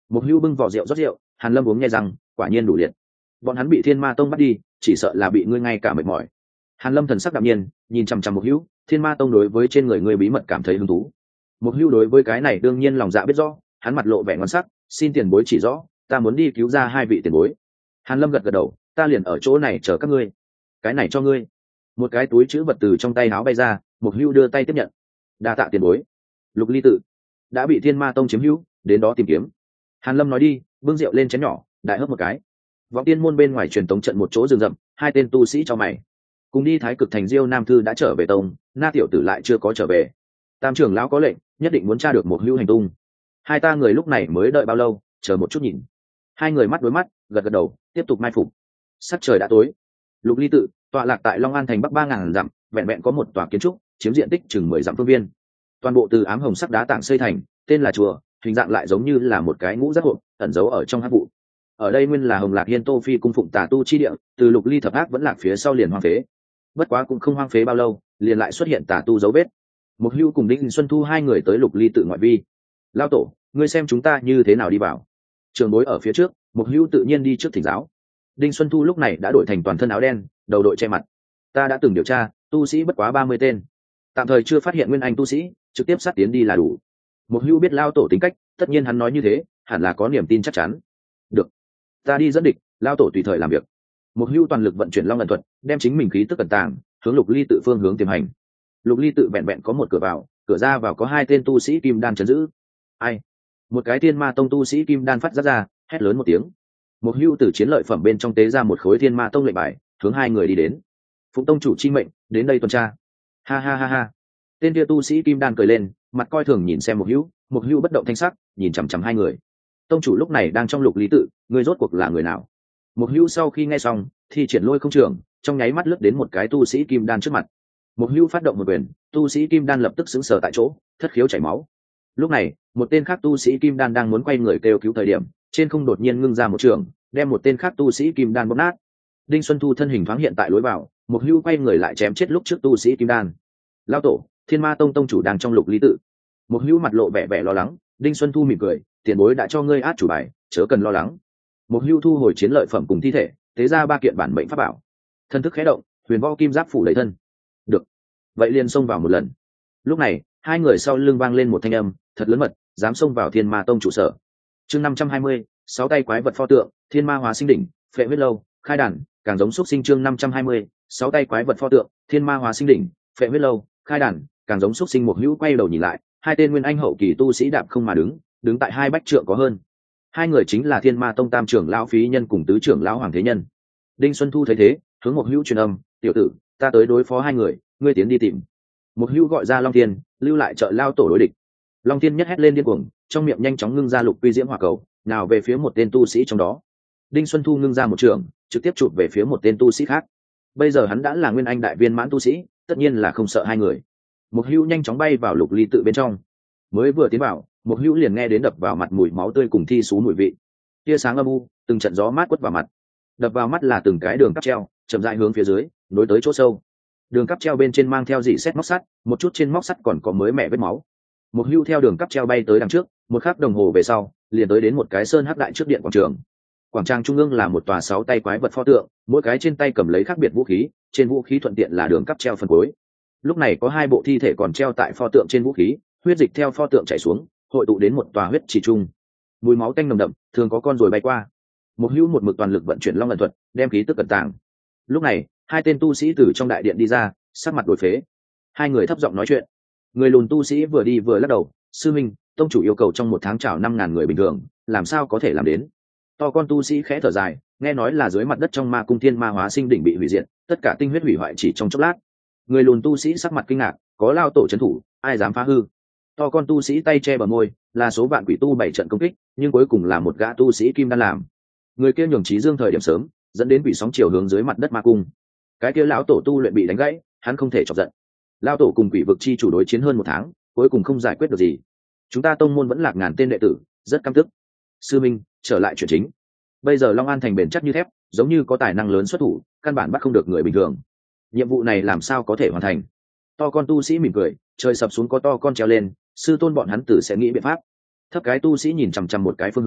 Một hưu bưng vỏ rượu rót rượu, Hàn Lâm uống nghe rằng quả nhiên đủ liệt. Bọn hắn bị Thiên Ma Tông bắt đi, chỉ sợ là bị ngươi ngay cả mệt mỏi. Hàn Lâm thần sắc đạm nhiên, nhìn chằm chằm Một hưu, Thiên Ma Tông đối với trên người ngươi bí mật cảm thấy hứng thú. Một hưu đối với cái này đương nhiên lòng dạ biết rõ, hắn mặt lộ vẻ ngon sắc, xin tiền bối chỉ rõ, ta muốn đi cứu ra hai vị tiền bối. Hàn Lâm gật gật đầu, ta liền ở chỗ này chờ các ngươi. Cái này cho ngươi. Một cái túi chữ vật từ trong tay áo bay ra, Một hưu đưa tay tiếp nhận. Đa tạ tiền bối. Lục Ly tự đã bị Thiên Ma Tông chiếm hữu, đến đó tìm kiếm. Hàn Lâm nói đi, bưng rượu lên chén nhỏ, đại hớp một cái. Vọng Tiên môn bên ngoài truyền tống trận một chỗ rừng rậm, hai tên tu sĩ cho mày. Cùng đi Thái Cực thành Diêu Nam Thư đã trở về tông, Na tiểu tử lại chưa có trở về. Tam trưởng lão có lệnh, nhất định muốn tra được Một hưu hành tung. Hai ta người lúc này mới đợi bao lâu, chờ một chút nhìn. Hai người mắt đối mắt, gật gật đầu, tiếp tục mai phục. Sắc trời đã tối. Lục Ly tự tọa lạc tại Long An thành bắc 3.000 dặm, vẹn vẹn có một tòa kiến trúc, chiếm diện tích chừng 10 dặm phương viên. Toàn bộ từ ám hồng sắc đá tảng xây thành, tên là chùa, hình dạng lại giống như là một cái ngũ giác hộp, ẩn giấu ở trong hắc vụ. Ở đây nguyên là Hồng Lạc Hiên Tô Phi cung phụng tà tu chi địa, từ Lục Ly thập ác vẫn lạc phía sau liền hoang phế. Bất quá cũng không hoang phế bao lâu, liền lại xuất hiện tà tu dấu vết. Một hưu cùng Đinh Xuân Thu hai người tới Lục Ly tự ngoại vi. Lao tổ, ngươi xem chúng ta như thế nào đi vào? Trường bối ở phía trước, Một hưu tự nhiên đi trước thỉnh giáo. Đinh Xuân Thu lúc này đã đổi thành toàn thân áo đen, đầu đội che mặt. Ta đã từng điều tra, tu sĩ bất quá 30 tên, tạm thời chưa phát hiện nguyên anh tu sĩ, trực tiếp sát tiến đi là đủ. Một hưu biết lao tổ tính cách, tất nhiên hắn nói như thế, hẳn là có niềm tin chắc chắn. Được, ta đi dẫn địch, lao tổ tùy thời làm việc. Một hưu toàn lực vận chuyển long ẩn thuật, đem chính mình khí tức cẩn tàng, hướng Lục Ly tự phương hướng tiềm hành. Lục Ly tự vẹn vẹn có một cửa vào, cửa ra vào có hai tên tu sĩ kim đan trấn giữ. Ai? Một cái Thiên Ma Tông tu sĩ kim đan phát ra, hét lớn một tiếng. Một hưu từ chiến lợi phẩm bên trong tế ra một khối Thiên Ma Tông lệnh bài, hướng hai người đi đến. Phụng tông chủ chi mệnh, đến đây tuần tra. Ha ha ha ha. Tên kia tu sĩ kim đan cười lên, mặt coi thường nhìn xem Một hưu bất động thanh sắc, nhìn chằm chằm hai người. Tông chủ lúc này đang trong Lục Lý tự, người rốt cuộc là người nào? Một hưu sau khi nghe xong, thì triển lôi không trưởng, trong nháy mắt lướt đến một cái tu sĩ kim đan trước mặt. Một hưu phát động một quyền, tu sĩ kim đan lập tức sững sờ tại chỗ, thất khiếu chảy máu. Lúc này, một tên khác tu sĩ kim đan đang muốn quay người kêu cứu thời điểm, trên không đột nhiên ngưng ra một trường, đem một tên khác tu sĩ kim đan bóp nát. Đinh Xuân Thu thân hình thoáng hiện tại lối vào, Một hưu quay người lại chém chết lúc trước tu sĩ kim đan. Lao tổ, Thiên Ma Tông tông chủ đang trong Lục Lý tự. Một hưu mặt lộ vẻ vẻ lo lắng. Đinh Xuân Thu mỉm cười, tiền bối đã cho ngươi át chủ bài, chớ cần lo lắng. Một hưu thu hồi chiến lợi phẩm cùng thi thể, tế ra 3 kiện bản mệnh pháp bảo. Thân thức khẽ động, huyền võ kim giáp phủ đầy thân. Được, vậy liền xông vào một lần. Lúc này, hai người sau lưng vang lên một thanh âm thật lớn mật, dám xông vào Thiên Ma Tông trụ sở. Chương 520, 6 tay quái vật pho tượng, Thiên Ma Hóa Sinh đỉnh, phệ huyết lâu, khai đàn, càng giống xúc sinh. Chương 520, 6 tay quái vật pho tượng, Thiên Ma Hóa Sinh đỉnh, phệ huyết lâu, khai đàn, càng giống xúc sinh. Một hữu quay đầu nhìn lại, hai tên nguyên anh hậu kỳ tu sĩ đạp không mà đứng tại 2 bách trượng có hơn. Hai người chính là Thiên Ma Tông tam trưởng lão Phí Nhân cùng tứ trưởng lão Hoàng Thế Nhân. Đinh Xuân Thu thấy thế, hướng Một hữu truyền âm, tiểu tử, ta tới đối phó hai người, ngươi tiến đi tìm. Một hữu gọi ra Long Thiên, lưu lại trợ lao tổ đối địch. Long Thiên nhất hét lên điên cuồng, trong miệng nhanh chóng ngưng ra lục quy diễm hỏa cầu, nào về phía một tên tu sĩ trong đó. Đinh Xuân Thu ngưng ra một trường, trực tiếp chụp về phía một tên tu sĩ khác. Bây giờ hắn đã là nguyên anh đại viên mãn tu sĩ, tất nhiên là không sợ hai người. Một hữu nhanh chóng bay vào Lục Ly tự bên trong. Mới vừa tiến vào, một hữu liền nghe đến đập vào mặt mùi máu tươi cùng thi sú mùi vị. Tia sáng âm u, từng trận gió mát quất vào mặt. Đập vào mắt là từng cái đường cáp treo, chậm rãi hướng phía dưới, nối tới chỗ sâu. Đường cáp treo bên trên mang theo dỉ sét móc sắt, một chút trên móc sắt còn có mới mẻ vết máu. Một hưu theo đường cáp treo bay tới đằng trước, một khắc đồng hồ về sau, liền tới đến một cái sơn hắc đại trước điện quảng trường. Quảng trang trung ương là một tòa 6 tay quái vật pho tượng, mỗi cái trên tay cầm lấy khác biệt vũ khí, trên vũ khí thuận tiện là đường cáp treo phần cuối. Lúc này có 2 bộ thi thể còn treo tại pho tượng trên vũ khí, huyết dịch theo pho tượng chảy xuống, hội tụ đến một tòa huyết chỉ trung. Mùi máu tanh nồng đậm, thường có con rồi bay qua. Một hưu một mực toàn lực vận chuyển long ẩn thuật, đem khí tức cẩn tàng. Lúc này, 2 tên tu sĩ từ trong đại điện đi ra, sắc mặt đổi phế. 2 người thấp giọng nói chuyện. Người lùn tu sĩ vừa đi vừa lắc đầu, sư minh, tông chủ yêu cầu trong 1 tháng trảo 5.000 người bình thường, làm sao có thể làm đến? To con tu sĩ khẽ thở dài, nghe nói là dưới mặt đất trong ma cung Thiên Ma Hóa Sinh đỉnh bị hủy diệt, tất cả tinh huyết hủy hoại chỉ trong chốc lát. Người lùn tu sĩ sắc mặt kinh ngạc, có lao tổ trấn thủ, ai dám phá hư? To con tu sĩ tay che bờ môi, là số vạn quỷ tu 7 trận công kích, nhưng cuối cùng là một gã tu sĩ kim đan làm. Người kia nhường trí dương thời điểm sớm, dẫn đến quỷ sóng chiều hướng dưới mặt đất ma cung. Cái kia lão tổ tu luyện bị đánh gãy, hắn không thể chọc giận. Lao tổ cùng quỷ vực chi chủ đối chiến hơn 1 tháng, cuối cùng không giải quyết được gì. Chúng ta tông môn vẫn lạc ngàn tên đệ tử, rất căm tức. Sư minh, trở lại chuyện chính. Bây giờ Long An thành bền chắc như thép, giống như có tài năng lớn xuất thủ, căn bản bắt không được người bình thường. Nhiệm vụ này làm sao có thể hoàn thành? To con tu sĩ mỉm cười, trời sập xuống có to con treo lên, sư tôn bọn hắn tử sẽ nghĩ biện pháp. Thấp cái tu sĩ nhìn chằm chằm một cái phương hướng,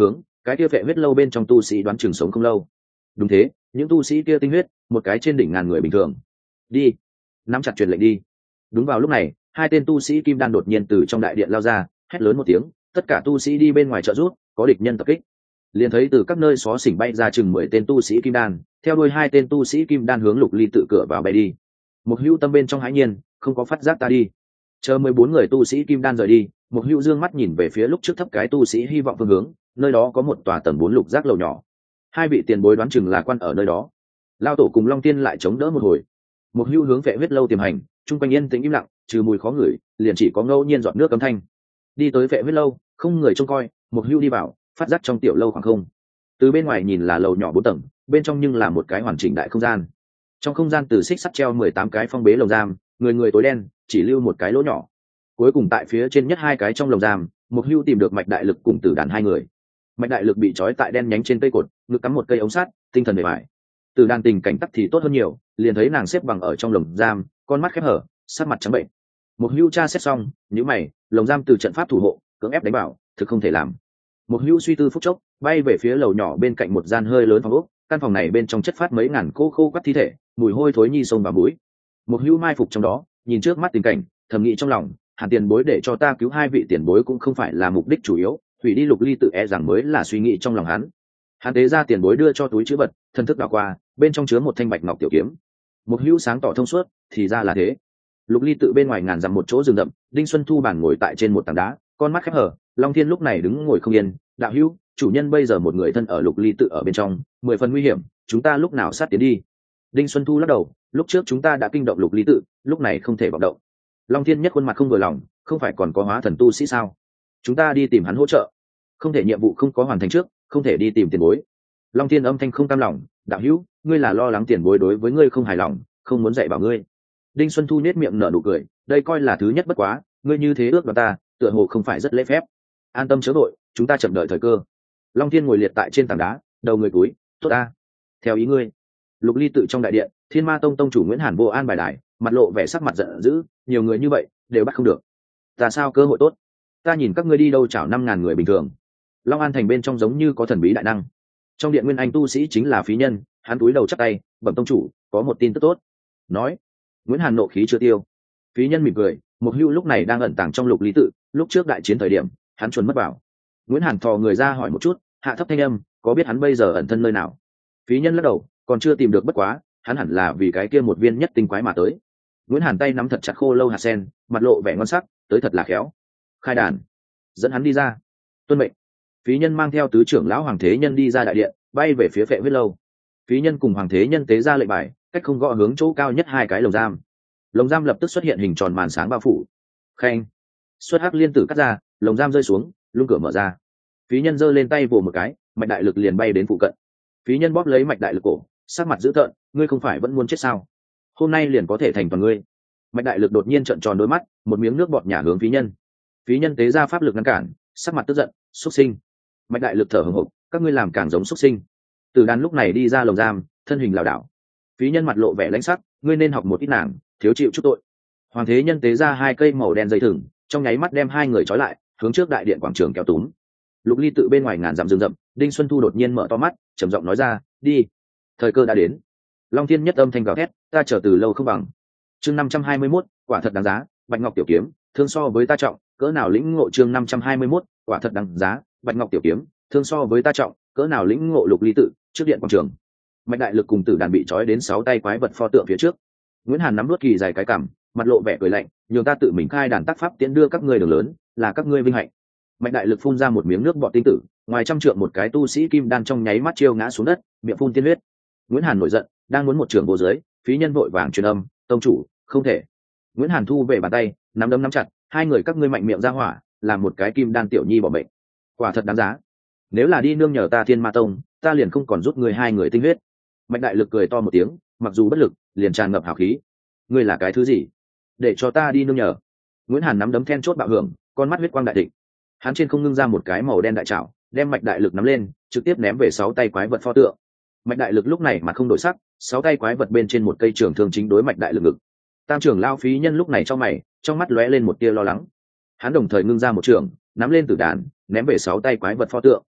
cái kia vệ huyết lâu bên trong tu sĩ đoán chừng sống không lâu. Đúng thế, những tu sĩ kia tinh huyết, một cái trên đỉnh ngàn người bình thường. Đi, nắm chặt truyền lệnh đi. Đúng vào lúc này, hai tên tu sĩ kim đan đột nhiên từ trong đại điện lao ra, hét lớn một tiếng, tất cả tu sĩ đi bên ngoài trợ rút, có địch nhân tập kích. Liền thấy từ các nơi xó xỉnh bay ra chừng 10 tên tu sĩ kim đan, theo đuôi hai tên tu sĩ kim đan hướng Lục Ly tự cửa vào bay đi. Một hữu tâm bên trong hãi nhiên, không có phát giác ta đi. Chờ 14 người tu sĩ kim đan rời đi, một hữu dương mắt nhìn về phía lúc trước thấp cái tu sĩ hy vọng phương hướng, nơi đó có một tòa tầng 4 lục giác lầu nhỏ. Hai vị tiền bối đoán chừng là quan ở nơi đó. Lao tổ cùng Long Tiên lại chống đỡ một hồi. Một hữu hướng vệ huyết lâu tiềm hành, trung quanh yên tĩnh im lặng, trừ mùi khó ngửi, liền chỉ có ngẫu nhiên giọt nước cấm thanh. Đi tới vệ huyết lâu, không người trông coi, một hữu đi vào, phát giác trong tiểu lâu khoảng không. Từ bên ngoài nhìn là lầu nhỏ 4 tầng, bên trong nhưng là một cái hoàn chỉnh đại không gian. Trong không gian từ xích sắt treo 18 cái phong bế lồng giam, người người tối đen, chỉ lưu một cái lỗ nhỏ. Cuối cùng tại phía trên nhất hai cái trong lồng giam, một hưu tìm được mạch đại lực cùng tử đàn hai người. Mạch đại lực bị trói tại đen nhánh trên cây cột, ngực cắm một cây ống sắt, tinh thần bề bại. Tử đàn tình cảnh tắc thì tốt hơn nhiều, liền thấy nàng xếp bằng ở trong lồng giam, con mắt khép hở, sắc mặt trắng bệnh. Một hưu tra xét xong, nhíu mày, lồng giam từ trận pháp thủ hộ, cưỡng ép đánh bảo, thực không thể làm. Một hưu suy tư phút chốc, bay về phía lầu nhỏ bên cạnh một gian hơi lớn phòng ốc. Căn phòng này bên trong chất phát mấy ngàn cô khô quắt thi thể, mùi hôi thối nhi sông vào mũi. Một hưu mai phục trong đó, nhìn trước mắt tình cảnh, thầm nghĩ trong lòng, Hàn tiền bối để cho ta cứu hai vị tiền bối cũng không phải là mục đích chủ yếu, hủy đi Lục Ly tự e rằng mới là suy nghĩ trong lòng hắn. Hắn tế ra tiền bối đưa cho túi chữ vật, thân thức đảo qua, bên trong chứa một thanh bạch ngọc tiểu kiếm. Một hữu sáng tỏ thông suốt, thì ra là thế. Lục Ly tự bên ngoài ngàn dặm một chỗ rừng rậm, Đinh Xuân Thu bản ngồi tại trên một tảng đá, con mắt khép hở. Long Thiên lúc này đứng ngồi không yên, đạo hữu, chủ nhân bây giờ một người thân ở Lục Ly tự ở bên trong, 10 phần nguy hiểm, chúng ta lúc nào sát tiến đi? Đinh Xuân Thu lắc đầu, lúc trước chúng ta đã kinh động Lục Ly tự, lúc này không thể vọng động. Long Thiên nhất khuôn mặt không vừa lòng, không phải còn có hóa thần tu sĩ sao? Chúng ta đi tìm hắn hỗ trợ. Không thể nhiệm vụ không có hoàn thành trước, không thể đi tìm tiền bối. Long Thiên âm thanh không cam lòng, đạo hữu, ngươi là lo lắng tiền bối đối với ngươi không hài lòng, không muốn dạy bảo ngươi. Đinh Xuân Thu nhếch miệng nở nụ cười, đây coi là thứ nhất bất quá, ngươi như thế ước đoạt ta, tựa hồ không phải rất lễ phép. An tâm chớ vội, chúng ta chậm đợi thời cơ. Long Thiên ngồi liệt tại trên tảng đá, đầu người cúi, tốt ta. Theo ý ngươi. Lục Ly tự trong đại điện, Thiên Ma Tông tông chủ Nguyễn Hàn vô an bài đài, mặt lộ vẻ sắc mặt giận dữ, nhiều người như vậy đều bắt không được. Ta sao cơ hội tốt? Ta nhìn các ngươi đi đâu chảo 5.000 người bình thường. Long An thành bên trong giống như có thần bí đại năng. Trong điện nguyên anh tu sĩ chính là phí nhân, hắn cúi đầu chắp tay, bẩm tông chủ, có một tin tức tốt. Nói. Nguyễn Hàn nộ khí chưa tiêu. Phí nhân mỉm cười, một hưu lúc này đang ẩn tàng trong Lục Lý tự, lúc trước đại chiến thời điểm, hắn chuẩn mất vào. Nguyễn Hàn thò người ra hỏi một chút, hạ thấp thanh âm, có biết hắn bây giờ ẩn thân nơi nào? Phí nhân lắc đầu, còn chưa tìm được, bất quá hắn hẳn là vì cái kia một viên nhất tinh quái mà tới. Nguyễn Hàn tay nắm thật chặt khô lâu hạt sen, mặt lộ vẻ ngon sắc, tới thật là khéo. Khai đàn, dẫn hắn đi ra. Tuân mệnh. Phí nhân mang theo tứ trưởng lão Hoàng Thế Nhân đi ra đại điện, bay về phía Phệ Huyết lâu. Phí nhân cùng Hoàng Thế Nhân tế ra lệnh bài, cách không gõ hướng chỗ cao nhất hai cái lồng giam. Lồng giam lập tức xuất hiện hình tròn màn sáng bao phủ. Khen. Xuất hắc liên tử cắt ra, lồng giam rơi xuống, lung cửa mở ra. Phí nhân giơ lên tay vồ một cái, mạch đại lực liền bay đến phụ cận. Phí nhân bóp lấy mạch đại lực cổ, sắc mặt dữ tợn, ngươi không phải vẫn muốn chết sao? Hôm nay liền có thể thành toàn ngươi. Mạch đại lực đột nhiên trợn tròn đôi mắt, một miếng nước bọt nhả hướng phí nhân. Phí nhân tế ra pháp lực ngăn cản, sắc mặt tức giận, xuất sinh. Mạch đại lực thở hổn hộc, các ngươi làm càng giống xuất sinh. Từ đàn lúc này đi ra lồng giam, thân hình lảo đảo. Phí nhân mặt lộ vẻ lãnh sắc, ngươi nên học một ít nàng, thiếu chịu chút tội. Hoàng Thế Nhân tế ra hai cây màu đen dây thừng, trong nháy mắt đem hai người trói lại, hướng trước đại điện quảng trường kéo túm. Lục Ly tự bên ngoài ngàn dặm rừng rậm, Đinh Xuân Thu đột nhiên mở to mắt, trầm giọng nói ra, đi. Thời cơ đã đến. Long Thiên nhất âm thanh gào thét, ta chờ từ lâu không bằng. Chương 521, quả thật đáng giá, Bạch Ngọc tiểu kiếm, thương so với ta trọng, cỡ nào lĩnh ngộ. Chương 521, quả thật đáng giá, Bạch Ngọc tiểu kiếm, thương so với ta trọng, cỡ nào lĩnh ngộ. Lục Ly tự, trước điện quảng trường. Mạch đại lực cùng tử đàn bị trói đến 6 tay quái vật pho tượng phía trước. Nguyễn Hàn nắm đuốt kỳ dài cái cằm, mặt lộ vẻ cười lạnh, nhường ta tự mình khai đàn tác pháp tiễn đưa các ngươi đường lớn, là các ngươi vinh hạnh. Mạch đại lực phun ra một miếng nước bọt tinh tử, ngoài trăm trượng một cái tu sĩ kim đan trong nháy mắt chiêu ngã xuống đất, miệng phun tiên huyết. Nguyễn Hàn nổi giận, đang muốn một trường vô dưới, phí nhân vội vàng truyền âm, tông chủ, không thể. Nguyễn Hàn thu về bàn tay, nắm đấm nắm chặt, hai người các ngươi mạnh miệng ra hỏa, làm một cái kim đan tiểu nhi bỏ mệnh, quả thật đáng giá. Nếu là đi nương nhờ ta Thiên Ma Tông, ta liền không còn rút người hai người tinh huyết. Mạch đại lực cười to một tiếng, mặc dù bất lực, liền tràn ngập hào khí. Ngươi là cái thứ gì? Để cho ta đi nương nhờ? Nguyễn Hàn nắm đấm then chốt bạo hưởng, con mắt huyết quang đại định. Hắn trên không ngưng ra một cái màu đen đại trảo, đem mạch đại lực nắm lên, trực tiếp ném về 6 tay quái vật pho tượng. Mạch đại lực lúc này mà không đổi sắc, 6 tay quái vật bên trên một cây trường thương chính đối mạch đại lực ngực. Tam trưởng lao phí nhân lúc này trong mày, trong mắt lóe lên một tia lo lắng. Hắn đồng thời ngưng ra một trường, nắm lên tử đàn, ném về 6 tay quái vật pho tượng.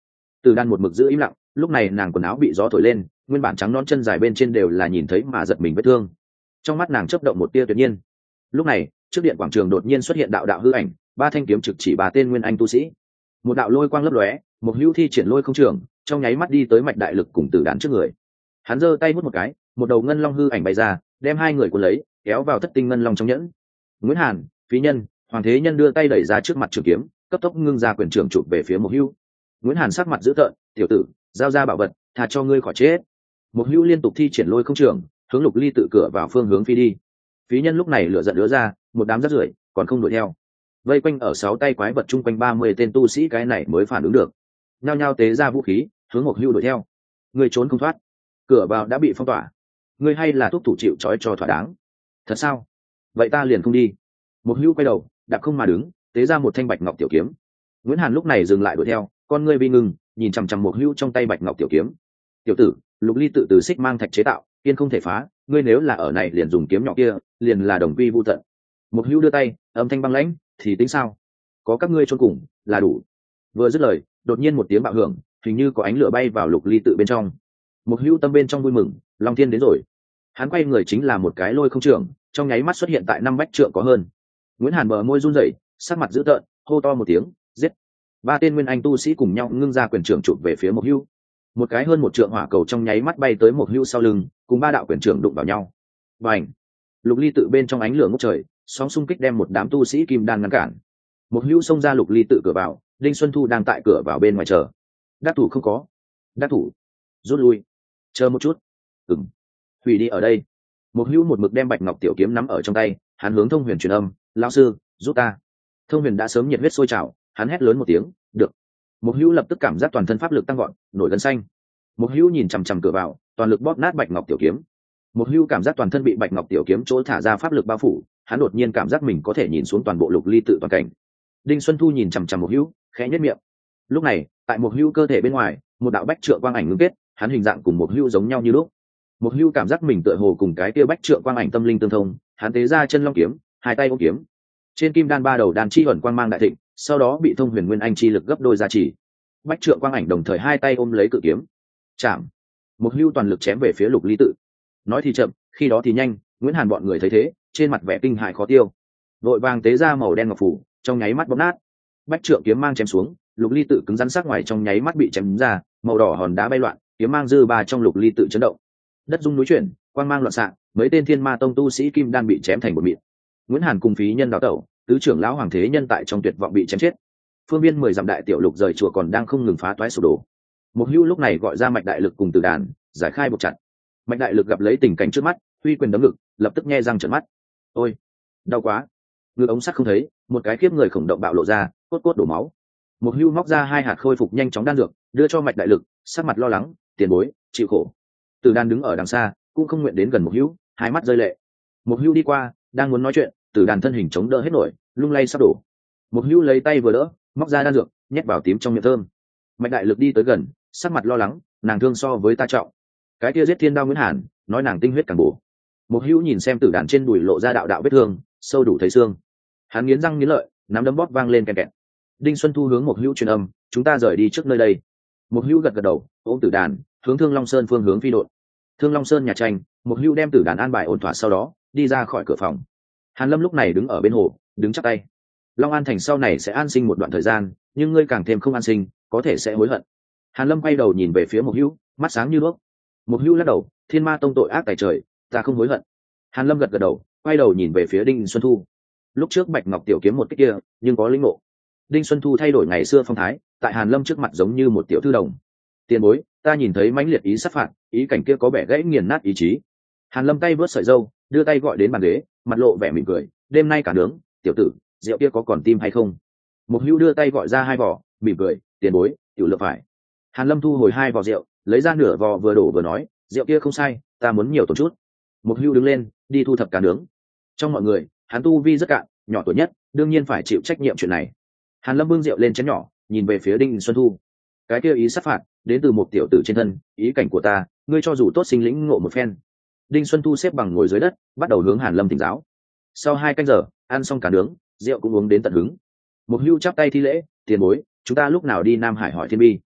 Từ Đan một mực giữ im lặng, lúc này nàng quần áo bị gió thổi lên, nguyên bản trắng non chân dài bên trên đều là nhìn thấy mà giật mình vết thương. Trong mắt nàng chớp động một tia tuyệt nhiên. Lúc này, trước điện quảng trường đột nhiên xuất hiện đạo đạo hư ảnh, ba thanh kiếm trực chỉ ba tên nguyên anh tu sĩ. Một đạo lôi quang lấp lóe, một hữu thi triển lôi không trường, trong nháy mắt đi tới Mạch Đại Lực cùng Tử Đan trước người. Hắn giơ tay hút một cái, một đầu ngân long hư ảnh bay ra, đem hai người cuốn lấy, kéo vào thất tinh ngân long trong nhẫn. Nguyễn Hàn, Phí Nhân, Hoàng Thế Nhân đưa tay đẩy ra trước mặt trường kiếm, cấp tốc ngưng ra quyền trường chụp về phía một hữu. Nguyễn Hàn sắc mặt dữ tợn, tiểu tử, giao ra bảo vật, thà cho ngươi khỏi chết. Một hữu liên tục thi triển lôi không trường, hướng Lục Ly tự cửa vào phương hướng phi đi. Phí Nhân lúc này lửa giận đứa ra, một đám rác rưởi còn không đuổi theo. Vây quanh ở 6 tay quái vật chung quanh 30 tên tu sĩ cái này mới phản ứng được, nhao nhao tế ra vũ khí, hướng một hữu đuổi theo. Ngươi trốn không thoát, cửa vào đã bị phong tỏa, ngươi hay là thúc thủ chịu trói cho thỏa đáng. Thật sao? Vậy ta liền không đi. Một hữu quay đầu, đạp không mà đứng, tế ra một thanh bạch ngọc tiểu kiếm. Nguyễn Hàn lúc này dừng lại đuổi theo, con ngươi vi ngưng, nhìn chằm chằm một hữu trong tay bạch ngọc tiểu kiếm. Tiểu tử, Lục Ly tự từ xích mang thạch chế tạo, kiên không thể phá, ngươi nếu là ở này liền dùng kiếm nhỏ kia, liền là đồng quy vu tận. Một hữu đưa tay, âm thanh băng lãnh, thì tính sao? Có các ngươi chôn cùng, là đủ. Vừa dứt lời, đột nhiên một tiếng bạo hưởng, hình như có ánh lửa bay vào Lục Ly tự bên trong. Một hữu tâm bên trong vui mừng, Long Thiên đến rồi. Hắn quay người chính là một cái lôi không trưởng, trong nháy mắt xuất hiện tại 5 bách trượng có hơn. Nguyễn Hàn bờ môi run rẩy, sắc mặt dữ tợn, hô to một tiếng, giết. Ba tên nguyên anh tu sĩ cùng nhau ngưng ra quyền trưởng chụp về phía một hữu. Một cái hơn một trượng hỏa cầu trong nháy mắt bay tới một hữu sau lưng, cùng ba đạo quyền trưởng đụng vào nhau. Bành! Lục Ly tự bên trong ánh lửa ngút trời, sóng xung kích đem một đám tu sĩ kim đan ngăn cản. Một hữu xông ra Lục Ly tự cửa vào, Đinh Xuân Thu đang tại cửa vào bên ngoài chờ. Đắc thủ không có. Đắc thủ. Rút lui. Chờ một chút. Ừm. Hủy đi ở đây. Một hữu một mực đem bạch ngọc tiểu kiếm nắm ở trong tay, hắn hướng Thông Huyền truyền âm, lão sư, giúp ta. Thông Huyền đã sớm nhiệt huyết sôi trào, hắn hét lớn một tiếng, được. Một hữu lập tức cảm giác toàn thân pháp lực tăng gọn, nổi gân xanh. Một hữu nhìn chằm chằm cửa vào, toàn lực bóp nát bạch ngọc tiểu kiếm. Một hữu cảm giác toàn thân bị bạch ngọc tiểu kiếm chỗ thả ra pháp lực bao phủ, hắn đột nhiên cảm giác mình có thể nhìn xuống toàn bộ Lục Ly tự toàn cảnh. Đinh Xuân Thu nhìn chằm chằm một hữu, khẽ nhếch miệng. Lúc này, tại một hữu cơ thể bên ngoài, một đạo bách trượng quang ảnh ngưng kết, hắn hình dạng cùng một hữu giống nhau như lúc. Một hữu cảm giác mình tựa hồ cùng cái kia bách trượng quang ảnh tâm linh tương thông, hắn tế ra chân long kiếm, hai tay ôm kiếm. Trên kim đan ba đầu đan chi ẩn quang mang đại thịnh, sau đó bị Thông Huyền Nguyên Anh chi lực gấp đôi gia trì. Bách trượng quang ảnh đồng thời hai tay ôm lấy cự kiếm. Chạm. Một hữu toàn lực chém về phía Lục Ly tự. Nói thì chậm, khi đó thì nhanh, Nguyễn Hàn bọn người thấy thế, trên mặt vẻ kinh hại khó tiêu. Vội vàng tế ra màu đen ngọc phủ, trong nháy mắt bóp nát. Bách trượng kiếm mang chém xuống, Lục Ly tự cứng rắn sắc ngoài trong nháy mắt bị chém ra, màu đỏ hòn đá bay loạn, kiếm mang dư ba trong Lục Ly tự chấn động. Đất rung núi chuyển, quang mang loạn xạ, mấy tên Thiên Ma tông tu sĩ kim đan bị chém thành một mịn. Nguyễn Hàn cùng Phí Nhân đào tẩu, tứ trưởng lão Hoàng Thế Nhân tại trong tuyệt vọng bị chém chết. Phương viên 10 dặm đại tiểu lục rời chùa còn đang không ngừng phá toái sụp đổ. Một hữu lúc này gọi ra Mạch Đại Lực cùng Tử Đàn, giải khai buộc chặt. Mạch Đại Lực gặp lấy tình cảnh trước mắt, huy quyền đấm ngực, lập tức nhe răng trợn mắt. Ôi, đau quá! Ngực ống sắt không thấy, một cái khiếp người khổng động bạo lộ ra, cốt cốt đổ máu. Một hữu móc ra 2 hạt khôi phục nhanh chóng đan dược, đưa cho Mạch Đại Lực, sắc mặt lo lắng, tiền bối, chịu khổ. Tử Đàn đứng ở đằng xa, cũng không nguyện đến gần một hữu, hai mắt rơi lệ. Một hữu đi qua, đang muốn nói chuyện, Tử Đàn thân hình chống đỡ hết nổi, lung lay sắp đổ. Một hữu lấy tay vừa đỡ, móc ra đan dược, nhét vào tím trong miệng thơm. Mạch Đại Lực đi tới gần, sắc mặt lo lắng, nàng thương so với ta trọng. Cái kia giết Thiên Đao Nguyễn Hàn, nói nàng tinh huyết càng bổ. Một hữu nhìn xem Tử Đàn trên đùi lộ ra đạo đạo vết thương, sâu đủ thấy xương. Hắn nghiến răng nghiến lợi, nắm đấm bóp vang lên kẹt kẹt. Đinh Xuân Thu hướng một hữu truyền âm, chúng ta rời đi trước nơi đây. Một hữu gật gật đầu, ôm Tử Đàn, hướng Thương Long Sơn phương hướng phi đột. Thương Long Sơn nhà tranh, một hữu đem Tử Đàn an bài ổn thỏa sau đó, đi ra khỏi cửa phòng. Hàn Lâm lúc này đứng ở bên hồ, đứng chắp tay. Long An thành sau này sẽ an sinh một đoạn thời gian, nhưng ngươi càng thêm không an sinh, có thể sẽ hối hận. Hàn Lâm quay đầu nhìn về phía Mộc Hữu, mắt sáng như đuốc. Mộc Hữu lắc đầu, Thiên Ma tông tội ác tày trời, ta không hối hận. Hàn Lâm gật gật đầu, quay đầu nhìn về phía Đinh Xuân Thu. Lúc trước Bạch Ngọc tiểu kiếm một cái kia, nhưng có linh ngộ. Đinh Xuân Thu thay đổi ngày xưa phong thái, tại Hàn Lâm trước mặt giống như một tiểu thư đồng. Tiền bối, ta nhìn thấy mãnh liệt ý sát phạt, ý cảnh kia có vẻ gãy nghiền nát ý chí. Hàn Lâm tay vớt sợi râu, đưa tay gọi đến bàn ghế, mặt lộ vẻ mỉm cười, đêm nay cả nướng, tiểu tử, rượu kia có còn tim hay không? Mộc Hữu đưa tay gọi ra 2 vỏ, mỉm cười, tiền bối, tiểu lượng phải. Hàn Lâm thu hồi 2 vỏ rượu, lấy ra nửa vỏ vừa đổ vừa nói, rượu kia không sai, ta muốn nhiều tốn chút. Mộc Hữu đứng lên, đi thu thập cá nướng. Trong mọi người, hắn tu vi rất cạn, nhỏ tuổi nhất, đương nhiên phải chịu trách nhiệm chuyện này. Hàn Lâm bưng rượu lên chén nhỏ, nhìn về phía Đinh Xuân Thu. Cái kia ý sát phạt, đến từ một tiểu tử trên thân, ý cảnh của ta, ngươi cho dù tốt sinh lĩnh ngộ một phen. Đinh Xuân Thu xếp bằng ngồi dưới đất, bắt đầu hướng Hàn Lâm thỉnh giáo. Sau 2 canh giờ, ăn xong cá nướng, rượu cũng uống đến tận hứng. Mộc Hữu chắp tay thi lễ, tiền bối, chúng ta lúc nào đi Nam Hải hỏi Thiên Bi?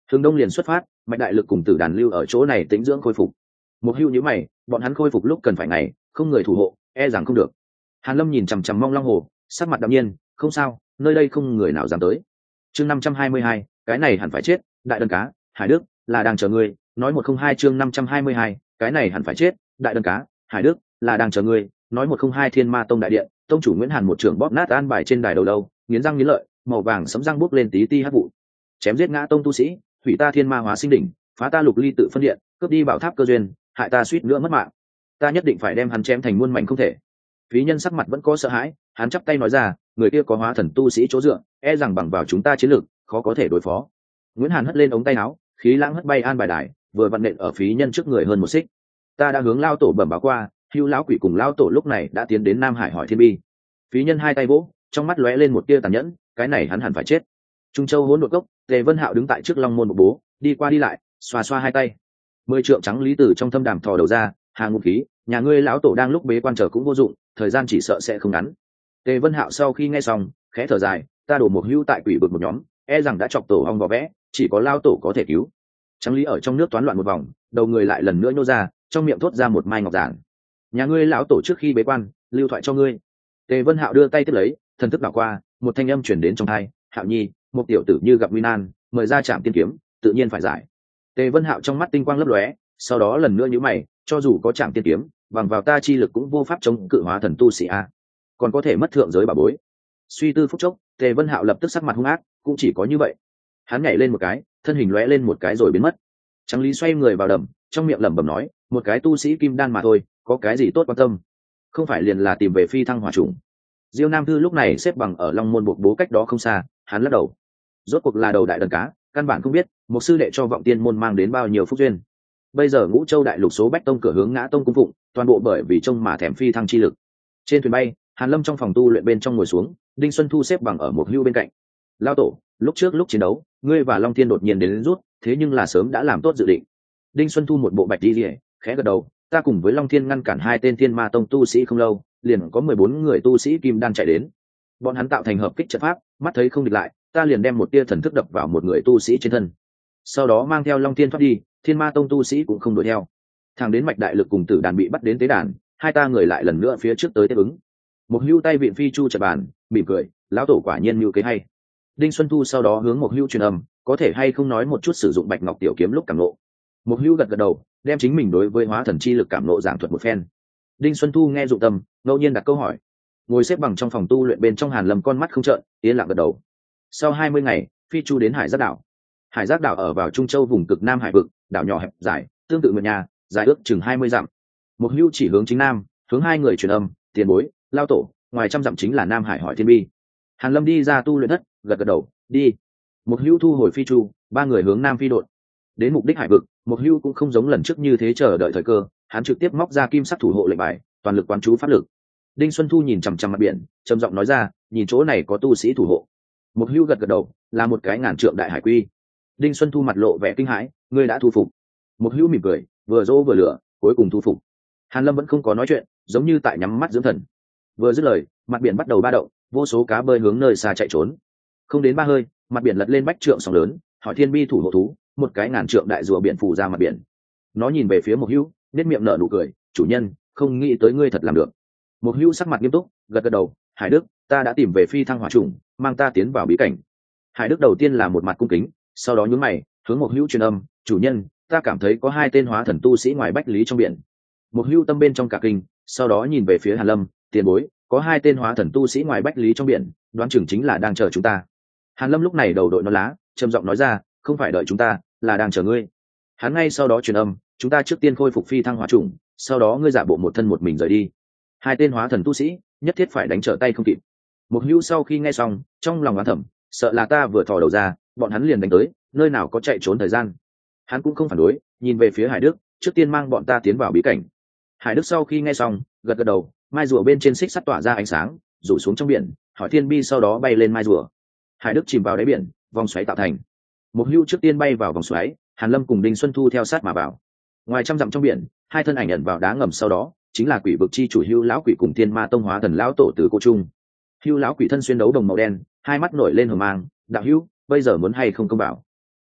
hướng đông liền xuất phát, mạch đại lực cùng tử đàn lưu ở chỗ này tĩnh dưỡng khôi phục. Một hưu nhíu mày, bọn hắn khôi phục lúc cần phải ngày, không người thủ hộ, e rằng không được. Hàn Lâm nhìn chằm chằm Mong Long Hồ, sắc mặt đạm nhiên, không sao, nơi đây không người nào dám tới. Chương 522, cái này hẳn phải chết, đại đơn cá, Hải Đức là đang chờ ngươi, nói 102 chương 522, cái này hẳn phải chết, đại đơn cá, Hải Đức là đang chờ ngươi, nói 102 Thiên Ma Tông đại điện, tông chủ Nguyễn Hàn một trưởng bóp nát an bài trên đài đầu lâu, nghiến răng nghiến lợi, màu vàng sẫm răng bốc lên tí ti hắc vụ. Chém giết ngã tông tu sĩ, hủy ta Thiên Ma Hóa Sinh đỉnh, phá ta Lục Ly tự phân điện, cướp đi bảo tháp cơ duyên, hại ta suýt nữa mất mạng. Ta nhất định phải đem hắn chém thành muôn mảnh không thể. Phí Nhân sắc mặt vẫn có sợ hãi, hắn chắp tay nói ra, người kia có hóa thần tu sĩ chỗ dựa, e rằng bằng vào chúng ta chiến lược, khó có thể đối phó. Nguyễn Hàn hất lên ống tay áo, khí lãng hất bay an bài đài, vừa vặn nện ở Phí Nhân trước người hơn một xích. Ta đã hướng lao tổ bẩm báo qua, Hưu lão quỷ cùng lao tổ lúc này đã tiến đến Nam Hải hỏi thiên bi. Phí Nhân hai tay vỗ, trong mắt lóe lên một tia tàn nhẫn, cái này hắn hẳn phải chết. Trung Châu hỗn độn cốc, Tề Vân Hạo đứng tại trước Long môn một bố, đi qua đi lại, xoa xoa hai tay. 10 trượng trắng lý tử trong thâm đàm thò đầu ra, hàng ngũ khí, nhà ngươi lão tổ đang lúc bế quan chờ cũng vô dụng, thời gian chỉ sợ sẽ không ngắn. Tề Vân Hạo sau khi nghe xong, khẽ thở dài, ta đổ một hưu tại quỷ vực một nhóm, e rằng đã chọc tổ ong vò vẽ, chỉ có lao tổ có thể cứu. Trắng lý ở trong nước toán loạn một vòng, đầu người lại lần nữa nhô ra, trong miệng thốt ra một mai ngọc giản. Nhà ngươi lão tổ trước khi bế quan, lưu thoại cho ngươi. Tề Vân Hạo đưa tay tiếp lấy, thần thức đảo qua, một thanh âm chuyển đến trong tai, Hạo Nhi, một tiểu tử như gặp nguy nan, mời ra trạm tiên kiếm, tự nhiên phải giải. Tề Vân Hạo trong mắt tinh quang lấp lóe, sau đó lần nữa nhíu mày, cho dù có trạm tiên kiếm, bằng vào ta chi lực cũng vô pháp chống cự hóa thần tu sĩ a, còn có thể mất thượng giới bảo bối. Suy tư phút chốc, Tề Vân Hạo lập tức sắc mặt hung ác, cũng chỉ có như vậy. Hắn nhảy lên một cái, thân hình lóe lên một cái rồi biến mất. Trắng Lý xoay người vào đầm, trong miệng lẩm bẩm nói, một cái tu sĩ kim đan mà thôi, có cái gì tốt quan tâm? Không phải liền là tìm về phi thăng hỏa trùng. Diêu Nam Thư lúc này xếp bằng ở Long môn buộc bố cách đó không xa, hắn lắc đầu. Rốt cuộc là đầu đại đần cá, căn bản không biết, một sư đệ cho Vọng Tiên môn mang đến bao nhiêu phúc duyên. Bây giờ Ngũ Châu đại lục số bách tông cửa hướng Ngã tông cung phụng, toàn bộ bởi vì trông mà thèm phi thăng chi lực. Trên thuyền bay, Hàn Lâm trong phòng tu luyện bên trong ngồi xuống, Đinh Xuân Thu xếp bằng ở một hưu bên cạnh. Lao tổ, lúc trước lúc chiến đấu, ngươi và Long Thiên đột nhiên đến rút, thế nhưng là sớm đã làm tốt dự định. Đinh Xuân Thu một bộ bạch đi liễu, khẽ gật đầu, ta cùng với Long Thiên ngăn cản hai tên Thiên Ma tông tu sĩ không lâu, liền có 14 người tu sĩ kim đan chạy đến. Bọn hắn tạo thành hợp kích trận pháp, mắt thấy không địch lại, ta liền đem một tia thần thức đập vào một người tu sĩ trên thân. Sau đó mang theo Long Thiên thoát đi, Thiên Ma tông tu sĩ cũng không đuổi theo. Thằng đến mạch đại lực cùng tử đàn bị bắt đến tế đàn, hai ta người lại lần nữa phía trước tới tiếp ứng. Một hưu tay vịn phi chu chật bàn, mỉm cười, lão tổ quả nhiên mưu kế hay. Đinh Xuân Thu sau đó hướng một hưu truyền âm, có thể hay không nói một chút sử dụng bạch ngọc tiểu kiếm lúc cảm nộ. Một hưu gật gật đầu, đem chính mình đối với hóa thần chi lực cảm nộ giảng thuật một phen. Đinh Xuân Thu nghe dụng tâm, ngẫu nhiên đặt câu hỏi. Ngồi xếp bằng trong phòng tu luyện bên trong Hàn Lâm con mắt không trợn, yên lặng gật đầu. Sau 20 ngày, phi chu đến Hải Giác đảo. Hải Giác đảo ở vào Trung Châu vùng cực Nam hải vực, đảo nhỏ hẹp dài, tương tự một nhà, dài ước chừng 20 dặm. Một hưu chỉ hướng chính nam, hướng hai người truyền âm, tiền bối, lao tổ, ngoài trăm dặm chính là Nam Hải hỏi thiên bi. Hàn Lâm đi ra tu luyện thất, gật gật đầu, đi. Một hưu thu hồi phi chu, ba người hướng nam phi đột. Đến mục đích hải vực, một hưu cũng không giống lần trước như thế chờ đợi thời cơ, hắn trực tiếp móc ra kim sắc thủ hộ lệnh bài, toàn lực quán chú pháp lực. Đinh Xuân Thu nhìn chằm chằm mặt biển, trầm giọng nói ra, nhìn chỗ này có tu sĩ thủ hộ. Một hưu gật gật đầu, là một cái ngàn trượng đại hải quy. Đinh Xuân Thu mặt lộ vẻ kinh hãi, ngươi đã thu phục. Một hưu mỉm cười, vừa dỗ vừa lửa, cuối cùng thu phục. Hàn Lâm vẫn không có nói chuyện, giống như tại nhắm mắt dưỡng thần. Vừa dứt lời, mặt biển bắt đầu ba động, vô số cá bơi hướng nơi xa chạy trốn. Không đến ba hơi, mặt biển lật lên bách trượng sóng lớn, hỏi thiên bi thủ hộ thú, một cái ngàn trượng đại rùa biển phù ra mặt biển. Nó nhìn về phía một hưu, nét miệng nở nụ cười, chủ nhân, không nghĩ tới ngươi thật làm được. Một hưu sắc mặt nghiêm túc, gật gật đầu, Hải Đức, ta đã tìm về phi thăng hỏa trùng, mang ta tiến vào bí cảnh. Hải Đức đầu tiên là một mặt cung kính, sau đó nhướng mày, hướng một hưu truyền âm, chủ nhân, ta cảm thấy có hai tên hóa thần tu sĩ ngoài bách lý trong biển. Một hưu tâm bên trong cả kinh, sau đó nhìn về phía Hàn Lâm, tiền bối, có hai tên hóa thần tu sĩ ngoài bách lý trong biển, đoán chừng chính là đang chờ chúng ta. Hàn Lâm lúc này đầu đội nón lá, trầm giọng nói ra, không phải đợi chúng ta, là đang chờ ngươi. Hắn ngay sau đó truyền âm, chúng ta trước tiên khôi phục phi thăng hỏa trùng, sau đó ngươi giả bộ một thân một mình rời đi. Hai tên hóa thần tu sĩ, nhất thiết phải đánh trở tay không kịp. Một hưu sau khi nghe xong, trong lòng oán thầm, sợ là ta vừa thò đầu ra, bọn hắn liền đánh tới, nơi nào có chạy trốn thời gian. Hắn cũng không phản đối, nhìn về phía Hải Đức, trước tiên mang bọn ta tiến vào bí cảnh. Hải Đức sau khi nghe xong, gật gật đầu, mai rùa bên trên xích sắt tỏa ra ánh sáng, rủ xuống trong biển, hỏi thiên bi sau đó bay lên mai rùa. Hải Đức chìm vào đáy biển, vòng xoáy tạo thành. Một hưu trước tiên bay vào vòng xoáy, Hàn Lâm cùng Đinh Xuân Thu theo sát mà vào. Ngoài trăm dặm trong biển, hai thân ảnh ẩn vào đá ngầm, sau đó chính là quỷ vực chi chủ Hưu lão quỷ cùng Thiên Ma tông hóa thần lão tổ Từ Cô Trung. Hưu lão quỷ thân xuyên đấu đồng màu đen, hai mắt nổi lên hờ mang, đạo hữu, bây giờ muốn hay không công bảo?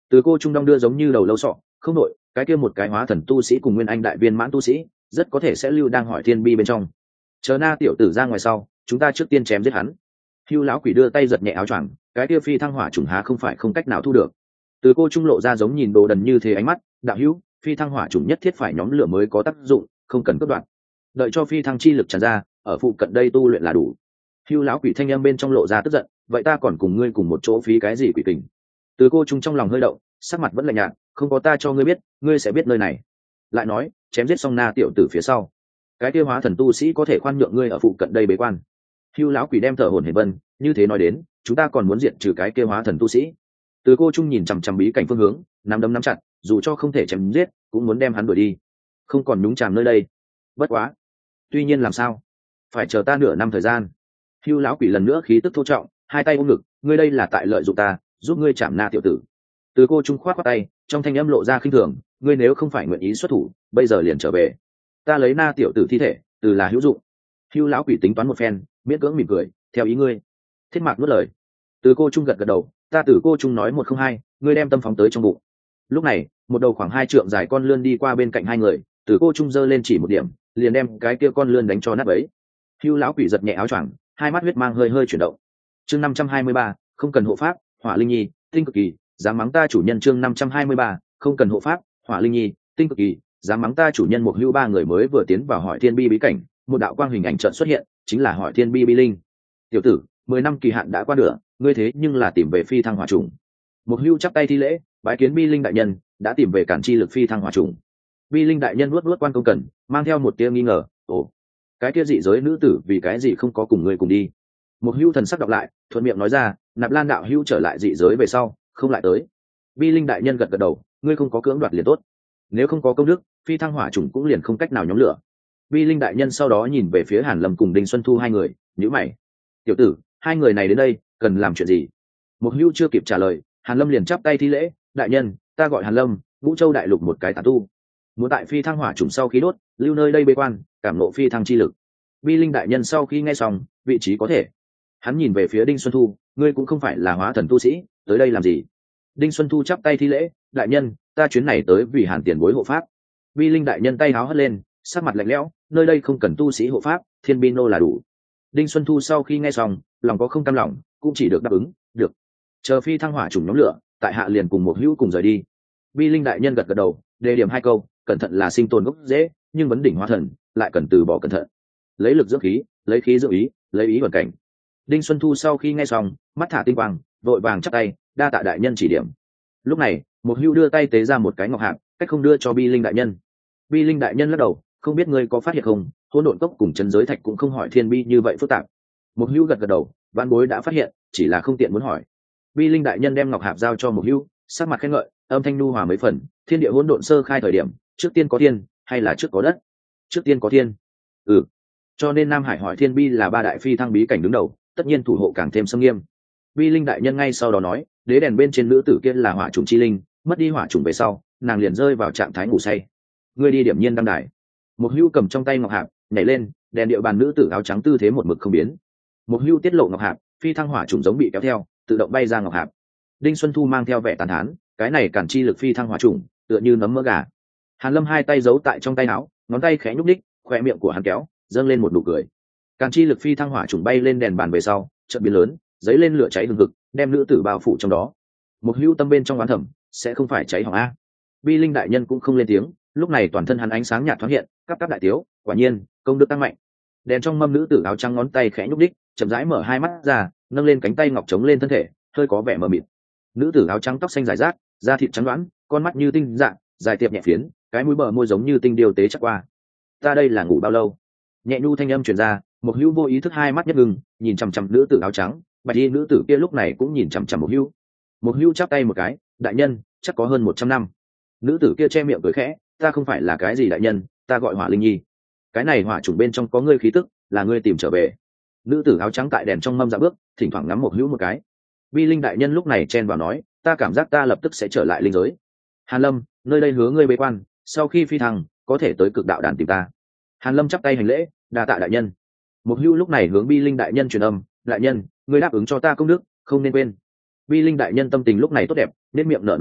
Từ cô trung đong đưa giống như đầu lâu sọ, không nội, cái kia một cái hóa thần tu sĩ cùng nguyên anh đại viên mãn tu sĩ rất có thể sẽ lưu đang hỏi thiên bi bên trong. Chờ na tiểu tử ra ngoài sau, chúng ta trước tiên chém giết hắn. Hưu lão quỷ đưa tay giật nhẹ áo choàng, cái kia phi thăng hỏa trùng há không phải không cách nào thu được. Từ cô trung lộ ra giống nhìn đồ đần như thế ánh mắt, đạo hữu, phi thăng hỏa trùng nhất thiết phải nhóm lửa mới có tác dụng, không cần cắt đoạn. Đợi cho phi thăng chi lực tràn ra, ở phụ cận đây tu luyện là đủ. Hưu lão quỷ thanh âm bên trong lộ ra tức giận, vậy ta còn cùng ngươi cùng một chỗ phí cái gì quỷ tình? Từ cô trung trong lòng hơi động, sắc mặt vẫn lạnh nhạt, không có ta cho ngươi biết, ngươi sẽ biết nơi này. Lại nói, chém giết xong na tiểu tử phía sau, cái kia hóa thần tu sĩ có thể khoan nhượng ngươi ở phụ cận đây bế quan. Hưu lão quỷ đem thở hổn hển vân, như thế nói đến, chúng ta còn muốn diệt trừ cái kia hóa thần tu sĩ. Từ cô trung nhìn chằm chằm bí cảnh phương hướng, nắm đấm nắm chặt, dù cho không thể chém giết, cũng muốn đem hắn đuổi đi, không còn nhúng chàm nơi đây. Bất quá, tuy nhiên làm sao, phải chờ ta nửa năm thời gian. Hưu lão quỷ lần nữa khí tức thô trọng, hai tay ôm ngực, ngươi đây là tại lợi dụng ta, giúp ngươi chạm na tiểu tử. Từ cô trung khoát qua tay, trong thanh âm lộ ra khinh thường, ngươi nếu không phải nguyện ý xuất thủ, bây giờ liền trở về, ta lấy na tiểu tử thi thể, từ là hữu dụng. Hưu lão quỷ tính toán một phen, miễn cưỡng mỉm cười, theo ý ngươi. Thiết mạc nuốt lời. Từ cô trung gật gật đầu, ta từ cô trung nói 102, ngươi đem tâm phóng tới trong bụng. Lúc này, một đầu khoảng 2 trượng dài con lươn đi qua bên cạnh hai người, từ cô trung giơ lên chỉ một điểm, liền đem cái kia con lươn đánh cho nát bấy. Hưu lão quỷ giật nhẹ áo choàng, hai mắt huyết mang hơi hơi chuyển động. Chương 523, không cần hộ pháp, Hỏa Linh Nhi, tinh cực kỳ, dám mắng ta chủ nhân. Chương 523, không cần hộ pháp, Hỏa Linh Nhi, tinh cực kỳ, dám mắng ta chủ nhân. Một Hưu ba người mới vừa tiến vào Hỏi Thiên Bi bí cảnh, một đạo quang hình ảnh chợt xuất hiện, chính là Hỏi Thiên Bi bi linh. Tiểu tử, 10 năm kỳ hạn đã qua nửa, ngươi thế nhưng là tìm về phi thăng hỏa trùng. Một Hưu chắp tay thi lễ, bái kiến bi linh đại nhân, đã tìm về cản chi lực phi thăng hỏa trùng. Bi linh đại nhân nuốt quan công cần, mang theo một tia nghi ngờ, ồ, cái kia dị giới nữ tử vì cái gì không có cùng ngươi cùng đi? Một Hưu thần sắc đọc lại, thuận miệng nói ra, Nạp Lan đạo hưu trở lại dị giới về sau, không lại tới. Bi linh đại nhân gật gật đầu, ngươi không có cưỡng đoạt liền tốt, nếu không có công đức, phi thăng hỏa trùng cũng liền không cách nào nhóm lửa. Bi linh đại nhân sau đó nhìn về phía Hàn Lâm cùng Đinh Xuân Thu hai người, nhíu mày, tiểu tử, hai người này đến đây cần làm chuyện gì? Một Hưu chưa kịp trả lời, Hàn Lâm liền chắp tay thi lễ, đại nhân, ta gọi Hàn Lâm, Vũ Châu đại lục một cái tà tu, muốn tại phi thăng hỏa trùng sau khi đốt, lưu nơi đây bế quan, cảm ngộ phi thăng chi lực. Bi linh đại nhân sau khi nghe xong, vị trí có thể. Hắn nhìn về phía Đinh Xuân Thu, ngươi cũng không phải là hóa thần tu sĩ, tới đây làm gì? Đinh Xuân Thu chắp tay thi lễ, đại nhân, ta chuyến này tới vì Hàn tiền bối hộ pháp. Bi linh đại nhân tay háo hất lên, sắc mặt lạnh lẽo, nơi đây không cần tu sĩ hộ pháp, thiên bi nô là đủ. Đinh Xuân Thu sau khi nghe xong, lòng có không cam lòng, cũng chỉ được đáp ứng, được. Chờ phi thăng hỏa trùng nhóm lửa, tại hạ liền cùng một hữu cùng rời đi. Bi linh đại nhân gật gật đầu, đề điểm hai câu, cẩn thận là sinh tồn gốc dễ, nhưng vấn đỉnh hóa thần lại cần từ bỏ cẩn thận. Lấy lực dưỡng khí, lấy khí dưỡng ý, lấy ý hoàn cảnh. Đinh Xuân Thu sau khi nghe xong, mắt thả tinh quang, vội vàng chắp tay, đa tạ đại nhân chỉ điểm. Lúc này, một hưu đưa tay tế ra một cái ngọc hạp, cách không đưa cho Bi linh đại nhân. Bi linh đại nhân lắc đầu, không biết ngươi có phát hiện không, hỗn độn cốc cùng chân giới thạch cũng không hỏi thiên bi như vậy phức tạp. Một hưu gật gật đầu, vãn bối đã phát hiện, chỉ là không tiện muốn hỏi. Bi linh đại nhân đem ngọc hạp giao cho một hưu, sắc mặt khen ngợi, âm thanh nu hòa mấy phần, thiên địa hỗn độn sơ khai thời điểm, trước tiên có thiên, hay là trước có đất? Trước tiên có thiên. Ừ. Cho nên Nam Hải hỏi thiên bi là ba đại phi thăng bí cảnh đứng đầu, tất nhiên thủ hộ càng thêm xâm nghiêm. Bi linh đại nhân ngay sau đó nói, đế đèn bên trên nữ tử kia là hỏa trùng chi linh, mất đi hỏa trùng về sau, nàng liền rơi vào trạng thái ngủ say. Ngươi đi điểm nhiên đăng đài. Một hưu cầm trong tay ngọc hạp, nhảy lên, đèn địa bàn nữ tử áo trắng tư thế một mực không biến. Một hưu tiết lộ ngọc hạp, phi thăng hỏa trùng giống bị kéo theo, tự động bay ra ngọc hạp. Đinh Xuân Thu mang theo vẻ tàn thán, cái này cản chi lực phi thăng hỏa trùng, tựa như nấm mỡ gà. Hàn Lâm hai tay giấu tại trong tay áo, ngón tay khẽ nhúc nhích, khoe miệng của hắn kéo, dâng lên một nụ cười. Càn chi lực phi thăng hỏa trùng bay lên đèn bàn về sau, chợt biến lớn, giấy lên lửa cháy hừng hực, đem nữ tử bao phủ trong đó. Một hưu tâm bên trong oán thầm, sẽ không phải cháy hỏng a. Bi linh đại nhân cũng không lên tiếng, lúc này toàn thân hắn ánh sáng nhạt thoáng hiện, cắp cắp đại tiếu, quả nhiên, công đức tăng mạnh. Đèn trong mâm nữ tử áo trắng ngón tay khẽ nhúc nhích, chậm rãi mở hai mắt ra, nâng lên cánh tay ngọc chống lên thân thể, hơi có vẻ mờ mịt. Nữ tử áo trắng tóc xanh rải rác, da thịt trắng đoán, con mắt như tinh dạng, dài tiệp nhẹ phiến, cái mũi bờ môi giống như tinh điều tế chắc qua. Ta đây là ngủ bao lâu? Nhẹ nhu thanh âm truyền ra, một hưu vô ý thức hai mắt nhất ngừng, nhìn chằm chằm nữ tử áo trắng, bạch y nữ tử kia lúc này cũng nhìn chằm chằm một hưu. Một hưu chắp tay một cái, đại nhân, chắc có hơn 100 năm. Nữ tử kia che miệng cười khẽ, ta không phải là cái gì đại nhân, ta gọi Hỏa Linh Nhi. Cái này hỏa trùng bên trong có ngươi khí tức, là ngươi tìm trở về. Nữ tử áo trắng tại đèn trong mâm dạ bước, thỉnh thoảng ngắm một hưu một cái. Vi linh đại nhân lúc này chen vào nói, ta cảm giác ta lập tức sẽ trở lại linh giới. Hàn Lâm, nơi đây hứa ngươi bế quan, sau khi phi thăng có thể tới cực đạo đàn tìm ta. Hàn Lâm chắp tay hành lễ, đa tạ đại nhân. Một hưu lúc này hướng Bi linh đại nhân truyền âm, đại nhân, ngươi đáp ứng cho ta công đức, không nên quên. Bi linh đại nhân tâm tình lúc này tốt đẹp, nên miệng nở nụ cười,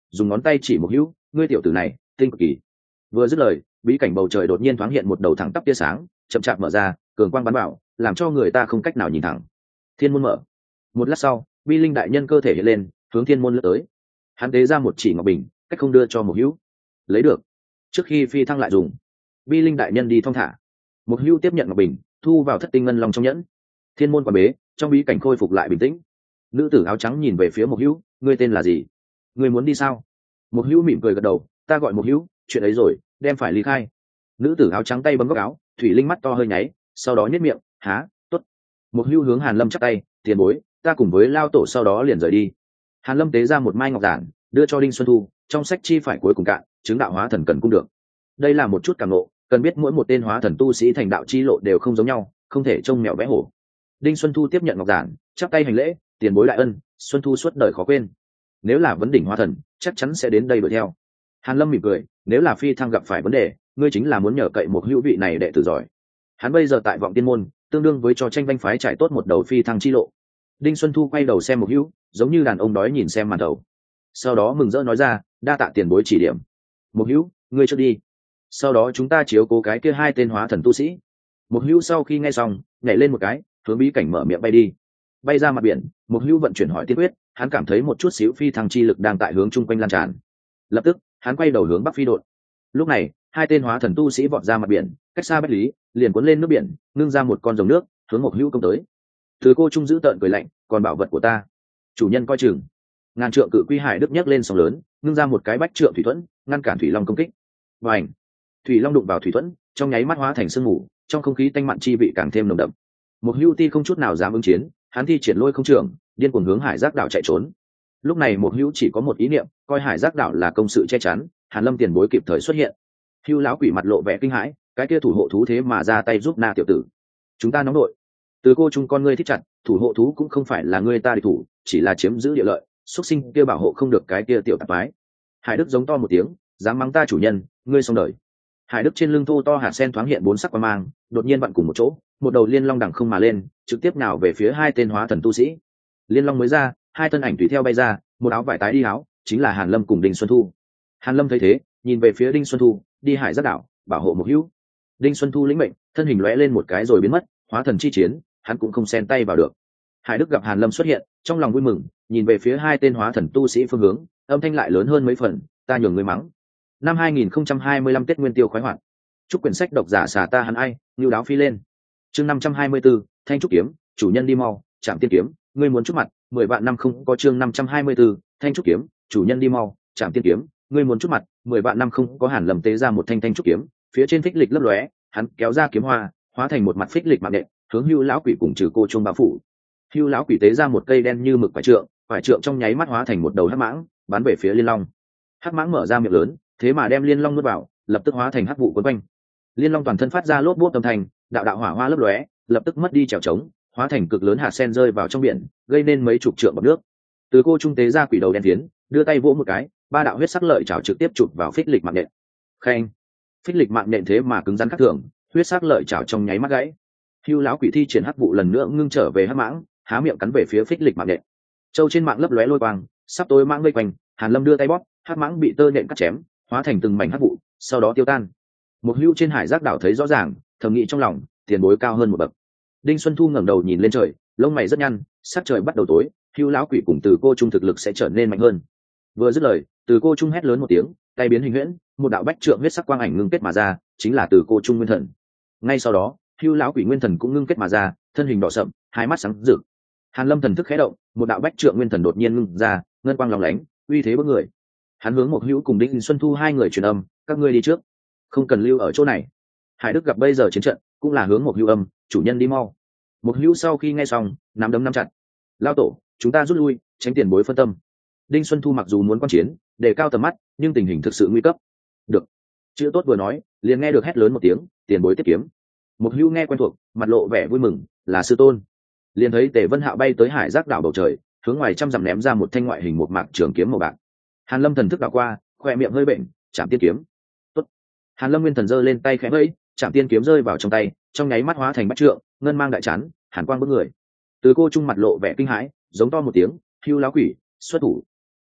dùng ngón tay chỉ Mục Hữu, ngươi tiểu tử này tinh cực kỳ. Vừa dứt lời, bí cảnh bầu trời đột nhiên thoáng hiện một đầu thẳng tắp tia sáng, chậm chạp mở ra, cường quang bắn vào, làm cho người ta không cách nào nhìn thẳng. Thiên môn mở. Một lát sau, bi linh đại nhân cơ thể hiện lên, hướng thiên môn lướt tới. Hắn tế ra một chỉ ngọc bình, cách không đưa cho Mục Hữu. Lấy được. Trước khi phi thăng lại dùng. Bi linh đại nhân đi thong thả. Mục Hữu tiếp nhận ngọc bình, thu vào thất tinh ngân long trong nhẫn. Thiên môn quan bế, trong bí cảnh khôi phục lại bình tĩnh. Nữ tử áo trắng nhìn về phía Mục Hữu, ngươi tên là gì? Ngươi muốn đi sao? Mục Hữu mỉm cười gật đầu, ta gọi Mục Hữu, chuyện ấy rồi, đem phải ly khai. Nữ tử áo trắng tay bấm góc áo, thủy linh mắt to hơi nháy, sau đó nhếch miệng, há, tốt. Mục Hữu hướng Hàn Lâm chắp tay, tiền bối, ta cùng với lao tổ sau đó liền rời đi. Hàn Lâm tế ra một mai ngọc giản, đưa cho Đinh Xuân Thu, trong sách chi phải cuối cùng cạn, chứng đạo hóa thần cần cung được. Đây là một chút cảm ngộ, cần biết mỗi một tên hóa thần tu sĩ thành đạo chi lộ đều không giống nhau, không thể trông mèo vẽ hổ. Đinh Xuân Thu tiếp nhận ngọc giản, chắp tay hành lễ, tiền bối đại ân, Xuân Thu suốt đời khó quên. Nếu là vấn đỉnh hóa thần, chắc chắn sẽ đến đây đuổi theo. Hàn Lâm mỉm cười, nếu là phi thăng gặp phải vấn đề, ngươi chính là muốn nhờ cậy một hữu vị này đệ tử giỏi. Hắn bây giờ tại Vọng Tiên môn, tương đương với cho tranh banh phái trải tốt một đầu phi thăng chi lộ. Đinh Xuân Thu quay đầu xem một hữu, giống như đàn ông đói nhìn xem màn đầu. Sau đó mừng rỡ nói ra, đa tạ tiền bối chỉ điểm. Một hữu, ngươi trước đi. Sau đó chúng ta chiếu cố cái kia hai tên hóa thần tu sĩ. Một hữu sau khi nghe xong, nhảy lên một cái, hướng bí cảnh mở miệng bay đi. Bay ra mặt biển, một hữu vận chuyển hỏi tiên quyết, hắn cảm thấy một chút xíu phi thăng chi lực đang tại hướng chung quanh lan tràn. Lập tức, hắn quay đầu hướng bắc phi đột. Lúc này, hai tên hóa thần tu sĩ vọt ra mặt biển, cách xa bách lý, liền cuốn lên nước biển, ngưng ra một con rồng nước, hướng một hữu công tới. Từ cô trung giữ tợn cười lạnh, còn bảo vật của ta, chủ nhân coi chừng. Ngàn trượng cự quy hải đức nhấc lên sóng lớn, ngưng ra một cái bách trượng thủy thuẫn, ngăn cản thủy long công kích. Và ảnh, thủy long đụng vào thủy thuẫn, trong nháy mắt hóa thành sương mù, trong không khí tanh mặn chi vị càng thêm nồng đậm. Một hữu ti không chút nào dám ứng chiến, hắn thi triển lôi không trưởng, điên cuồng hướng hải giác đảo chạy trốn. Lúc này một hữu chỉ có một ý niệm, coi hải giác đảo là công sự che chắn. Hàn Lâm tiền bối kịp thời xuất hiện. Hưu lão quỷ mặt lộ vẻ kinh hãi, cái kia thủ hộ thú thế mà ra tay giúp Na tiểu tử. Chúng ta nóng đội. Từ cô trung con ngươi thích chặt, thủ hộ thú cũng không phải là ngươi ta địch thủ, chỉ là chiếm giữ địa lợi, xuất sinh kia bảo hộ không được cái kia tiểu tạp mái. Hải Đức giống to một tiếng, dám mắng ta chủ nhân, ngươi xong đời. Hải Đức trên lưng thô to hạt sen thoáng hiện bốn sắc quang mang, đột nhiên vặn cùng một chỗ, một đầu liên long đằng không mà lên, trực tiếp nào về phía hai tên hóa thần tu sĩ. Liên long mới ra, hai thân ảnh tùy theo bay ra, một áo vải tái đi áo, chính là Hàn Lâm cùng Đinh Xuân Thu. Hàn Lâm thấy thế, nhìn về phía Đinh Xuân Thu, đi hải giác đảo, bảo hộ một hữu. Đinh Xuân Thu lĩnh mệnh, thân hình lóe lên một cái rồi biến mất, hóa thần chi chiến, hắn cũng không xen tay vào được. Hải Đức gặp Hàn Lâm xuất hiện, trong lòng vui mừng, nhìn về phía hai tên hóa thần tu sĩ phương hướng, âm thanh lại lớn hơn mấy phần, ta nhường người mắng. Năm 2025 Tết Nguyên Tiêu khoái hoạt. Chúc quyển sách độc giả xả ta hắn ai, nưu đáo phi lên. Chương 524, Thanh trúc kiếm, chủ nhân đi mau, Trảm Tiên kiếm, ngươi muốn chút mặt, 10 vạn năm không có. Chương 524, Thanh trúc kiếm, chủ nhân đi mau, Trảm Tiên kiếm, ngươi muốn chút mặt, 10 vạn năm không có. Hàn Lâm tế ra một thanh trúc kiếm, phía trên phích lịch lấp lóe, hắn kéo ra kiếm hoa, hóa thành một mặt phích lịch mạng nện, hướng Hưu lão quỷ cùng trừ cô chuông bao phủ. Hưu lão quỷ tế ra một cây đen như mực phải trượng trong nháy mắt hóa thành một đầu hắc mãng, bắn về phía Liên Long. Hắc mãng mở ra miệng lớn, thế mà đem Liên Long nuốt vào, lập tức hóa thành hắc vụ quấn quanh. Liên Long toàn thân phát ra lốp bốp âm thanh, đạo đạo hỏa hoa lấp lóe, lập tức mất đi trèo trống, hóa thành cực lớn hạt sen rơi vào trong biển, gây nên mấy chục trượng bọt nước. Từ cô trung tế ra quỷ đầu đen tiến, đưa tay vỗ một cái, ba đạo huyết sắc lợi chảo trực tiếp chụp vào phích lịch mạng nện. Khen, phích lịch mạng nện thế mà cứng rắn khác thường, huyết sắc lợi chảo trong nháy mắt gãy. Hưu lão quỷ thi triển hắc vụ lần nữa ngưng trở về hắc mãng, há miệng cắn về phía phích lịch mạng nện. Châu trên mạng lấp lóe lôi quang, sắp tối mãng vây quanh, Hàn Lâm đưa tay bóp, hắc mãng bị tơ nện cắt chém, hóa thành từng mảnh hắc vụ, sau đó tiêu tan. Một hưu trên hải giác đảo thấy rõ ràng, thầm nghĩ trong lòng, tiền bối cao hơn một bậc. Đinh Xuân Thu ngẩng đầu nhìn lên trời, lông mày rất nhăn, sắc trời bắt đầu tối, Hưu lão quỷ cùng Từ cô trung thực lực sẽ trở nên mạnh hơn. Vừa dứt lời, Từ cô trung hét lớn một tiếng, tay biến hình huyễn, một đạo bách trượng huyết sắc quang ảnh ngưng kết mà ra, chính là Từ cô trung nguyên thần. Ngay sau đó, Hưu lão quỷ nguyên thần cũng ngưng kết mà ra, thân hình đỏ sậm, hai mắt sáng rực. Hàn Lâm thần thức khẽ động, một đạo bách trượng nguyên thần đột nhiên ngưng ra, ngân quang lóng lánh, uy thế bức người. Hắn hướng một hữu cùng Đinh Xuân Thu hai người truyền âm, các ngươi đi trước, không cần lưu ở chỗ này. Hải Đức gặp bây giờ chiến trận, cũng là hướng một hữu âm, chủ nhân đi mau. Một hữu sau khi nghe xong, nắm đấm nắm chặt. Lao tổ, chúng ta rút lui, tránh tiền bối phân tâm. Đinh Xuân Thu mặc dù muốn quan chiến, đề cao tầm mắt, nhưng tình hình thực sự nguy cấp. Được. Chữ tốt vừa nói, liền nghe được hét lớn một tiếng, tiền bối tiếp kiếm. Một hữu nghe quen thuộc, mặt lộ vẻ vui mừng, là sư tôn. Liền thấy Tề Vân Hạo bay tới hải giác đảo bầu trời, hướng ngoài trăm dặm ném ra một thanh ngoại hình một mạc trường kiếm màu bạc. Hàn Lâm thần thức đảo qua, khoe miệng hơi bệnh, Trảm Tiên kiếm. Tốt. Hàn Lâm nguyên thần giơ lên tay khẽ vẫy, Trảm Tiên kiếm rơi vào trong tay, trong nháy mắt hóa thành bát trượng, ngân mang đại chán, hàn quang bức người. Từ cô trung mặt lộ vẻ kinh hãi, giống to một tiếng, Hưu lão quỷ, xuất thủ.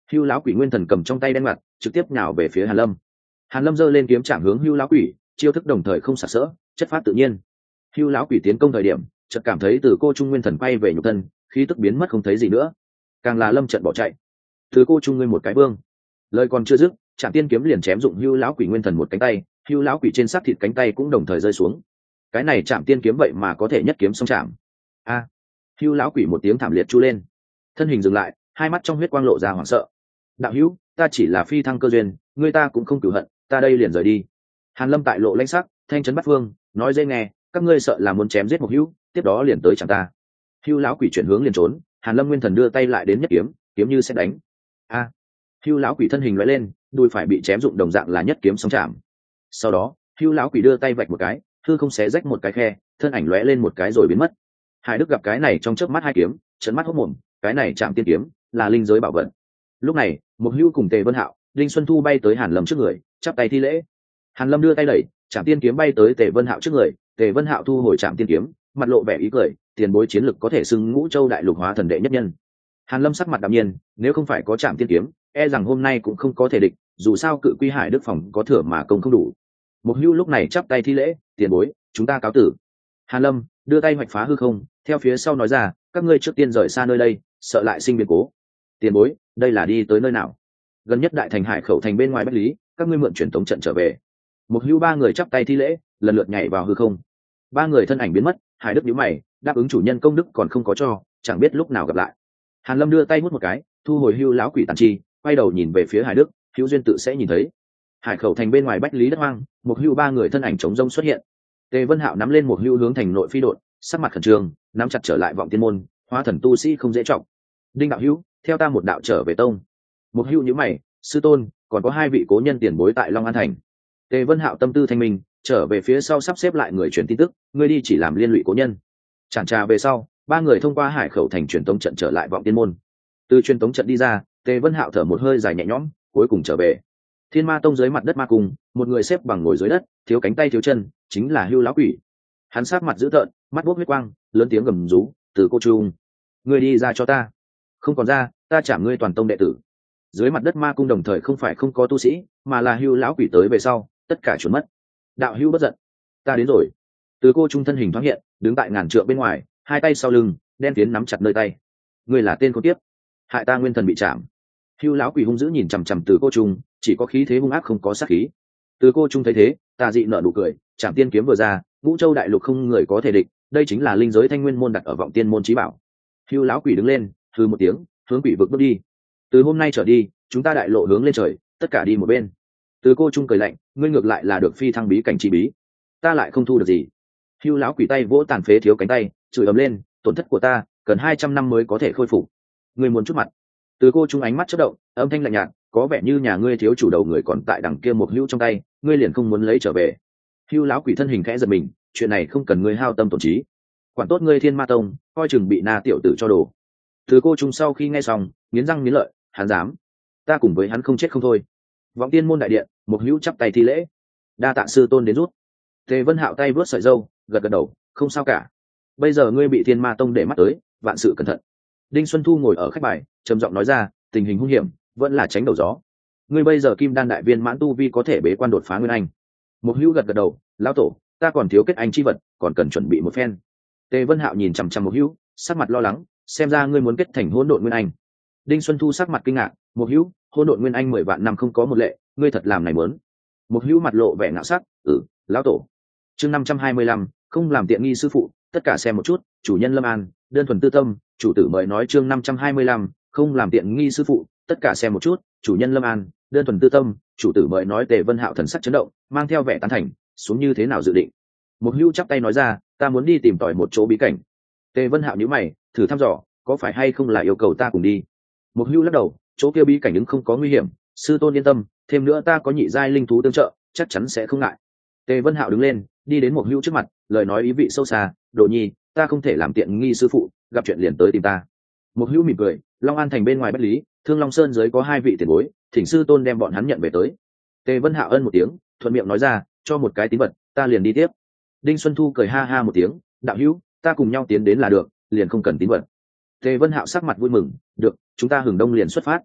Hưu lão quỷ nguyên thần cầm trong tay đen mặt trực tiếp nhào về phía Hàn Lâm. Hàn Lâm giơ lên kiếm chạm hướng Hưu lão quỷ, chiêu thức đồng thời không sặc sỡ, chất phát tự nhiên. Hưu lão quỷ tiến công thời điểm chợt cảm thấy từ cô trung nguyên thần quay về nhục thân, khí tức biến mất không thấy gì nữa, càng là lâm trận bỏ chạy. Từ cô trung nguyên một cái vương, lời còn chưa dứt, Trảm Tiên kiếm liền chém dụng Hưu lão quỷ nguyên thần một cánh tay, Hưu lão quỷ trên xác thịt cánh tay cũng đồng thời rơi xuống. Cái này Trảm Tiên kiếm vậy mà có thể nhất kiếm song chạm. A! Hưu lão quỷ một tiếng thảm liệt chu lên, thân hình dừng lại, hai mắt trong huyết quang lộ ra hoảng sợ. Đạo hữu, ta chỉ là phi thăng cơ duyên, ngươi ta cũng không cửu hận, ta đây liền rời đi. Hàn Lâm tại lộ lãnh sắc, thanh trấn bắt phương, nói dễ nghe, các ngươi sợ là muốn chém giết một hữu, tiếp đó liền tới chẳng ta. Hưu lão quỷ chuyển hướng liền trốn, Hàn Lâm nguyên thần đưa tay lại đến nhất kiếm, kiếm như sẽ đánh. A! Hưu lão quỷ thân hình lóe lên, đùi phải bị chém dụng đồng dạng là nhất kiếm song chạm. Sau đó, Hưu lão quỷ đưa tay vạch một cái, hư không xé rách một cái khe, thân ảnh lóe lên một cái rồi biến mất. Hải Đức gặp cái này trong chớp mắt hai kiếm, trấn mắt hốt mồm, cái này Trảm Tiên kiếm là linh giới bảo vật. Lúc này, một hưu cùng Tề Vân Hạo, Đinh Xuân Thu bay tới Hàn Lâm trước người, chắp tay thi lễ. Hàn Lâm đưa tay đẩy, Trảm Tiên kiếm bay tới Tề Vân Hạo trước người, Tề Vân Hạo thu hồi Trảm Tiên kiếm, mặt lộ vẻ ý cười, tiền bối chiến lực có thể xưng Ngũ Châu đại lục hóa thần đệ nhất nhân. Hàn Lâm sắc mặt đạm nhiên, nếu không phải có Trảm Tiên kiếm, e rằng hôm nay cũng không có thể địch, dù sao cự quy Hải Đức phòng có thừa mà công không đủ. Một hưu lúc này chắp tay thi lễ, tiền bối, chúng ta cáo tử. Hàn Lâm đưa tay hoạch phá hư không, theo phía sau nói ra, các ngươi trước tiên rời xa nơi đây, sợ lại sinh biến cố. Tiền bối, đây là đi tới nơi nào? Gần nhất đại thành Hải Khẩu thành bên ngoài Bách Lý, các ngươi mượn truyền tống trận trở về. Một hưu ba người chắp tay thi lễ, lần lượt nhảy vào hư không. Ba người thân ảnh biến mất, Hải Đức nhíu mày, đáp ứng chủ nhân công đức còn không có cho, chẳng biết lúc nào gặp lại. Hàn Lâm đưa tay hút một cái, thu hồi hưu lão quỷ tàn chi, quay đầu nhìn về phía Hải Đức, hữu duyên tự sẽ nhìn thấy. Hải Khẩu thành bên ngoài Bách Lý đất hoang, một hưu ba người thân ảnh trống rông xuất hiện. Tề Vân Hạo nắm lên một hưu hướng thành nội phi đột, sắc mặt khẩn trương, nắm chặt trở lại vọng tiên môn, hóa thần tu sĩ không dễ trọng. Đinh đạo hữu, theo ta một đạo trở về tông. Một hưu nhíu mày, sư tôn, còn có hai vị cố nhân tiền bối tại Long An thành. Tề Vân Hạo tâm tư thanh minh, trở về phía sau sắp xếp lại người truyền tin tức, ngươi đi chỉ làm liên lụy cố nhân. Chản trà về sau, ba người thông qua Hải Khẩu thành truyền tống trận trở lại vọng tiên môn. Từ truyền tống trận đi ra, Tề Vân Hạo thở một hơi dài nhẹ nhõm, cuối cùng trở về. Thiên Ma tông dưới mặt đất ma cung, một người xếp bằng ngồi dưới đất, thiếu cánh tay thiếu chân, chính là Hưu lão quỷ. Hắn sát mặt dữ tợn, mắt buốc huyết quang, lớn tiếng gầm rú, "Từ cô trung, ngươi đi ra cho ta! Không còn ra, ta trả ngươi toàn tông đệ tử." Dưới mặt đất ma cung đồng thời không phải không có tu sĩ, mà là Hưu lão quỷ tới về sau, tất cả chuẩn mất. Đạo hữu bất giận, ta đến rồi. Từ cô trung thân hình thoáng hiện, đứng tại ngàn trượng bên ngoài, hai tay sau lưng, đen tiến nắm chặt nơi tay. Ngươi là tên khốn kiếp, hại ta nguyên thần bị chạm. Hưu lão quỷ hung dữ nhìn chằm chằm từ cô trung, chỉ có khí thế hung ác không có sát khí. Từ cô trung thấy thế, tà dị nở nụ cười, Trảm Tiên kiếm vừa ra, Ngũ Châu đại lục không người có thể địch, đây chính là linh giới thanh nguyên môn đặt ở vọng tiên môn chí bảo. Hưu lão quỷ đứng lên, hừ một tiếng, hướng quỷ vực bước đi. Từ hôm nay trở đi, chúng ta đại lộ hướng lên trời, tất cả đi một bên. Từ cô trung cười lạnh, ngươi ngược lại là được phi thăng bí cảnh chi bí, ta lại không thu được gì. Hưu lão quỷ tay vỗ tàn phế thiếu cánh tay, chửi ầm lên, tổn thất của ta cần 200 năm mới có thể khôi phục. Ngươi muốn chút mặt? Từ cô trung ánh mắt chớp động, âm thanh lạnh nhạt, có vẻ như nhà ngươi thiếu chủ đầu người còn tại đằng kia một hữu trong tay, ngươi liền không muốn lấy trở về. Hưu lão quỷ thân hình khẽ giật mình, chuyện này không cần ngươi hao tâm tổn trí, quản tốt ngươi Thiên Ma tông, coi chừng bị Na tiểu tử cho đồ. Từ cô trung sau khi nghe xong, nghiến răng nghiến lợi, hắn dám, ta cùng với hắn không chết không thôi. Vọng tiên môn đại điện, một hữu chắp tay thi lễ, đa tạ sư tôn đến rút. Tề Vân Hạo tay vớt sợi râu, gật gật đầu, không sao cả. Bây giờ ngươi bị Thiên Ma tông để mắt tới, vạn sự cẩn thận. Đinh Xuân Thu ngồi ở khách bài, trầm giọng nói ra, tình hình hung hiểm, vẫn là tránh đầu gió. Ngươi bây giờ kim đan đại viên mãn tu vi có thể bế quan đột phá nguyên anh. Một hữu gật gật đầu, lão tổ, ta còn thiếu kết anh chi vật, còn cần chuẩn bị một phen. Tề Vân Hạo nhìn chằm chằm một hữu, sắc mặt lo lắng, xem ra ngươi muốn kết thành hỗn độn nguyên anh. Đinh Xuân Thu sắc mặt kinh ngạc, một hữu, hỗn độn nguyên anh 10 vạn năm không có một lệ, ngươi thật làm này muốn? Một hữu mặt lộ vẻ ngạo sắc, lão tổ. Chương 525, không làm tiện nghi sư phụ, tất cả xem một chút, chủ nhân Lâm An, đơn thuần tư tâm, chủ tử mời nói chương 525, không làm tiện nghi sư phụ, tất cả xem một chút, chủ nhân Lâm An, đơn thuần tư tâm, chủ tử mời nói. Tề Vân Hạo thần sắc chấn động, mang theo vẻ tán thành, xuống như thế nào dự định. Một hữu chắp tay nói ra, ta muốn đi tìm tòi một chỗ bí cảnh. Tề Vân Hạo nhíu mày, thử thăm dò, có phải hay không là yêu cầu ta cùng đi. Một hữu lắc đầu, chỗ kia bí cảnh ứng không có nguy hiểm, sư tôn yên tâm, thêm nữa ta có nhị giai linh thú tương trợ, chắc chắn sẽ không ngại. Tề Vân Hạo đứng lên, đi đến một hữu trước mặt, lời nói ý vị sâu xa, đồ nhi, ta không thể làm tiện nghi sư phụ, gặp chuyện liền tới tìm ta. Một hữu mỉm cười, Long An thành bên ngoài Bách Lý, Thương Long Sơn dưới có hai vị tiền bối, thỉnh sư tôn đem bọn hắn nhận về tới. Tề Vân Hạo ân một tiếng, thuận miệng nói ra, cho một cái tín vật, ta liền đi tiếp. Đinh Xuân Thu cười ha ha một tiếng, đạo hữu, ta cùng nhau tiến đến là được, liền không cần tín vật. Tề Vân Hạo sắc mặt vui mừng, được, chúng ta hừng đông liền xuất phát.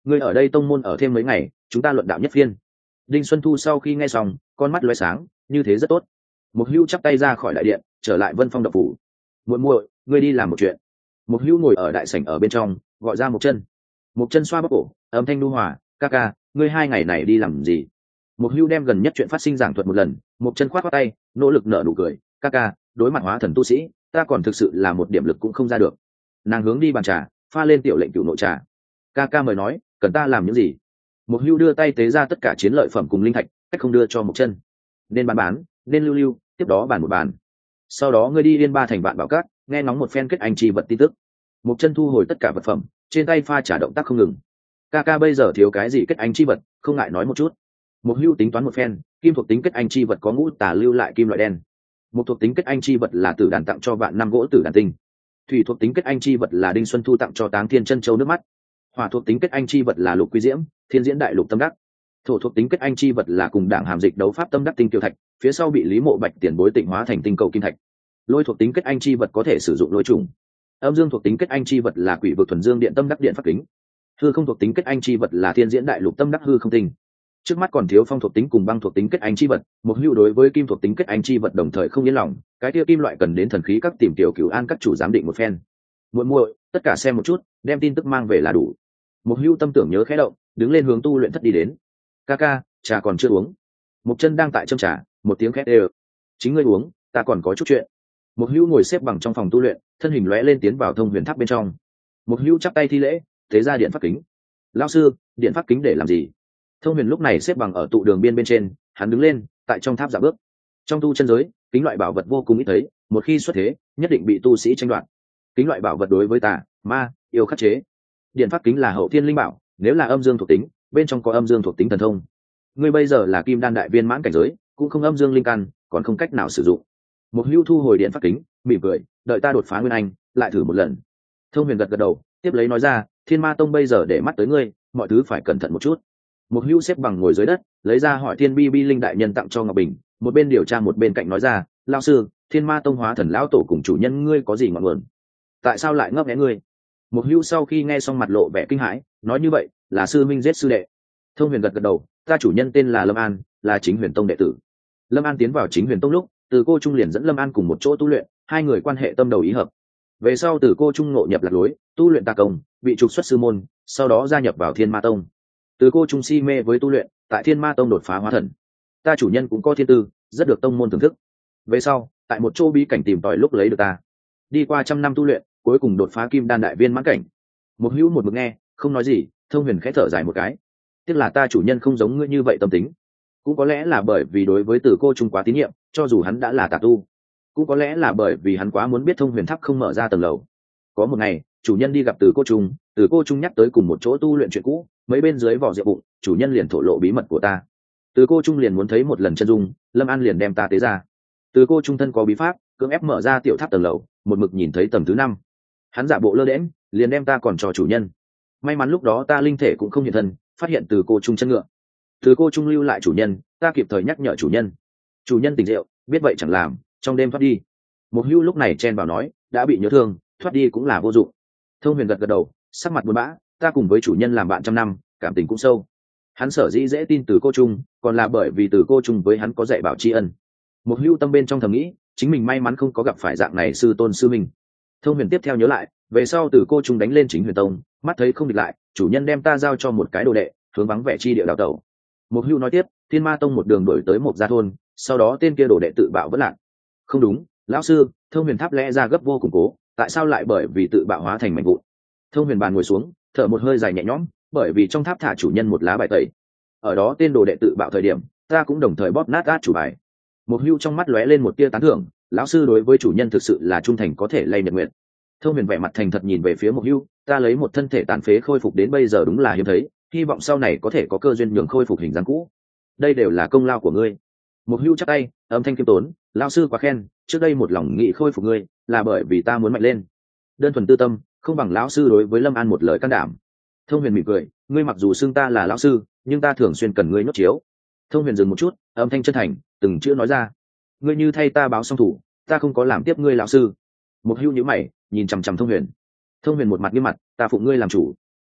Ngươi ở đây tông môn ở thêm mấy ngày, chúng ta luận đạo nhất phiên. Đinh Xuân Thu sau khi nghe xong, con mắt lóe sáng, như thế rất tốt. Mục Hưu chắp tay ra khỏi đại điện, trở lại Vân Phong độc phủ. Muội muội, ngươi đi làm một chuyện. Mục Hưu ngồi ở đại sảnh ở bên trong, gọi ra Mục Chân. Mục Chân xoa bóp cổ, âm thanh nhu hòa, "Ca ca, ngươi 2 ngày này đi làm gì?" Mục Hưu đem gần nhất chuyện phát sinh giảng thuật một lần. Mục Chân khoát khoát tay, nỗ lực nở nụ cười, "Ca ca, đối mặt hóa thần tu sĩ, ta còn thực sự là một điểm lực cũng không ra được." Nàng hướng đi bàn trà, pha lên tiểu lệnh cửu nội trà. "Ca ca mời nói, cần ta làm những gì?" Mục Hưu đưa tay tế ra tất cả chiến lợi phẩm cùng linh thạch, cách không đưa cho Mục Chân. "Nên bán, nên lưu, tiếp đó bàn một bàn. Sau đó ngươi đi Yên Ba thành Vạn Bảo Các, nghe ngóng một phen kết anh chi vật tin tức." Mục Chân thu hồi tất cả vật phẩm, trên tay pha trả động tác không ngừng. "Ca ca bây giờ thiếu cái gì kết anh chi vật, không ngại nói một chút." Mục Hưu tính toán một phen, kim thuộc tính kết anh chi vật có ngũ tà lưu lại kim loại đen. Một thuộc tính kết anh chi vật là tử đàn tặng cho vạn năm gỗ tử đàn tinh. Thủy thuộc tính kết anh chi vật là Đinh Xuân Thu tặng cho Táng Thiên Chân Châu nước mắt. Hỏa thuộc tính kết anh chi vật là Lục Quy Diễm, Thiên Diễn Đại Lục Tâm Đắc. Thổ thuộc tính kết anh chi vật là cùng Đảng Hàm Dịch đấu pháp Tâm Đắc tinh kiều thạch, phía sau bị Lý Mộ Bạch tiền bối tịnh hóa thành tinh cầu kim thạch. Lôi thuộc tính kết anh chi vật có thể sử dụng lôi trùng. Âm dương thuộc tính kết anh chi vật là Quỷ vực thuần dương điện Tâm Đắc điện pháp kính. Hư không thuộc tính kết anh chi vật là Thiên Diễn Đại Lục Tâm Đắc hư không tinh. Trước mắt còn thiếu phong thuộc tính cùng băng thuộc tính kết anh chi vật. Một Hưu đối với kim thuộc tính kết anh chi vật đồng thời không yên lòng, cái kia kim loại cần đến thần khí các tìm tiểu cửu an các chủ giám định một phen. Muội muội, tất cả xem một chút, đem tin tức mang về là đủ. Một Hưu tâm tưởng nhớ khẽ động, đứng lên hướng tu luyện thất đi đến. "Ca ca, trà còn chưa uống." Mục Chân đang tại châm trà, một tiếng khét ê. "Chính ngươi uống, ta còn có chút chuyện." Một Hưu ngồi xếp bằng trong phòng tu luyện, thân hình lóe lên tiến vào thông huyền tháp bên trong. Một Hưu chắp tay thi lễ, thế ra điện pháp kính. "Lão sư, điện pháp kính để làm gì?" Thông huyền lúc này xếp bằng ở tụ đường biên bên trên, hắn đứng lên, tại trong tháp dạo bước. Trong tu chân giới, kính loại bảo vật vô cùng ít thấy, một khi xuất thế, nhất định bị tu sĩ tranh đoạt. Kính loại bảo vật đối với tà, ma, yêu khắc chế. Điện pháp kính là hậu thiên linh bảo, nếu là âm dương thuộc tính, bên trong có âm dương thuộc tính thần thông. Ngươi bây giờ là kim đan đại viên mãn cảnh giới, cũng không âm dương linh căn, còn không cách nào sử dụng. Một Hưu thu hồi điện pháp kính, mỉm cười, đợi ta đột phá nguyên anh, lại thử một lần. Thông huyền gật gật đầu, tiếp lấy nói ra, Thiên Ma Tông bây giờ để mắt tới ngươi, mọi thứ phải cẩn thận một chút. Một Hưu xếp bằng ngồi dưới đất, lấy ra hỏi Thiên Bi Bi linh đại nhân tặng cho Ngọc Bình, một bên điều tra một bên cạnh nói ra, lão sư, Thiên Ma Tông hóa thần lão tổ cùng chủ nhân ngươi có gì ngọn nguồn? Tại sao lại ngấp nghé ngươi? Một Hưu sau khi nghe xong mặt lộ vẻ kinh hãi, nói như vậy, là sư minh giết sư đệ. Thông huyền gật gật đầu, ta chủ nhân tên là Lâm An, là Chính Huyền Tông đệ tử. Lâm An tiến vào Chính Huyền Tông lúc, Từ Cô Trung liền dẫn Lâm An cùng một chỗ tu luyện, hai người quan hệ tâm đầu ý hợp. Về sau Từ Cô Trung ngộ nhập lạc lối, tu luyện tà công, bị trục xuất sư môn, sau đó gia nhập vào Thiên Ma Tông. Từ Cô Trung si mê với tu luyện, tại Thiên Ma Tông đột phá hóa thần. Ta chủ nhân cũng có thiên tư, rất được tông môn thưởng thức. Về sau, tại một chỗ bí cảnh tìm tòi lúc lấy được ta. Đi qua 100 năm tu luyện, cuối cùng đột phá kim đan đại viên mãn cảnh. Một Hữu một mực nghe, không nói gì, Thông huyền khẽ thở dài một cái. Tiếc là ta chủ nhân không giống ngươi như vậy tâm tính. Cũng có lẽ là bởi vì đối với Từ Cô Trung quá tín nhiệm, cho dù hắn đã là tà tu. Cũng có lẽ là bởi vì hắn quá muốn biết Thông huyền tháp không mở ra tầng lầu. Có một ngày, chủ nhân đi gặp Từ Cô Trung, Từ Cô Trung nhắc tới cùng một chỗ tu luyện chuyện cũ, mấy bên dưới vỏ rượu bụng, chủ nhân liền thổ lộ bí mật của ta. Từ Cô Trung liền muốn thấy một lần chân dung, Lâm An liền đem ta tế ra. Từ Cô Trung thân có bí pháp, cưỡng ép mở ra tiểu tháp tầng lầu, một mực nhìn thấy tầng thứ 5. Hắn giả bộ lơ đễnh, liền đem ta còn cho chủ nhân. May mắn lúc đó ta linh thể cũng không hiện thân, phát hiện Từ Cô Trung chân ngựa. Từ Cô Trung lưu lại chủ nhân, ta kịp thời nhắc nhở chủ nhân. Chủ nhân tỉnh rượu, biết vậy chẳng làm, trong đêm thoát đi. Một Hưu lúc này chen vào nói, đã bị nhớ thương, thoát đi cũng là vô dụng. Thông huyền gật gật đầu, sắc mặt buồn bã, ta cùng với chủ nhân làm bạn 100 năm, cảm tình cũng sâu. Hắn sở dĩ dễ tin Từ Cô Trung, còn là bởi vì Từ Cô Trung với hắn có dạy bảo tri ân. Một Hưu tâm bên trong thầm nghĩ, chính mình may mắn không có gặp phải dạng này sư tôn sư mình. Thông huyền tiếp theo nhớ lại, về sau Từ Cô Trung đánh lên Chính Huyền Tông, mắt thấy không địch lại, chủ nhân đem ta giao cho một cái đồ đệ, hướng vắng vẻ chi địa đào tẩu. Một Hưu nói tiếp, Thiên Ma Tông một đường đuổi tới một gia thôn, sau đó tên kia đồ đệ tự bạo vỡ lạc. Không đúng, lão sư, Thông huyền tháp lẽ ra gấp vô cùng cố, tại sao lại bởi vì tự bạo hóa thành mảnh vụn? Thông huyền bàn ngồi xuống, thở một hơi dài nhẹ nhõm, bởi vì trong tháp thả chủ nhân một lá bài tẩy. Ở đó tên đồ đệ tự bạo thời điểm, ta cũng đồng thời bóp nát át chủ bài. Một Hưu trong mắt lóe lên một tia tán thưởng, lão sư đối với chủ nhân thực sự là trung thành có thể lay nhật nguyện. Thông huyền vẻ mặt thành thật nhìn về phía Một Hưu, ta lấy một thân thể tàn phế khôi phục đến bây giờ đúng là hiếm thấy, hy vọng sau này có thể có cơ duyên nhường khôi phục hình dáng cũ. Đây đều là công lao của ngươi. Một Hưu chắp tay, âm thanh kiêm tốn, lão sư quá khen, trước đây một lòng nghị khôi phục ngươi, là bởi vì ta muốn mạnh lên. Đơn thuần tư tâm, không bằng lão sư đối với Lâm An một lời can đảm. Thông huyền mỉm cười, ngươi mặc dù xưng ta là lão sư, nhưng ta thường xuyên cần ngươi nhốt chiếu. Thông huyền dừng một chút, âm thanh chân thành, từng chữ nói ra, ngươi như thay ta báo song thủ, ta không có làm tiếp ngươi lão sư. Một Hưu nhíu mày, nhìn chằm chằm Thông huyền. Thông huyền một mặt nghiêm mặt, ta phụng ngươi làm chủ.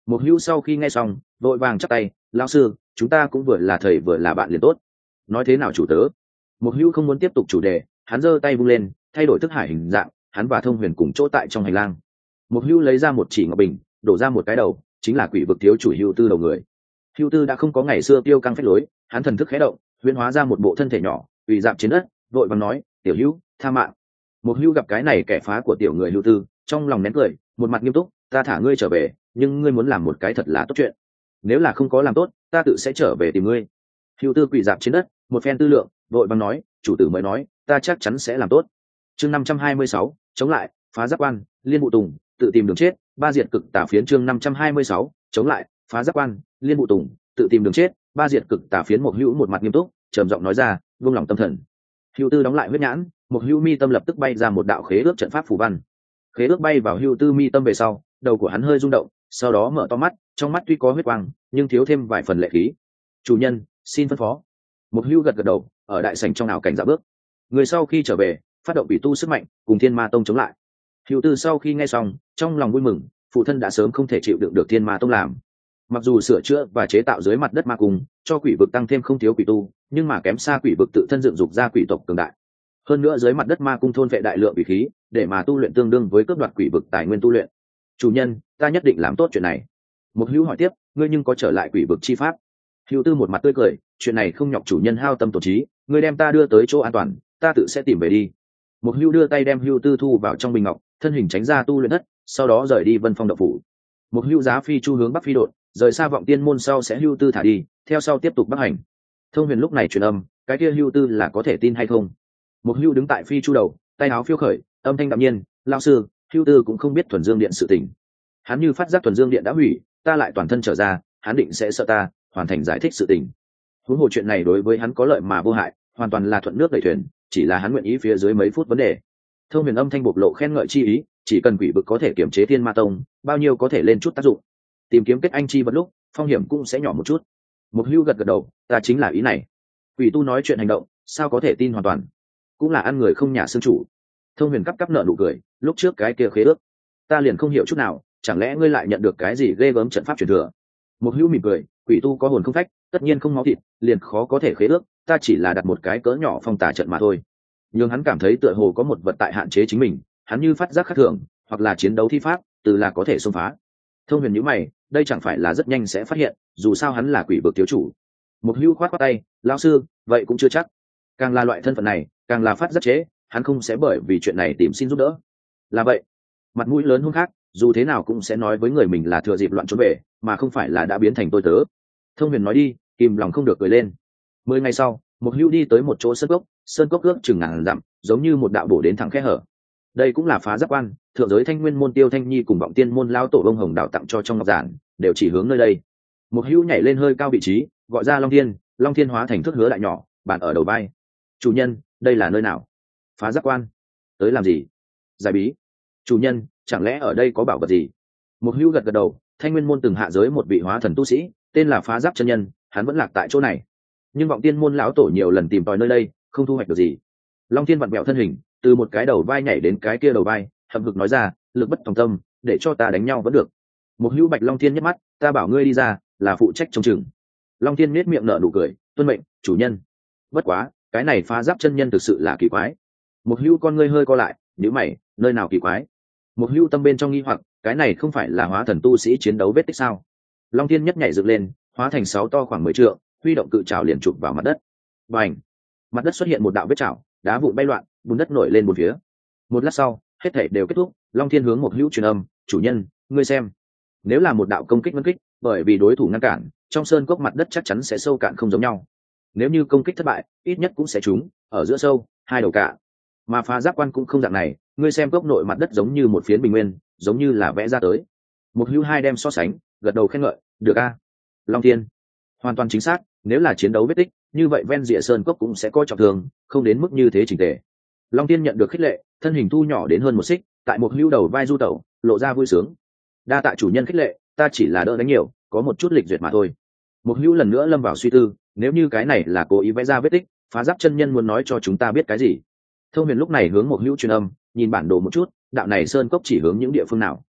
Một hữu sau khi nghe xong vội vàng chắp tay, lão sư chúng ta cũng vừa là thầy vừa là bạn liền tốt. Nói thế nào chủ tớ? Một hữu không muốn tiếp tục chủ đề, hắn giơ tay vung lên thay đổi thức hải hình dạng, hắn và Thông Huyền cùng chỗ tại trong hành lang. Một hữu lấy ra một chỉ ngọc bình, đổ ra một cái đầu, chính là quỷ vực thiếu chủ Hưu Tư đầu người. Hưu Tư đã không có ngày xưa tiêu căng phách lối, hắn thần thức khẽ động, huyễn hóa ra một bộ thân thể nhỏ, quỳ dạp trên đất, vội vàng nói, tiểu hữu tha mạng. Một hữu gặp cái này kẻ phá của tiểu người Hưu Tư, trong lòng nén cười, một mặt nghiêm túc, ta thả ngươi trở về, nhưng ngươi muốn làm một cái thật là tốt chuyện. Nếu là không có làm tốt, ta tự sẽ trở về tìm ngươi. Hưu Tư quỳ dạp trên đất, một phen tư lượng, vội vàng nói, chủ tử mới nói, ta chắc chắn sẽ làm tốt. Chương 526, chống lại, phá giáp quan, liên bộ tùng, tự tìm đường chết, ba diệt cực tà phiến. Chương 526, chống lại, phá giáp quan, liên bộ tùng, tự tìm đường chết, ba diệt cực tà phiến. Một hữu một mặt nghiêm túc, trầm giọng nói ra, vương lòng tâm thần. Hưu Tư đóng lại huyết nhãn, một hữu mi tâm lập tức bay ra một đạo khế ước trận pháp phù văn. Khế ước bay vào Hưu Tư mi tâm về sau, đầu của hắn hơi rung động, sau đó mở to mắt, trong mắt tuy có huyết quang, nhưng thiếu thêm vài phần lệ khí. Chủ nhân, xin phân phó. Một hữu gật gật đầu, ở đại sảnh trong ảo cảnh dạo bước. Người sau khi trở về, phát động quỷ tu sức mạnh, cùng Thiên Ma Tông chống lại. Hưu Tư sau khi nghe xong, trong lòng vui mừng, phụ thân đã sớm không thể chịu đựng được Thiên Ma Tông làm. Mặc dù sửa chữa và chế tạo dưới mặt đất ma cung, cho quỷ vực tăng thêm không thiếu quỷ tu, nhưng mà kém xa quỷ vực tự thân dựng dục ra quỷ tộc cường đại. Hơn nữa dưới mặt đất ma cung thôn vệ đại lượng quỷ khí, để mà tu luyện tương đương với cướp đoạt quỷ vực tài nguyên tu luyện. Chủ nhân, ta nhất định làm tốt chuyện này. Một hữu hỏi tiếp, ngươi nhưng có trở lại quỷ vực chi pháp? Hưu Tư một mặt tươi cười, chuyện này không nhọc chủ nhân hao tâm tổn trí, ngươi đem ta đưa tới chỗ an toàn, ta tự sẽ tìm về đi. Một hữu đưa tay đem Hưu Tư thu vào trong bình ngọc, thân hình tránh ra tu luyện đất, sau đó rời đi Vân Phong động phủ. Một hữu giá phi chu hướng bắc phi đột, rời xa Vọng Tiên môn sau sẽ Hưu Tư thả đi, theo sau tiếp tục bắc hành. Thông Huyền lúc này truyền âm, cái kia Hưu Tư là có thể tin hay không? Một hữu đứng tại phi chu đầu, tay áo phiêu khởi, âm thanh đạm nhiên, lão sư, Hưu Tư cũng không biết thuần dương điện sự tình. Hắn như phát giác thuần dương điện đã hủy, ta lại toàn thân trở ra, hắn định sẽ sợ ta, hoàn thành giải thích sự tình. Huống hồ chuyện này đối với hắn có lợi mà vô hại, hoàn toàn là thuận nước đẩy thuyền, chỉ là hắn nguyện ý phía dưới mấy phút vấn đề. Thông Huyền âm thanh bộc lộ khen ngợi chi ý, chỉ cần quỷ vực có thể kiểm chế Thiên Ma Tông, bao nhiêu có thể lên chút tác dụng. Tìm kiếm kết anh chi vật lúc, phong hiểm cũng sẽ nhỏ một chút. Một hữu gật gật đầu, ta chính là ý này. Quỷ tu nói chuyện hành động, sao có thể tin hoàn toàn? Cũng là ăn người không nhà xương chủ. Thông Huyền cắp nợ nụ cười, lúc trước cái kia khế ước, ta liền không hiểu chút nào, chẳng lẽ ngươi lại nhận được cái gì ghê gớm trận pháp truyền thừa? Một hữu mỉm cười, quỷ tu có hồn không phách, tất nhiên không máu thịt, liền khó có thể khế ước, ta chỉ là đặt một cái cỡ nhỏ phong tà trận mà thôi. Nhưng hắn cảm thấy tựa hồ có một vật tại hạn chế chính mình, hắn như phát giác khác thường, hoặc là chiến đấu thi pháp, từ là có thể xông phá. Thông Huyền nhíu mày, đây chẳng phải là rất nhanh sẽ phát hiện, dù sao hắn là quỷ vực thiếu chủ. Một hữu khoát tay, lão sư, vậy cũng chưa chắc. Càng là loại thân phận này, càng là phát giác chế, hắn không sẽ bởi vì chuyện này tìm xin giúp đỡ. Là vậy, mặt mũi lớn hung khác, dù thế nào cũng sẽ nói với người mình là thừa dịp loạn trốn về, mà không phải là đã biến thành tôi tớ. Thông Huyền nói đi, kìm lòng không được cười lên. 10 ngày sau, một hữu đi tới một chỗ sơn cốc ước chừng ngàn dặm, giống như một đạo bổ đến thẳng khe hở. Đây cũng là phá giáp quan, thượng giới Thanh Nguyên môn Tiêu Thanh Nhi cùng Vọng Tiên môn lao tổ Bông Hồng đạo tặng cho trong ngọc giản, đều chỉ hướng nơi đây. Một hữu nhảy lên hơi cao vị trí, gọi ra Long Thiên hóa thành thước hứa đại nhỏ, bàn ở đầu vai. Chủ nhân, đây là nơi nào? Phá giáp quan. Tới làm gì? Giải bí. Chủ nhân, chẳng lẽ ở đây có bảo vật gì? Một hữu gật gật đầu, Thanh Nguyên môn từng hạ giới một vị hóa thần tu sĩ, tên là Phá Giáp chân nhân, hắn vẫn lạc tại chỗ này. Nhưng Vọng Tiên môn lão tổ nhiều lần tìm tòi nơi đây, không thu hoạch được gì. Long Thiên vặn vẹo thân hình, từ một cái đầu vai nhảy đến cái kia đầu vai, hậm hực nói ra, lực bất tòng tâm, để cho ta đánh nhau vẫn được. Một hữu bạch Long Thiên nhếch mắt, ta bảo ngươi đi ra, là phụ trách trông chừng. Long Thiên nhếch miệng nở nụ cười, tuân mệnh, chủ nhân. Bất quá, cái này Phá Giáp chân nhân thực sự là kỳ quái. Một hữu con ngươi hơi co lại, nhíu mày, nơi nào kỳ quái? Một hữu tâm bên trong nghi hoặc, cái này không phải là hóa thần tu sĩ chiến đấu vết tích sao? Long Thiên nhất nhảy dựng lên, hóa thành 6 to khoảng 10 trượng, huy động cự trảo liền chụp vào mặt đất. Bành! Mặt đất xuất hiện một đạo vết trảo, đá vụn bay loạn, bùn đất nổi lên một phía. Một lát sau, hết thảy đều kết thúc, Long Thiên hướng một hữu truyền âm, chủ nhân, ngươi xem. Nếu là một đạo công kích ngân kích, bởi vì đối thủ ngăn cản, trong sơn cốc mặt đất chắc chắn sẽ sâu cạn không giống nhau. Nếu như công kích thất bại, ít nhất cũng sẽ trúng, ở giữa sâu, 2 đầu cạn. Mà Phá Giáp quan cũng không dạng này, ngươi xem cốc nội mặt đất giống như một phiến bình nguyên, giống như là vẽ ra tới. Một hữu hai đem so sánh, gật đầu khen ngợi, được a. Long Thiên, hoàn toàn chính xác, nếu là chiến đấu vết tích, như vậy ven rìa sơn cốc cũng sẽ có trọng thương, không đến mức như thế chỉnh tề. Long Thiên nhận được khích lệ, thân hình thu nhỏ đến hơn 1 xích, tại một hữu đầu vai du tẩu, lộ ra vui sướng. Đa tạ chủ nhân khích lệ, ta chỉ là đỡ đánh nhiều, có một chút lịch duyệt mà thôi. Một hữu lần nữa lâm vào suy tư, nếu như cái này là cố ý vẽ ra vết tích, Phá Giáp chân nhân muốn nói cho chúng ta biết cái gì? Thông Huyền lúc này hướng một hữu truyền âm, nhìn bản đồ một chút, đạo này sơn cốc chỉ hướng những địa phương nào?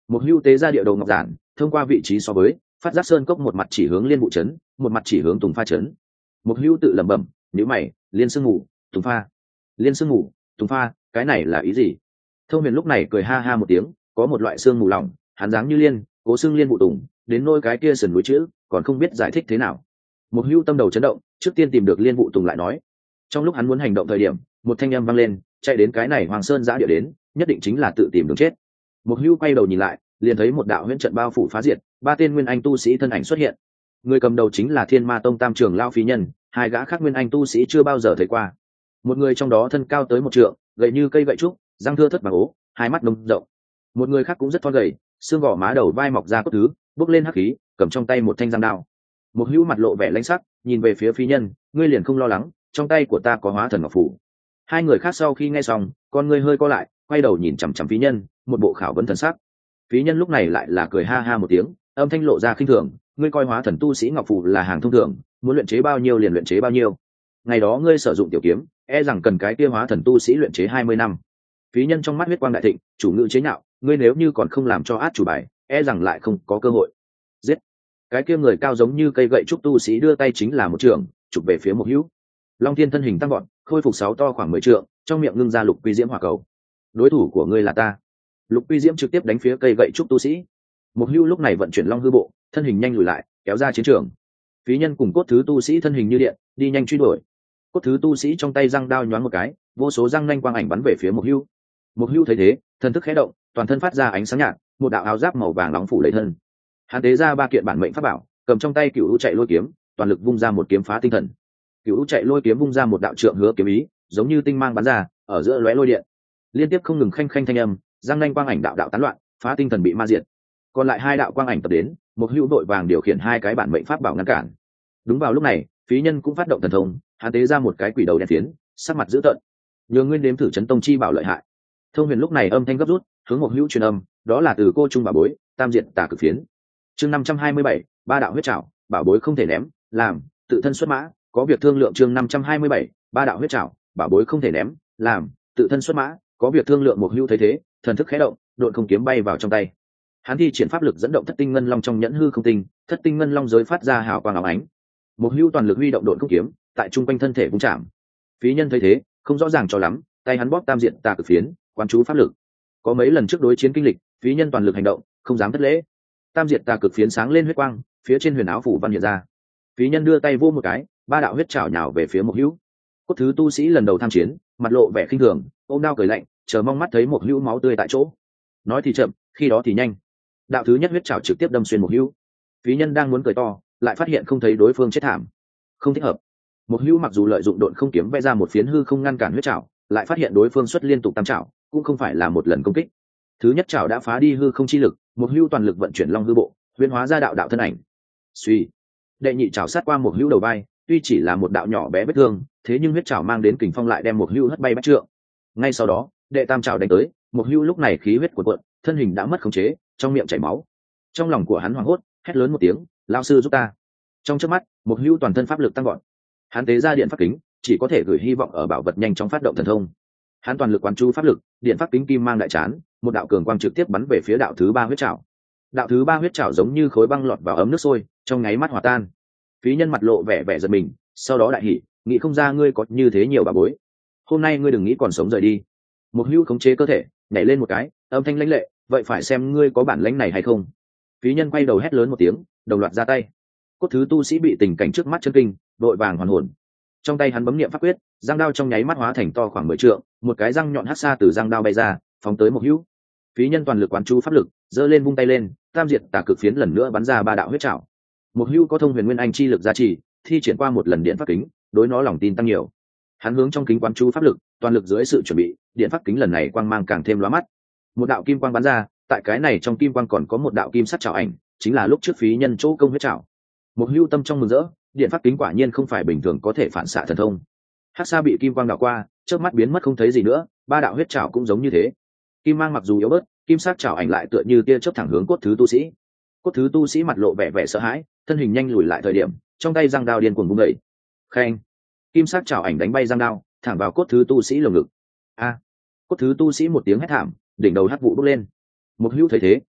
Một hưu tế ra địa đồ ngọc giản, thông qua vị trí so với, phát giác sơn cốc một mặt chỉ hướng liên vụ trấn, một mặt chỉ hướng Tùng Pha trấn. Một hưu tự lẩm bẩm, nhíu mày, liên sương ngủ, Tùng Pha, liên sương ngủ, Tùng Pha, cái này là ý gì? Thông Huyền lúc này cười ha ha một tiếng, có một loại xương mù lỏng, hắn dáng như liên, cố xương liên vụ tùng, đến nôi cái kia sườn núi chữ, còn không biết giải thích thế nào. Một hưu tâm đầu chấn động, trước tiên tìm được liên vụ tùng lại nói. Trong lúc hắn muốn hành động thời điểm, một thanh âm vang lên, chạy đến cái này Hoàng Sơn giã địa đến, nhất định chính là tự tìm đường chết. Một hưu quay đầu nhìn lại, liền thấy một đạo huyễn trận bao phủ phá diệt, ba tên nguyên anh tu sĩ thân ảnh xuất hiện. Người cầm đầu chính là Thiên Ma Tông Tam trưởng lão Phí Nhân, hai gã khác nguyên anh tu sĩ chưa bao giờ thấy qua. Một người trong đó thân cao tới 1 trượng, gầy như cây gậy trúc, răng thưa thớt bằng ố, hai mắt nông rộng. Một người khác cũng rất thon gầy, xương gò má đầu vai mọc ra cốt thứ, bốc lên hắc khí, cầm trong tay một thanh giang đao. Một hữu mặt lộ vẻ lãnh sắc, nhìn về phía Phí Nhân, ngươi liền không lo lắng, trong tay của ta có hóa thần ngọc phủ. Hai người khác sau khi nghe xong, con ngươi hơi co lại, quay đầu nhìn chằm chằm Phí Nhân, một bộ khảo vấn thần sắc. Phí Nhân lúc này lại là cười ha ha một tiếng, âm thanh lộ ra khinh thường, ngươi coi hóa thần tu sĩ ngọc phù là hàng thông thường, muốn luyện chế bao nhiêu liền luyện chế bao nhiêu. Ngày đó ngươi sử dụng tiểu kiếm, e rằng cần cái kia hóa thần tu sĩ luyện chế 20 năm. Phí Nhân trong mắt huyết quang đại thịnh, chủ ngữ chế nhạo, ngươi nếu như còn không làm cho át chủ bài, e rằng lại không có cơ hội. Giết! Cái kia người cao giống như cây gậy trúc tu sĩ đưa tay chính là một trường, chụp về phía một hữu. Long Thiên thân hình tăng gọn, khôi phục 6 to khoảng 10 trượng, trong miệng ngưng ra lục quy diễm hỏa cầu. Đối thủ của ngươi là ta. Lục quy diễm trực tiếp đánh phía cây gậy trúc tu sĩ. Một hữu lúc này vận chuyển long hư bộ, thân hình nhanh lùi lại, kéo ra chiến trường. Phí Nhân cùng cốt thứ tu sĩ thân hình như điện, đi nhanh truy đuổi. Cốt thứ tu sĩ trong tay răng đao nhoáng một cái, vô số răng nanh quang ảnh bắn về phía một hưu. Một hưu thấy thế, thân thức khẽ động, toàn thân phát ra ánh sáng nhạt, một đạo áo giáp màu vàng nóng phủ lấy thân. Hắn tế ra 3 kiện bản mệnh pháp bảo, cầm trong tay Cửu U chạy lôi kiếm, toàn lực vung ra một kiếm phá tinh thần. Cửu U chạy lôi kiếm vung ra một đạo trượng hứa kiếm ý, giống như tinh mang bắn ra, ở giữa lóe lôi điện, liên tiếp không ngừng khanh khanh thanh âm, răng nanh quang ảnh đạo đạo tán loạn, phá tinh thần bị ma diệt. Còn lại 2 đạo quang ảnh tập đến, một hưu đội vàng điều khiển 2 cái bản mệnh pháp bảo ngăn cản. Đúng vào lúc này, Phí Nhân cũng phát động thần thông, hắn tế ra một cái quỷ đầu đen phiến, sắc mặt dữ tợn. Nhường Nguyên đếm thử chấn tông chi bảo lợi hại. Thông Huyền lúc này âm thanh gấp rút, hướng một hữu truyền âm, đó là từ cô trung bảo bối, tam diện tà cực phiến. Chương 527, 3 đạo huyết trảo, bảo bối không thể ném, làm, tự thân xuất mã, có việc thương lượng. Chương 527, 3 đạo huyết trảo, bảo bối không thể ném, làm, tự thân xuất mã, có việc thương lượng. Một hữu thấy thế, thần thức khẽ động, độn không kiếm bay vào trong tay. Hắn thi triển pháp lực dẫn động thất tinh ngân long trong nhẫn hư không tinh, thất tinh ngân long giới phát ra hào quang óng ánh. Một hữu toàn lực huy động độn không kiếm, tại trung quanh thân thể vung chạm. Phí Nhân thấy thế, không rõ ràng cho lắm, tay hắn bóp tam diện tà cực phiến, quán chú pháp lực. Có mấy lần trước đối chiến kinh lịch, Phí Nhân toàn lực hành động, không dám thất lễ. Tam diện tà cực phiến sáng lên huyết quang, phía trên huyền áo phủ văn hiện ra. Phí Nhân đưa tay vô một cái, 3 đạo huyết trảo nhào về phía một hữu. Cốt thứ tu sĩ lần đầu tham chiến, mặt lộ vẻ khinh thường, ôm đao cười lạnh, chờ mong mắt thấy một hữu máu tươi tại chỗ. Nói thì chậm, khi đó thì nhanh. Đạo thứ nhất huyết trảo trực tiếp đâm xuyên một hữu. Phí Nhân đang muốn cười to, lại phát hiện không thấy đối phương chết thảm, không thích hợp. Một hữu mặc dù lợi dụng độn không kiếm vẽ ra một phiến hư không ngăn cản huyết trảo, lại phát hiện đối phương xuất liên tục tam trảo, cũng không phải là một lần công kích. Thứ nhất trảo đã phá đi hư không chi lực, một hữu toàn lực vận chuyển long hư bộ, huyễn hóa ra đạo đạo thân ảnh. Suy, đệ nhị trảo sát qua một hữu đầu vai, tuy chỉ là một đạo nhỏ bé vết thương, thế nhưng huyết trảo mang đến kình phong lại đem một hữu hất bay bách trượng. Ngay sau đó, đệ tam trảo đánh tới, một hữu lúc này khí huyết cuộn cuộn, thân hình đã mất khống chế, trong miệng chảy máu. Trong lòng của hắn hoảng hốt, hét lớn một tiếng, lão sư giúp ta. Trong chớp mắt, một hữu toàn thân pháp lực tăng gọn. Hắn tế ra điện pháp kính, chỉ có thể gửi hy vọng ở bảo vật nhanh chóng phát động thần thông. Hắn toàn lực quán chú pháp lực, điện pháp kính kim mang đại chán, một đạo cường quang trực tiếp bắn về phía đạo thứ 3 huyết trảo. Đạo thứ 3 huyết trảo giống như khối băng lọt vào ấm nước sôi, trong nháy mắt hòa tan. Phí Nhân mặt lộ vẻ vẻ giật mình, sau đó đại hỉ, nghĩ không ra ngươi có như thế nhiều bà bối. Hôm nay ngươi đừng nghĩ còn sống rời đi. Một hữu khống chế cơ thể, nhảy lên một cái, âm thanh lãnh lệ, vậy phải xem ngươi có bản lãnh này hay không. Phí Nhân quay đầu hét lớn một tiếng, đồng loạt ra tay. Cốt thứ tu sĩ bị tình cảnh trước mắt chân kinh, đội vàng hoàn hồn. Trong tay hắn bấm niệm pháp quyết, răng đao trong nháy mắt hóa thành to khoảng 10 trượng, một cái răng nhọn hắc xa từ răng đao bay ra, phóng tới một hữu. Phí Nhân toàn lực quán chú pháp lực, giơ lên vung tay lên, tam diệt tà cực phiến lần nữa bắn ra 3 đạo huyết trảo. Một hữu có thông huyền nguyên anh chi lực gia trì, thi triển qua một lần điện pháp kính, đối nó lòng tin tăng nhiều. Hắn hướng trong kính quán chú pháp lực, toàn lực dưới sự chuẩn bị, điện pháp kính lần này quang mang càng thêm lóa mắt. Một đạo kim quang bắn ra, tại cái này trong kim quang còn có một đạo kim sắc trảo ảnh, chính là lúc trước Phí Nhân chỗ công huyết trảo. Một hữu tâm trong mừng rỡ, điện pháp kính quả nhiên không phải bình thường có thể phản xạ thần thông. Hắc sa bị kim quang đảo qua, chớp mắt biến mất không thấy gì nữa, 3 đạo huyết trảo cũng giống như thế. Kim mang mặc dù yếu bớt, kim sắc trảo ảnh lại tựa như tia chớp thẳng hướng cốt thứ tu sĩ. Cốt thứ tu sĩ mặt lộ vẻ vẻ sợ hãi, thân hình nhanh lùi lại thời điểm, trong tay giang đao điên cuồng vung dậy. Khen, kim sắc trảo ảnh đánh bay giang đao, thẳng vào cốt thứ tu sĩ lồng ngực. A! Cốt thứ tu sĩ một tiếng hét thảm, đỉnh đầu hắc vụ bốc lên. Một hữu thấy thế,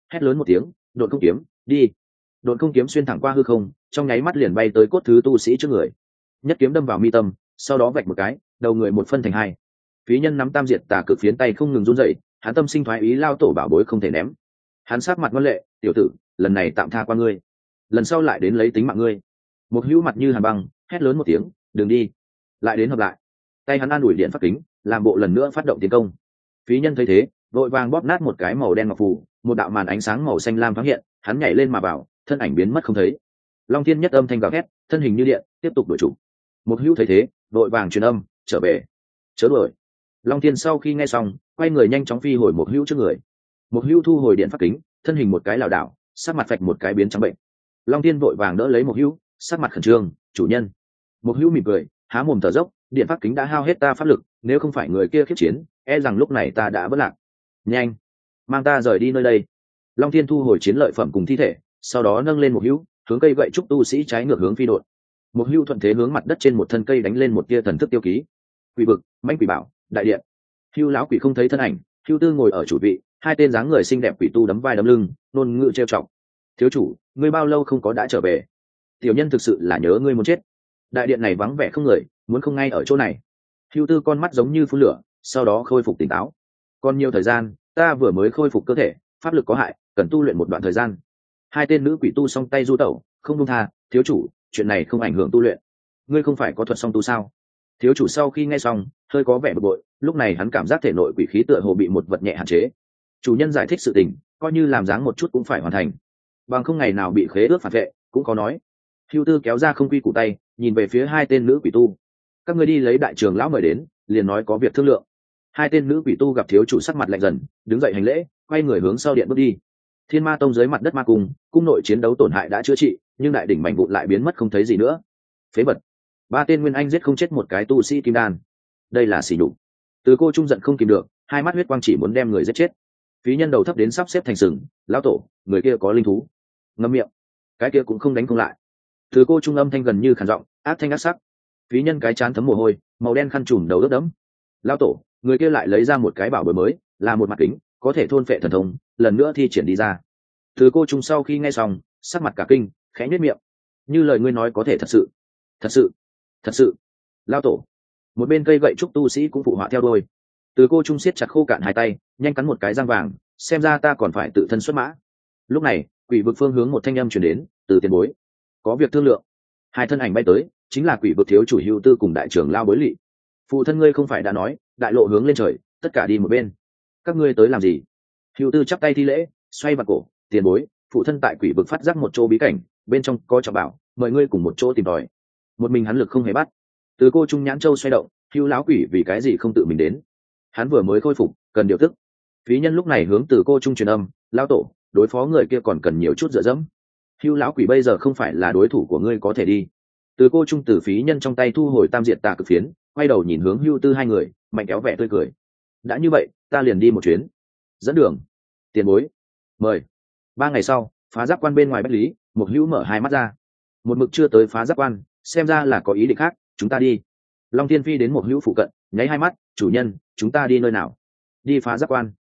hét lớn một tiếng, độn không kiếm đi. Độn không kiếm xuyên thẳng qua hư không, trong nháy mắt liền bay tới cốt thứ tu sĩ trước người, nhất kiếm đâm vào mi tâm, sau đó vạch một cái, đầu người một phân thành hai. Phí Nhân nắm tam diệt tà cực phiến tay không ngừng run rẩy, hắn tâm sinh thoái ý, lao tổ bảo bối không thể ném. Hắn sát mặt ngoan lệ, tiểu tử, lần này tạm tha qua ngươi, lần sau lại đến lấy tính mạng ngươi. Một hữu mặt như hàn băng, hét lớn một tiếng, đừng đi. Lại đến hợp lại, tay hắn an ủi điện pháp kính, làm bộ lần nữa phát động tiến công. Phí Nhân thấy thế, vội vàng bóp nát một cái màu đen ngọc phù, một đạo màn ánh sáng màu xanh lam thoáng hiện, hắn nhảy lên mà vào, thân ảnh biến mất không thấy. Long Thiên nhất âm thanh gào thét, thân hình như điện, tiếp tục đuổi chủ. Một hữu thấy thế, vội vàng truyền âm, trở về, chớ đuổi. Long Thiên sau khi nghe xong, quay người nhanh chóng phi hồi một hữu trước người. Một hữu thu hồi điện pháp kính, thân hình một cái lảo đảo, sắc mặt phạch một cái biến trắng bệnh. Long Thiên vội vàng đỡ lấy một hữu, sắc mặt khẩn trương, chủ nhân. Một hữu mỉm cười, há mồm thở dốc, điện pháp kính đã hao hết ta pháp lực, nếu không phải người kia khiếp chiến, e rằng lúc này ta đã vỡ lạc. Nhanh, mang ta rời đi nơi đây. Long Thiên thu hồi chiến lợi phẩm cùng thi thể, sau đó nâng lên một hữu, hướng cây gậy trúc tu sĩ trái ngược hướng phi đột. Một hữu thuận thế hướng mặt đất trên một thân cây đánh lên một tia thần thức tiêu ký. Quỷ vực, mãnh quỷ bảo, đại điện. Hưu lão quỷ không thấy thân ảnh, Hưu Tư ngồi ở chủ vị, hai tên dáng người xinh đẹp quỷ tu đấm vai đấm lưng, nôn ngữ trêu chọc. Thiếu chủ, ngươi bao lâu không có đã trở về? Tiểu nhân thực sự là nhớ ngươi muốn chết. Đại điện này vắng vẻ không người, muốn không ngay ở chỗ này. Hưu Tư con mắt giống như phun lửa, sau đó khôi phục tỉnh táo. Còn nhiều thời gian, ta vừa mới khôi phục cơ thể, pháp lực có hại, cần tu luyện một đoạn thời gian. Hai tên nữ quỷ tu song tay du tẩu, không buông tha, thiếu chủ, chuyện này không ảnh hưởng tu luyện. Ngươi không phải có thuật song tu sao? Thiếu chủ sau khi nghe xong, hơi có vẻ bực bội, lúc này hắn cảm giác thể nội quỷ khí tựa hồ bị một vật nhẹ hạn chế. Chủ nhân giải thích sự tình, coi như làm dáng một chút cũng phải hoàn thành, bằng không ngày nào bị khế ước phản vệ, cũng có nói. Hưu Tư kéo ra không quy củ tay, nhìn về phía hai tên nữ quỷ tu. Các ngươi đi lấy đại trưởng lão mời đến, liền nói có việc thương lượng. Hai tên nữ quỷ tu gặp thiếu chủ sắc mặt lạnh dần, đứng dậy hành lễ, quay người hướng sau điện bước đi. Thiên Ma Tông dưới mặt đất ma cung nội chiến đấu tổn hại đã chữa trị, nhưng đại đỉnh mảnh vụn lại biến mất không thấy gì nữa. Phế vật, ba tên nguyên anh giết không chết một cái tu sĩ kim đan, đây là sỉ nhục. Từ Cô trung giận không kìm được, hai mắt huyết quang chỉ muốn đem người giết chết. Phí Nhân đầu thấp đến sắp xếp thành sừng, lão tổ, người kia có linh thú. Ngậm miệng, cái kia cũng không đánh không lại. Từ Cô trung âm thanh gần như khàn giọng, ác thanh ác sắc. Phí Nhân cái chán thấm mồ hôi, màu đen khăn trùm đầu ướt đẫm. Lão tổ, người kia lại lấy ra một cái bảo bối mới, là một mặt kính, có thể thôn phệ thần thông, lần nữa thi triển đi ra. Từ Cô trung sau khi nghe xong, sắc mặt cả kinh, khẽ nhếch miệng. Như lời ngươi nói có thể thật sự, thật sự, thật sự. Lão tổ, một bên cây gậy trúc tu sĩ cũng phụ họa theo đôi. Từ Cô trung siết chặt khô cạn hai tay, nhanh cắn một cái răng vàng, xem ra ta còn phải tự thân xuất mã. Lúc này, quỷ vực phương hướng một thanh âm truyền đến, từ tiền bối, có việc thương lượng. Hai thân ảnh bay tới, chính là quỷ vực thiếu chủ Hưu Tư cùng đại trưởng lao Bối Lị. Phụ thân ngươi không phải đã nói, đại lộ hướng lên trời, tất cả đi một bên. Các ngươi tới làm gì? Hưu Tư chắp tay thi lễ, xoay vào cổ, tiền bối, phụ thân tại quỷ vực phát giác một chỗ bí cảnh, bên trong có trọng bảo, mời ngươi cùng một chỗ tìm tòi. Một mình hắn lực không hề bắt. Từ Cô trung nhãn châu xoay động, Hưu lão quỷ vì cái gì không tự mình đến? Hắn vừa mới khôi phục, cần điều tức. Phí Nhân lúc này hướng Từ Cô trung truyền âm, lão tổ, đối phó người kia còn cần nhiều chút dựa dẫm. Hưu lão quỷ bây giờ không phải là đối thủ của ngươi, có thể đi. Từ Cô trung từ Phí Nhân trong tay thu hồi tam diệt tà cực phiến, quay đầu nhìn hướng Hưu Tư hai người, mạnh kéo vẻ tươi cười. Đã như vậy, ta liền đi một chuyến. Dẫn đường. Tiền bối, mời. 3 ngày sau, phá giáp quan bên ngoài Bách Lý, một hữu mở hai mắt ra. Một mực chưa tới phá giáp quan, xem ra là có ý định khác, chúng ta đi. Long Thiên phi đến một hữu phụ cận, nháy hai mắt, chủ nhân, chúng ta đi nơi nào? Đi phá giáp quan.